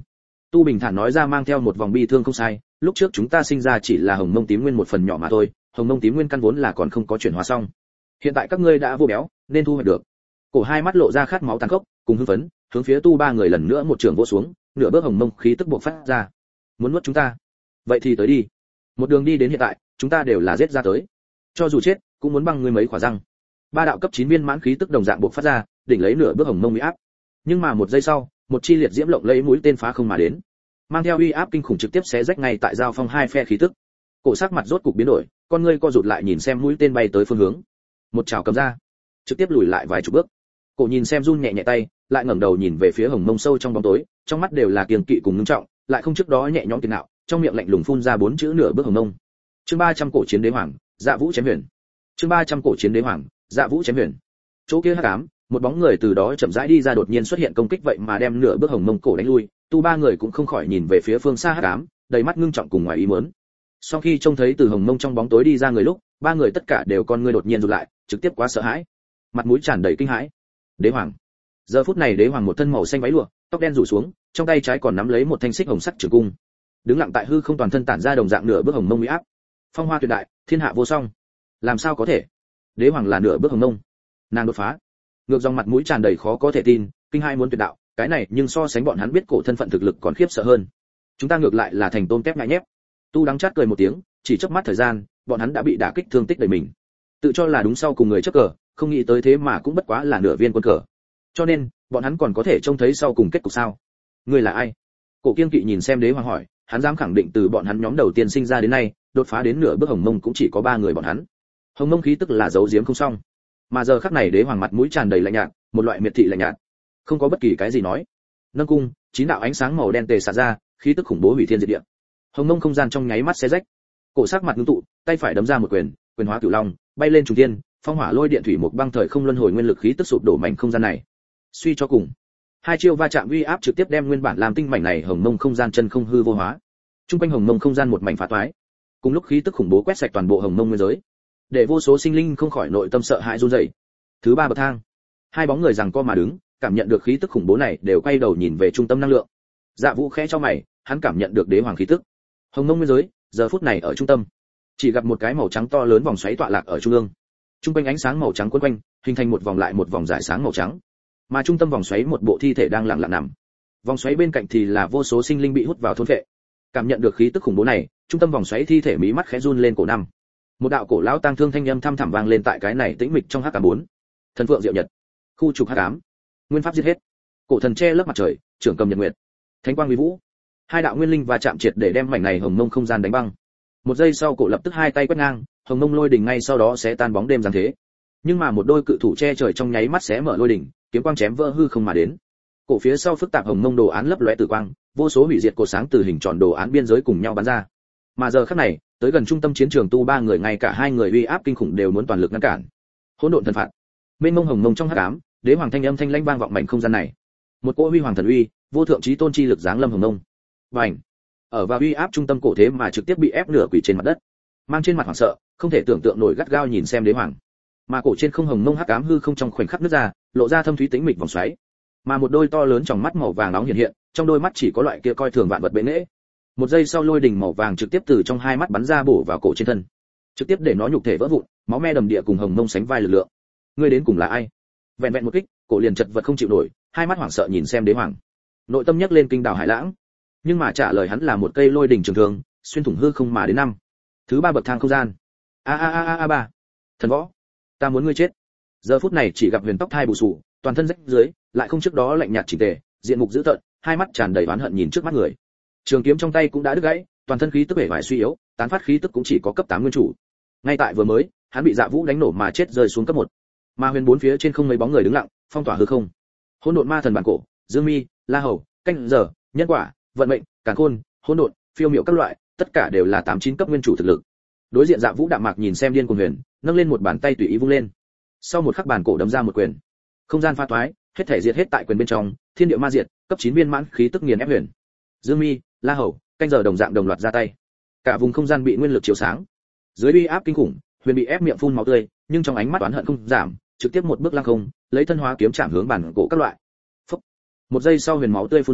Tu Bình thản nói ra mang theo một vòng bi thương không sai, lúc trước chúng ta sinh ra chỉ là hồng mông tím nguyên một phần nhỏ mà thôi, hồng mông tím nguyên căn vốn là còn không có chuyển hóa xong. Hiện tại các ngươi đã vô béo, nên thu hoạch được. Cổ hai mắt lộ ra khát máu tàn khốc, cùng hưng phấn, hướng phía Tu ba người lần nữa một trường vỗ xuống, nửa bước hồng mông khí tức bộc phát ra. Muốn nuốt chúng ta? Vậy thì tới đi. Một đường đi đến hiện tại, chúng ta đều là giết ra tới. Cho dù chết, cũng muốn băng ngươi mấy quả răng. Ba đạo cấp chín viên mãn khí tức đồng dạng bộc phát ra, đỉnh lấy nửa bước hồng mông uy áp. Nhưng mà một giây sau, một chi liệt diễm lộng lấy mũi tên phá không mà đến, mang theo uy áp kinh khủng trực tiếp xé rách ngay tại giao phong hai phe khí tức. Cổ sắc mặt rốt cục biến đổi, con ngươi co rụt lại nhìn xem mũi tên bay tới phương hướng, một chảo cầm ra, trực tiếp lùi lại vài chục bước. Cổ nhìn xem run nhẹ nhẹ tay, lại ngẩng đầu nhìn về phía hồng mông sâu trong bóng tối, trong mắt đều là kiêng kỵ cùng ngưng trọng, lại không trước đó nhẹ nhõm tiền nạo, trong miệng lạnh lùng phun ra bốn chữ nửa bước hồng mông. Chương ba trăm cổ chiến đế hoàng, Dạ Vũ chém huyền. Chương ba trăm cổ chiến đế hoàng, Dạ Vũ chém huyền. Chỗ kia hắc ám, một bóng người từ đó chậm rãi đi ra đột nhiên xuất hiện công kích vậy mà đem nửa bước hồng mông cổ đánh lui, Tu ba người cũng không khỏi nhìn về phía phương xa hắc ám, đầy mắt ngưng trọng cùng ngoài ý muốn. Sau khi trông thấy từ hồng mông trong bóng tối đi ra người lúc, ba người tất cả đều con ngươi đột nhiên rụt lại, trực tiếp quá sợ hãi, mặt mũi tràn đầy kinh hãi. Đế hoàng. Giờ phút này đế hoàng một thân màu xanh váy lụa, tóc đen rủ xuống, trong tay trái còn nắm lấy một thanh xích hồng sắc trường cung, đứng lặng tại hư không, toàn thân tản ra đồng dạng nửa bước hồng mông uy áp. Phong hoa tuyệt đại, thiên hạ vô song. Làm sao có thể? Đế hoàng là nửa bước hồng mông, nàng đột phá. Ngược dòng mặt mũi tràn đầy khó có thể tin, kinh hai muốn tuyệt đạo, cái này nhưng so sánh bọn hắn biết cổ thân phận thực lực còn khiếp sợ hơn. Chúng ta ngược lại là thành tôm tép ngại nhép. Tu đắng chát cười một tiếng, chỉ chớp mắt thời gian, bọn hắn đã bị đả kích thương tích đầy mình. Tự cho là đúng sau cùng người chấp cờ, không nghĩ tới thế mà cũng bất quá là nửa viên quân cờ. Cho nên, bọn hắn còn có thể trông thấy sau cùng kết cục sao? Ngươi là ai? Cổ Kiên Kỵ nhìn xem đế hoàng hỏi, hắn dám khẳng định từ bọn hắn nhóm đầu tiên sinh ra đến nay, đột phá đến nửa bước hồng mông cũng chỉ có ba người bọn hắn. Hồng mông khí tức là giấu giếm không xong, mà giờ khắc này đế hoàng mặt mũi tràn đầy lạnh nhạt, một loại miệt thị lạnh nhạt, không có bất kỳ cái gì nói. Nâng cung, chín đạo ánh sáng màu đen tề xả ra, khí tức khủng bố hủy thiên diệt địa. Hồng mông không gian trong nháy mắt xé rách. Cổ sắc mặt ngưng tụ, tay phải đấm ra một quyền, quyền hóa cửu long, bay lên trùng thiên, phong hỏa lôi điện thủy một băng thời không luân hồi nguyên lực khí tức sụp đổ mảnh không gian này. Suy cho cùng, hai chiêu va chạm uy áp trực tiếp đem nguyên bản làm tinh mảnh này hồng mông không gian chân không hư vô hóa. Trung quanh hồng mông không gian một mảnh phá toái. Cùng lúc khí tức khủng bố quét sạch toàn bộ hồng mông nguyên giới, để vô số sinh linh không khỏi nội tâm sợ hãi run rẩy. Thứ ba bậc thang, hai bóng người giằng co mà đứng, cảm nhận được khí tức khủng bố này đều quay đầu nhìn về trung tâm năng lượng. Dạ Vũ khẽ cho mày, hắn cảm nhận được đế hoàng khí tức. Hồng mông nguyên giới, giờ phút này ở trung tâm, chỉ gặp một cái màu trắng to lớn vòng xoáy tọa lạc ở trung ương. Trung quanh ánh sáng màu trắng quấn quanh, hình thành một vòng lại một vòng rải sáng màu trắng. Mà trung tâm vòng xoáy một bộ thi thể đang lặng lặng nằm. Vòng xoáy bên cạnh thì là vô số sinh linh bị hút vào thôn phệ. Cảm nhận được khí tức khủng bố này, trung tâm vòng xoáy thi thể mí mắt khẽ run lên cổ năm. Một đạo cổ lão tang thương thanh âm thăm thẳm vang lên tại cái này tĩnh mịch trong hắc ám bốn. Thần phượng diệu nhật, khu trục hắc ám, nguyên pháp giết hết. Cổ thần che lớp mặt trời, trưởng cầm nhật nguyệt, thánh quang uy vũ. Hai đạo nguyên linh va chạm triệt để đem mảnh này hồng mông không gian đánh băng. Một giây sau cổ lập tức hai tay quét ngang, hồng mông lôi đỉnh ngay sau đó sẽ tan bóng đêm giáng thế. Nhưng mà một đôi cự thủ che trời trong nháy mắt xé mở lôi đỉnh, kiếm quang chém vỡ hư không mà đến. Cổ phía sau phức tạp hồng mông đồ án lấp lóe tử quang, vô số hủy diệt cột sáng từ hình tròn đồ án biên giới cùng nhau bắn ra. Mà giờ khắc này, tới gần trung tâm chiến trường tu ba người ngay cả hai người uy áp kinh khủng đều muốn toàn lực ngăn cản. Hỗn độn thần phạt. Mênh mông hồng mông trong hắc ám, đế hoàng thanh âm thanh lãnh vang vọng mảnh không gian này. Một cỗ huy hoàng thần uy, vô thượng chí tôn chi lực giáng lâm hồng mông. Bành! Ở vào uy áp trung tâm cổ thế mà trực tiếp bị ép nửa quỳ trên mặt đất. Mang trên mặt hoảng sợ, không thể tưởng tượng nổi gắt gao nhìn xem đế hoàng. Mà cổ trên không hồng mông hắc ám hư không trong khoảnh khắc nứt ra, lộ ra thâm thúy tĩnh mịch vòng xoáy. Mà một đôi to lớn trong mắt màu vàng nóng hiện hiện, trong đôi mắt chỉ có loại kia coi thường vạn vật bệ nghệ. Một giây sau lôi đỉnh màu vàng trực tiếp từ trong hai mắt bắn ra bổ vào cổ trên thân, trực tiếp để nó nhục thể vỡ vụn, máu me đầm địa cùng hồng mông sánh vai lực lượng. Ngươi đến cùng là ai? Vẹn vẹn một kích, cổ liền chật vật không chịu nổi, hai mắt hoảng sợ nhìn xem đế hoàng. Nội tâm nhấc lên kinh đảo hải lãng, nhưng mà trả lời hắn là một cây lôi đỉnh trường thương, xuyên thủng hư không mà đến năm. Thứ ba bậc thang không gian. A a a a a ba. Thần võ, ta muốn ngươi chết. Giờ phút này chỉ gặp huyền tóc thai bù sù, toàn thân rách dưới, lại không trước đó lạnh nhạt chỉnh tề, diện mục dữ tợn, hai mắt tràn đầy oán hận nhìn trước mắt người. Trường kiếm trong tay cũng đã đứt gãy, toàn thân khí tức bể bại suy yếu, tán phát khí tức cũng chỉ có cấp tám nguyên chủ. Ngay tại vừa mới, hắn bị Dạ Vũ đánh nổ mà chết rơi xuống cấp một. Mà huyền bốn phía trên không mấy bóng người đứng lặng, phong tỏa hư không. Hỗn độn ma thần bản cổ, Dương Mi, La Hầu, canh giờ, nhân quả, vận mệnh, càn khôn, hỗn độn, phiêu miểu các loại, tất cả đều là tám chín cấp nguyên chủ thực lực. Đối diện Dạ Vũ đạm mạc nhìn xem điên cuồng huyền, nâng lên một bàn tay tùy ý vung lên. Sau một khắc bản cổ đấm ra một quyền. Không gian pha toái, hết thể diệt hết tại quyền bên trong, thiên địa ma diệt, cấp chín viên mãn khí tức nghiền ép huyền. Dương Mi, La Hầu, canh giờ đồng dạng đồng loạt ra tay. Cả vùng không gian bị nguyên lực chiếu sáng. Dưới uy áp kinh khủng, huyền bị ép miệng phun máu tươi, nhưng trong ánh mắt oán hận không giảm, trực tiếp một bước lăng không, lấy thân hóa kiếm chạm hướng bản cổ các loại. Phốc. Một giây sau huyền máu tươi phun ra,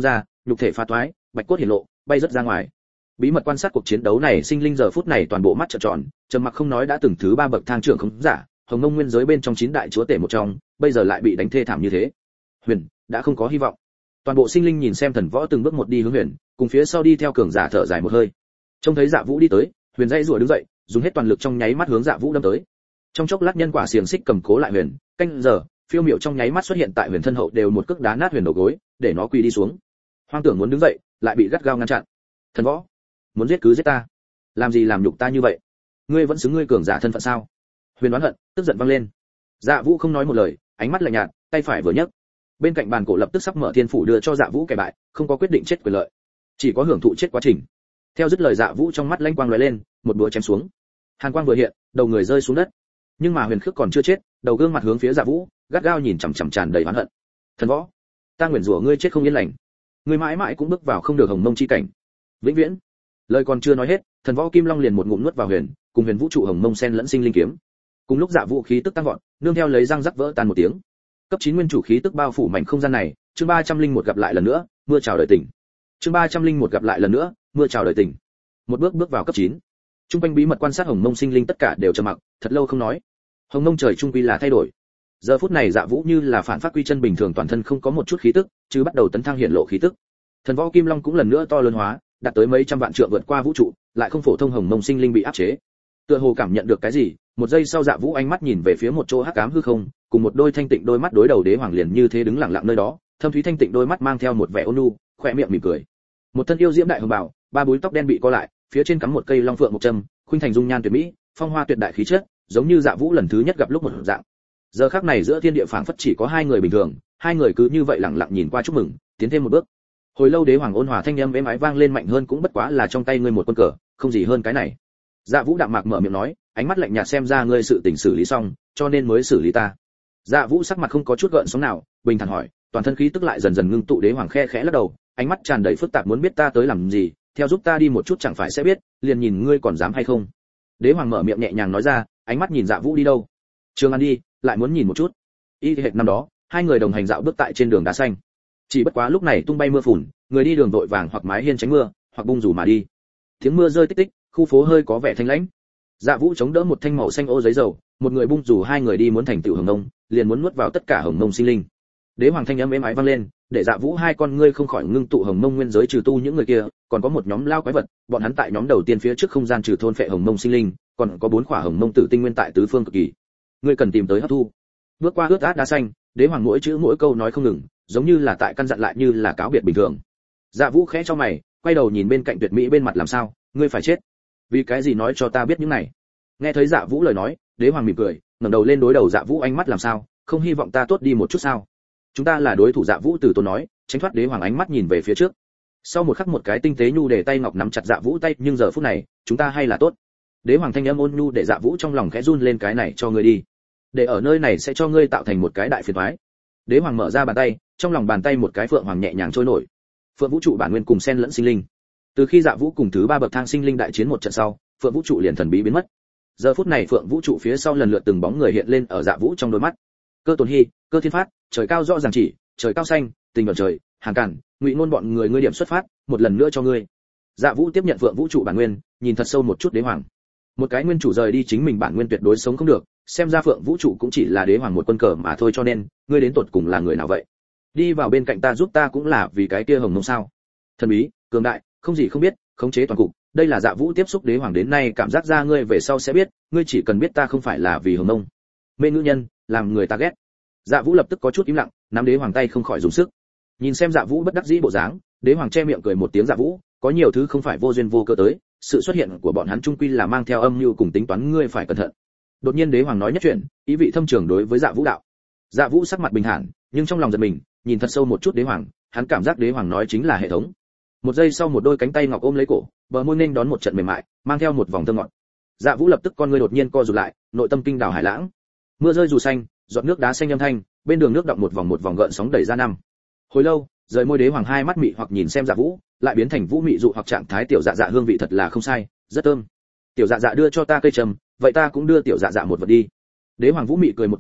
nhục thể phá toái, bạch cốt hiển lộ, bay rất ra ngoài. Bí mật quan sát cuộc chiến đấu này, sinh linh giờ phút này toàn bộ mắt trợn tròn, trầm mặc không nói. Đã từng thứ ba bậc thang trưởng không giả, Hồng Mông nguyên giới bên trong chín đại chúa tể một trong, bây giờ lại bị đánh thê thảm như thế. Huyền đã không có hy vọng. Toàn bộ sinh linh nhìn xem Thần Võ từng bước một đi hướng Huyền, cùng phía sau đi theo cường giả thở dài một hơi. Trông thấy Dạ Vũ đi tới, Huyền dãy rủa đứng dậy, dùng hết toàn lực trong nháy mắt hướng Dạ Vũ đâm tới. Trong chốc lát nhân quả xiềng xích cầm cố lại Huyền, canh giờ, phiêu miệu trong nháy mắt xuất hiện tại Huyền thân hậu, đều một cước đá nát Huyền đầu gối, để nó quỳ đi xuống. Hoang tưởng muốn đứng dậy, lại bị gắt gao ngăn chặn. Thần Võ, muốn giết cứ giết ta, làm gì làm nhục ta như vậy? Ngươi vẫn xứng ngươi cường giả thân phận sao? Huyền đoán hận, tức giận vang lên. Dạ Vũ không nói một lời, ánh mắt lạnh nhạt, tay phải vừa nhấc. Bên cạnh bàn cổ lập tức sắp mở thiên phủ đưa cho Dạ Vũ kẻ bại, không có quyết định chết quyền lợi, chỉ có hưởng thụ chết quá trình. Theo dứt lời, Dạ Vũ trong mắt lanh quang lóe lên, một búa chém xuống. Hàn quang vừa hiện, đầu người rơi xuống đất. Nhưng mà Huyền Khước còn chưa chết, đầu gương mặt hướng phía Dạ Vũ, gắt gao nhìn chằm chằm tràn đầy oán hận. Thần Võ, ta nguyện rủa ngươi chết không yên lành, ngươi mãi mãi cũng bước vào không được Hồng Mông chi cảnh. Vĩnh viễn. Lời còn chưa nói hết, Thần Võ Kim Long liền một ngụm nuốt vào Huyền, cùng Huyền Vũ trụ Hồng Mông sen lẫn sinh linh kiếm. Cùng lúc Dạ Vũ khí tức tăng vọt, nương theo lấy răng rắc vỡ tan một tiếng. Cấp chín nguyên chủ khí tức bao phủ mảnh không gian này, chương ba trăm linh một gặp lại lần nữa, mưa chào đời tỉnh. Chương ba trăm linh một gặp lại lần nữa, mưa chào đời tỉnh. Một bước bước vào cấp chín. Trung quanh bí mật quan sát Hồng Mông sinh linh tất cả đều trầm mặc, thật lâu không nói. Hồng Mông trời trung quy là thay đổi. Giờ phút này Dạ Vũ như là phản phát quy chân bình thường, toàn thân không có một chút khí tức, chứ bắt đầu tấn thăng hiện lộ khí tức. Thần Võ Kim Long cũng lần nữa to lớn hóa, đạt tới mấy trăm vạn trượng, vượt qua vũ trụ, lại không phổ thông Hồng Mông sinh linh bị áp chế. Tựa hồ cảm nhận được cái gì, một giây sau Dạ Vũ ánh mắt nhìn về phía một chỗ hắc ám hư không, cùng một đôi thanh tịnh đôi mắt đối đầu. Đế Hoàng liền như thế đứng lặng lặng nơi đó, thâm thúy thanh tịnh đôi mắt mang theo một vẻ ôn nhu, khỏe miệng mỉm cười. Một thân yêu diễm đại hồng bào, ba búi tóc đen bị co lại, phía trên cắm một cây long phượng một châm, khuynh thành dung nhan tuyệt mỹ, phong hoa tuyệt đại khí chất, giống như Dạ Vũ lần thứ nhất gặp lúc một dạng. Giờ khắc này giữa thiên địa phảng phất chỉ có hai người bình thường, hai người cứ như vậy lặng lặng nhìn qua chúc mừng, tiến thêm một bước. Hồi lâu Đế Hoàng ôn hòa thanh âm êm ái vang lên, mạnh hơn cũng bất quá là trong tay ngươi một quân cờ, không gì hơn cái này. Dạ Vũ đạm mạc mở miệng nói, ánh mắt lạnh nhạt, xem ra ngươi sự tình xử lý xong, cho nên mới xử lý ta. Dạ Vũ sắc mặt không có chút gợn sóng nào, bình thản hỏi, toàn thân khí tức lại dần dần ngưng tụ. Đế Hoàng khe khẽ lắc đầu, ánh mắt tràn đầy phức tạp, muốn biết ta tới làm gì, theo giúp ta đi một chút chẳng phải sẽ biết, liền nhìn ngươi còn dám hay không. Đế Hoàng mở miệng nhẹ nhàng nói ra, ánh mắt nhìn Dạ Vũ đi đâu? Trường An đi, lại muốn nhìn một chút. Y hệt năm đó, hai người đồng hành dạo bước tại trên đường đá xanh. Chỉ bất quá lúc này tung bay mưa phùn, người đi đường vội vàng hoặc mái hiên tránh mưa, hoặc bung dù mà đi. Tiếng mưa rơi tích tích, khu phố hơi có vẻ thanh lãnh. Dạ Vũ chống đỡ một thanh màu xanh ô giấy dầu, một người bung dù, hai người đi muốn thành tựu Hồng Mông, liền muốn nuốt vào tất cả Hồng Mông sinh linh. Đế Hoàng thanh âm êm ái vang lên, để Dạ Vũ hai con ngươi không khỏi ngưng tụ. Hồng Mông nguyên giới trừ tu những người kia, còn có một nhóm lao quái vật, bọn hắn tại nhóm đầu tiên phía trước không gian trừ thôn phệ Hồng Mông sinh linh, còn có bốn khỏa Hồng Mông tử tinh nguyên tại tứ phương cực kỳ. Ngươi cần tìm tới hấp thu. Bước qua ướt át đá xanh, Đế Hoàng mỗi chữ mỗi câu nói không ngừng, giống như là tại căn dặn lại như là cáo biệt bình thường. Dạ Vũ khẽ cho mày, quay đầu nhìn bên cạnh Tuyệt Mỹ bên mặt, làm sao, ngươi phải chết? Vì cái gì nói cho ta biết những này? Nghe thấy Dạ Vũ lời nói, Đế Hoàng mỉm cười, ngẩng đầu lên đối đầu Dạ Vũ, ánh mắt làm sao, không hy vọng ta tốt đi một chút sao? Chúng ta là đối thủ. Dạ Vũ từ tốn nói, tránh thoát Đế Hoàng ánh mắt nhìn về phía trước. Sau một khắc một cái tinh tế nhu để tay ngọc nắm chặt Dạ Vũ tay, nhưng giờ phút này, chúng ta hay là tốt. Đế Hoàng thanh âm ôn nhu để Dạ Vũ trong lòng khẽ run lên, cái này cho ngươi đi. Để ở nơi này sẽ cho ngươi tạo thành một cái đại phiền toái. Đế Hoàng mở ra bàn tay, trong lòng bàn tay một cái phượng hoàng nhẹ nhàng trôi nổi. Phượng vũ trụ bản nguyên cùng xen lẫn sinh linh. Từ khi Dạ Vũ cùng thứ ba bậc thang sinh linh đại chiến một trận sau, Phượng vũ trụ liền thần bí biến mất. Giờ phút này Phượng vũ trụ phía sau lần lượt từng bóng người hiện lên ở Dạ Vũ trong đôi mắt. Cơ Tồn Hy, Cơ Thiên Phát, Trời Cao rõ ràng chỉ, Trời Cao xanh, Tình ở trời, Hàn Cản, Ngụy Nôn bọn người, ngươi điểm xuất phát, một lần nữa cho ngươi. Dạ Vũ tiếp nhận Phượng vũ trụ bản nguyên, nhìn thật sâu một chút Đế Hoàng. Một cái nguyên chủ rời đi, chính mình bản nguyên tuyệt đối sống không được, xem ra Phượng vũ trụ cũng chỉ là Đế Hoàng một quân cờ mà thôi, cho nên, ngươi đến tột cùng là người nào vậy? Đi vào bên cạnh ta giúp ta cũng là vì cái kia Hồng Mông sao? Thần bí, cường đại, không gì không biết, khống chế toàn cục, đây là Dạ Vũ tiếp xúc Đế Hoàng đến nay cảm giác ra, ngươi về sau sẽ biết, ngươi chỉ cần biết ta không phải là vì Hồng Mông. Mê ngữ nhân, làm người ta ghét. Dạ Vũ lập tức có chút im lặng, nắm Đế Hoàng tay không khỏi dùng sức. Nhìn xem Dạ Vũ bất đắc dĩ bộ dáng, Đế Hoàng che miệng cười một tiếng, Dạ Vũ, có nhiều thứ không phải vô duyên vô cớ tới, sự xuất hiện của bọn hắn chung quy là mang theo âm mưu cùng tính toán, ngươi phải cẩn thận. Đột nhiên Đế Hoàng nói nhất chuyện, ý vị thâm trường đối với Dạ Vũ đạo. Dạ Vũ sắc mặt bình thản, nhưng trong lòng giật mình, nhìn thật sâu một chút Đế Hoàng, hắn cảm giác Đế Hoàng nói chính là hệ thống. Một giây sau một đôi cánh tay ngọc ôm lấy cổ, bờ môi nên đón một trận mềm mại, mang theo một vòng thơm ngọt. Dạ Vũ lập tức con ngươi đột nhiên co rụt lại, nội tâm kinh đảo hải lãng. Mưa rơi dù xanh, giọt nước đá xanh âm thanh, bên đường nước động một vòng một vòng gợn sóng đẩy ra năm. Hồi lâu, rời môi Đế Hoàng hai mắt mị hoặc nhìn xem Dạ Vũ, lại biến thành Vũ mị dụ hoặc trạng thái, tiểu Dạ Dạ hương vị thật là không sai, rất thơm. Tiểu Dạ Dạ đưa cho ta cây trầm, vậy ta cũng đưa tiểu Dạ Dạ một vật đi. Đế Hoàng Vũ mị cười một tiếng,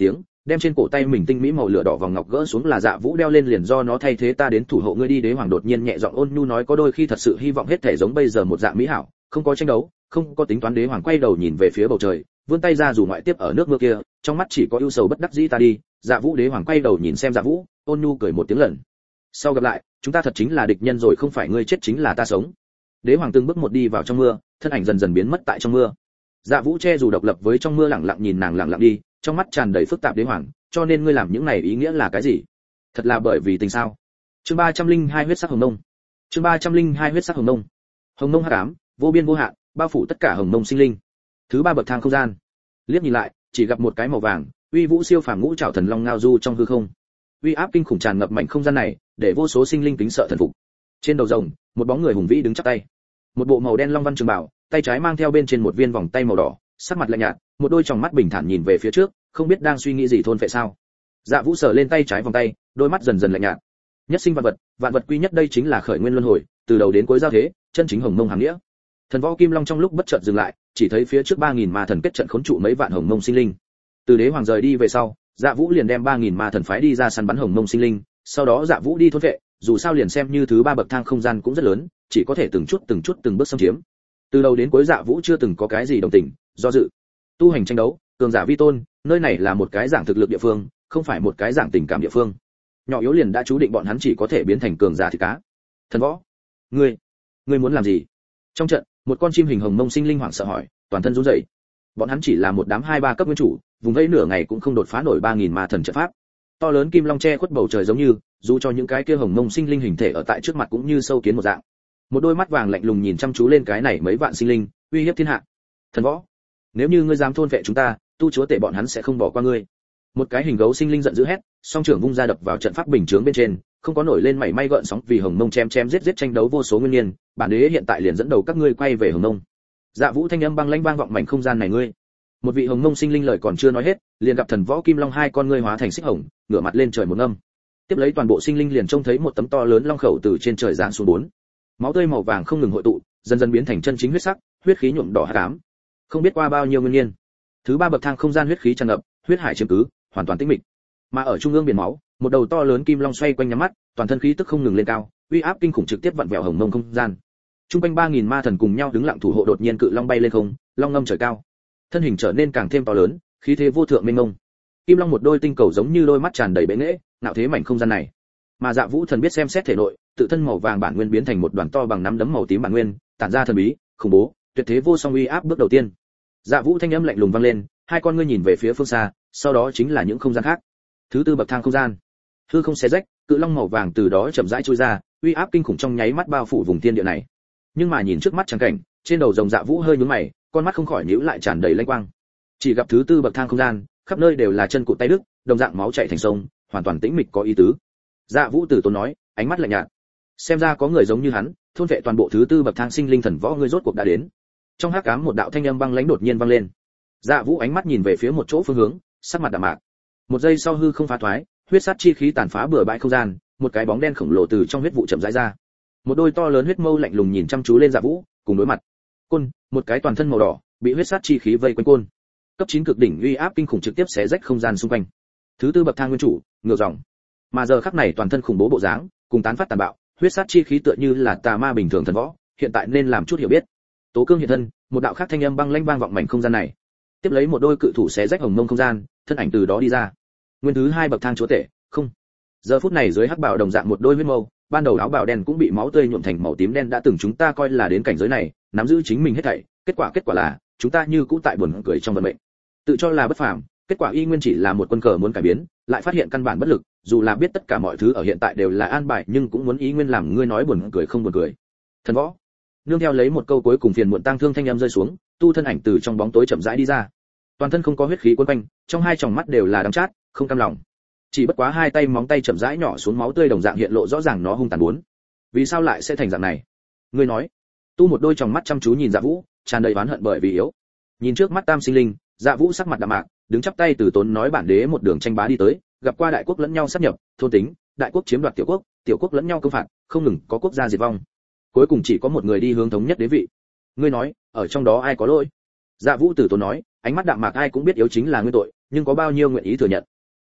đem trên cổ tay mình tinh mỹ màu lửa đỏ vòng ngọc gỡ xuống là Dạ Vũ đeo lên liền do nó thay thế ta đến thủ hộ ngươi đi. Đế hoàng đột nhiên nhẹ giọng ôn nhu nói, có đôi khi thật sự hy vọng hết thể giống bây giờ một dạng mỹ hảo, không có tranh đấu, không có tính toán. Đế hoàng quay đầu nhìn về phía bầu trời, vươn tay ra dù ngoại tiếp ở nước mưa kia, trong mắt chỉ có ưu sầu bất đắc dĩ. Ta đi. Dạ Vũ. Đế hoàng quay đầu nhìn xem Dạ Vũ, ôn nhu cười một tiếng lần sau gặp lại, chúng ta thật chính là địch nhân rồi, không phải ngươi chết chính là ta sống. Đế hoàng từng bước một đi vào trong mưa, thân ảnh dần dần biến mất tại trong mưa. Dạ Vũ che dù độc lập với trong mưa lặng lặng nhìn nàng lặng lặng đi, trong mắt tràn đầy phức tạp. Đế hoàng, cho nên ngươi làm những này ý nghĩa là cái gì? Thật là bởi vì tình sao? Chương ba trăm linh hai huyết sắc hồng nông. Chương ba trăm linh hai huyết sắc hồng nông. Hồng nông hắc ám, vô biên vô hạn, bao phủ tất cả hồng nông sinh linh. Thứ ba bậc thang không gian. Liếc nhìn lại, chỉ gặp một cái màu vàng, uy vũ siêu phàm ngũ trảo thần long ngao du trong hư không. Uy áp kinh khủng tràn ngập mảnh không gian này, để vô số sinh linh kính sợ thần phục. Trên đầu rồng, một bóng người hùng vĩ đứng chắp tay. Một bộ màu đen long văn trường bảo, tay trái mang theo bên trên một viên vòng tay màu đỏ, sắc mặt lạnh nhạt, một đôi tròng mắt bình thản nhìn về phía trước, không biết đang suy nghĩ gì. Thôn phệ sao? Dạ Vũ sờ lên tay trái vòng tay, đôi mắt dần dần lạnh nhạt. Nhất sinh vạn vật, vạn vật quy nhất, đây chính là khởi nguyên luân hồi, từ đầu đến cuối giao thế, chân chính hồng mông hàm nghĩa. Thần võ kim long trong lúc bất chợt dừng lại, chỉ thấy phía trước ba nghìn ma thần kết trận khốn trụ mấy vạn hồng mông sinh linh. Từ đế hoàng rời đi về sau, Dạ Vũ liền đem ba nghìn ma thần phái đi ra săn bắn hồng mông sinh linh, sau đó Dạ Vũ đi thôn vệ, dù sao liền xem như thứ ba bậc thang không gian cũng rất lớn, chỉ có thể từng chút từng chút từng bước xâm chiếm. Từ đầu đến cuối Dạ Vũ chưa từng có cái gì đồng tình, do dự. Tu hành tranh đấu, cường giả vi tôn, nơi này là một cái giảng thực lực địa phương, không phải một cái giảng tình cảm địa phương. Nhỏ yếu liền đã chú định bọn hắn chỉ có thể biến thành cường giả thì cá. Thần võ, ngươi, ngươi muốn làm gì? Trong trận, một con chim hình hồng mông sinh linh hoảng sợ hỏi, toàn thân run rẩy. Bọn hắn chỉ là một đám hai ba cấp nguyên chủ, vùng vẫy nửa ngày cũng không đột phá nổi ba nghìn ma thần trận pháp. To lớn kim long che khuất bầu trời giống như, dù cho những cái kia hồng mông sinh linh hình thể ở tại trước mặt cũng như sâu kiến một dạng. Một đôi mắt vàng lạnh lùng nhìn chăm chú lên cái này mấy vạn sinh linh, uy hiếp thiên hạ. Thần võ, nếu như ngươi dám thôn vệ chúng ta, tu chúa tể bọn hắn sẽ không bỏ qua ngươi. Một cái hình gấu sinh linh giận dữ hét, song trưởng vung ra đập vào trận pháp bình chướng bên trên, không có nổi lên mảy may gợn sóng, vì hồng mông chém chém giết giết tranh đấu vô số nguyên niên, bản đế hiện tại liền dẫn đầu các ngươi quay về hồng mông. Dạ Vũ thanh âm băng lãnh vang vọng mảnh không gian này. Ngươi, một vị hồng mông sinh linh lời còn chưa nói hết, liền gặp thần võ kim long hai con ngươi hóa thành xích hồng, ngửa mặt lên trời một ngâm. Tiếp lấy toàn bộ sinh linh liền trông thấy một tấm to lớn long khẩu từ trên trời giáng xuống bốn. Máu tươi màu vàng không ngừng hội tụ, dần dần biến thành chân chính huyết sắc, huyết khí nhuộm đỏ hắc ám. Không biết qua bao nhiêu nguyên niên, thứ ba bậc thang không gian huyết khí tràn ngập, huyết hải chiếm cứ, hoàn toàn tĩnh mịch. Mà ở trung ương biển máu, một đầu to lớn kim long xoay quanh nhắm mắt, toàn thân khí tức không ngừng lên cao, uy áp kinh khủng trực tiếp vặn vẹo hồng mông không gian. Trung quanh ba nghìn ma thần cùng nhau đứng lặng thủ hộ, đột nhiên cự long bay lên không, long ngâm trời cao, thân hình trở nên càng thêm to lớn, khí thế vô thượng mênh mông. Kim long một đôi tinh cầu giống như đôi mắt tràn đầy bệ nghệ, nạo thế mảnh không gian này. Mà Dạ Vũ thần biết xem xét thể nội, tự thân màu vàng bản nguyên biến thành một đoàn to bằng nắm đấm màu tím bản nguyên, tản ra thần bí, khủng bố, tuyệt thế vô song uy áp bước đầu tiên. Dạ Vũ thanh âm lạnh lùng vang lên, hai con ngươi nhìn về phía phương xa, sau đó chính là những không gian khác. Thứ tư bậc thang không gian, hư không xé rách, cự long màu vàng từ đó chậm rãi trôi ra, uy áp kinh khủng trong nháy mắt bao phủ vùng thiên địa này. Nhưng mà nhìn trước mắt trắng cảnh, trên đầu rồng Dạ Vũ hơi nhướng mày, con mắt không khỏi nhíu lại tràn đầy lanh quang. Chỉ gặp thứ tư bậc thang không gian, khắp nơi đều là chân cụt tay đứt, đồng dạng máu chảy thành sông, hoàn toàn tĩnh mịch có ý tứ. Dạ Vũ từ tốn nói, ánh mắt lạnh nhạt. Xem ra có người giống như hắn, thôn vệ toàn bộ thứ tư bậc thang sinh linh, thần võ ngươi rốt cuộc đã đến. Trong hắc ám một đạo thanh âm băng lãnh đột nhiên vang lên. Dạ Vũ ánh mắt nhìn về phía một chỗ phương hướng, sắc mặt đạm mạc. Một giây sau hư không phá thoái, huyết sát chi khí tàn phá bừa bãi không gian, một cái bóng đen khổng lồ từ trong huyết vụ chậm rãi ra. Một đôi to lớn huyết mâu lạnh lùng nhìn chăm chú lên Dạ Vũ, cùng đối mặt. Côn, một cái toàn thân màu đỏ, bị huyết sát chi khí vây quanh côn. Cấp chín cực đỉnh uy áp kinh khủng trực tiếp xé rách không gian xung quanh. Thứ tư bậc thang nguyên chủ, ngược dòng. Mà giờ khắc này toàn thân khủng bố bộ dáng, cùng tán phát tàn bạo, huyết sát chi khí tựa như là tà ma bình thường thần võ, hiện tại nên làm chút hiểu biết. Tố Cương hiện thân, một đạo khác thanh âm băng lãnh vang vọng mảnh không gian này. Tiếp lấy một đôi cự thủ xé rách hồng mông không gian, thân ảnh từ đó đi ra. Nguyên thứ hai bậc thang chúa tể, không. Giờ phút này dưới hắc bảo đồng dạng một đôi huyết mâu, ban đầu áo bào đen cũng bị máu tươi nhuộm thành màu tím đen, đã từng chúng ta coi là đến cảnh giới này, nắm giữ chính mình hết thảy, kết quả kết quả là, chúng ta như cũ tại buồn cười trong vận mệnh. Tự cho là bất phàm, kết quả y nguyên chỉ là một quân cờ muốn cải biến, lại phát hiện căn bản bất lực, dù là biết tất cả mọi thứ ở hiện tại đều là an bài, nhưng cũng muốn ý nguyên làm ngươi nói buồn cười không buồn cười. Thần võ, nương theo lấy một câu cuối cùng phiền muộn tang thương thanh âm rơi xuống, tu thân ảnh từ trong bóng tối chậm rãi đi ra. Toàn thân không có huyết khí cuốn quanh, trong hai tròng mắt đều là đắng chát, không cam lòng. Chỉ bất quá hai tay móng tay chậm rãi nhỏ xuống, máu tươi đồng dạng hiện lộ rõ ràng nó hung tàn muốn. Vì sao lại sẽ thành dạng này? Ngươi nói. Tu một đôi tròng mắt chăm chú nhìn Dạ Vũ, tràn đầy oán hận bởi vì yếu. Nhìn trước mắt tam sinh linh, Dạ Vũ sắc mặt đạm mạc, đứng chắp tay từ tốn nói, bản đế một đường tranh bá đi tới, gặp qua đại quốc lẫn nhau sát nhập, thôn tính, đại quốc chiếm đoạt tiểu quốc, tiểu quốc lẫn nhau công phạt, không ngừng có quốc gia diệt vong. Cuối cùng chỉ có một người đi hướng thống nhất đế vị. Ngươi nói, ở trong đó ai có lỗi? Dạ Vũ từ tốn nói, ánh mắt đạm mạc, ai cũng biết yếu chính là nguyên tội, nhưng có bao nhiêu nguyện ý thừa nhận.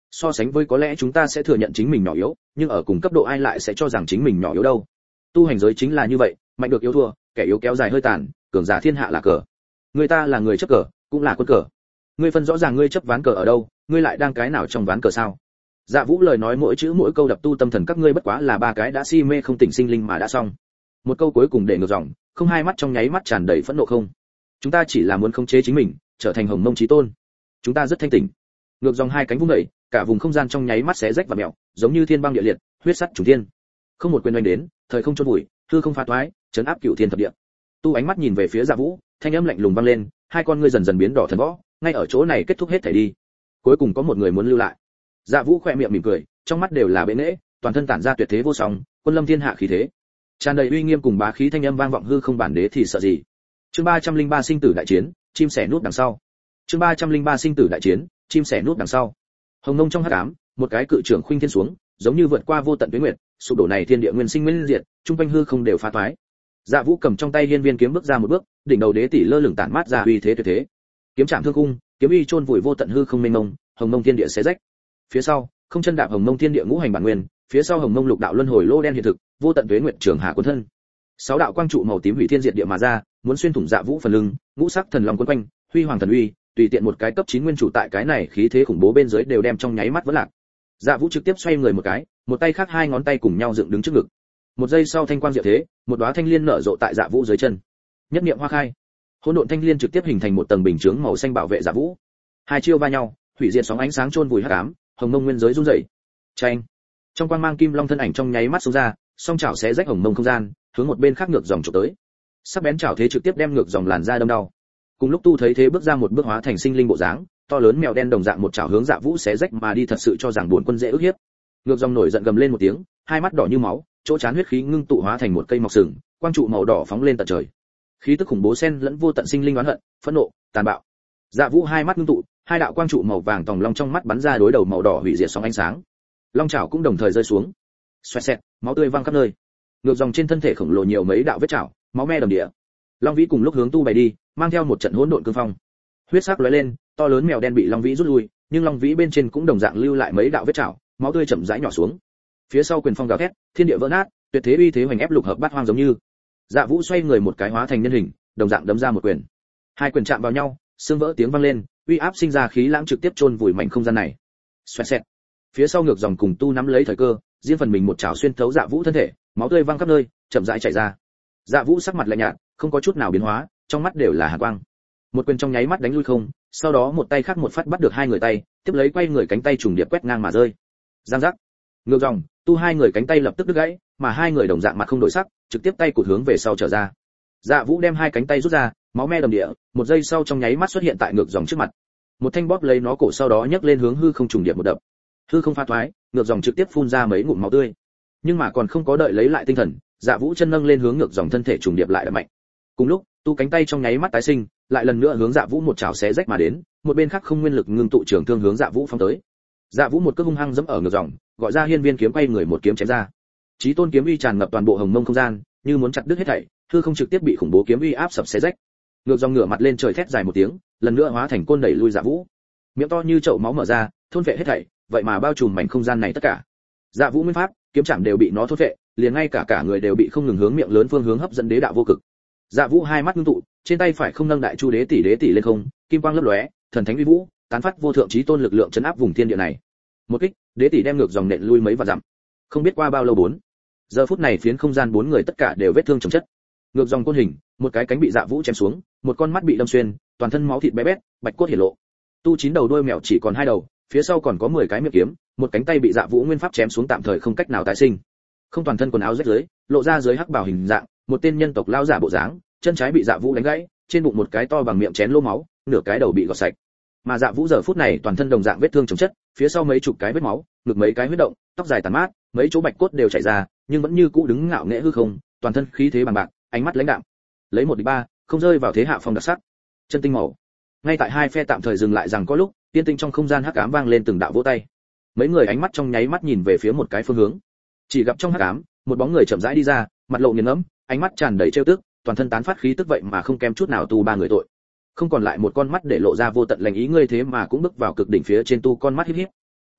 So sánh với có lẽ chúng ta sẽ thừa nhận chính mình nhỏ yếu, nhưng ở cùng cấp độ ai lại sẽ cho rằng chính mình nhỏ yếu đâu. Tu hành giới chính là như vậy, mạnh được yếu thua, kẻ yếu kéo dài hơi tàn, cường giả thiên hạ là cờ. Người ta là người chấp cờ, cũng là quân cờ. Ngươi phân rõ ràng ngươi chấp ván cờ ở đâu, ngươi lại đang cái nào trong ván cờ sao? Dạ Vũ lời nói mỗi chữ mỗi câu đập tu tâm thần các ngươi bất quá là ba cái đã si mê không tỉnh sinh linh mà đã xong. Một câu cuối cùng để ngược dòng, không hai mắt trong nháy mắt tràn đầy phẫn nộ không. Chúng ta chỉ là muốn khống chế chính mình, trở thành hồng mông chí tôn. Chúng ta rất thanh tỉnh. Ngược dòng hai cánh vung đẩy, cả vùng không gian trong nháy mắt xé rách và mèo, giống như thiên băng địa liệt, huyết sắt trùng thiên. Không một quyền oanh đến, thời không chôn vùi, hư không phá toái, chấn áp cửu thiên thập địa. Tu ánh mắt nhìn về phía Dạ Vũ, thanh âm lạnh lùng vang lên, hai con ngươi dần dần biến đỏ thần võ, ngay ở chỗ này kết thúc hết thảy đi. Cuối cùng có một người muốn lưu lại. Dạ Vũ khẽ miệng mỉm cười, trong mắt đều là bệ nghệ, toàn thân tản ra tuyệt thế vô song, quân lâm thiên hạ khí thế. Tràn đầy uy nghiêm cùng bá khí thanh âm vang vọng hư không bản đế thì sợ gì. Chương ba trăm linh ba sinh tử đại chiến, chim sẻ núp đằng sau. Chương ba trăm linh ba sinh tử đại chiến, chim sẻ núp đằng sau. Hồng Nông trong hắc ám, một cái cự trưởng khuynh thiên xuống, giống như vượt qua vô tận tuyết nguyệt, sụp đổ này thiên địa nguyên sinh nguyên diệt, trung quanh hư không đều phá toái. Dạ Vũ cầm trong tay hiên viên kiếm bước ra một bước, đỉnh đầu đế tỷ lơ lửng tản mát ra uy thế tuyệt thế. Kiếm chạm thương khung, kiếm uy chôn vùi vô tận hư không mênh mông, Hồng Nông thiên địa xé rách. Phía sau, không chân đạp Hồng Nông thiên địa ngũ hành bản nguyên, phía sau Hồng Nông lục đạo luân hồi lô đen hiện thực, vô tận tuế nguyệt trường hạ cuốn thân. Sáu đạo quang trụ màu tím hủy thiên diệt địa mà ra, muốn xuyên thủng Dạ Vũ phần lưng, ngũ sắc thần long quấn quanh, huy hoàng thần uy, tùy tiện một cái cấp chín nguyên chủ tại cái này khí thế khủng bố bên dưới đều đem trong nháy mắt vỡ lạc. Dạ Vũ trực tiếp xoay người một cái, một tay khác hai ngón tay cùng nhau dựng đứng trước ngực. Một giây sau thanh quang diệu thế, một đóa thanh liên nở rộ tại Dạ Vũ dưới chân. Nhất niệm hoa khai, hỗn độn thanh liên trực tiếp hình thành một tầng bình chướng màu xanh bảo vệ Dạ Vũ. Hai chiêu va nhau, hủy diệt sóng ánh sáng chôn vùi hắc ám, Hồng Mông nguyên giới rung rẩy. Chanh. Trong quang mang kim long thân ảnh trong nháy mắt xông ra, song chảo xé rách Hồng Mông không gian, hướng một bên khác ngược dòng chụp tới. Sắc bén chảo thế trực tiếp đem ngược dòng làn ra đâm đau. Cùng lúc Tu thấy thế bước ra một bước hóa thành sinh linh bộ dáng, to lớn mèo đen đồng dạng một chảo hướng Dạ Vũ xé rách mà đi thật sự cho rằng buồn quân dễ ức hiếp. Ngược dòng nổi giận gầm lên một tiếng, hai mắt đỏ như máu, chỗ chán huyết khí ngưng tụ hóa thành một cây mọc sừng, quang trụ màu đỏ phóng lên tận trời. Khí tức khủng bố xen lẫn vô tận sinh linh oán hận, phẫn nộ, tàn bạo. Dạ Vũ hai mắt ngưng tụ, hai đạo quang trụ màu vàng tòng long trong mắt bắn ra đối đầu màu đỏ hủy diệt sóng ánh sáng. Long chảo cũng đồng thời rơi xuống. Xoẹt xẹt, máu tươi văng khắp nơi. Ngược dòng trên thân thể khổng lồ nhiều mấy đạo vết chảo, máu me đầm địa. Long Vĩ cùng lúc hướng Tu bày đi, mang theo một trận hỗn độn cương phong. Huyết sắc lóe lên, to lớn mèo đen bị Long Vĩ rút lui, nhưng Long Vĩ bên trên cũng đồng dạng lưu lại mấy đạo vết chảo, máu tươi chậm rãi nhỏ xuống. Phía sau quyền phong gào thét, thiên địa vỡ nát, tuyệt thế uy thế hoành ép lục hợp bát hoang giống như. Dạ Vũ xoay người một cái hóa thành nhân hình, đồng dạng đấm ra một quyền. Hai quyền chạm vào nhau, xương vỡ tiếng vang lên, uy áp sinh ra khí lãng trực tiếp chôn vùi mảnh không gian này. Xoẹt xẹt. Phía sau ngược dòng cùng Tu nắm lấy thời cơ, riêng phần mình một chảo xuyên thấu Dạ Vũ thân thể, máu tươi văng khắp nơi, chậm rãi chảy ra. Dạ Vũ sắc mặt lạnh nhạt, không có chút nào biến hóa, trong mắt đều là hàn quang. Một quyền trong nháy mắt đánh lui không, sau đó một tay khác một phát bắt được hai người tay, tiếp lấy quay người cánh tay trùng điệp quét ngang mà rơi. Giang giác. Ngược dòng, Tu hai người cánh tay lập tức đứt gãy, mà hai người đồng dạng mặt không đổi sắc, trực tiếp tay cụt hướng về sau trở ra. Dạ Vũ đem hai cánh tay rút ra, máu me đầm địa, một giây sau trong nháy mắt xuất hiện tại ngược dòng trước mặt. Một thanh bóp lấy nó cổ sau đó nhấc lên hướng hư không trùng điệp một đập. Hư không pha thoái, ngược dòng trực tiếp phun ra mấy ngụm máu tươi. Nhưng mà còn không có đợi lấy lại tinh thần, Dạ Vũ chân nâng lên hướng ngược dòng thân thể trùng điệp lại đập mạnh. Cùng lúc, Tu cánh tay trong nháy mắt tái sinh, lại lần nữa hướng Dạ Vũ một chảo xé rách mà đến, một bên khác không nguyên lực ngưng tụ trường thương hướng Dạ Vũ phóng tới. Dạ Vũ một cước hung hăng giẫm ở ngược dòng, gọi ra hiên viên kiếm quay người một kiếm chém ra. Chí tôn kiếm uy tràn ngập toàn bộ hồng mông không gian, như muốn chặt đứt hết thảy, hư không trực tiếp bị khủng bố kiếm uy áp sập xé rách. Ngược dòng ngửa mặt lên trời thét dài một tiếng, lần nữa hóa thành côn đẩy lui Dạ Vũ. Miệng to như chậu máu mở ra, thôn phệ hết thảy, vậy mà bao trùm mảnh không gian này tất cả. Dạ Vũ nguyên pháp, kiếm chạm đều bị nó thôn phệ, liền ngay cả cả người đều bị không ngừng hướng miệng lớn phương hướng hấp dẫn đế đạo vô cực. Dạ Vũ hai mắt ngưng tụ, trên tay phải không nâng đại chu đế tỷ đế tỷ lên không, kim quang lấp lóe, thần thánh uy vũ, tán phát vô thượng chí tôn lực lượng chấn áp vùng thiên địa này. Một kích, đế tỷ đem ngược dòng nện lui mấy vạn dặm. Không biết qua bao lâu bốn. Giờ phút này phiến không gian bốn người tất cả đều vết thương chồng chất. Ngược dòng côn hình, một cái cánh bị Dạ Vũ chém xuống, một con mắt bị đâm xuyên, toàn thân máu thịt bé bét, bạch cốt hiển lộ. Tu chín đầu đuôi mèo chỉ còn hai đầu, phía sau còn có mười cái miệng kiếm, một cánh tay bị Dạ Vũ nguyên pháp chém xuống tạm thời không cách nào tái sinh. Không toàn thân quần áo rách rưới, lộ ra dưới hắc bào hình dạng, một tên nhân tộc lao giả bộ dáng, chân trái bị Dạ Vũ đánh gãy, trên bụng một cái to bằng miệng chén lỗ máu, nửa cái đầu bị gọt sạch. Mà Dạ Vũ giờ phút này toàn thân đồng dạng vết thương chồng chất, phía sau mấy chục cái vết máu, ngực mấy cái huyết động, tóc dài tàn mát, mấy chỗ bạch cốt đều chảy ra, nhưng vẫn như cũ đứng ngạo nghễ hư không, toàn thân khí thế bằng bạc, ánh mắt lãnh đạm. Lấy một địch ba, không rơi vào thế hạ phong đặc sắc. Chân tinh màu. Ngay tại hai phe tạm thời dừng lại rằng có lúc, tiên tinh trong không gian hắc ám vang lên từng đạo vỗ tay. Mấy người ánh mắt trong nháy mắt nhìn về phía một cái phương hướng. Chỉ gặp trong hắc ám, một bóng người chậm rãi đi ra, mặt lộ nghiền ngẫm, ánh mắt tràn đầy trêu tức, toàn thân tán phát khí tức vậy mà không kém chút nào Tu ba người tội. Không còn lại một con mắt để lộ ra vô tận lành ý, ngươi thế mà cũng bước vào cực đỉnh phía trên Tu con mắt híp híp.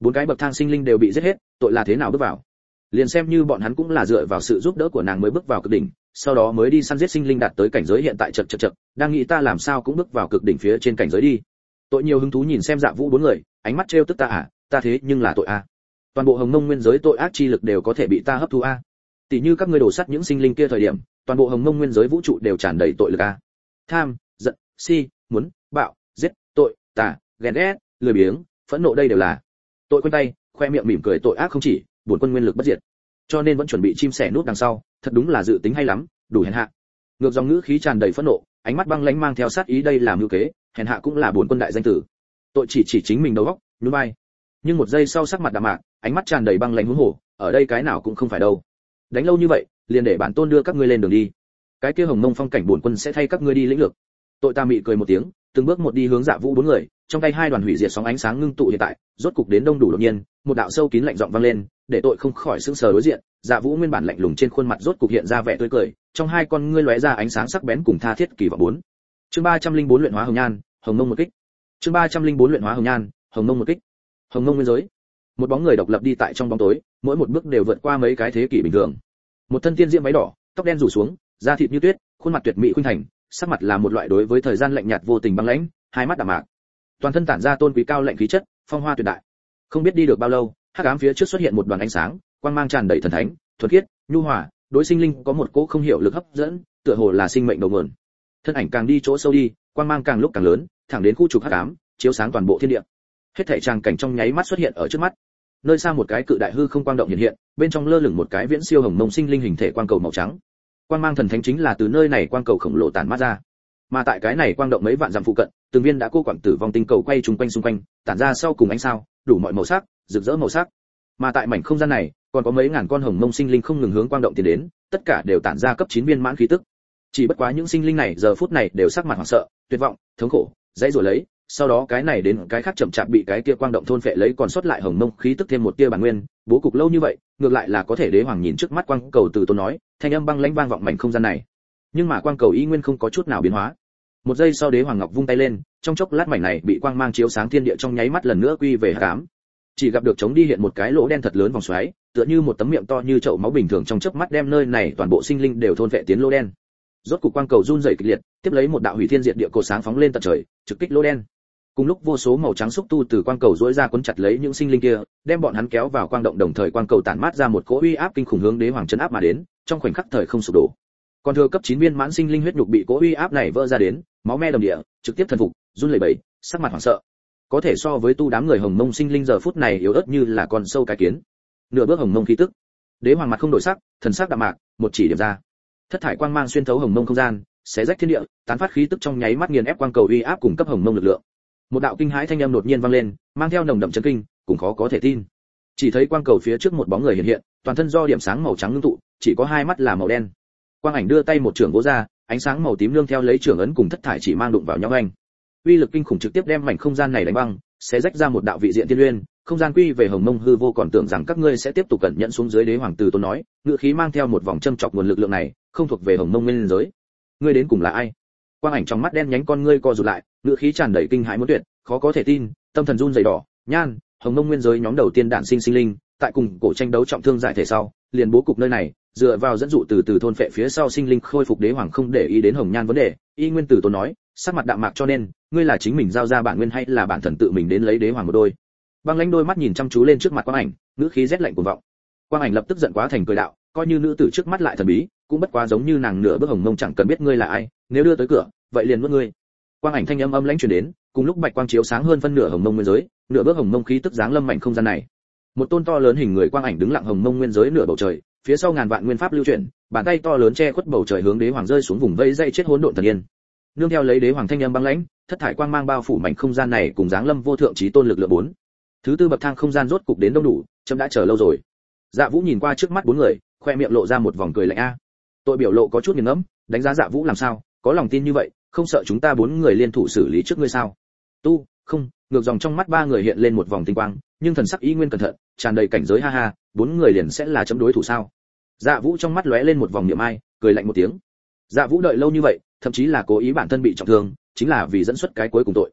bốn cái bậc thang sinh linh đều bị giết hết, tội là thế nào bước vào? Liền xem như bọn hắn cũng là dựa vào sự giúp đỡ của nàng mới bước vào cực đỉnh, sau đó mới đi săn giết sinh linh đạt tới cảnh giới hiện tại chậc chậc chậc, đang nghĩ ta làm sao cũng bước vào cực đỉnh phía trên cảnh giới đi. Tội nhiều hứng thú nhìn xem Dạ Vũ bốn người, ánh mắt trêu tức ta à, ta thế nhưng là tội a. À. Toàn bộ Hồng Mông nguyên giới tội ác chi lực đều có thể bị ta hấp thu a. À. Tỷ như các ngươi đổ sắt những sinh linh kia thời điểm, toàn bộ Hồng Mông nguyên giới vũ trụ đều tràn đầy tội lực a. À. Tham, giận, si, muốn, bạo, giết, tội, tà, ghen ghét, lười biếng, phẫn nộ đây đều là tội. Quên tay, khoe miệng mỉm cười tội ác không chỉ, buồn quân nguyên lực bất diệt. Cho nên vẫn chuẩn bị chim sẻ nút đằng sau, thật đúng là dự tính hay lắm, đủ hèn hạ. Ngược dòng ngữ khí tràn đầy phẫn nộ, ánh mắt băng lãnh mang theo sát ý đây là mưu kế, hèn hạ cũng là buồn quân đại danh tử. Tội chỉ chỉ chính mình đầu óc, nhún vai. Nhưng một giây sau sắc mặt đạm mạc, ánh mắt tràn đầy băng lãnh huống hồ, ở đây cái nào cũng không phải đâu. Đánh lâu như vậy, liền để bản tôn đưa các ngươi lên đường đi. Cái kia Hồng Mông phong cảnh buồn quân sẽ thay các ngươi đi lĩnh lược. Tội ta mị cười một tiếng, từng bước một đi hướng Dạ Vũ bốn người, trong tay hai đoàn hủy diệt sóng ánh sáng ngưng tụ hiện tại, rốt cục đến đông đủ đột nhiên, một đạo sâu kín lạnh giọng vang lên, để tội không khỏi sững sờ đối diện. Dạ Vũ nguyên bản lạnh lùng trên khuôn mặt rốt cục hiện ra vẻ tươi cười, trong hai con ngươi lóe ra ánh sáng sắc bén cùng tha thiết kỳ vọng bốn. Chương ba trăm linh bốn luyện hóa hồng nhan, Hồng Mông một kích. Chương ba trăm linh bốn luyện hóa hồng nhan, Hồng Mông một kích. Hồng Mông nguyên giới. Một bóng người độc lập đi tại trong bóng tối, mỗi một bước đều vượt qua mấy cái thế kỷ bình thường. Một thân tiên diễm váy đỏ, tóc đen rủ xuống, da thịt như tuyết, khuôn mặt tuyệt mỹ khuynh thành, sắc mặt là một loại đối với thời gian lạnh nhạt vô tình băng lãnh, hai mắt đạm mạc. Toàn thân tản ra tôn quý cao lạnh khí chất, phong hoa tuyệt đại. Không biết đi được bao lâu, hắc ám phía trước xuất hiện một đoàn ánh sáng, quang mang tràn đầy thần thánh, thuần khiết, nhu hòa, đối sinh linh có một cỗ không hiểu lực hấp dẫn, tựa hồ là sinh mệnh đầu nguồn. Thân ảnh càng đi chỗ sâu đi, quang mang càng lúc càng lớn, thẳng đến khu trục hắc ám, chiếu sáng toàn bộ thiên địa. Hết thảy tràng cảnh trong nháy mắt xuất hiện ở trước mắt. Nơi xa một cái cự đại hư không quang động hiện hiện, bên trong lơ lửng một cái viễn siêu hồng mông sinh linh hình thể quang cầu màu trắng. Quang mang thần thánh chính là từ nơi này quang cầu khổng lồ tản mát ra. Mà tại cái này quang động mấy vạn dặm phụ cận, từng viên đã cô quặng tử vong tinh cầu quay trùng quanh xung quanh, tản ra sau cùng ánh sao, đủ mọi màu sắc, rực rỡ màu sắc. Mà tại mảnh không gian này, còn có mấy ngàn con hồng mông sinh linh không ngừng hướng quang động tiến đến, tất cả đều tản ra cấp chín viên mãn khí tức. Chỉ bất quá những sinh linh này giờ phút này đều sắc mặt hoảng sợ, tuyệt vọng, thống khổ, dãy rủa lấy, sau đó cái này đến cái khác chậm chạp bị cái kia quang động thôn phệ lấy còn sót lại hồng mông khí tức thêm một tia bản nguyên, bố cục lâu như vậy, ngược lại là có thể đế hoàng nhìn trước mắt quang cầu từ tôn nói, thanh âm băng lãnh vang vọng mảnh không gian này. Nhưng mà quang cầu y nguyên không có chút nào biến hóa. Một giây sau đế hoàng ngọc vung tay lên, trong chốc lát mảnh này bị quang mang chiếu sáng thiên địa trong nháy mắt lần nữa quy về hắc ám. Chỉ gặp được chống đi hiện một cái lỗ đen thật lớn vòng xoáy, tựa như một tấm miệng to như chậu máu bình thường trong chớp mắt đem nơi này toàn bộ sinh linh đều thôn vệ tiến lỗ đen. Rốt cục quang cầu run rẩy kịch liệt, tiếp lấy một đạo hủy thiên diệt địa cột sáng phóng lên tận trời, trực kích lỗ đen. Cùng lúc vô số màu trắng xúc tu từ quang cầu rũa ra cuốn chặt lấy những sinh linh kia, đem bọn hắn kéo vào quang động, đồng thời quang cầu tản mát ra một cỗ uy áp kinh khủng hướng đế hoàng chấn áp mà đến, trong khoảnh khắc thời không sụp đổ. Còn thừa cấp chín viên mãn sinh linh huyết nhục bị cỗ uy áp này vỡ ra đến, máu me đầm địa, trực tiếp thần phục, run lẩy bẩy, sắc mặt hoảng sợ. Có thể so với tu đám người hồng mông sinh linh giờ phút này yếu ớt như là con sâu cái kiến. Nửa bước hồng mông khí tức. Đế hoàng mặt không đổi sắc, thần sắc đạm mạc, một chỉ điểm ra. Thất thải quang mang xuyên thấu hồng mông không gian, xé rách thiên địa, tán phát khí tức trong nháy mắt nghiền ép quang cầu uy áp cùng cấp hồng mông lực lượng. Một đạo kinh hãi thanh âm đột nhiên vang lên, mang theo nồng đậm chấn kinh, cùng khó có thể tin. Chỉ thấy quang cầu phía trước một bóng người hiện hiện, toàn thân do điểm sáng màu trắng ngưng tụ, chỉ có hai mắt là màu đen. Quang ảnh đưa tay một trường vỗ ra, ánh sáng màu tím nương theo lấy trường ấn cùng thất thải chỉ mang đụng vào nhau anh. Uy lực kinh khủng trực tiếp đem mảnh không gian này đánh băng, xé rách ra một đạo vị diện thiên uyên, không gian quy về hồng mông hư vô, còn tưởng rằng các ngươi sẽ tiếp tục cẩn nhận xuống dưới. Đế hoàng tử tôn nói, ngữ khí mang theo một vòng châm chọc, nguồn lực lượng này không thuộc về hồng mông nguyên giới. Ngươi đến cùng là ai? Quang ảnh trong mắt đen nhánh con ngươi co rụt lại, ngữ khí tràn đầy kinh hãi muốn tuyệt, khó có thể tin, tâm thần run rẩy đỏ, nhan, hồng mông nguyên giới nhóm đầu tiên đản sinh sinh linh, tại cùng cổ tranh đấu trọng thương giải thể sau, liền bố cục nơi này, dựa vào dẫn dụ từ từ thôn phệ phía sau sinh linh khôi phục. Đế hoàng không để ý đến hồng nhan vấn đề, y nguyên tử tôn nói, sắc mặt đạm mạc, cho nên ngươi là chính mình giao ra bản nguyên hay là bản thần tự mình đến lấy? Đế hoàng một đôi băng lãnh đôi mắt nhìn chăm chú lên trước mặt quang ảnh, ngữ khí rét lạnh cuồng vọng. Quang ảnh lập tức giận quá thành cười đạo, coi như nữ tử trước mắt lại thần bí, cũng bất quá giống như nàng nửa bước hồng mông, chẳng cần biết ngươi là ai, nếu đưa tới cửa, vậy liền nuốt ngươi. Quang ảnh thanh âm âm lãnh truyền đến, cùng lúc bạch quang chiếu sáng hơn phân nửa hồng mông nguyên giới, nửa bước hồng mông khí tức giáng lâm mảnh không gian này. Một tôn to lớn hình người quang ảnh đứng lặng hồng mông nguyên giới nửa bầu trời, phía sau ngàn vạn nguyên pháp lưu chuyển, bàn tay to lớn che khuất bầu trời hướng đế hoàng rơi xuống vùng vây dây chết hỗn độn thần yên. Nương theo lấy đế hoàng thanh âm băng lãnh, thất thải quang mang bao phủ mảnh không gian này cùng giáng lâm vô thượng chí tôn lực lượng bốn. Thứ tư bậc thang không gian rốt cục đến đông đủ, chấm đã chờ lâu rồi. Dạ Vũ nhìn qua trước mắt bốn người, khoe miệng lộ ra một vòng cười lạnh a. Tội biểu lộ có chút nghiền ngẫm, đánh giá Dạ Vũ làm sao, có lòng tin như vậy, không sợ chúng ta bốn người liên thủ xử lý trước ngươi sao? Tu, không, ngược dòng trong mắt ba người hiện lên một vòng tinh quang, nhưng thần sắc y nguyên cẩn thận, tràn đầy cảnh giới, ha ha, bốn người liền sẽ là chấm đối thủ sao? Dạ Vũ trong mắt lóe lên một vòng niệm ai, cười lạnh một tiếng. Dạ Vũ đợi lâu như vậy, thậm chí là cố ý bản thân bị trọng thương, chính là vì dẫn xuất cái cuối cùng tội.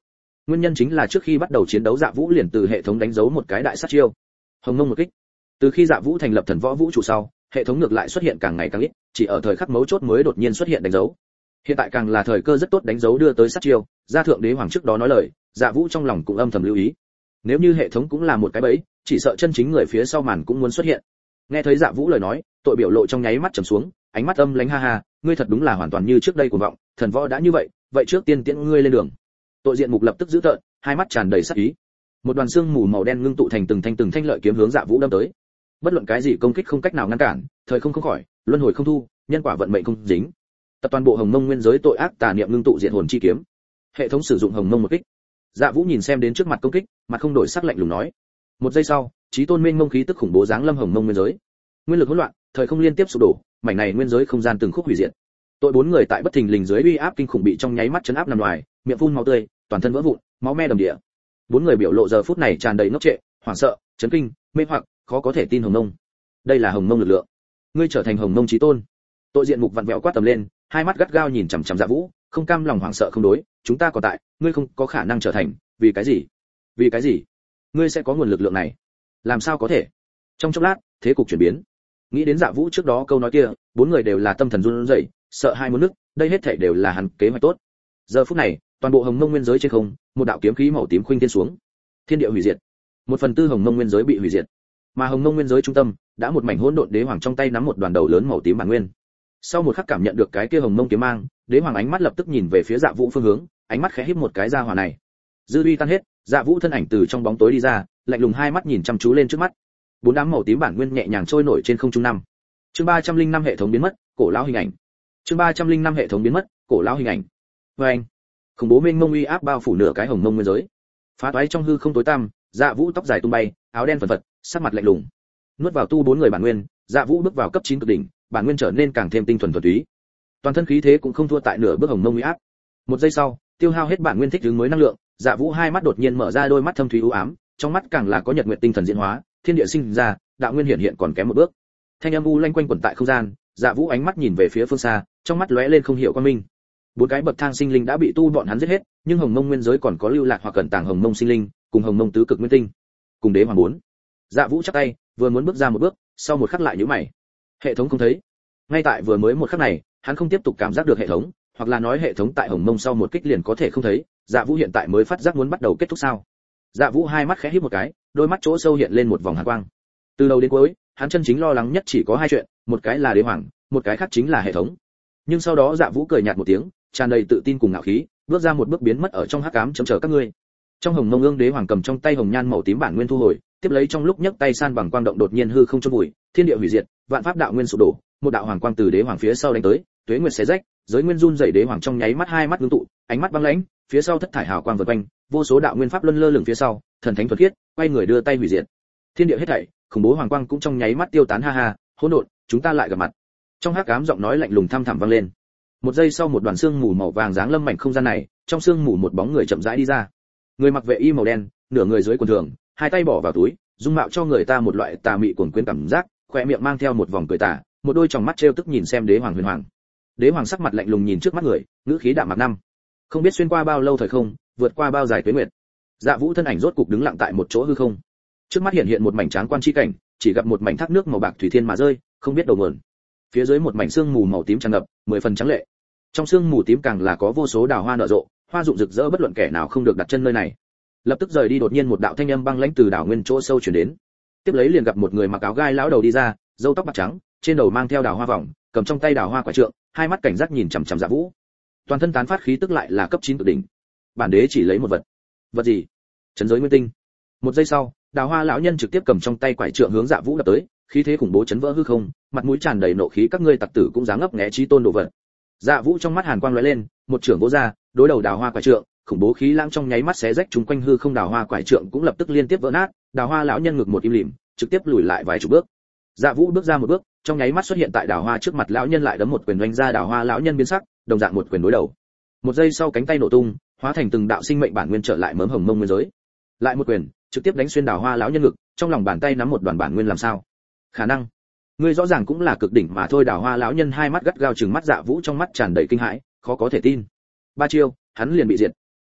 Nguyên nhân chính là trước khi bắt đầu chiến đấu Dạ Vũ liền từ hệ thống đánh dấu một cái đại sát chiêu, Hồng Mông một kích. Từ khi Dạ Vũ thành lập thần võ vũ trụ sau, hệ thống ngược lại xuất hiện càng ngày càng ít, chỉ ở thời khắc mấu chốt mới đột nhiên xuất hiện đánh dấu. Hiện tại càng là thời cơ rất tốt đánh dấu đưa tới sát chiêu, gia thượng đế hoàng trước đó nói lời, Dạ Vũ trong lòng cũng âm thầm lưu ý. Nếu như hệ thống cũng là một cái bẫy, chỉ sợ chân chính người phía sau màn cũng muốn xuất hiện. Nghe thấy Dạ Vũ lời nói, tội biểu lộ trong nháy mắt trầm xuống, ánh mắt âm lãnh ha ha, ngươi thật đúng là hoàn toàn như trước đây cuồng vọng, thần võ đã như vậy, vậy trước tiên tiễn ngươi lên đường. Tội diện mục lập tức giữ tợn, hai mắt tràn đầy sát ý. Một đoàn xương mù màu đen ngưng tụ thành từng thanh từng thanh lợi kiếm hướng Dạ Vũ đâm tới. Bất luận cái gì công kích không cách nào ngăn cản, thời không không khỏi, luân hồi không thu, nhân quả vận mệnh không dính. Tập toàn bộ Hồng Mông nguyên giới tội ác tà niệm ngưng tụ diện hồn chi kiếm. Hệ thống sử dụng Hồng Mông một kích. Dạ Vũ nhìn xem đến trước mặt công kích, mặt không đổi sắc lạnh lùng nói. Một giây sau, chí tôn mênh mông khí tức khủng bố giáng lâm Hồng Mông nguyên giới. Nguyên lực hỗn loạn, thời không liên tiếp sụp đổ, mảnh này nguyên giới không gian từng khúc hủy diệt. Tội bốn người tại bất thình lình dưới uy áp kinh khủng bị trong nháy mắt chấn áp nằm ngoài, miệng phun máu tươi, toàn thân vỡ vụn, máu me đầm địa. Bốn người biểu lộ giờ phút này tràn đầy ngốc trệ, hoảng sợ, chấn kinh, mê hoặc, khó có thể tin Hồng Mông. Đây là Hồng Mông lực lượng. Ngươi trở thành Hồng Mông chí tôn. Tội diện mục vặn vẹo quát tầm lên, hai mắt gắt gao nhìn chằm chằm Dạ Vũ, không cam lòng hoảng sợ không đối, chúng ta còn tại, ngươi không có khả năng trở thành, vì cái gì? Vì cái gì? Ngươi sẽ có nguồn lực lượng này? Làm sao có thể? Trong chốc lát, thế cục chuyển biến. Nghĩ đến Dạ Vũ trước đó câu nói kia, bốn người đều là tâm thần run rẩy, sợ hai muốn nức, đây hết thảy đều là hắn kế hoạch tốt. Giờ phút này, toàn bộ Hồng Mông nguyên giới trên không, một đạo kiếm khí màu tím khuynh thiên xuống. Thiên địa hủy diệt. Một phần tư Hồng Mông nguyên giới bị hủy diệt. Mà Hồng Mông nguyên giới trung tâm, đã một mảnh hỗn độn đế hoàng trong tay nắm một đoàn đầu lớn màu tím bản nguyên. Sau một khắc cảm nhận được cái kia Hồng Mông kiếm mang, đế hoàng ánh mắt lập tức nhìn về phía Dạ Vũ phương hướng, ánh mắt khẽ híp một cái ra hỏa này. Dư uy tan hết, Dạ Vũ thân ảnh từ trong bóng tối đi ra, lạnh lùng hai mắt nhìn chăm chú lên trước mắt. Bốn đám màu tím bản nguyên nhẹ nhàng trôi nổi trên không trung năm. Chương ba trăm linh năm hệ thống biến mất, cổ lão hình ảnh. Chương ba trăm linh năm hệ thống biến mất, cổ lão hình ảnh. Oeng. Khủng bố mênh mông uy áp bao phủ nửa cái Hồng Mông nguyên giới. Phá toái trong hư không tối tăm, Dạ Vũ tóc dài tung bay, áo đen phần phật, sắc mặt lạnh lùng. Nuốt vào tu bốn người bản nguyên, Dạ Vũ bước vào cấp chín cực đỉnh, bản nguyên trở nên càng thêm tinh thuần thuần túy. Toàn thân khí thế cũng không thua tại nửa bước Hồng Mông uy áp. Một giây sau, tiêu hao hết bản nguyên thích ứng mới năng lượng, Dạ Vũ hai mắt đột nhiên mở ra, đôi mắt thâm thúy u ám, trong mắt càng là có nhật nguyệt tinh thần diễn hóa, thiên địa sinh ra, đạo nguyên hiện hiện còn kém một bước. Thanh âm u lanh quanh quẩn tại không gian, Dạ Vũ ánh mắt nhìn về phía phương xa, trong mắt lóe lên không hiểu quan minh. Bốn cái bậc thang sinh linh đã bị tu bọn hắn giết hết, nhưng Hồng Mông nguyên giới còn có lưu lạc hoặc cẩn tàng Hồng Mông sinh linh, cùng Hồng Mông tứ cực nguyên tinh, cùng đế hoàng bốn. Dạ Vũ chắp tay, vừa muốn bước ra một bước, sau một khắc lại nhíu mày. Hệ thống không thấy. Ngay tại vừa mới một khắc này, hắn không tiếp tục cảm giác được hệ thống, hoặc là nói hệ thống tại Hồng Mông sau một kích liền có thể không thấy, Dạ Vũ hiện tại mới phát giác muốn bắt đầu kết thúc sao? Dạ Vũ hai mắt khẽ híp một cái, đôi mắt chỗ sâu hiện lên một vòng hàn quang. Từ đầu đến cuối, hắn chân chính lo lắng nhất chỉ có hai chuyện, một cái là đế hoàng, một cái khác chính là hệ thống. Nhưng sau đó Dạ Vũ cười nhạt một tiếng, tràn đầy tự tin cùng ngạo khí, bước ra một bước biến mất ở trong hắc ám chấm chờ các ngươi. Trong Hồng Mông ương đế hoàng cầm trong tay hồng nhan màu tím bản nguyên thu hồi, tiếp lấy trong lúc nhấc tay san bằng quang động đột nhiên hư không chôn bụi, thiên địa hủy diệt, vạn pháp đạo nguyên sụp đổ, một đạo hoàng quang từ đế hoàng phía sau đánh tới, tuế nguyệt xé rách, giới nguyên run rẩy, đế hoàng trong nháy mắt hai mắt ngưng tụ, ánh mắt băng lãnh, phía sau thất thải hào quang vần quanh, vô số đạo nguyên pháp luân lơ lửng phía sau, thần thánh thuật khiết, quay người đưa tay hủy diệt. Thiên địa hết thảy, khủng bố hoàng quang cũng trong nháy mắt tiêu tán, ha ha, hỗn độn, chúng ta lại gặp mặt. Trong hắc ám giọng nói lạnh lùng thăm thẳm vang lên. Một giây sau một đoàn xương mù màu vàng giáng lâm mảnh không gian này, trong xương mù một bóng người chậm rãi đi ra. Người mặc vệ y màu đen, nửa người dưới quần thường, hai tay bỏ vào túi, dung mạo cho người ta một loại tà mị cuồng quyến cảm giác, khóe miệng mang theo một vòng cười tà, một đôi tròng mắt trêu tức nhìn xem đế hoàng huyền hoàng. Đế hoàng sắc mặt lạnh lùng nhìn trước mắt người, ngữ khí đạm mạc năm. Không biết xuyên qua bao lâu thời không, vượt qua bao dài tuế nguyệt. Dạ Vũ thân ảnh rốt cục đứng lặng tại một chỗ hư không. Trước mắt hiện hiện một mảnh tráng quan chi cảnh, chỉ gặp một mảnh thác nước màu bạc thủy thiên mà rơi, không biết đầu nguồn. Phía dưới một mảnh sương mù màu tím tràn ngập, mười phần trắng lệ. Trong sương mù tím càng là có vô số đào hoa nở rộ, hoa rụng rực rỡ, bất luận kẻ nào không được đặt chân nơi này. Lập tức rời đi, đột nhiên một đạo thanh âm băng lãnh từ đảo nguyên chỗ sâu truyền đến. Tiếp lấy liền gặp một người mặc áo gai lão đầu đi ra, râu tóc bạc trắng, trên đầu mang theo đào hoa vòng, cầm trong tay đào hoa quả trượng, hai mắt cảnh giác nhìn chằm chằm Dạ Vũ. Toàn thân tán phát khí tức lại là cấp chín cực đỉnh. Bản đế chỉ lấy một vật. Vật gì? Trấn giới nguyên tinh. Một giây sau, đào hoa lão nhân trực tiếp cầm trong tay quải trượng hướng Dạ Vũ đập tới, khí thế khủng bố chấn vỡ hư không, mặt mũi tràn đầy nộ khí, các ngươi tặc tử cũng dám ngấp nghé chí tôn đồ vật. Dạ Vũ trong mắt hàn quang lóe lên, một trưởng vỗ ra, đối đầu đào hoa quải trượng, khủng bố khí lãng trong nháy mắt xé rách chúng quanh hư không, đào hoa quải trượng cũng lập tức liên tiếp vỡ nát, đào hoa lão nhân ngực một im lìm, trực tiếp lùi lại vài chục bước. Dạ Vũ bước ra một bước, trong nháy mắt xuất hiện tại đào hoa trước mặt lão nhân, lại đấm một quyền đánh ra, đào hoa lão nhân biến sắc, đồng dạng một quyền đối đầu. Một giây sau cánh tay nổ tung, hóa thành từng đạo sinh mệnh bản nguyên trở lại mớm Hồng Mông nguyên giới. Lại một quyền, trực tiếp đánh xuyên đào hoa lão nhân ngực, trong lòng bàn tay nắm một đoàn bản nguyên làm sao? Khả năng, ngươi rõ ràng cũng là cực đỉnh mà thôi. Đào hoa lão nhân hai mắt gắt gao trừng mắt Dạ Vũ, trong mắt tràn đầy kinh hãi, khó có thể tin. Ba chiêu, hắn liền bị diệt.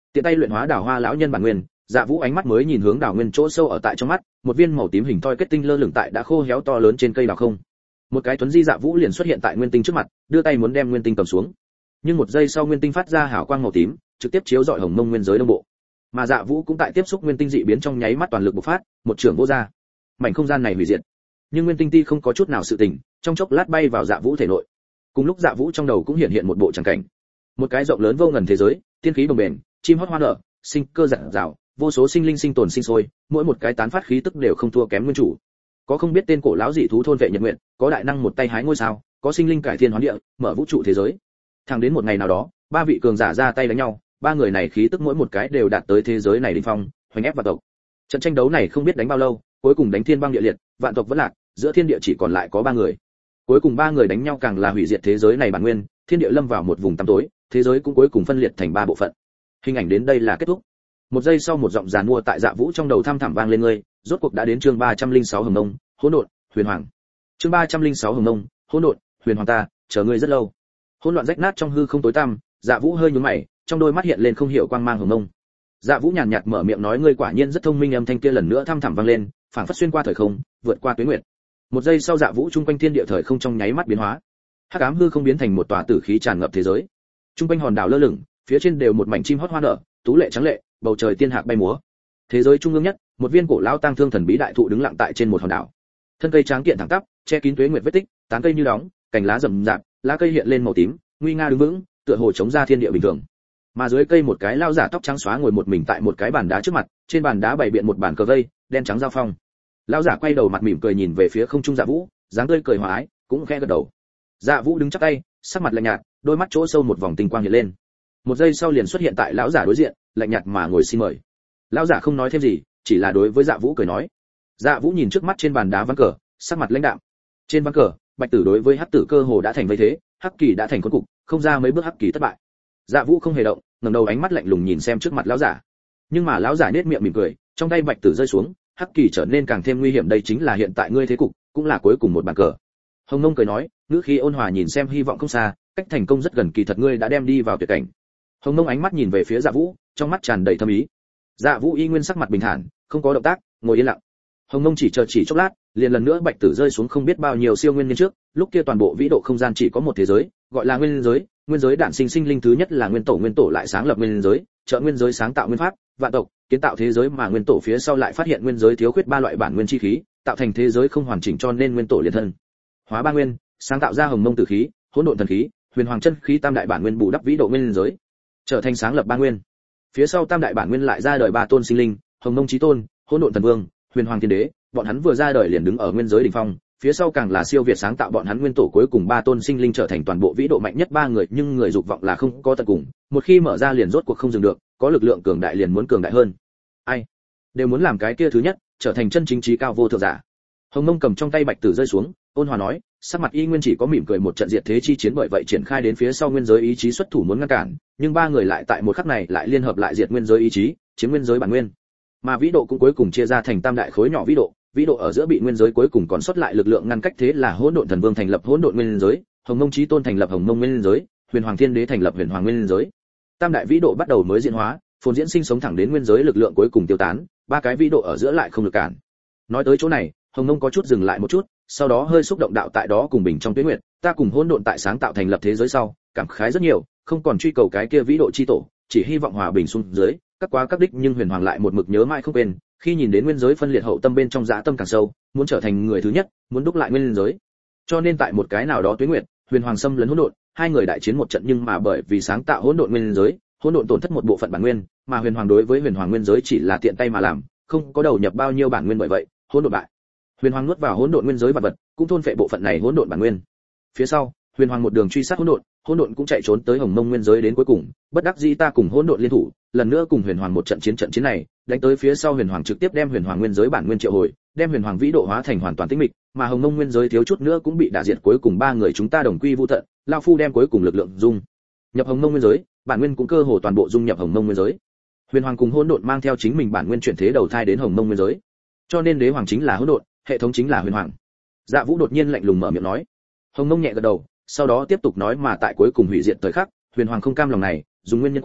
Tiện tay luyện hóa đào hoa lão nhân bản nguyên, Dạ Vũ ánh mắt mới nhìn hướng đào nguyên chỗ sâu ở tại trong mắt, một viên màu tím hình thoi kết tinh lơ lửng tại đã khô héo to lớn trên cây đào không. Một cái tuấn di Dạ Vũ liền xuất hiện tại nguyên tinh trước mặt, đưa tay muốn đem nguyên tinh cầm xuống. Nhưng một giây sau nguyên tinh phát ra hào quang màu tím, trực tiếp chiếu rọi hồng mông nguyên giới đông bộ. Mà Dạ Vũ cũng tại tiếp xúc nguyên tinh dị biến trong nháy mắt toàn lực bộc phát, một trường vô ra. Mảnh không gian này hủy diệt. Nhưng nguyên tinh ti không có chút nào sự tình, trong chốc lát bay vào Dạ Vũ thể nội. Cùng lúc Dạ Vũ trong đầu cũng hiện hiện một bộ tràng cảnh. Một cái rộng lớn vô ngần thế giới, tiên khí bồng bềnh, chim hót hoa nở, sinh cơ rạng rào, vô số sinh linh sinh tồn sinh sôi, mỗi một cái tán phát khí tức đều không thua kém nguyên chủ. Có không biết tên cổ lão dị thú thôn vệ nhật nguyện, có đại năng một tay hái ngôi sao, có sinh linh cải thiên hóa địa, mở vũ trụ thế giới. Thẳng đến một ngày nào đó, ba vị cường giả ra tay đánh nhau, ba người này khí tức mỗi một cái đều đạt tới thế giới này đỉnh phong, hoành ép vạn tộc. Trận tranh đấu này không biết đánh bao lâu, cuối cùng đánh thiên băng địa liệt, vạn tộc vẫn lạc, giữa thiên địa chỉ còn lại có ba người. Cuối cùng ba người đánh nhau càng là hủy diệt thế giới này bản nguyên, thiên địa lâm vào một vùng tăm tối, thế giới cũng cuối cùng phân liệt thành ba bộ phận. Hình ảnh đến đây là kết thúc. Một giây sau một giọng giàn mua tại Dạ Vũ trong đầu thăm thẳm vang lên ngươi, rốt cuộc đã đến chương ba trăm linh sáu Hồng Nông, Hỗn Độn, Huyền Hoàng. Chương ba trăm linh sáu Hồng Nông, Hỗn Độn, Huyền Hoàng ta, chờ ngươi rất lâu. Hỗn loạn rách nát trong hư không tối tăm, Dạ Vũ hơi nhướng mày, trong đôi mắt hiện lên không hiểu quang mang hồng nông. Dạ Vũ nhàn nhạt mở miệng nói ngươi quả nhiên rất thông minh, âm thanh kia lần nữa thăm thẳm vang lên, phảng phất xuyên qua thời không, vượt qua tuyến nguyệt. Một giây sau Dạ Vũ trung quanh thiên địa thời không trong nháy mắt biến hóa. Hắc ám hư không biến thành một tòa tử khí tràn ngập thế giới. Trung quanh hòn đảo lơ lửng, phía trên đều một mảnh chim hót hoa nở, tú lệ trắng lệ, bầu trời tiên hạc bay múa. Thế giới trung ương nhất, một viên cổ lão tang thương thần bí đại thụ đứng lặng tại trên một hòn đảo. Thân cây tráng kiện thẳng tắp, che kín tuế nguyệt vết tích, tán cây như đóng, cành lá rậm rạp, lá cây hiện lên màu tím, nguy nga đứng vững, tựa hồ chống ra thiên địa bình thường. Mà dưới cây một cái lão giả tóc trắng xóa ngồi một mình tại một cái bàn đá trước mặt, trên bàn đá bày biện một bàn cờ vây, đen trắng giao phong. Lão giả quay đầu mặt mỉm cười nhìn về phía không trung Dạ Vũ, dáng tươi cười hòa ái, cũng khẽ gật đầu. Dạ Vũ đứng chắp tay, sắc mặt lạnh nhạt, đôi mắt chỗ sâu một vòng tinh quang hiện lên. Một giây sau liền xuất hiện tại lão giả đối diện, lạnh nhạt mà ngồi xin mời. Lão giả không nói thêm gì, chỉ là đối với Dạ Vũ cười nói. Dạ Vũ nhìn trước mắt trên bàn đá ván cờ, sắc mặt lãnh đạm. Trên ván cờ, Bạch Tử đối với Hắc Tử cơ hồ đã thành vây thế, Hắc Kỳ đã thành cuốn cục, không ra mấy bước Hắc Kỳ thất bại. Dạ Vũ không hề động, ngẩng đầu ánh mắt lạnh lùng nhìn xem trước mặt lão giả. Nhưng mà lão giả nhếch miệng mỉm cười, trong tay Bạch Tử rơi xuống, Hắc Kỳ trở nên càng thêm nguy hiểm, đây chính là hiện tại ngươi thế cục, cũng là cuối cùng một bàn cờ. Hồng Nông cười nói, ngữ khí ôn hòa nhìn xem hy vọng không xa, cách thành công rất gần, kỳ thật ngươi đã đem đi vào tuyệt cảnh. Hồng Nông ánh mắt nhìn về phía Dạ Vũ, trong mắt tràn đầy thâm ý. Dạ Vũ y nguyên sắc mặt bình thản, không có động tác, ngồi yên lặng. Hồng Nông chỉ chờ chỉ chốc lát, liền lần nữa Bạch Tử rơi xuống không biết bao nhiêu siêu nguyên niên trước, lúc kia toàn bộ vĩ độ không gian chỉ có một thế giới, gọi là nguyên giới, nguyên giới đản sinh sinh linh thứ nhất là nguyên tổ, nguyên tổ lại sáng lập nguyên giới, trợ nguyên giới sáng tạo nguyên pháp, vạn tộc, kiến tạo thế giới, mà nguyên tổ phía sau lại phát hiện nguyên giới thiếu khuyết ba loại bản nguyên chi khí, tạo thành thế giới không hoàn chỉnh, cho nên nguyên tổ liền thân hóa ba nguyên, sáng tạo ra Hồng Mông tử khí, hỗn độn thần khí, huyền hoàng chân khí tam đại bản nguyên bù đắp vĩ độ nguyên giới, trở thành sáng lập ba nguyên. Phía sau tam đại bản nguyên lại ra đời ba tôn sinh linh, Hồng Mông chí tôn, hỗn độn thần vương, huyền hoàng thiên đế, bọn hắn vừa ra đời liền đứng ở nguyên giới đỉnh phong, phía sau càng là siêu việt sáng tạo bọn hắn nguyên tổ, cuối cùng ba tôn sinh linh trở thành toàn bộ vĩ độ mạnh nhất ba người, nhưng người dục vọng là không có tận cùng, một khi mở ra liền rốt cuộc không dừng được, có lực lượng cường đại liền muốn cường đại hơn. Ai đều muốn làm cái kia thứ nhất, trở thành chân chính trí cao vô thượng giả. Hồng Mông cầm trong tay Bạch Tử rơi xuống, ôn hòa nói, sắc mặt y nguyên chỉ có mỉm cười, một trận diệt thế chi chiến bởi vậy triển khai đến phía sau nguyên giới ý chí xuất thủ muốn ngăn cản, nhưng ba người lại tại một khắc này lại liên hợp lại diệt nguyên giới ý chí, chiếm nguyên giới bản nguyên. Mà vĩ độ cũng cuối cùng chia ra thành tam đại khối nhỏ vĩ độ, vĩ độ ở giữa bị nguyên giới cuối cùng còn sót lại lực lượng ngăn cách, thế là hỗn độn thần vương thành lập hỗn độn nguyên giới, Hồng Mông chí tôn thành lập Hồng Mông nguyên giới, huyền hoàng thiên đế thành lập huyền hoàng nguyên giới. Tam đại vĩ độ bắt đầu mới diễn hóa, phồn diễn sinh sống thẳng đến nguyên giới lực lượng cuối cùng tiêu tán, ba cái vĩ độ ở giữa lại không được cản. Nói tới chỗ này, Hồng Mông có chút dừng lại một chút, sau đó hơi xúc động đạo, tại đó cùng bình trong tuyết nguyệt, ta cùng hỗn độn tại sáng tạo thành lập thế giới sau, cảm khái rất nhiều, không còn truy cầu cái kia vĩ độ chi tổ, chỉ hy vọng hòa bình xuống dưới, các quá các đích, nhưng huyền hoàng lại một mực nhớ mãi không quên, khi nhìn đến nguyên giới phân liệt hậu tâm bên trong dã tâm càng sâu, muốn trở thành người thứ nhất, muốn đúc lại nguyên giới. Cho nên tại một cái nào đó tuyết nguyệt, huyền hoàng xâm lấn hỗn độn, hai người đại chiến một trận, nhưng mà bởi vì sáng tạo hỗn độn nguyên giới, hỗn độn tổn thất một bộ phận bản nguyên, mà huyền hoàng đối với huyền hoàng nguyên giới chỉ là tiện tay mà làm, không có đầu nhập bao nhiêu bản nguyên, bởi vậy hỗn độn bại. Huyền hoàng nuốt vào hỗn độn nguyên giới vật vật, cũng thôn phệ bộ phận này hỗn độn bản nguyên. Phía sau, huyền hoàng một đường truy sát hỗn độn, hỗn độn cũng chạy trốn tới Hồng Mông nguyên giới, đến cuối cùng, bất đắc dĩ ta cùng hỗn độn liên thủ, lần nữa cùng huyền hoàng một trận chiến, trận chiến này, đánh tới phía sau huyền hoàng trực tiếp đem huyền hoàng nguyên giới bản nguyên triệu hồi, đem huyền hoàng vĩ độ hóa thành hoàn toàn tĩnh mịch, mà Hồng Mông nguyên giới thiếu chút nữa cũng bị đả diệt, cuối cùng ba người chúng ta đồng quy vu tận, lão phu đem cuối cùng lực lượng dung nhập Hồng Mông nguyên giới, bản nguyên cũng cơ hồ toàn bộ dung nhập Hồng Mông nguyên giới. Huyền hoàng cùng hỗn độn mang theo chính mình bản nguyên chuyển thế đầu thai đến Hồng Mông nguyên giới. Cho nên đế hoàng chính là hỗn độn, hệ thống chính là huyền hoàng. Dạ Vũ đột nhiên lạnh lùng mở miệng nói. Hồng Mông nhẹ gật đầu, sau đó tiếp tục nói, mà tại cuối cùng hủy diệt thời khắc, huyền hoàng không cam lòng này, dùng nguyên nhân quả,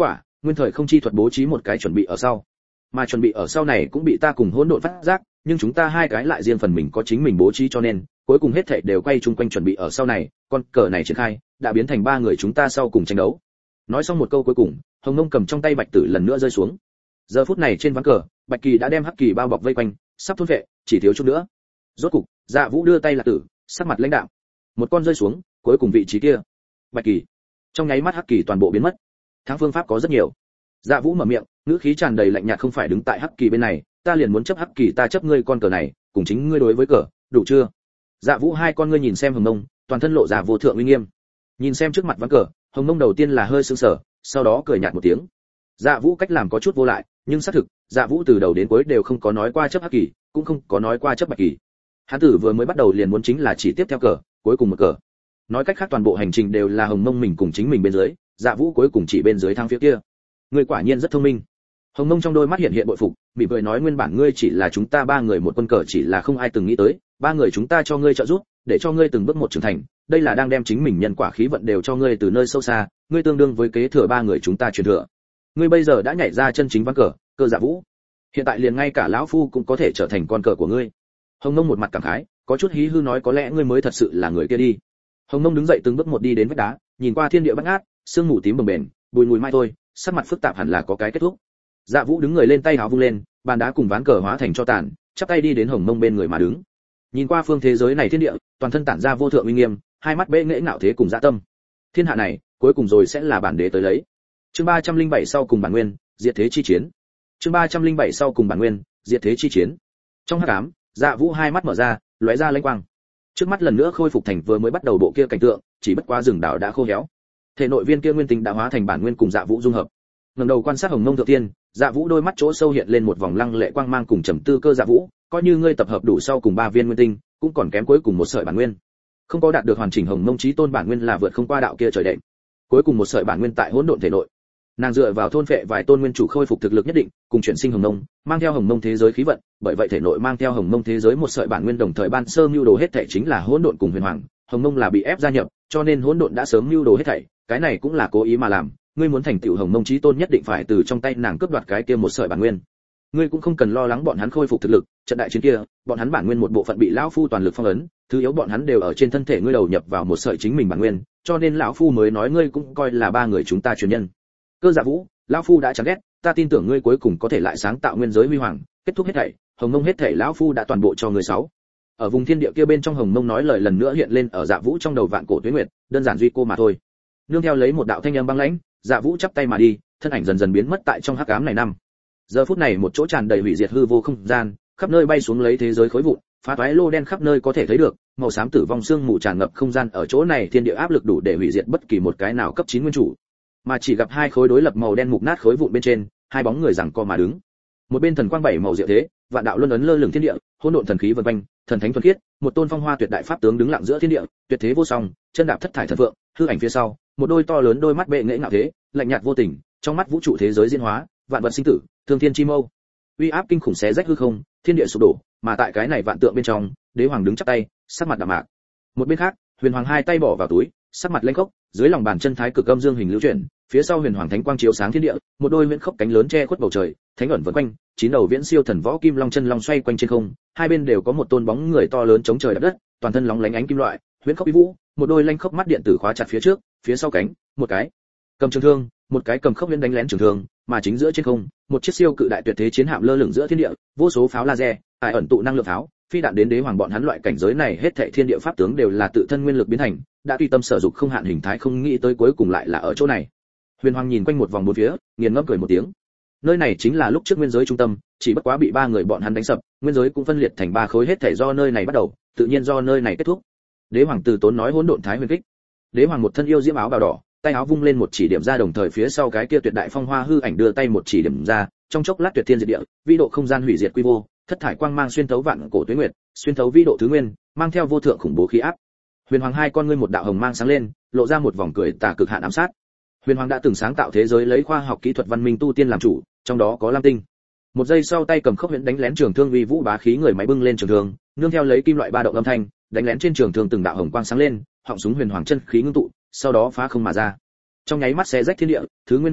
nguyên thời không chi thuật bố trí một cái chuẩn bị ở sau, mà chuẩn bị ở sau này cũng bị ta cùng hỗn độn phát giác, nhưng chúng ta hai cái lại riêng phần mình có chính mình bố trí, cho nên cuối cùng hết thảy đều quay chung quanh chuẩn bị ở sau này, con cờ này triển khai đã biến thành ba người chúng ta sau cùng tranh đấu. Nói xong một câu cuối cùng, Hồng Mông cầm trong tay bạch tử lần nữa rơi xuống. Giờ phút này trên ván cờ, Bạch Kỳ đã đem Hắc Kỳ bao bọc vây quanh, sắp thôn vệ, chỉ thiếu chút nữa. Rốt cục, Dạ Vũ đưa tay là tử, sắc mặt lãnh đạm. Một con rơi xuống, cuối cùng vị trí kia. Bạch Kỳ. Trong nháy mắt Hắc Kỳ toàn bộ biến mất. Thắng phương pháp có rất nhiều. Dạ Vũ mở miệng, ngữ khí tràn đầy lạnh nhạt, không phải đứng tại Hắc Kỳ bên này, ta liền muốn chấp Hắc Kỳ, ta chấp ngươi con cờ này, cùng chính ngươi đối với cờ, đủ chưa? Dạ Vũ hai con ngươi nhìn xem Hồng Mông, toàn thân lộ ra vô thượng uy nghiêm. Nhìn xem trước mặt ván cờ, Hồng Mông đầu tiên là hơi sững sờ, sau đó cười nhạt một tiếng. Dạ Vũ cách làm có chút vô lại, nhưng xác thực, Dạ Vũ từ đầu đến cuối đều không có nói qua chấp Hắc Kỳ, cũng không có nói qua chấp Bạch Kỳ. Hắn tử vừa mới bắt đầu liền muốn chính là chỉ tiếp theo cờ, cuối cùng một cờ. Nói cách khác toàn bộ hành trình đều là Hồng Mông mình cùng chính mình bên dưới, Dạ Vũ cuối cùng chỉ bên dưới thang phía kia. Ngươi quả nhiên rất thông minh. Hồng Mông trong đôi mắt hiện hiện bội phục, mỉm cười nói, nguyên bản ngươi chỉ là chúng ta ba người một quân cờ, chỉ là không ai từng nghĩ tới, ba người chúng ta cho ngươi trợ giúp, để cho ngươi từng bước một trưởng thành, đây là đang đem chính mình nhân quả khí vận đều cho ngươi từ nơi sâu xa, ngươi tương đương với kế thừa ba người chúng ta truyền thừa. Ngươi bây giờ đã nhảy ra chân chính ván cờ, cơ Dạ Vũ. Hiện tại liền ngay cả lão phu cũng có thể trở thành con cờ của ngươi. Hồng Mông một mặt cảm khái, có chút hí hư nói, có lẽ ngươi mới thật sự là người kia đi. Hồng Mông đứng dậy từng bước một đi đến vách đá, nhìn qua thiên địa bát ngát, sương mù tím bồng bềnh, bùi mùi mai thôi, sắc mặt phức tạp hẳn là có cái kết thúc. Dạ Vũ đứng người lên, tay áo vung lên, bàn đá cùng ván cờ hóa thành cho tàn, chắp tay đi đến Hồng Mông bên người mà đứng. Nhìn qua phương thế giới này thiên địa, toàn thân tản ra vô thượng uy nghiêm, hai mắt bệ nghệ ngạo thế cùng dạ tâm. Thiên hạ này, cuối cùng rồi sẽ là bản đế tới lấy. Chương ba trăm linh bảy sau cùng bản nguyên, diệt thế chi chiến. Chương ba trăm linh bảy sau cùng bản nguyên, diệt thế chi chiến. Trong hắc ám, Dạ Vũ hai mắt mở ra, lóe ra lanh quang. Trước mắt lần nữa khôi phục thành vừa mới bắt đầu bộ kia cảnh tượng, chỉ bất quá rừng đảo đã khô héo. Thể nội viên kia nguyên tinh đã hóa thành bản nguyên cùng Dạ Vũ dung hợp. Ngẩng đầu quan sát Hồng Mông thượng tiên, Dạ Vũ đôi mắt chỗ sâu hiện lên một vòng lăng lệ quang mang cùng trầm tư, cơ Dạ Vũ, coi như ngươi tập hợp đủ sau cùng ba viên nguyên tinh, cũng còn kém cuối cùng một sợi bản nguyên. Không có đạt được hoàn chỉnh Hồng Mông chí tôn bản nguyên là vượt không qua đạo kia trời đệm. Cuối cùng một sợi bản nguyên tại hỗn độn thể nội. Nàng dựa vào thôn phệ vài tôn nguyên chủ khôi phục thực lực nhất định, cùng chuyển sinh Hồng Mông, mang theo Hồng Mông thế giới khí vận, bởi vậy thể nội mang theo Hồng Mông thế giới một sợi bản nguyên, đồng thời ban sơ mưu đồ hết thảy chính là hỗn độn cùng huyền hoàng, Hồng Mông là bị ép gia nhập, cho nên hỗn độn đã sớm mưu đồ hết thảy, cái này cũng là cố ý mà làm, ngươi muốn thành tựu Hồng Mông chí tôn nhất định phải từ trong tay nàng cướp đoạt cái kia một sợi bản nguyên. Ngươi cũng không cần lo lắng bọn hắn khôi phục thực lực, trận đại chiến kia, bọn hắn bản nguyên một bộ phận bị lão phu toàn lực phong ấn, thứ yếu bọn hắn đều ở trên thân thể ngươi đầu nhập vào một sợi chính mình bản nguyên, cho nên lão phu mới nói ngươi cũng coi là ba người chúng ta truyền nhân. Cơ Dạ Vũ, lão phu đã chán ghét, ta tin tưởng ngươi cuối cùng có thể lại sáng tạo nguyên giới huy hoàng, kết thúc hết thảy, Hồng Mông hết thảy lão phu đã toàn bộ cho ngươi sáu. Ở vùng thiên địa kia bên trong, Hồng Mông nói lời lần nữa hiện lên ở Dạ Vũ trong đầu, vạn cổ tuế nguyệt, đơn giản duy cô mà thôi. Nương theo lấy một đạo thanh âm băng lãnh, Dạ Vũ chắp tay mà đi, thân ảnh dần dần biến mất tại trong hắc ám này năm. Giờ phút này một chỗ tràn đầy hủy diệt hư vô không gian, khắp nơi bay xuống lấy thế giới khối vụn, phá toái lô đen khắp nơi có thể thấy được, màu xám tử vong xương mù tràn ngập không gian, ở chỗ này thiên địa áp lực đủ để hủy diệt bất kỳ một cái nào cấp chín nguyên chủ. Mà chỉ gặp hai khối đối lập màu đen mục nát khối vụn bên trên, hai bóng người giằng co mà đứng. Một bên thần quang bảy màu diệu thế, vạn đạo luân ấn lơ lửng thiên địa, hỗn độn thần khí vần quanh, thần thánh thuần khiết, một tôn phong hoa tuyệt đại pháp tướng đứng lặng giữa thiên địa, tuyệt thế vô song, chân đạp thất thải thần vượng, hư ảnh phía sau, một đôi to lớn đôi mắt bệ nghệ ngạo thế, lạnh nhạt vô tình, trong mắt vũ trụ thế giới diễn hóa, vạn vật sinh tử, thương thiên chi mâu. Uy áp kinh khủng xé rách hư không, thiên địa sụp đổ, mà tại cái này vạn tượng bên trong, đế hoàng đứng chắp tay, sắc mặt đạm mạc. Một bên khác, huyền hoàng hai tay bỏ vào túi, sắc mặt lênh khốc, dưới lòng bàn chân thái cực âm dương hình lưu chuyển, phía sau huyền hoàng thánh quang chiếu sáng thiên địa, một đôi huyễn khốc cánh lớn che khuất bầu trời, thánh ẩn vần quanh, chín đầu viễn siêu thần võ kim long chân long xoay quanh trên không, hai bên đều có một tôn bóng người to lớn chống trời đạp đất, toàn thân lóng lánh ánh kim loại, huyễn khốc uy vũ, một đôi lanh khốc mắt điện tử khóa chặt phía trước, phía sau cánh, một cái cầm trường thương, một cái cầm khốc huyễn đánh lén trường thương, mà chính giữa trên không, một chiếc siêu cự đại tuyệt thế chiến hạm lơ lửng giữa thiên địa, vô số pháo laser, ải ẩn tụ năng lượng pháo, phi đạn đến đế hoàng bọn hắn loại cảnh giới này hết thảy thiên địa pháp tướng đều là tự thân nguyên lực biến thành, đã tùy tâm sở dục không hạn hình thái, không nghĩ tới cuối cùng lại là ở chỗ này. Huyền Hoàng nhìn quanh một vòng bốn phía, nghiền ngẫm cười một tiếng. Nơi này chính là lúc trước nguyên giới trung tâm, chỉ bất quá bị ba người bọn hắn đánh sập, nguyên giới cũng phân liệt thành ba khối, hết thảy do nơi này bắt đầu, tự nhiên do nơi này kết thúc. Đế hoàng từ tốn nói hỗn độn thái huyền kích. Đế hoàng một thân yêu diễm áo bào đỏ, tay áo vung lên một chỉ điểm ra, đồng thời phía sau cái kia tuyệt đại phong hoa hư ảnh đưa tay một chỉ điểm ra, trong chốc lát tuyệt thiên diệt địa, vĩ độ không gian hủy diệt quy vô, thất thải quang mang xuyên thấu vạn cổ tuế nguyệt, xuyên thấu vĩ độ thứ nguyên, mang theo vô thượng khủng bố khí áp. Huyền Hoàng hai con ngươi một đạo hồng mang sáng lên, lộ ra một vòng cười tà cực hạn ám sát. Huyền Hoàng đã từng sáng tạo thế giới lấy khoa học kỹ thuật văn minh tu tiên làm chủ, trong đó có Lam Tinh. Một giây sau tay cầm khốc huyễn đánh lén trường thương uy vũ bá khí, người máy bưng lên trường thương, nương theo lấy kim loại ba động âm thanh, đánh lén trên trường thương từng đạo hồng quang sáng lên, họng súng Huyền Hoàng chân khí ngưng tụ, sau đó phá không mà ra. Trong nháy mắt xé rách thiên địa, thứ nguyên ba động,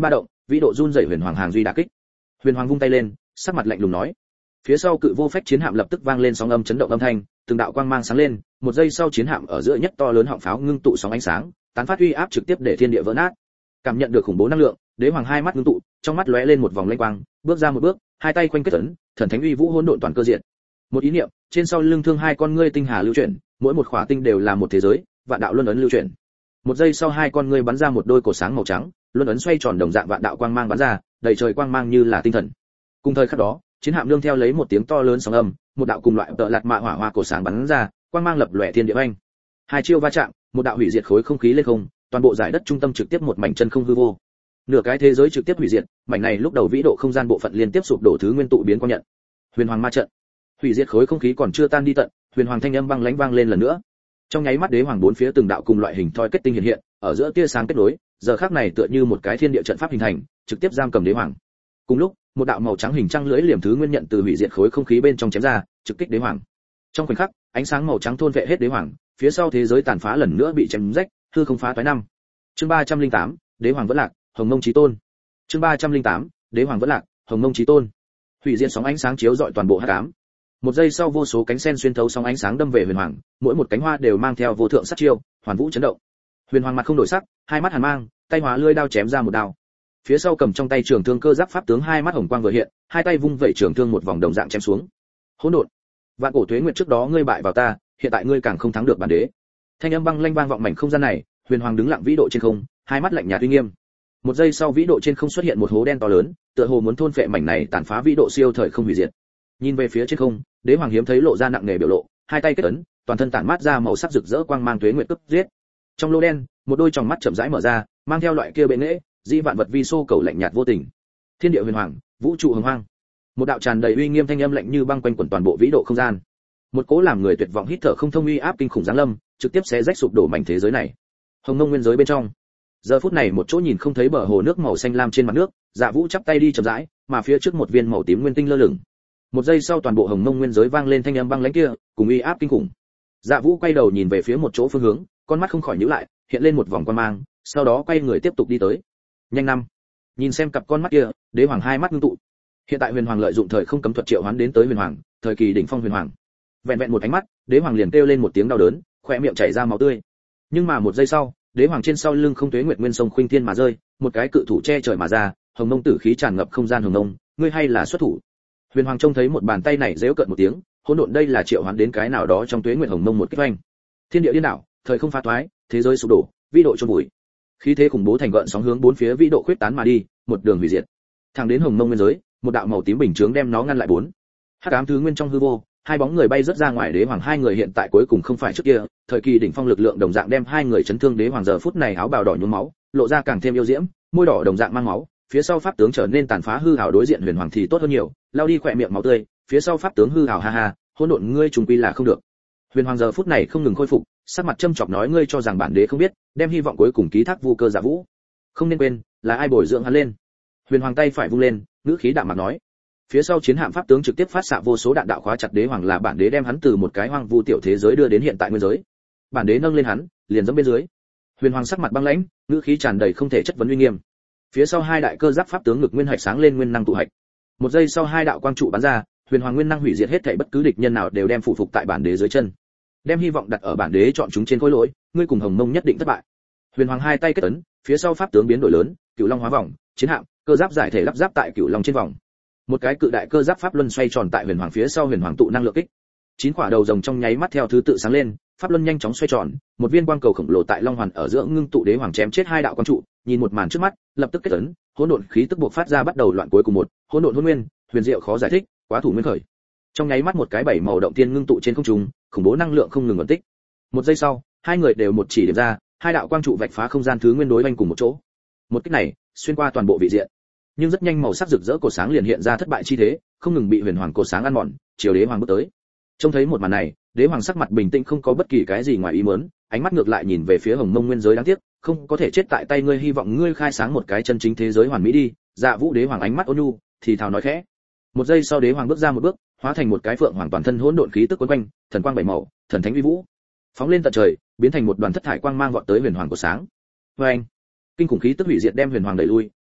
vĩ độ run rẩy huyền hoàng hàng duy đả kích. Huyền hoàng vung tay lên, sắc mặt lạnh lùng nói. Phía sau cự vô phách chiến hạm lập tức vang lên sóng âm chấn động âm thanh, từng đạo quang mang sáng lên, một giây sau chiến hạm ở giữa nhất to lớn họng pháo ngưng tụ sóng ánh sáng, tán phát uy áp trực tiếp để thiên địa vỡ nát. Cảm nhận được khủng bố năng lượng, đế hoàng hai mắt ngưng tụ, trong mắt lóe lên một vòng lanh quang, bước ra một bước, hai tay quanh kết ấn, thần thánh uy vũ hỗn độn toàn cơ diện. Một ý niệm, trên sau lưng thương hai con ngươi tinh hà lưu chuyển, mỗi một khỏa tinh đều là một thế giới, vạn đạo luân ấn lưu chuyển. Một giây sau hai con ngươi bắn ra một đôi cổ sáng màu trắng, luân ấn xoay tròn đồng dạng vạn đạo quang mang bắn ra, đầy trời quang mang như là tinh thần. Cùng thời khắc đó, chiến hạm nương theo lấy một tiếng to lớn sóng âm, một đạo cùng loại tợ lạt mạ hỏa hoa cổ sáng bắn ra, quang mang lập lòe thiên địa anh. Hai chiêu va chạm, một đạo hủy diệt khối không khí lên không, toàn bộ giải đất trung tâm trực tiếp một mảnh chân không hư vô. Nửa cái thế giới trực tiếp hủy diệt, mảnh này lúc đầu vĩ độ không gian bộ phận liên tiếp sụp đổ thứ nguyên tụ biến quang nhận. Huyền hoàng ma trận. Hủy diệt khối không khí còn chưa tan đi tận, huyền hoàng thanh âm băng lãnh vang lên lần nữa. Trong nháy mắt đế hoàng bốn phía từng đạo cùng loại hình thoi kết tinh hiện hiện, ở giữa tia sáng kết nối, giờ khắc này tựa như một cái thiên địa trận pháp hình thành, trực tiếp giam cầm đế hoàng. Cùng lúc, một đạo màu trắng hình trăng lưỡi liềm thứ nguyên nhận từ hủy diệt khối không khí bên trong chém ra, trực kích đế hoàng. Trong khoảnh khắc, ánh sáng màu trắng thôn vệ hết đế hoàng, phía sau thế giới tàn phá lần nữa bị chém rách, hư không phá toái năm. Chương ba trăm linh tám, đế hoàng vẫn lạc, hồng mông chí tôn. Chương ba trăm linh tám, đế hoàng vẫn lạc, hồng mông chí tôn. Hủy diệt sóng ánh sáng chiếu rọi toàn bộ hắc ám. Một giây sau vô số cánh sen xuyên thấu sóng ánh sáng đâm về huyền hoàng, mỗi một cánh hoa đều mang theo vô thượng sát chiêu, hoàn vũ chấn động. Huyền hoàng mặt không đổi sắc, hai mắt hàn mang, tay hóa lưỡi đao chém ra một đao. Phía sau cầm trong tay trường thương cơ giáp pháp tướng hai mắt hồng quang vừa hiện, hai tay vung vẩy trường thương một vòng đồng dạng chém xuống. Hỗn độn, vạn cổ tuế nguyệt trước đó ngươi bại vào ta, hiện tại ngươi càng không thắng được bản đế. Thanh âm băng lanh vang vọng mảnh không gian này, huyền hoàng đứng lặng vĩ độ trên không, hai mắt lạnh nhạt uy nghiêm. Một giây sau vĩ độ trên không xuất hiện một hố đen to lớn, tựa hồ muốn thôn phệ mảnh này tàn phá vĩ độ siêu thời không hủy diệt. Nhìn về phía trên không, đế hoàng hiếm thấy lộ ra nặng nề biểu lộ, hai tay kết ấn, toàn thân tản mát ra màu sắc rực rỡ quang mang tuế nguyệt cấp giết. Trong lô đen, một đôi tròng mắt chậm rãi mở ra, mang theo loại kia bệ nghệ, di vạn vật vi xô cầu lạnh nhạt vô tình. Thiên địa huyền hoàng, vũ trụ hồng hoang. Một đạo tràn đầy uy nghiêm thanh âm lạnh như băng quanh quẩn toàn bộ vĩ độ không gian. Một cỗ làm người tuyệt vọng hít thở không thông uy áp kinh khủng giáng lâm, trực tiếp xé rách sụp đổ mảnh thế giới này. Hồng mông nguyên giới bên trong, giờ phút này một chỗ nhìn không thấy bờ hồ nước màu xanh lam trên mặt nước, Dạ Vũ chắp tay đi chậm rãi, mà phía trước một viên màu tím nguyên tinh lơ lửng. Một giây sau toàn bộ hồng mông nguyên giới vang lên thanh âm băng lãnh kia, cùng uy áp kinh khủng. Dạ Vũ quay đầu nhìn về phía một chỗ phương hướng, con mắt không khỏi nhíu lại, hiện lên một vòng quan mang, sau đó quay người tiếp tục đi tới. Nhanh năm, nhìn xem cặp con mắt kia, đế hoàng hai mắt ngưng tụ. Hiện tại huyền hoàng lợi dụng thời không cấm thuật triệu hoán đến tới huyền hoàng, thời kỳ đỉnh phong huyền hoàng. Vẹn vẹn một ánh mắt, đế hoàng liền kêu lên một tiếng đau đớn, khóe miệng chảy ra máu tươi. Nhưng mà một giây sau, đế hoàng trên sau lưng không tuế nguyệt nguyên sông khuynh thiên mà rơi, một cái cự thủ che trời mà ra, hồng mông tử khí tràn ngập không gian hồng mông, ngươi hay là xuất thủ. Huyền hoàng trông thấy một bàn tay này giễu cợt một tiếng, hỗn độn đây là triệu hoán đến cái nào đó trong tuế nguyệt hồng mông một kích oanh. Thiên địa điên đảo, thời không phá toái, thế giới sụp đổ, vĩ độ chôn bụi. Khí thế khủng bố thành gợn sóng hướng bốn phía vĩ độ khuyết tán mà đi, một đường hủy diệt. Thẳng đến hồng mông nguyên giới, một đạo màu tím bình chướng đem nó ngăn lại bốn. Hắc ám thứ nguyên trong hư vô, hai bóng người bay rất ra ngoài, đế hoàng hai người hiện tại cuối cùng không phải trước kia, thời kỳ đỉnh phong lực lượng đồng dạng đem hai người chấn thương, đế hoàng giờ phút này áo bào đỏ nhuốm máu, lộ ra càng thêm yêu diễm, môi đỏ đồng dạng mang máu, phía sau pháp tướng trở nên tàn phá hư ảo, đối diện huyền hoàng thì tốt hơn nhiều, lao đi khỏe miệng máu tươi, phía sau pháp tướng hư ảo ha ha, hỗn độn ngươi trùng quy là không được. Huyền hoàng giờ phút này không ngừng khôi phục, sắc mặt châm chọc nói ngươi cho rằng bản đế không biết, đem hy vọng cuối cùng ký thác vu cơ Dạ Vũ. Không nên quên, là ai bồi dưỡng hắn lên. Huyền hoàng tay phải vung lên, ngữ khí đạm mạc nói. Phía sau chiến hạm pháp tướng trực tiếp phát xạ vô số đạn đạo khóa chặt đế hoàng, là bản đế đem hắn từ một cái hoang vu tiểu thế giới đưa đến hiện tại nguyên giới. Bản đế nâng lên hắn, liền dẫm bên dưới. Huyền hoàng sắc mặt băng lãnh, ngữ khí tràn đầy không thể chất vấn uy nghiêm. Phía sau hai đại cơ giáp pháp tướng ngực nguyên hạch sáng lên nguyên năng tụ hạch. Một giây sau hai đạo quang trụ bắn ra, huyền hoàng nguyên năng hủy diệt hết thảy bất cứ địch nhân nào đều đem phụ phục tại bản đế dưới chân. Đem hy vọng đặt ở bản đế chọn chúng trên khối lỗi, ngươi cùng hồng mông nhất định thất bại. Huyền hoàng hai tay kết ấn, phía sau pháp tướng biến đổi lớn, cửu long hóa vòng, chiến hạm, cơ giáp giải thể lắp ráp tại cửu long trên vòng. Một cái cự đại cơ giáp pháp luân xoay tròn tại huyền hoàng phía sau, huyền hoàng tụ năng lượng kích. Chín quả đầu rồng trong nháy mắt theo thứ tự sáng lên, pháp luân nhanh chóng xoay tròn, một viên quang cầu khổng lồ tại long hoàn ở giữa ngưng tụ, đế hoàng chém chết hai đạo quang trụ, nhìn một màn trước mắt, lập tức kết ấn, hỗn độn khí tức buộc phát ra, bắt đầu loạn cuối cùng một, hỗn độn hỗn nguyên, huyền diệu khó giải thích, quá thủ nguyên khởi. Trong nháy mắt một cái bảy màu động tiên ngưng tụ trên không trung, khủng bố năng lượng không ngừng ẩn tích. Một giây sau, hai người đều một chỉ điểm ra, hai đạo quang trụ vạch phá không gian thứ nguyên đối oanh cùng một chỗ. Một kích này xuyên qua toàn bộ vị diện, nhưng rất nhanh màu sắc rực rỡ cột sáng liền hiện ra thất bại chi thế, không ngừng bị huyền hoàng cột sáng ăn mòn, chiều đế hoàng bước tới. Trông thấy một màn này, đế hoàng sắc mặt bình tĩnh, không có bất kỳ cái gì ngoài ý muốn, ánh mắt ngược lại nhìn về phía hồng mông nguyên giới, đáng tiếc không có thể chết tại tay ngươi, hy vọng ngươi khai sáng một cái chân chính thế giới hoàn mỹ đi. Dạ Vũ đế hoàng ánh mắt ôn nhu, thì thào nói khẽ. Một giây sau đế hoàng bước ra một bước, hóa thành một cái phượng hoàng toàn thân hỗn độn khí tức quấn quanh, thần quang bảy màu, thần thánh uy vũ, phóng lên tận trời, biến thành một đoàn thất thải quang mang vọt tới huyền hoàng của sáng. Với anh, kinh khủng khí tức hủy diệt đem huyền hoàng đẩy lui,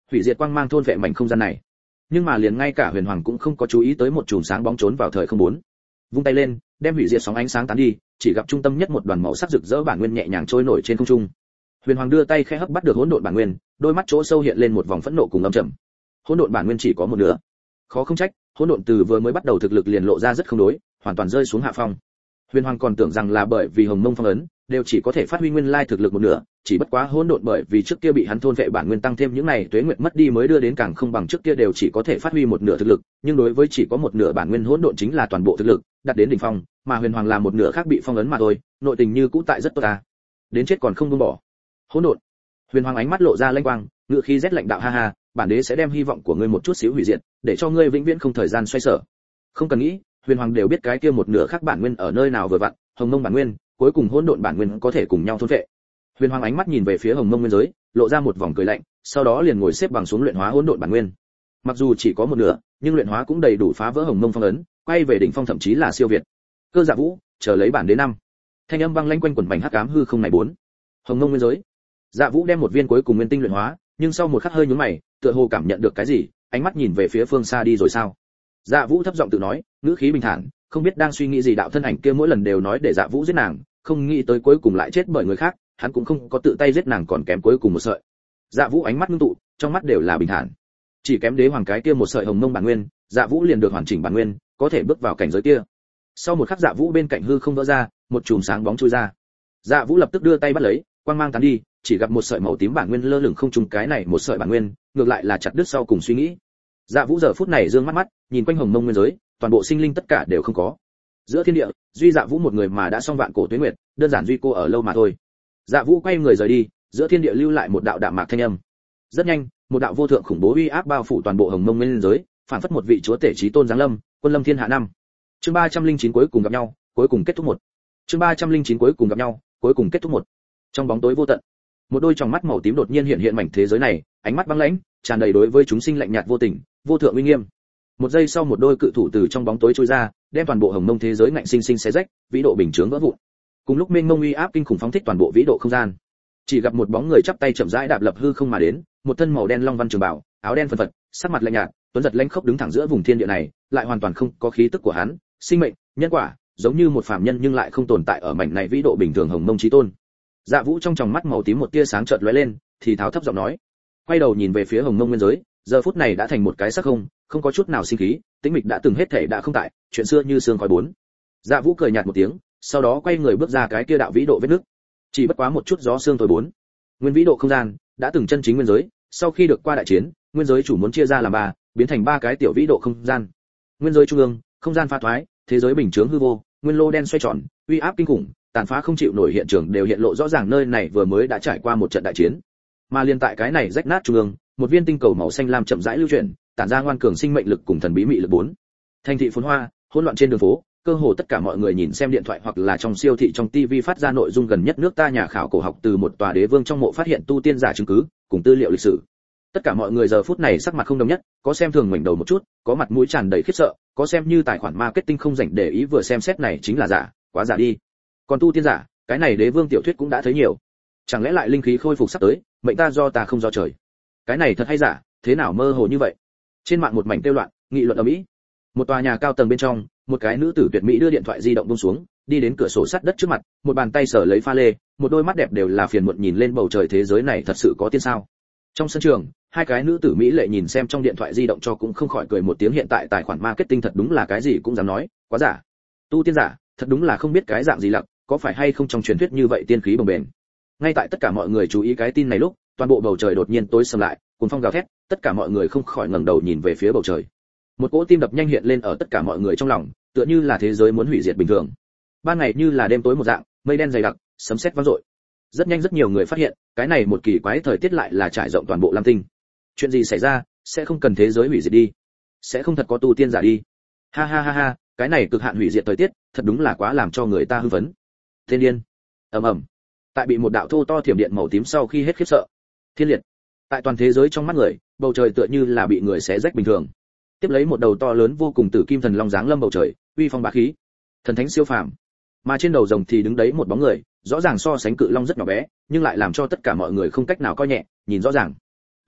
hủy diệt quang mang thôn vệ mảnh không gian này. Nhưng mà liền ngay cả Huyền Hoàng cũng không có chú ý tới một chùm sáng bóng trốn vào thời không bốn. Vung tay lên, đem hủy diệt sóng ánh sáng tán đi, chỉ gặp trung tâm nhất một đoàn màu sắc rực rỡ bản nguyên nhẹ nhàng trôi nổi trên không trung. Huyền Hoàng đưa tay khẽ hấp bắt được hỗn độn bản nguyên, đôi mắt chỗ sâu hiện lên một vòng phẫn nộ cùng âm trầm. Hỗn độn bản nguyên chỉ có một nửa. Khó không trách, hỗn độn từ vừa mới bắt đầu thực lực liền lộ ra rất không đối, hoàn toàn rơi xuống hạ phong. Huyền Hoàng còn tưởng rằng là bởi vì Hồng Mông phong ấn, đều chỉ có thể phát huy nguyên lai thực lực một nửa, chỉ bất quá hỗn độn bởi vì trước kia bị hắn thôn vệ bản nguyên tăng thêm những này tuế nguyệt mất đi mới đưa đến càng không bằng trước kia đều chỉ có thể phát huy một nửa thực lực, nhưng đối với chỉ có một nửa bản nguyên hỗn độn chính là toàn bộ thực lực, đạt đến đỉnh phong, mà Huyền Hoàng là một nửa khác bị phong ấn mà thôi, nội tình như cũ tại rất tốt ta. Đến chết còn không buông bỏ. Hỗn độn. Huyền Hoàng ánh mắt lộ ra lanh quang, ngữ khí rét lạnh đạo ha ha, bản đế sẽ đem hy vọng của ngươi một chút xíu hủy diệt, để cho ngươi vĩnh viễn không thời gian xoay sở. Không cần nghĩ, Huyền Hoàng đều biết cái kia một nửa khác bản nguyên ở nơi nào vừa vặn, Hồng Mông bản nguyên, cuối cùng hỗn độn bản nguyên có thể cùng nhau thôn vệ. Huyền Hoàng ánh mắt nhìn về phía Hồng Mông nguyên giới, lộ ra một vòng cười lạnh, sau đó liền ngồi xếp bằng xuống luyện hóa hỗn độn bản nguyên. Mặc dù chỉ có một nửa, nhưng luyện hóa cũng đầy đủ phá vỡ Hồng Mông phong ấn, quay về đỉnh phong thậm chí là siêu việt. Cơ Dạ Vũ, chờ lấy bản đế năm. Thanh âm vang lanh quanh quần mảnh hắc ám hư không này bốn. Hồng Mông nguyên giới. Dạ Vũ đem một viên cuối cùng nguyên tinh luyện hóa, nhưng sau một khắc hơi nhướng mày, tựa hồ cảm nhận được cái gì, ánh mắt nhìn về phía phương xa đi rồi sao? Dạ Vũ thấp giọng tự nói, ngữ khí bình thản, không biết đang suy nghĩ gì đạo thân ảnh kia mỗi lần đều nói để Dạ Vũ giết nàng, không nghĩ tới cuối cùng lại chết bởi người khác, hắn cũng không có tự tay giết nàng còn kém cuối cùng một sợi. Dạ Vũ ánh mắt ngưng tụ, trong mắt đều là bình thản. Chỉ kém đế hoàng cái kia một sợi Hồng Mông bản nguyên, Dạ Vũ liền được hoàn chỉnh bản nguyên, có thể bước vào cảnh giới kia. Sau một khắc Dạ Vũ bên cạnh hư không vỡ ra, một chùm sáng bóng chui ra. Dạ Vũ lập tức đưa tay bắt lấy, quang mang tán đi, chỉ gặp một sợi màu tím bản nguyên lơ lửng không trùng, cái này một sợi bản nguyên, ngược lại là chặt đứt sau cùng suy nghĩ. Dạ Vũ giờ phút này dương mắt mắt, nhìn quanh Hồng Mông nguyên giới, toàn bộ sinh linh tất cả đều không có. Giữa thiên địa, duy Dạ Vũ một người mà đã xong vạn cổ tuế nguyệt, đơn giản duy cô ở lâu mà thôi. Dạ Vũ quay người rời đi, giữa thiên địa lưu lại một đạo đạm mạc thanh âm. Rất nhanh, một đạo vô thượng khủng bố uy áp bao phủ toàn bộ Hồng Mông nguyên giới, phản phất một vị chúa tể chí tôn giáng lâm, quân lâm thiên hạ năm. Chương ba trăm linh chín cuối cùng gặp nhau, cuối cùng kết thúc một. Chương ba trăm linh chín cuối cùng gặp nhau, cuối cùng kết thúc một. Trong bóng tối vô tận, một đôi tròng mắt màu tím đột nhiên hiện hiện mảnh thế giới này, ánh mắt băng lãnh, tràn đầy đối với chúng sinh lạnh nhạt vô tình, vô thượng uy nghiêm. Một giây sau một đôi cự thủ từ trong bóng tối trôi ra, đem toàn bộ Hồng Mông thế giới ngạnh sinh sinh xé rách, vĩ độ bình chướng vỡ vụn. Cùng lúc mênh mông uy áp kinh khủng phóng thích toàn bộ vĩ độ không gian. Chỉ gặp một bóng người chắp tay chậm rãi đạp lập hư không mà đến, một thân màu đen long văn trường bào, áo đen phân phật, sắc mặt lạnh nhạt, tuấn giật lãnh khốc đứng thẳng giữa vùng thiên địa này, lại hoàn toàn không có khí tức của hắn, sinh mệnh, nhân quả, giống như một phàm nhân nhưng lại không tồn tại ở mảnh này vĩ độ bình thường Hồng Mông chí tôn. Dạ Vũ trong tròng mắt màu tím một tia sáng chợt lóe lên, thì tháo thấp giọng nói, quay đầu nhìn về phía Hồng Mông nguyên giới, giờ phút này đã thành một cái sắc không, không có chút nào sinh khí, tĩnh mịch đã từng hết thể đã không tại, chuyện xưa như sương khói bốn. Dạ Vũ cười nhạt một tiếng, sau đó quay người bước ra cái kia đạo vĩ độ vết nước. Chỉ bất quá một chút gió sương thôi bốn. Nguyên vĩ độ không gian đã từng chân chính nguyên giới, sau khi được qua đại chiến, nguyên giới chủ muốn chia ra làm ba, biến thành ba cái tiểu vĩ độ không gian. Nguyên giới trung ương, không gian pha thoái, thế giới bình chướng hư vô, nguyên lô đen xoay tròn, uy áp kinh khủng, tàn phá không chịu nổi hiện trường đều hiện lộ rõ ràng, nơi này vừa mới đã trải qua một trận đại chiến. Mà liên tại cái này rách nát trung ương, một viên tinh cầu màu xanh lam chậm rãi lưu chuyển, tản ra ngoan cường sinh mệnh lực cùng thần bí mị lực bốn. Thành thị phồn hoa, hỗn loạn trên đường phố, cơ hồ tất cả mọi người nhìn xem điện thoại hoặc là trong siêu thị trong tivi phát ra nội dung gần nhất nước ta nhà khảo cổ học từ một tòa đế vương trong mộ phát hiện tu tiên giả chứng cứ, cùng tư liệu lịch sử. Tất cả mọi người giờ phút này sắc mặt không đồng nhất, có xem thường ngoảnh đầu một chút, có mặt mũi tràn đầy khiếp sợ, có xem như tài khoản marketing không rảnh để ý vừa xem xét này chính là giả, quá giả đi. Còn tu tiên giả, cái này đế vương tiểu thuyết cũng đã thấy nhiều. Chẳng lẽ lại linh khí khôi phục sắp tới, mệnh ta do ta không do trời. Cái này thật hay giả, thế nào mơ hồ như vậy? Trên mạng một mảnh tiêu loạn, nghị luận ầm ĩ. Một tòa nhà cao tầng bên trong, một cái nữ tử tuyệt mỹ đưa điện thoại di động buông xuống, đi đến cửa sổ sắt đất trước mặt, một bàn tay sờ lấy pha lê, một đôi mắt đẹp đều là phiền muộn nhìn lên bầu trời, thế giới này thật sự có tiên sao? Trong sân trường, hai cái nữ tử mỹ lệ nhìn xem trong điện thoại di động cho cũng không khỏi cười một tiếng, hiện tại tài khoản marketing thật đúng là cái gì cũng dám nói, quá giả. Tu tiên giả, thật đúng là không biết cái dạng gì lặc, có phải hay không trong truyền thuyết như vậy tiên khí bồng bềnh. Ngay tại tất cả mọi người chú ý cái tin này lúc, toàn bộ bầu trời đột nhiên tối sầm lại, cuồng phong gào thét, tất cả mọi người không khỏi ngẩng đầu nhìn về phía bầu trời. Một cỗ tim đập nhanh hiện lên ở tất cả mọi người trong lòng, tựa như là thế giới muốn hủy diệt bình thường. Ban ngày như là đêm tối một dạng, mây đen dày đặc, sấm sét vang dội. Rất nhanh rất nhiều người phát hiện, cái này một kỳ quái thời tiết lại là trải rộng toàn bộ Lam Tinh. Chuyện gì xảy ra, sẽ không cần thế giới hủy diệt đi, sẽ không thật có tu tiên giả đi. Ha ha ha ha, cái này cực hạn hủy diệt thời tiết, thật đúng là quá làm cho người ta hư vấn. Thiên điên. Ầm ầm. Tại bị một đạo thô to thiểm điện màu tím sau khi hết khiếp sợ. Thiên liệt. Tại toàn thế giới trong mắt người, bầu trời tựa như là bị người xé rách bình thường. Tiếp lấy một đầu to lớn vô cùng tử kim thần long giáng lâm bầu trời, uy phong bá khí, thần thánh siêu phàm. Mà trên đầu rồng thì đứng đấy một bóng người, rõ ràng so sánh cự long rất nhỏ bé, nhưng lại làm cho tất cả mọi người không cách nào coi nhẹ, nhìn rõ ràng. Uy vũ,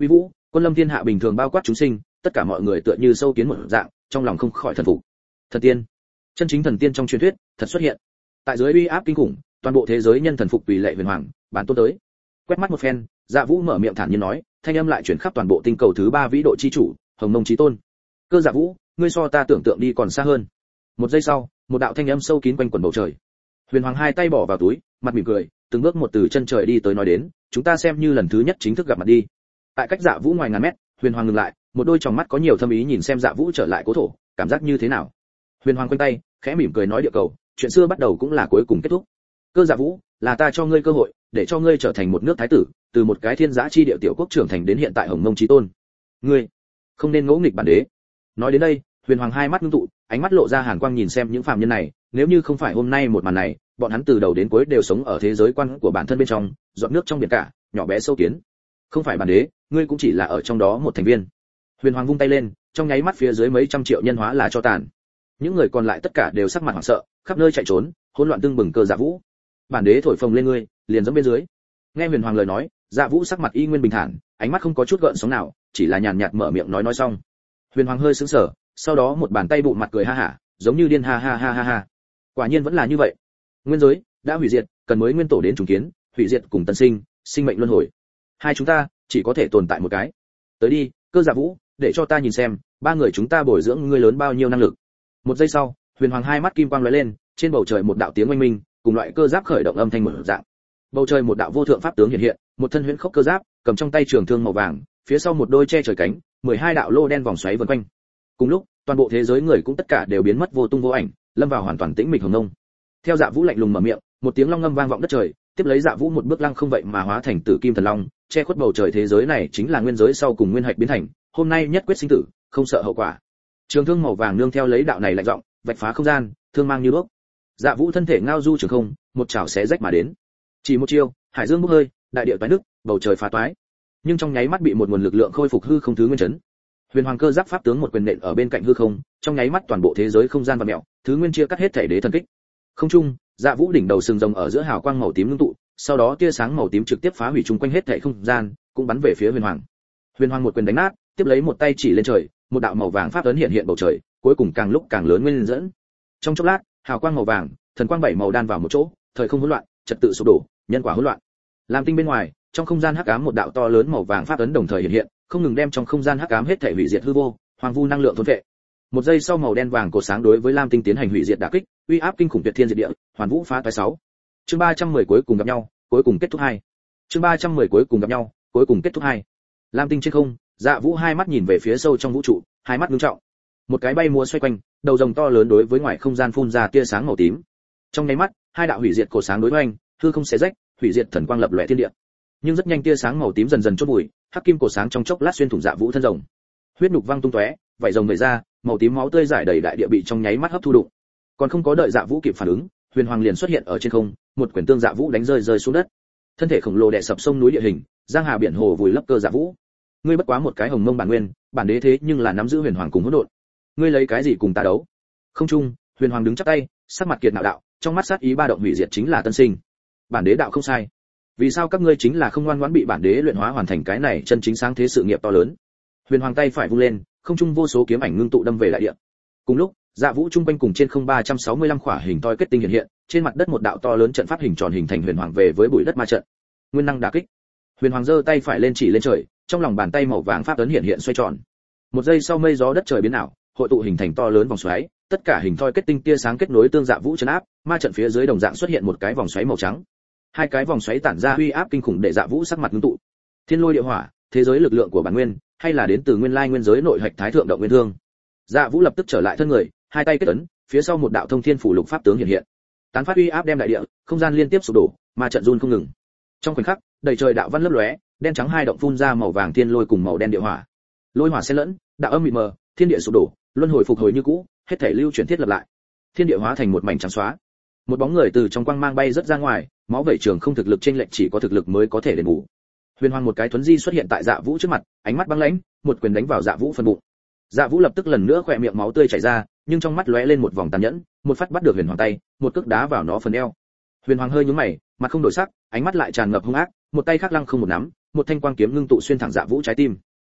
Quân lâm thiên hạ bình thường bao quát chúng sinh, tất cả mọi người tựa như sâu kiến một dạng, trong lòng không khỏi thần phục. Thần tiên, chân chính thần tiên trong truyền thuyết, thật xuất hiện. Tại dưới uy áp kinh khủng, toàn bộ thế giới nhân thần phục quỳ lệ huyền hoàng, bản tôn tới. Quét mắt một phen, Dạ Vũ mở miệng thản nhiên nói, thanh âm lại chuyển khắp toàn bộ tinh cầu thứ ba vĩ độ chi chủ, Hồng Mông chí tôn. Cơ Dạ Vũ, ngươi so ta tưởng tượng đi còn xa hơn. Một giây sau, một đạo thanh âm sâu kín quanh quẩn bầu trời. Huyền Hoàng hai tay bỏ vào túi, mặt mỉm cười, từng bước một từ chân trời đi tới nói đến, chúng ta xem như lần thứ nhất chính thức gặp mặt đi. Tại cách Dạ Vũ ngoài ngàn mét, Huyền Hoàng ngừng lại, một đôi tròng mắt có nhiều thâm ý nhìn xem Dạ Vũ trở lại cố thổ, cảm giác như thế nào? Huyền Hoàng quanh tay, khẽ mỉm cười nói địa cầu, chuyện xưa bắt đầu cũng là cuối cùng kết thúc. Cơ Dạ Vũ, là ta cho ngươi cơ hội, để cho ngươi trở thành một nước thái tử, từ một cái thiên giã chi địa tiểu quốc trưởng thành đến hiện tại Hồng Mông chí tôn. Ngươi không nên ngỗ nghịch bản đế. Nói đến đây, Huyền Hoàng hai mắt ngưng tụ, ánh mắt lộ ra hàn quang nhìn xem những phàm nhân này, nếu như không phải hôm nay một màn này, bọn hắn từ đầu đến cuối đều sống ở thế giới quan của bản thân bên trong, giọt nước trong biển cả, nhỏ bé sâu kiến. Không phải bản đế, ngươi cũng chỉ là ở trong đó một thành viên. Huyền Hoàng vung tay lên, trong nháy mắt phía dưới mấy trăm triệu nhân hóa là cho tàn. Những người còn lại tất cả đều sắc mặt hoảng sợ, khắp nơi chạy trốn, hỗn loạn tưng bừng. Cơ Dạ Vũ, bản đế thổi phồng lên ngươi, liền giống bên dưới. Nghe Huyền Hoàng lời nói, Dạ Vũ sắc mặt y nguyên bình thản, ánh mắt không có chút gợn sóng nào, chỉ là nhàn nhạt mở miệng nói nói xong. Huyền Hoàng hơi sững sờ, sau đó một bàn tay bụng mặt cười ha hả, giống như điên ha ha ha ha ha. Quả nhiên vẫn là như vậy. Nguyên giới đã hủy diệt, cần mới nguyên tổ đến trùng kiến, hủy diệt cùng tân sinh, sinh mệnh luân hồi. Hai chúng ta chỉ có thể tồn tại một cái. Tới đi, Cơ Dạ Vũ, để cho ta nhìn xem, ba người chúng ta bồi dưỡng ngươi lớn bao nhiêu năng lực. Một giây sau, Huyền Hoàng hai mắt kim quang lóe lên, trên bầu trời một đạo tiếng oanh minh, cùng loại cơ giáp khởi động âm thanh mở dạng. Bầu trời một đạo vô thượng pháp tướng hiện hiện, một thân huyễn khốc cơ giáp, cầm trong tay trường thương màu vàng, phía sau một đôi che trời cánh, mười hai đạo lô đen vòng xoáy vần quanh. Cùng lúc, toàn bộ thế giới người cũng tất cả đều biến mất vô tung vô ảnh, lâm vào hoàn toàn tĩnh mịch hồng ngông. Theo Dạ Vũ lạnh lùng mở miệng, một tiếng long ngâm vang vọng đất trời, tiếp lấy Dạ Vũ một bước lăng không vậy mà hóa thành Tử Kim Thần Long, che khuất bầu trời. Thế giới này chính là nguyên giới sau cùng nguyên hạch biến thành, hôm nay nhất quyết sinh tử, không sợ hậu quả. Trường thương màu vàng nương theo lấy đạo này lạnh giọng, vạch phá không gian, thương mang như đuốc. Dạ Vũ thân thể ngao du trường không, một chảo xé rách mà đến. Chỉ một chiêu, hải dương bốc hơi, đại địa toái nước, bầu trời phá toái. Nhưng trong nháy mắt bị một nguồn lực lượng khôi phục hư không thứ nguyên chấn. Huyền Hoàng cơ giáp pháp tướng một quyền nện ở bên cạnh hư không, trong nháy mắt toàn bộ thế giới không gian vặn mèo, thứ nguyên chia cắt hết thể đế thần kích. Không trung, Dạ Vũ đỉnh đầu sừng rồng ở giữa hào quang màu tím ngưng tụ, sau đó tia sáng màu tím trực tiếp phá hủy chung quanh hết thể không gian, cũng bắn về phía Huyền Hoàng. Huyền Hoàng một quyền đánh nát, tiếp lấy một tay chỉ lên trời, một đạo màu vàng pháp ấn hiện hiện bầu trời, cuối cùng càng lúc càng lớn nguyên dẫn. Trong chốc lát, hào quang màu vàng, thần quang bảy màu đan vào một chỗ, thời không hỗn loạn, trật tự sụp đổ, nhân quả hỗn loạn. Lam tinh bên ngoài, trong không gian hắc ám một đạo to lớn màu vàng pháp ấn đồng thời hiện hiện, không ngừng đem trong không gian hắc ám hết thể hủy diệt hư vô, hoang vu năng lượng thôn phệ. Một giây sau màu đen vàng cột sáng đối với Lam tinh tiến hành hủy diệt đả kích, uy áp kinh khủng tuyệt thiên diệt địa, hoàn vũ phá toái sáu. Chương ba trăm mười cuối cùng gặp nhau, cuối cùng kết thúc hai. Chương ba trăm mười cuối cùng gặp nhau, cuối cùng kết thúc hai. Lam tinh trên không, Dạ Vũ hai mắt nhìn về phía sâu trong vũ trụ, hai mắt ngưng trọng. Một cái bay múa xoay quanh, đầu rồng to lớn đối với ngoài không gian phun ra tia sáng màu tím. Trong nháy mắt, hai đạo hủy diệt cột sáng đối hoành, hư không xé rách, hủy diệt thần quang lập lòe thiên địa. Nhưng rất nhanh tia sáng màu tím dần dần chốt bụi, hắc kim cột sáng trong chốc lát xuyên thủng Dạ Vũ thân rồng. Huyết nhục văng tung tóe, vảy rồng vẩy ra, màu tím máu tươi rải đầy đại địa bị trong nháy mắt hấp thu đụng. Còn không có đợi Dạ Vũ kịp phản ứng, Huyền Hoàng liền xuất hiện ở trên không, một quyền tương Dạ Vũ đánh rơi rơi xuống đất. Thân thể khổng lồ đè sập sông núi địa hình, giang hà biển hồ vùi lấp Cơ Dạ Vũ. Ngươi bất quá một cái hồng mông bản nguyên, bản đế thế nhưng là nắm giữ Huyền Hoàng cùng hỗn độn. Ngươi lấy cái gì cùng ta đấu? Không trung, Huyền Hoàng đứng chắp tay, sắc mặt kiệt nạo đạo, trong mắt sát ý ba động hủy diệt chính là tân sinh. Bản đế đạo không sai. Vì sao các ngươi chính là không ngoan ngoãn bị bản đế luyện hóa hoàn thành cái này chân chính sáng thế sự nghiệp to lớn? Huyền Hoàng tay phải vung lên, không trung vô số kiếm ảnh ngưng tụ đâm về đại địa. Cùng lúc, Dạ Vũ trung quanh cùng trên không ba trăm sáu mươi lăm khỏa hình toi kết tinh hiện hiện, trên mặt đất một đạo to lớn trận pháp hình tròn hình thành Huyền Hoàng về với bụi đất ma trận. Nguyên năng đả kích. Huyền Hoàng giơ tay phải lên chỉ lên trời, trong lòng bàn tay màu vàng pháp ấn hiện hiện xoay tròn. Một giây sau mây gió đất trời biến ảo, hội tụ hình thành to lớn vòng xoáy, tất cả hình thoi kết tinh tia sáng kết nối tương Dạ Vũ trấn áp, ma trận phía dưới đồng dạng xuất hiện một cái vòng xoáy màu trắng. Hai cái vòng xoáy tản ra uy áp kinh khủng để Dạ Vũ sắc mặt ngưng tụ. Thiên lôi địa hỏa, thế giới lực lượng của bản nguyên, hay là đến từ nguyên lai nguyên giới nội hạch thái thượng động nguyên thương. Dạ Vũ lập tức trở lại thân người, hai tay kết ấn, phía sau một đạo thông thiên phủ lục pháp tướng hiện hiện. Tán phát uy áp đem đại địa, không gian liên tiếp sụp đổ, ma trận run không ngừng. Trong khoảnh khắc, đầy trời đạo văn lấp lóe, đen trắng hai động phun ra màu vàng thiên lôi cùng màu đen địa hỏa. Lôi hỏa xen lẫn, đạo âm mịt mờ, thiên địa sụp đổ, luân hồi phục hồi như cũ, hết thể lưu chuyển thiết lập lại. Thiên địa hóa thành một mảnh trắng xóa. Một bóng người từ trong quang mang bay rất ra ngoài, máu vẩy trường không thực lực chênh lệch chỉ có thực lực mới có thể đền bù. Huyền Hoàng một cái thuấn di xuất hiện tại Dạ Vũ trước mặt, ánh mắt băng lãnh, một quyền đánh vào Dạ Vũ phần bụng. Dạ Vũ lập tức lần nữa khỏe miệng máu tươi chảy ra, nhưng trong mắt lóe lên một vòng tàn nhẫn, một phát bắt được Huyền Hoàng tay, một cước đá vào nó phần eo. Huyền Hoàng hơi nhướng mày, mặt không đổi sắc, ánh mắt lại tràn ngập hung ác, một tay khác lăng không một nắm, một thanh quang kiếm ngưng tụ xuyên thẳng Dạ Vũ trái tim.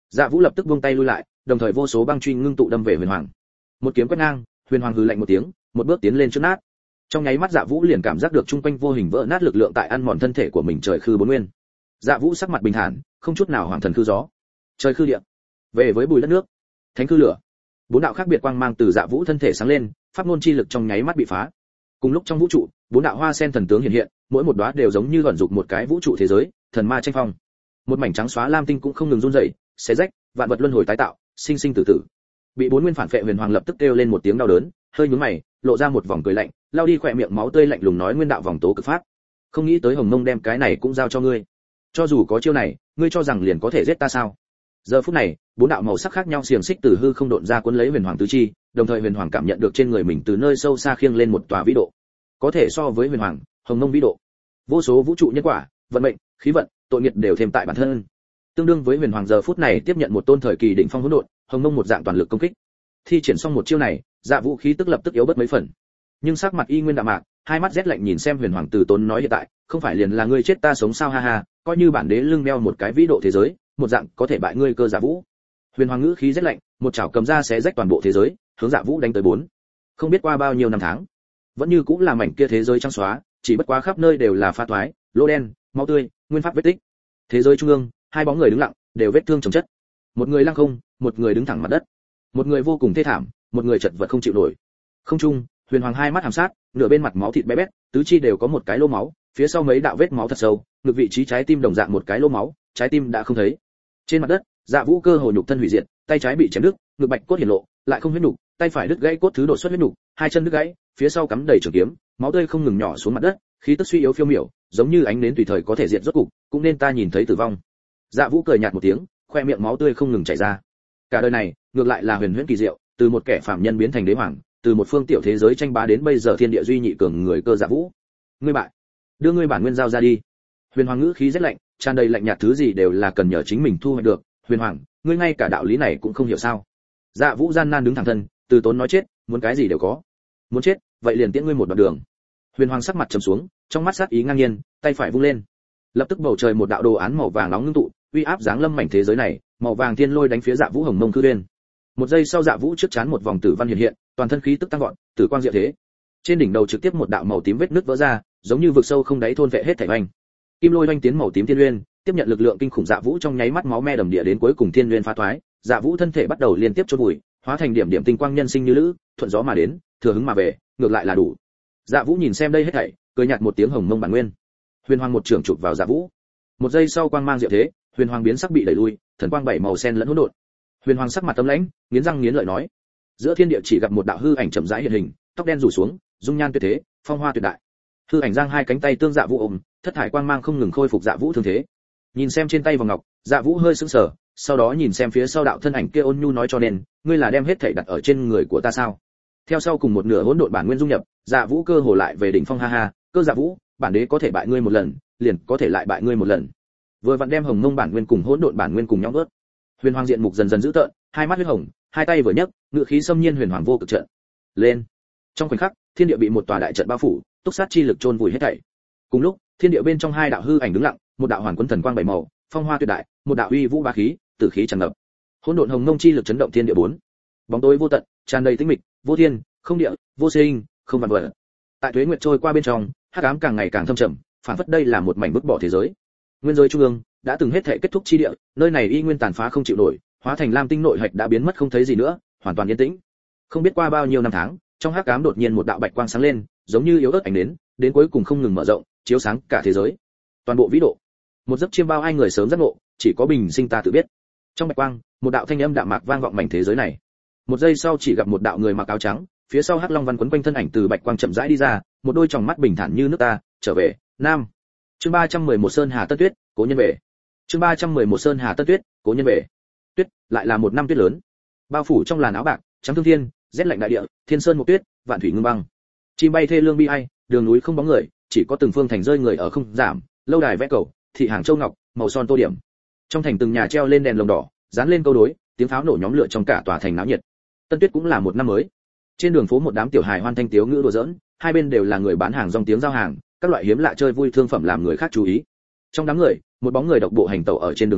Dạ Vũ lập tức buông tay lui lại, đồng thời vô số băng truy ngưng tụ đâm về Huyền Hoàng. Một kiếm quét ngang, Huyền Hoàng hừ lạnh một tiếng, một bước tiến lên trước nát. Trong nháy mắt Dạ Vũ liền cảm giác được trung quanh vô hình vỡ nát lực lượng tại ăn mòn thân thể của mình trời khư bốn nguyên. Dạ Vũ sắc mặt bình thản, không chút nào hoàng thần khư gió. Trời khư địa, về với bùi đất nước, thánh khư lửa. Bốn đạo khác biệt quang mang từ Dạ Vũ thân thể sáng lên, pháp môn chi lực trong nháy mắt bị phá. Cùng lúc trong vũ trụ, bốn đạo hoa sen thần tướng hiện hiện, mỗi một đóa đều giống như vận dụng một cái vũ trụ thế giới, thần ma tranh phong. Một mảnh trắng xóa lam tinh cũng không ngừng run rẩy, xé rách, vạn vật luân hồi tái tạo, sinh sinh tử tử. Bị bốn nguyên phản phệ Huyền Hoàng lập tức kêu lên một tiếng đau đớn, hơi nhướng mày, lộ ra một vòng cười lạnh, lao đi khỏe miệng máu tươi lạnh lùng nói nguyên đạo vòng tố cực pháp. Không nghĩ tới Hồng Mông đem cái này cũng giao cho ngươi. Cho dù có chiêu này, ngươi cho rằng liền có thể giết ta sao? Giờ phút này, bốn đạo màu sắc khác nhau xiềng xích từ hư không độn ra cuốn lấy Huyền Hoàng tứ chi, đồng thời Huyền Hoàng cảm nhận được trên người mình từ nơi sâu xa khiêng lên một tòa vĩ độ. Có thể so với Huyền Hoàng, Hồng Mông vĩ độ. Vô số vũ trụ nhân quả, vận mệnh, khí vận, tội nghiệp đều thêm tại bản thân. Tương đương với Huyền Hoàng giờ phút này tiếp nhận một tôn thời kỳ đỉnh phong hỗn độn, Hồng Mông một dạng toàn lực công kích. Thi triển xong một chiêu này, Dạ Vũ khí tức lập tức yếu bớt mấy phần. Nhưng sắc mặt y nguyên đạm mạc, hai mắt rét lạnh nhìn xem Huyền Hoàng từ tốn nói hiện tại, không phải liền là ngươi chết ta sống sao ha ha, coi như bản đế lưng đeo một cái vĩ độ thế giới, một dạng có thể bại ngươi cơ Dạ Vũ. Huyền Hoàng ngữ khí rét lạnh, một chảo cầm ra xé rách toàn bộ thế giới, hướng Dạ Vũ đánh tới bốn. Không biết qua bao nhiêu năm tháng, vẫn như cũng là mảnh kia thế giới trắng xóa, chỉ bất quá khắp nơi đều là pha toái, lỗ đen, máu tươi, nguyên pháp vết tích. Thế giới trung ương, hai bóng người đứng lặng, đều vết thương chồng chất. Một người lăng không, một người đứng thẳng mặt đất. Một người vô cùng thê thảm, một người chật vật không chịu nổi. Không trung, Huyền Hoàng hai mắt hàm sát, nửa bên mặt máu thịt bé bét, tứ chi đều có một cái lỗ máu, phía sau mấy đạo vết máu thật sâu, ngực vị trí trái tim đồng dạng một cái lỗ máu, trái tim đã không thấy. Trên mặt đất, Dạ Vũ cơ hồ nhục thân hủy diệt, tay trái bị chém đứt, ngực bạch cốt hiển lộ, lại không huyết nhục, tay phải đứt gãy cốt thứ đột xuất huyết nhục, hai chân đứt gãy, phía sau cắm đầy trường kiếm, máu tươi không ngừng nhỏ xuống mặt đất, khí tức suy yếu phiêu miểu, giống như ánh nến tùy thời có thể diệt rốt cục, cũng nên ta nhìn thấy tử vong. Dạ Vũ cười nhạt một tiếng, khoe miệng máu tươi không ngừng chảy ra. Cả đời này, ngược lại là huyền huyễn kỳ diệu, từ một kẻ phàm nhân biến thành đế hoàng, từ một phương tiểu thế giới tranh bá đến bây giờ thiên địa duy nhị cường người cơ Dạ Vũ. Ngươi bại, đưa ngươi bản nguyên giao ra đi. Huyền Hoàng ngữ khí rất lạnh, tràn đầy lạnh nhạt, thứ gì đều là cần nhờ chính mình thu hoạch được. Huyền Hoàng, ngươi ngay cả đạo lý này cũng không hiểu sao? Dạ Vũ gian nan đứng thẳng thân, từ tốn nói chết, muốn cái gì đều có. Muốn chết, vậy liền tiễn ngươi một đoạn đường. Huyền Hoàng sắc mặt trầm xuống, trong mắt sát ý ngang nhiên, tay phải vung lên. Lập tức bầu trời một đạo đồ án màu vàng nóng ngưng tụ, uy áp giáng lâm mảnh thế giới này, màu vàng thiên lôi đánh phía Dạ Vũ Hồng Mông cư uyên. Một giây sau Dạ Vũ trước chán một vòng tử văn hiện hiện, toàn thân khí tức tăng vọt, tử quang diệu thế. Trên đỉnh đầu trực tiếp một đạo màu tím vết nứt vỡ ra, giống như vực sâu không đáy thôn vệ hết thảy oanh. Kim lôi oanh tiến màu tím thiên uyên, tiếp nhận lực lượng kinh khủng Dạ Vũ trong nháy mắt máu me đầm địa đến cuối cùng thiên uyên phá toái, Dạ Vũ thân thể bắt đầu liên tiếp chôn vùi, hóa thành điểm điểm tinh quang nhân sinh như lữ, thuận gió mà đến, thừa hứng mà về, ngược lại là đủ. Dạ Vũ nhìn xem đây hết thảy, cười nhạt một tiếng Hồng Mông bản nguyên. Huyền Hoàng một trường chụp vào Dạ Vũ. Một giây sau quang mang diệu thế, Huyền Hoàng biến sắc bị đẩy lui, thần quang bảy màu sen lẫn hỗn độn. Huyền Hoàng sắc mặt tâm lãnh, nghiến răng nghiến lợi nói: giữa thiên địa chỉ gặp một đạo hư ảnh chậm rãi hiện hình, tóc đen rủ xuống, dung nhan tuyệt thế, phong hoa tuyệt đại. Hư ảnh giang hai cánh tay tương Dạ Vũ ôm, thất thải quang mang không ngừng khôi phục Dạ Vũ thương thế. Nhìn xem trên tay vòng ngọc, Dạ Vũ hơi sững sờ, sau đó nhìn xem phía sau đạo thân ảnh kia ôn nhu nói cho nên, ngươi là đem hết thảy đặt ở trên người của ta sao? Theo sau cùng một nửa hỗn độn bản nguyên dung nhập, Dạ Vũ cơ hồ lại về đỉnh phong ha ha, cơ Dạ Vũ, bản đế có thể bại ngươi một lần, liền có thể lại bại ngươi một lần. Vừa vặn đem Hồng Mông bản nguyên cùng hỗn độn bản nguyên cùng nhau vớt. Huyền Hoàng diện mục dần dần dữ tợn, hai mắt huyết hồng, hai tay vừa nhấc, ngự khí xâm nhiên Huyền Hoàng vô cực trận. Lên. Trong khoảnh khắc, thiên địa bị một tòa đại trận bao phủ, túc sát chi lực chôn vùi hết thảy. Cùng lúc, thiên địa bên trong hai đạo hư ảnh đứng lặng, một đạo hoàn quân thần quang bảy màu, phong hoa tuyệt đại, một đạo uy vũ bá khí, tử khí tràn ngập. Hỗn độn hồng mông chi lực chấn động thiên địa bốn. Bóng tối vô tận, tràn đầy tĩnh mịch, vô thiên, không địa, vô sinh, không vạn vật. Tại tuế nguyệt trôi qua bên trong, hắc ám càng ngày càng thâm trầm, phản phất đây là một mảnh vứt bỏ thế giới. Nguyên giới trung ương đã từng hết thảy kết thúc chi địa, nơi này y nguyên tàn phá không chịu nổi, hóa thành lam tinh nội hạch đã biến mất không thấy gì nữa, hoàn toàn yên tĩnh. Không biết qua bao nhiêu năm tháng, trong hắc ám đột nhiên một đạo bạch quang sáng lên, giống như yếu ớt ánh đến, đến cuối cùng không ngừng mở rộng, chiếu sáng cả thế giới. Toàn bộ vĩ độ. Một giấc chiêm bao ai người sớm giấc ngộ, chỉ có bình sinh ta tự biết. Trong bạch quang, một đạo thanh âm đạm mạc vang vọng mảnh thế giới này. Một giây sau chỉ gặp một đạo người mặc áo trắng, phía sau hắc long văn quấn quanh thân ảnh từ bạch quang chậm rãi đi ra, một đôi tròng mắt bình thản như nước ta, trở về, nam. Chương ba trăm mười một Sơn Hà Tân Tuyết, cố nhân về. Chương ba trăm mười một Sơn Hà Tân Tuyết, cố nhân về. Tuyết, lại là một năm tuyết lớn. Bao phủ trong làn áo bạc, trắng thương thiên, rét lạnh đại địa, thiên sơn một tuyết, vạn thủy ngưng băng. Chim bay thê lương bi ai, đường núi không bóng người, chỉ có từng phương thành rơi người ở không giảm, lâu đài vẽ cầu, thị hàng châu ngọc, màu son tô điểm. Trong thành từng nhà treo lên đèn lồng đỏ, dán lên câu đối, tiếng pháo nổ nhóm lửa trong cả tòa thành náo nhiệt. Tân Tuyết cũng là một năm mới. Trên đường phố một đám tiểu hài hoan thanh tiếu ngữ đùa giỡn, hai bên đều là người bán hàng rong tiếng giao hàng, các loại hiếm lạ chơi vui thương phẩm làm người khác chú ý. Trong đám người, một bóng người độc bộ hành tẩu ở trên đường phố,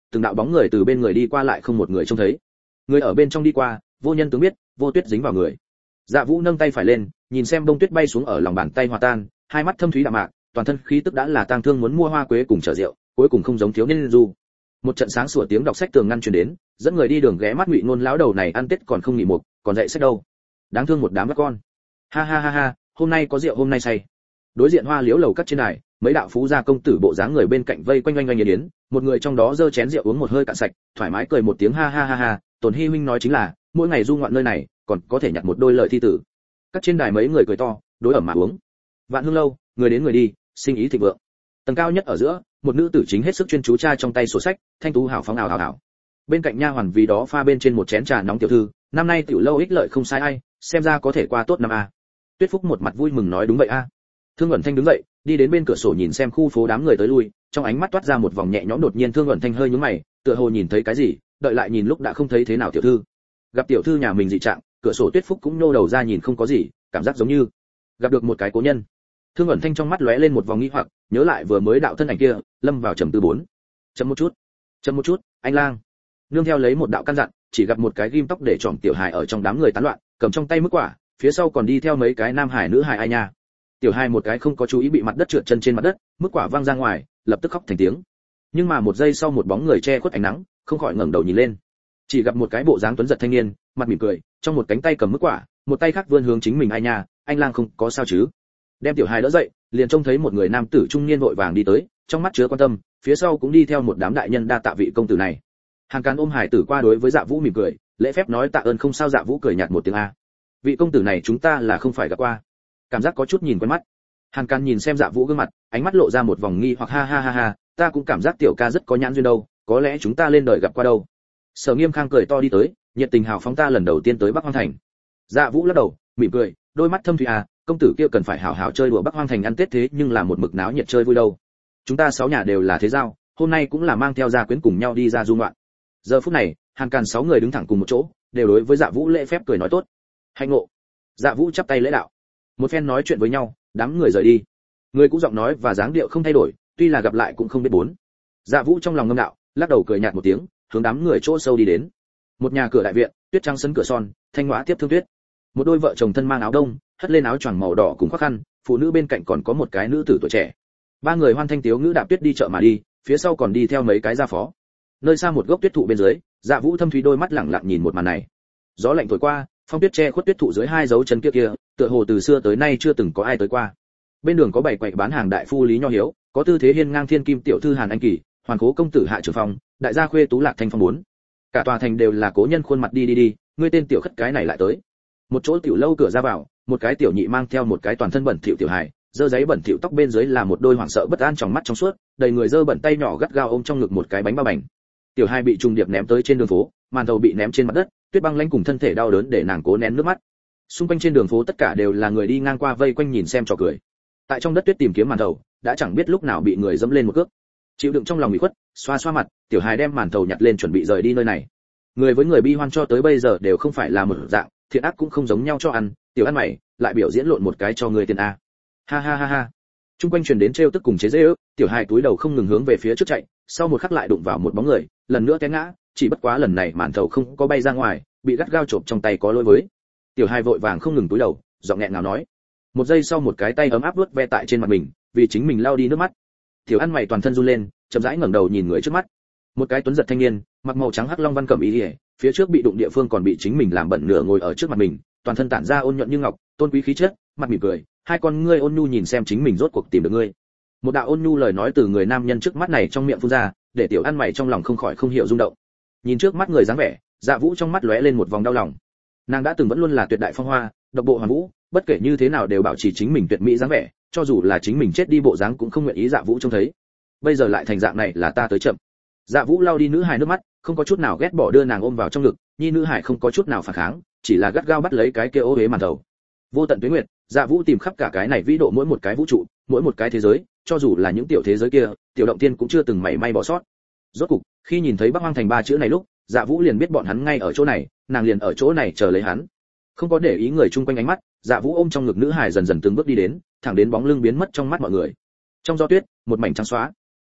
từng đạo bóng người từ bên người đi qua lại không một người trông thấy. Người ở bên trong đi qua, vô nhân tướng biết, vô tuyết dính vào người. Dạ Vũ nâng tay phải lên, nhìn xem bông tuyết bay xuống ở lòng bàn tay hòa tan, hai mắt thâm thúy đạm mạc, toàn thân khí tức đã là tang thương muốn mua hoa quế cùng chở rượu, cuối cùng không giống thiếu niên du. Một trận sáng sủa tiếng đọc sách tường ngăn truyền đến, dẫn người đi đường ghé mắt Ngụy Ngôn lão đầu này ăn tết còn không nghỉ mục, còn dạy sách đâu. Đáng thương một đám các con. Ha ha ha ha, hôm nay có rượu hôm nay say. Đối diện Hoa Liễu lầu các trên đài, mấy đạo phú gia công tử bộ dáng người bên cạnh vây quanh oanh oanh yến, một người trong đó giơ chén rượu uống một hơi cạn sạch, thoải mái cười một tiếng ha ha ha ha, Tồn Hi huynh nói chính là, mỗi ngày du ngoạn nơi này, còn có thể nhặt một đôi lợi thi tử. Các trên đài mấy người cười to, đối ẩm mà uống. Vạn Hương lâu, người đến người đi, sinh ý thịnh vượng. Tầng cao nhất ở giữa, một nữ tử chính hết sức chuyên chú tra trong tay sổ sách, thanh tú hào phóng ảo ảo ảo. Bên cạnh nha hoàn vì đó pha bên trên một chén trà nóng tiểu thư, năm nay tiểu lâu ích lợi không sai ai, xem ra có thể qua tốt năm a. Tuyết Phúc một mặt vui mừng nói đúng vậy a. Thương Uẩn Thanh đứng dậy, đi đến bên cửa sổ nhìn xem khu phố đám người tới lui, trong ánh mắt toát ra một vòng nhẹ nhõm, đột nhiên Thương Uẩn Thanh hơi nhướng mày, tựa hồ nhìn thấy cái gì, đợi lại nhìn lúc đã không thấy thế nào tiểu thư. Gặp tiểu thư nhà mình dị trạng, cửa sổ Tuyết Phúc cũng nhô đầu ra nhìn không có gì, cảm giác giống như gặp được một cái cố nhân. Thương Uẩn Thanh trong mắt lóe lên một vòng nghi hoặc, nhớ lại vừa mới đạo thân ảnh kia, lâm vào trầm tư bốn. Chậm một chút, chậm một chút, anh lang. Nương theo lấy một đạo căn dặn, chỉ gặp một cái ghim tóc để trọm tiểu hài ở trong đám người tán loạn, cầm trong tay mức quả, phía sau còn đi theo mấy cái nam hài nữ hài ai nha. Tiểu hài một cái không có chú ý bị mặt đất trượt chân trên mặt đất, mức quả văng ra ngoài, lập tức khóc thành tiếng. Nhưng mà một giây sau một bóng người che khuất ánh nắng, không khỏi ngẩng đầu nhìn lên. Chỉ gặp một cái bộ dáng tuấn giật thanh niên, mặt mỉm cười, trong một cánh tay cầm mức quả, một tay khác vươn hướng chính mình ai nha, anh lang không có sao chứ? Đem tiểu hài đỡ dậy, liền trông thấy một người nam tử trung niên vội vàng đi tới, trong mắt chứa quan tâm, phía sau cũng đi theo một đám đại nhân đa tạ vị công tử này. Hàng Càn ôm hài tử qua đối với Dạ Vũ mỉm cười, lễ phép nói tạ ơn không sao. Dạ Vũ cười nhạt một tiếng a. Vị công tử này chúng ta là không phải gặp qua, cảm giác có chút nhìn quen mắt. Hàng Càn nhìn xem Dạ Vũ gương mặt, ánh mắt lộ ra một vòng nghi hoặc ha ha ha ha, ta cũng cảm giác tiểu ca rất có nhãn duyên đâu, có lẽ chúng ta lên đời gặp qua đâu. Sở Nghiêm Khang cười to đi tới, nhiệt tình hào phóng ta lần đầu tiên tới Bắc Hoang Thành. Dạ Vũ lắc đầu, mỉm cười, đôi mắt thâm thủy à, công tử kia cần phải hảo hảo chơi đùa Bắc Hoang Thành ăn Tết thế nhưng là một mực náo nhiệt chơi vui đâu. Chúng ta sáu nhà đều là thế giao, hôm nay cũng là mang theo gia quyến cùng nhau đi ra du ngoạn. Giờ phút này, Hàng Càn sáu người đứng thẳng cùng một chỗ, đều đối với Dạ Vũ lễ phép cười nói tốt. Hạnh ngộ. Dạ Vũ chắp tay lễ đạo. Một phen nói chuyện với nhau, đám người rời đi. Người cũng giọng nói và dáng điệu không thay đổi, tuy là gặp lại cũng không biết bốn. Dạ Vũ trong lòng ngâm đạo, lắc đầu cười nhạt một tiếng, hướng đám người chỗ sâu đi đến. Một nhà cửa đại viện, tuyết trắng sân cửa son, thanh ngõa tiếp thương tuyết. Một đôi vợ chồng thân mang áo đông, hất lên áo choàng màu đỏ cùng khoác khăn, phụ nữ bên cạnh còn có một cái nữ tử tuổi trẻ. Ba người hoan thanh tiếu ngữ đạp tuyết đi chợ mà đi, phía sau còn đi theo mấy cái gia phó. Nơi xa một gốc tuyết thụ bên dưới, Dạ Vũ thâm thúy đôi mắt lẳng lặng nhìn một màn này. Gió lạnh thổi qua, phong tuyết che khuất tuyết thụ dưới hai dấu chân kia kia, tựa hồ từ xưa tới nay chưa từng có ai tới qua. Bên đường có bảy quầy bán hàng đại phu Lý Nho Hiếu, có tư thế hiên ngang thiên kim tiểu thư Hàn Anh Kỳ, hoàn cố công tử Hạ Trường Phong, đại gia khuê tú Lạc Thanh Phong bốn. Cả tòa thành đều là cố nhân khuôn mặt đi đi đi, ngươi tên tiểu khất cái này lại tới. Một chỗ tiểu lâu cửa ra vào, một cái tiểu nhị mang theo một cái toàn thân bẩn thỉu tiểu hài, dơ giấy bẩn thỉu tóc bên dưới là một đôi hoảng sợ bất an trong mắt trong suốt, đầy người dơ bẩn tay nhỏ gắt gao ôm trong ngực một cái bánh bao bành. Tiểu hài bị trùng điệp ném tới trên đường phố, màn thầu bị ném trên mặt đất, tuyết băng lãnh cùng thân thể đau đớn để nàng cố nén nước mắt. Xung quanh trên đường phố tất cả đều là người đi ngang qua vây quanh nhìn xem trò cười. Tại trong đất tuyết tìm kiếm màn thầu, đã chẳng biết lúc nào bị người dẫm lên một cước. Chịu đựng trong lòng ủy khuất, xoa xoa mặt, tiểu hài đem màn thầu nhặt lên chuẩn bị rời đi nơi này. Người với người bi hoan cho tới bây giờ đều không phải là một dạng, thiện ác cũng không giống nhau cho ăn, tiểu ăn mày lại biểu diễn lộn một cái cho người tiền a. Ha ha ha ha. Trung quanh truyền đến trêu tức cùng chế giễu, tiểu hài túi đầu không ngừng hướng về phía trước chạy, sau một khắc lại đụng vào một bóng người, lần nữa té ngã, chỉ bất quá lần này màn thầu không có bay ra ngoài, bị gắt gao chộp trong tay có lỗi với. Tiểu hài vội vàng không ngừng túi đầu, giọng nghẹn ngào nói. Một giây sau một cái tay ấm áp vuốt ve tại trên mặt mình, vì chính mình lau đi nước mắt. Tiểu ăn mày toàn thân run lên, chậm rãi ngẩng đầu nhìn người trước mắt. Một cái tuấn giật thanh niên, mặc màu trắng hắc long văn cẩm y, phía trước bị đụng địa phương còn bị chính mình làm bẩn nửa ngồi ở trước mặt mình, toàn thân tản ra ôn nhuận như ngọc, tôn quý khí chất, mặt mỉm cười, hai con ngươi ôn nhu nhìn xem chính mình rốt cuộc tìm được ngươi. Một đạo ôn nhu lời nói từ người nam nhân trước mắt này trong miệng phun ra, để tiểu ăn mày trong lòng không khỏi không hiểu rung động. Nhìn trước mắt người dáng vẻ, Dạ Vũ trong mắt lóe lên một vòng đau lòng. Nàng đã từng vẫn luôn là tuyệt đại phong hoa, độc bộ hoàn vũ, bất kể như thế nào đều bảo trì chính mình tuyệt mỹ dáng vẻ, cho dù là chính mình chết đi bộ dáng cũng không nguyện ý Dạ Vũ trông thấy. Bây giờ lại thành dạng này là ta tới chậm. Dạ Vũ lau đi nữ hài nước mắt, không có chút nào ghét bỏ đưa nàng ôm vào trong ngực, nhi nữ hài không có chút nào phản kháng, chỉ là gắt gao bắt lấy cái kia ô uế màn đầu. Vô tận tuyết nguyệt, Dạ Vũ tìm khắp cả cái này vĩ độ mỗi một cái vũ trụ, mỗi một cái thế giới, cho dù là những tiểu thế giới kia, tiểu động tiên cũng chưa từng mảy may bỏ sót. Rốt cục, khi nhìn thấy Bắc Hoang Thành ba chữ này lúc, Dạ Vũ liền biết bọn hắn ngay ở chỗ này, nàng liền ở chỗ này chờ lấy hắn. Không có để ý người chung quanh ánh mắt, Dạ Vũ ôm trong ngực nữ hài dần dần từng bước đi đến, thẳng đến bóng lưng biến mất trong mắt mọi người. Trong gió tuyết, một mảnh trắng xóa.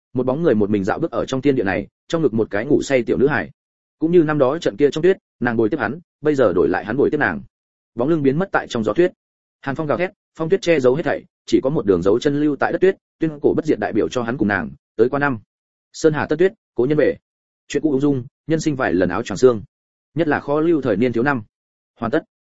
một bóng người một mình dạo bước ở trong tiên địa này, trong ngực một cái ngủ say tiểu nữ hải. Cũng như năm đó trận kia trong tuyết, nàng bồi tiếp hắn, bây giờ đổi lại hắn bồi tiếp nàng. Bóng lưng biến mất tại trong gió tuyết. Hàn phong gào thét, phong tuyết che giấu hết thảy, chỉ có một đường dấu chân lưu tại đất tuyết, tuyên cổ bất diệt đại biểu cho hắn cùng nàng, tới qua năm. Sơn hà tất tuyết, cố nhân về. Chuyện cũ ung dung, nhân sinh vài lần áo choàng xương. Nhất là khó lưu thời niên thiếu năm. Hoàn tất.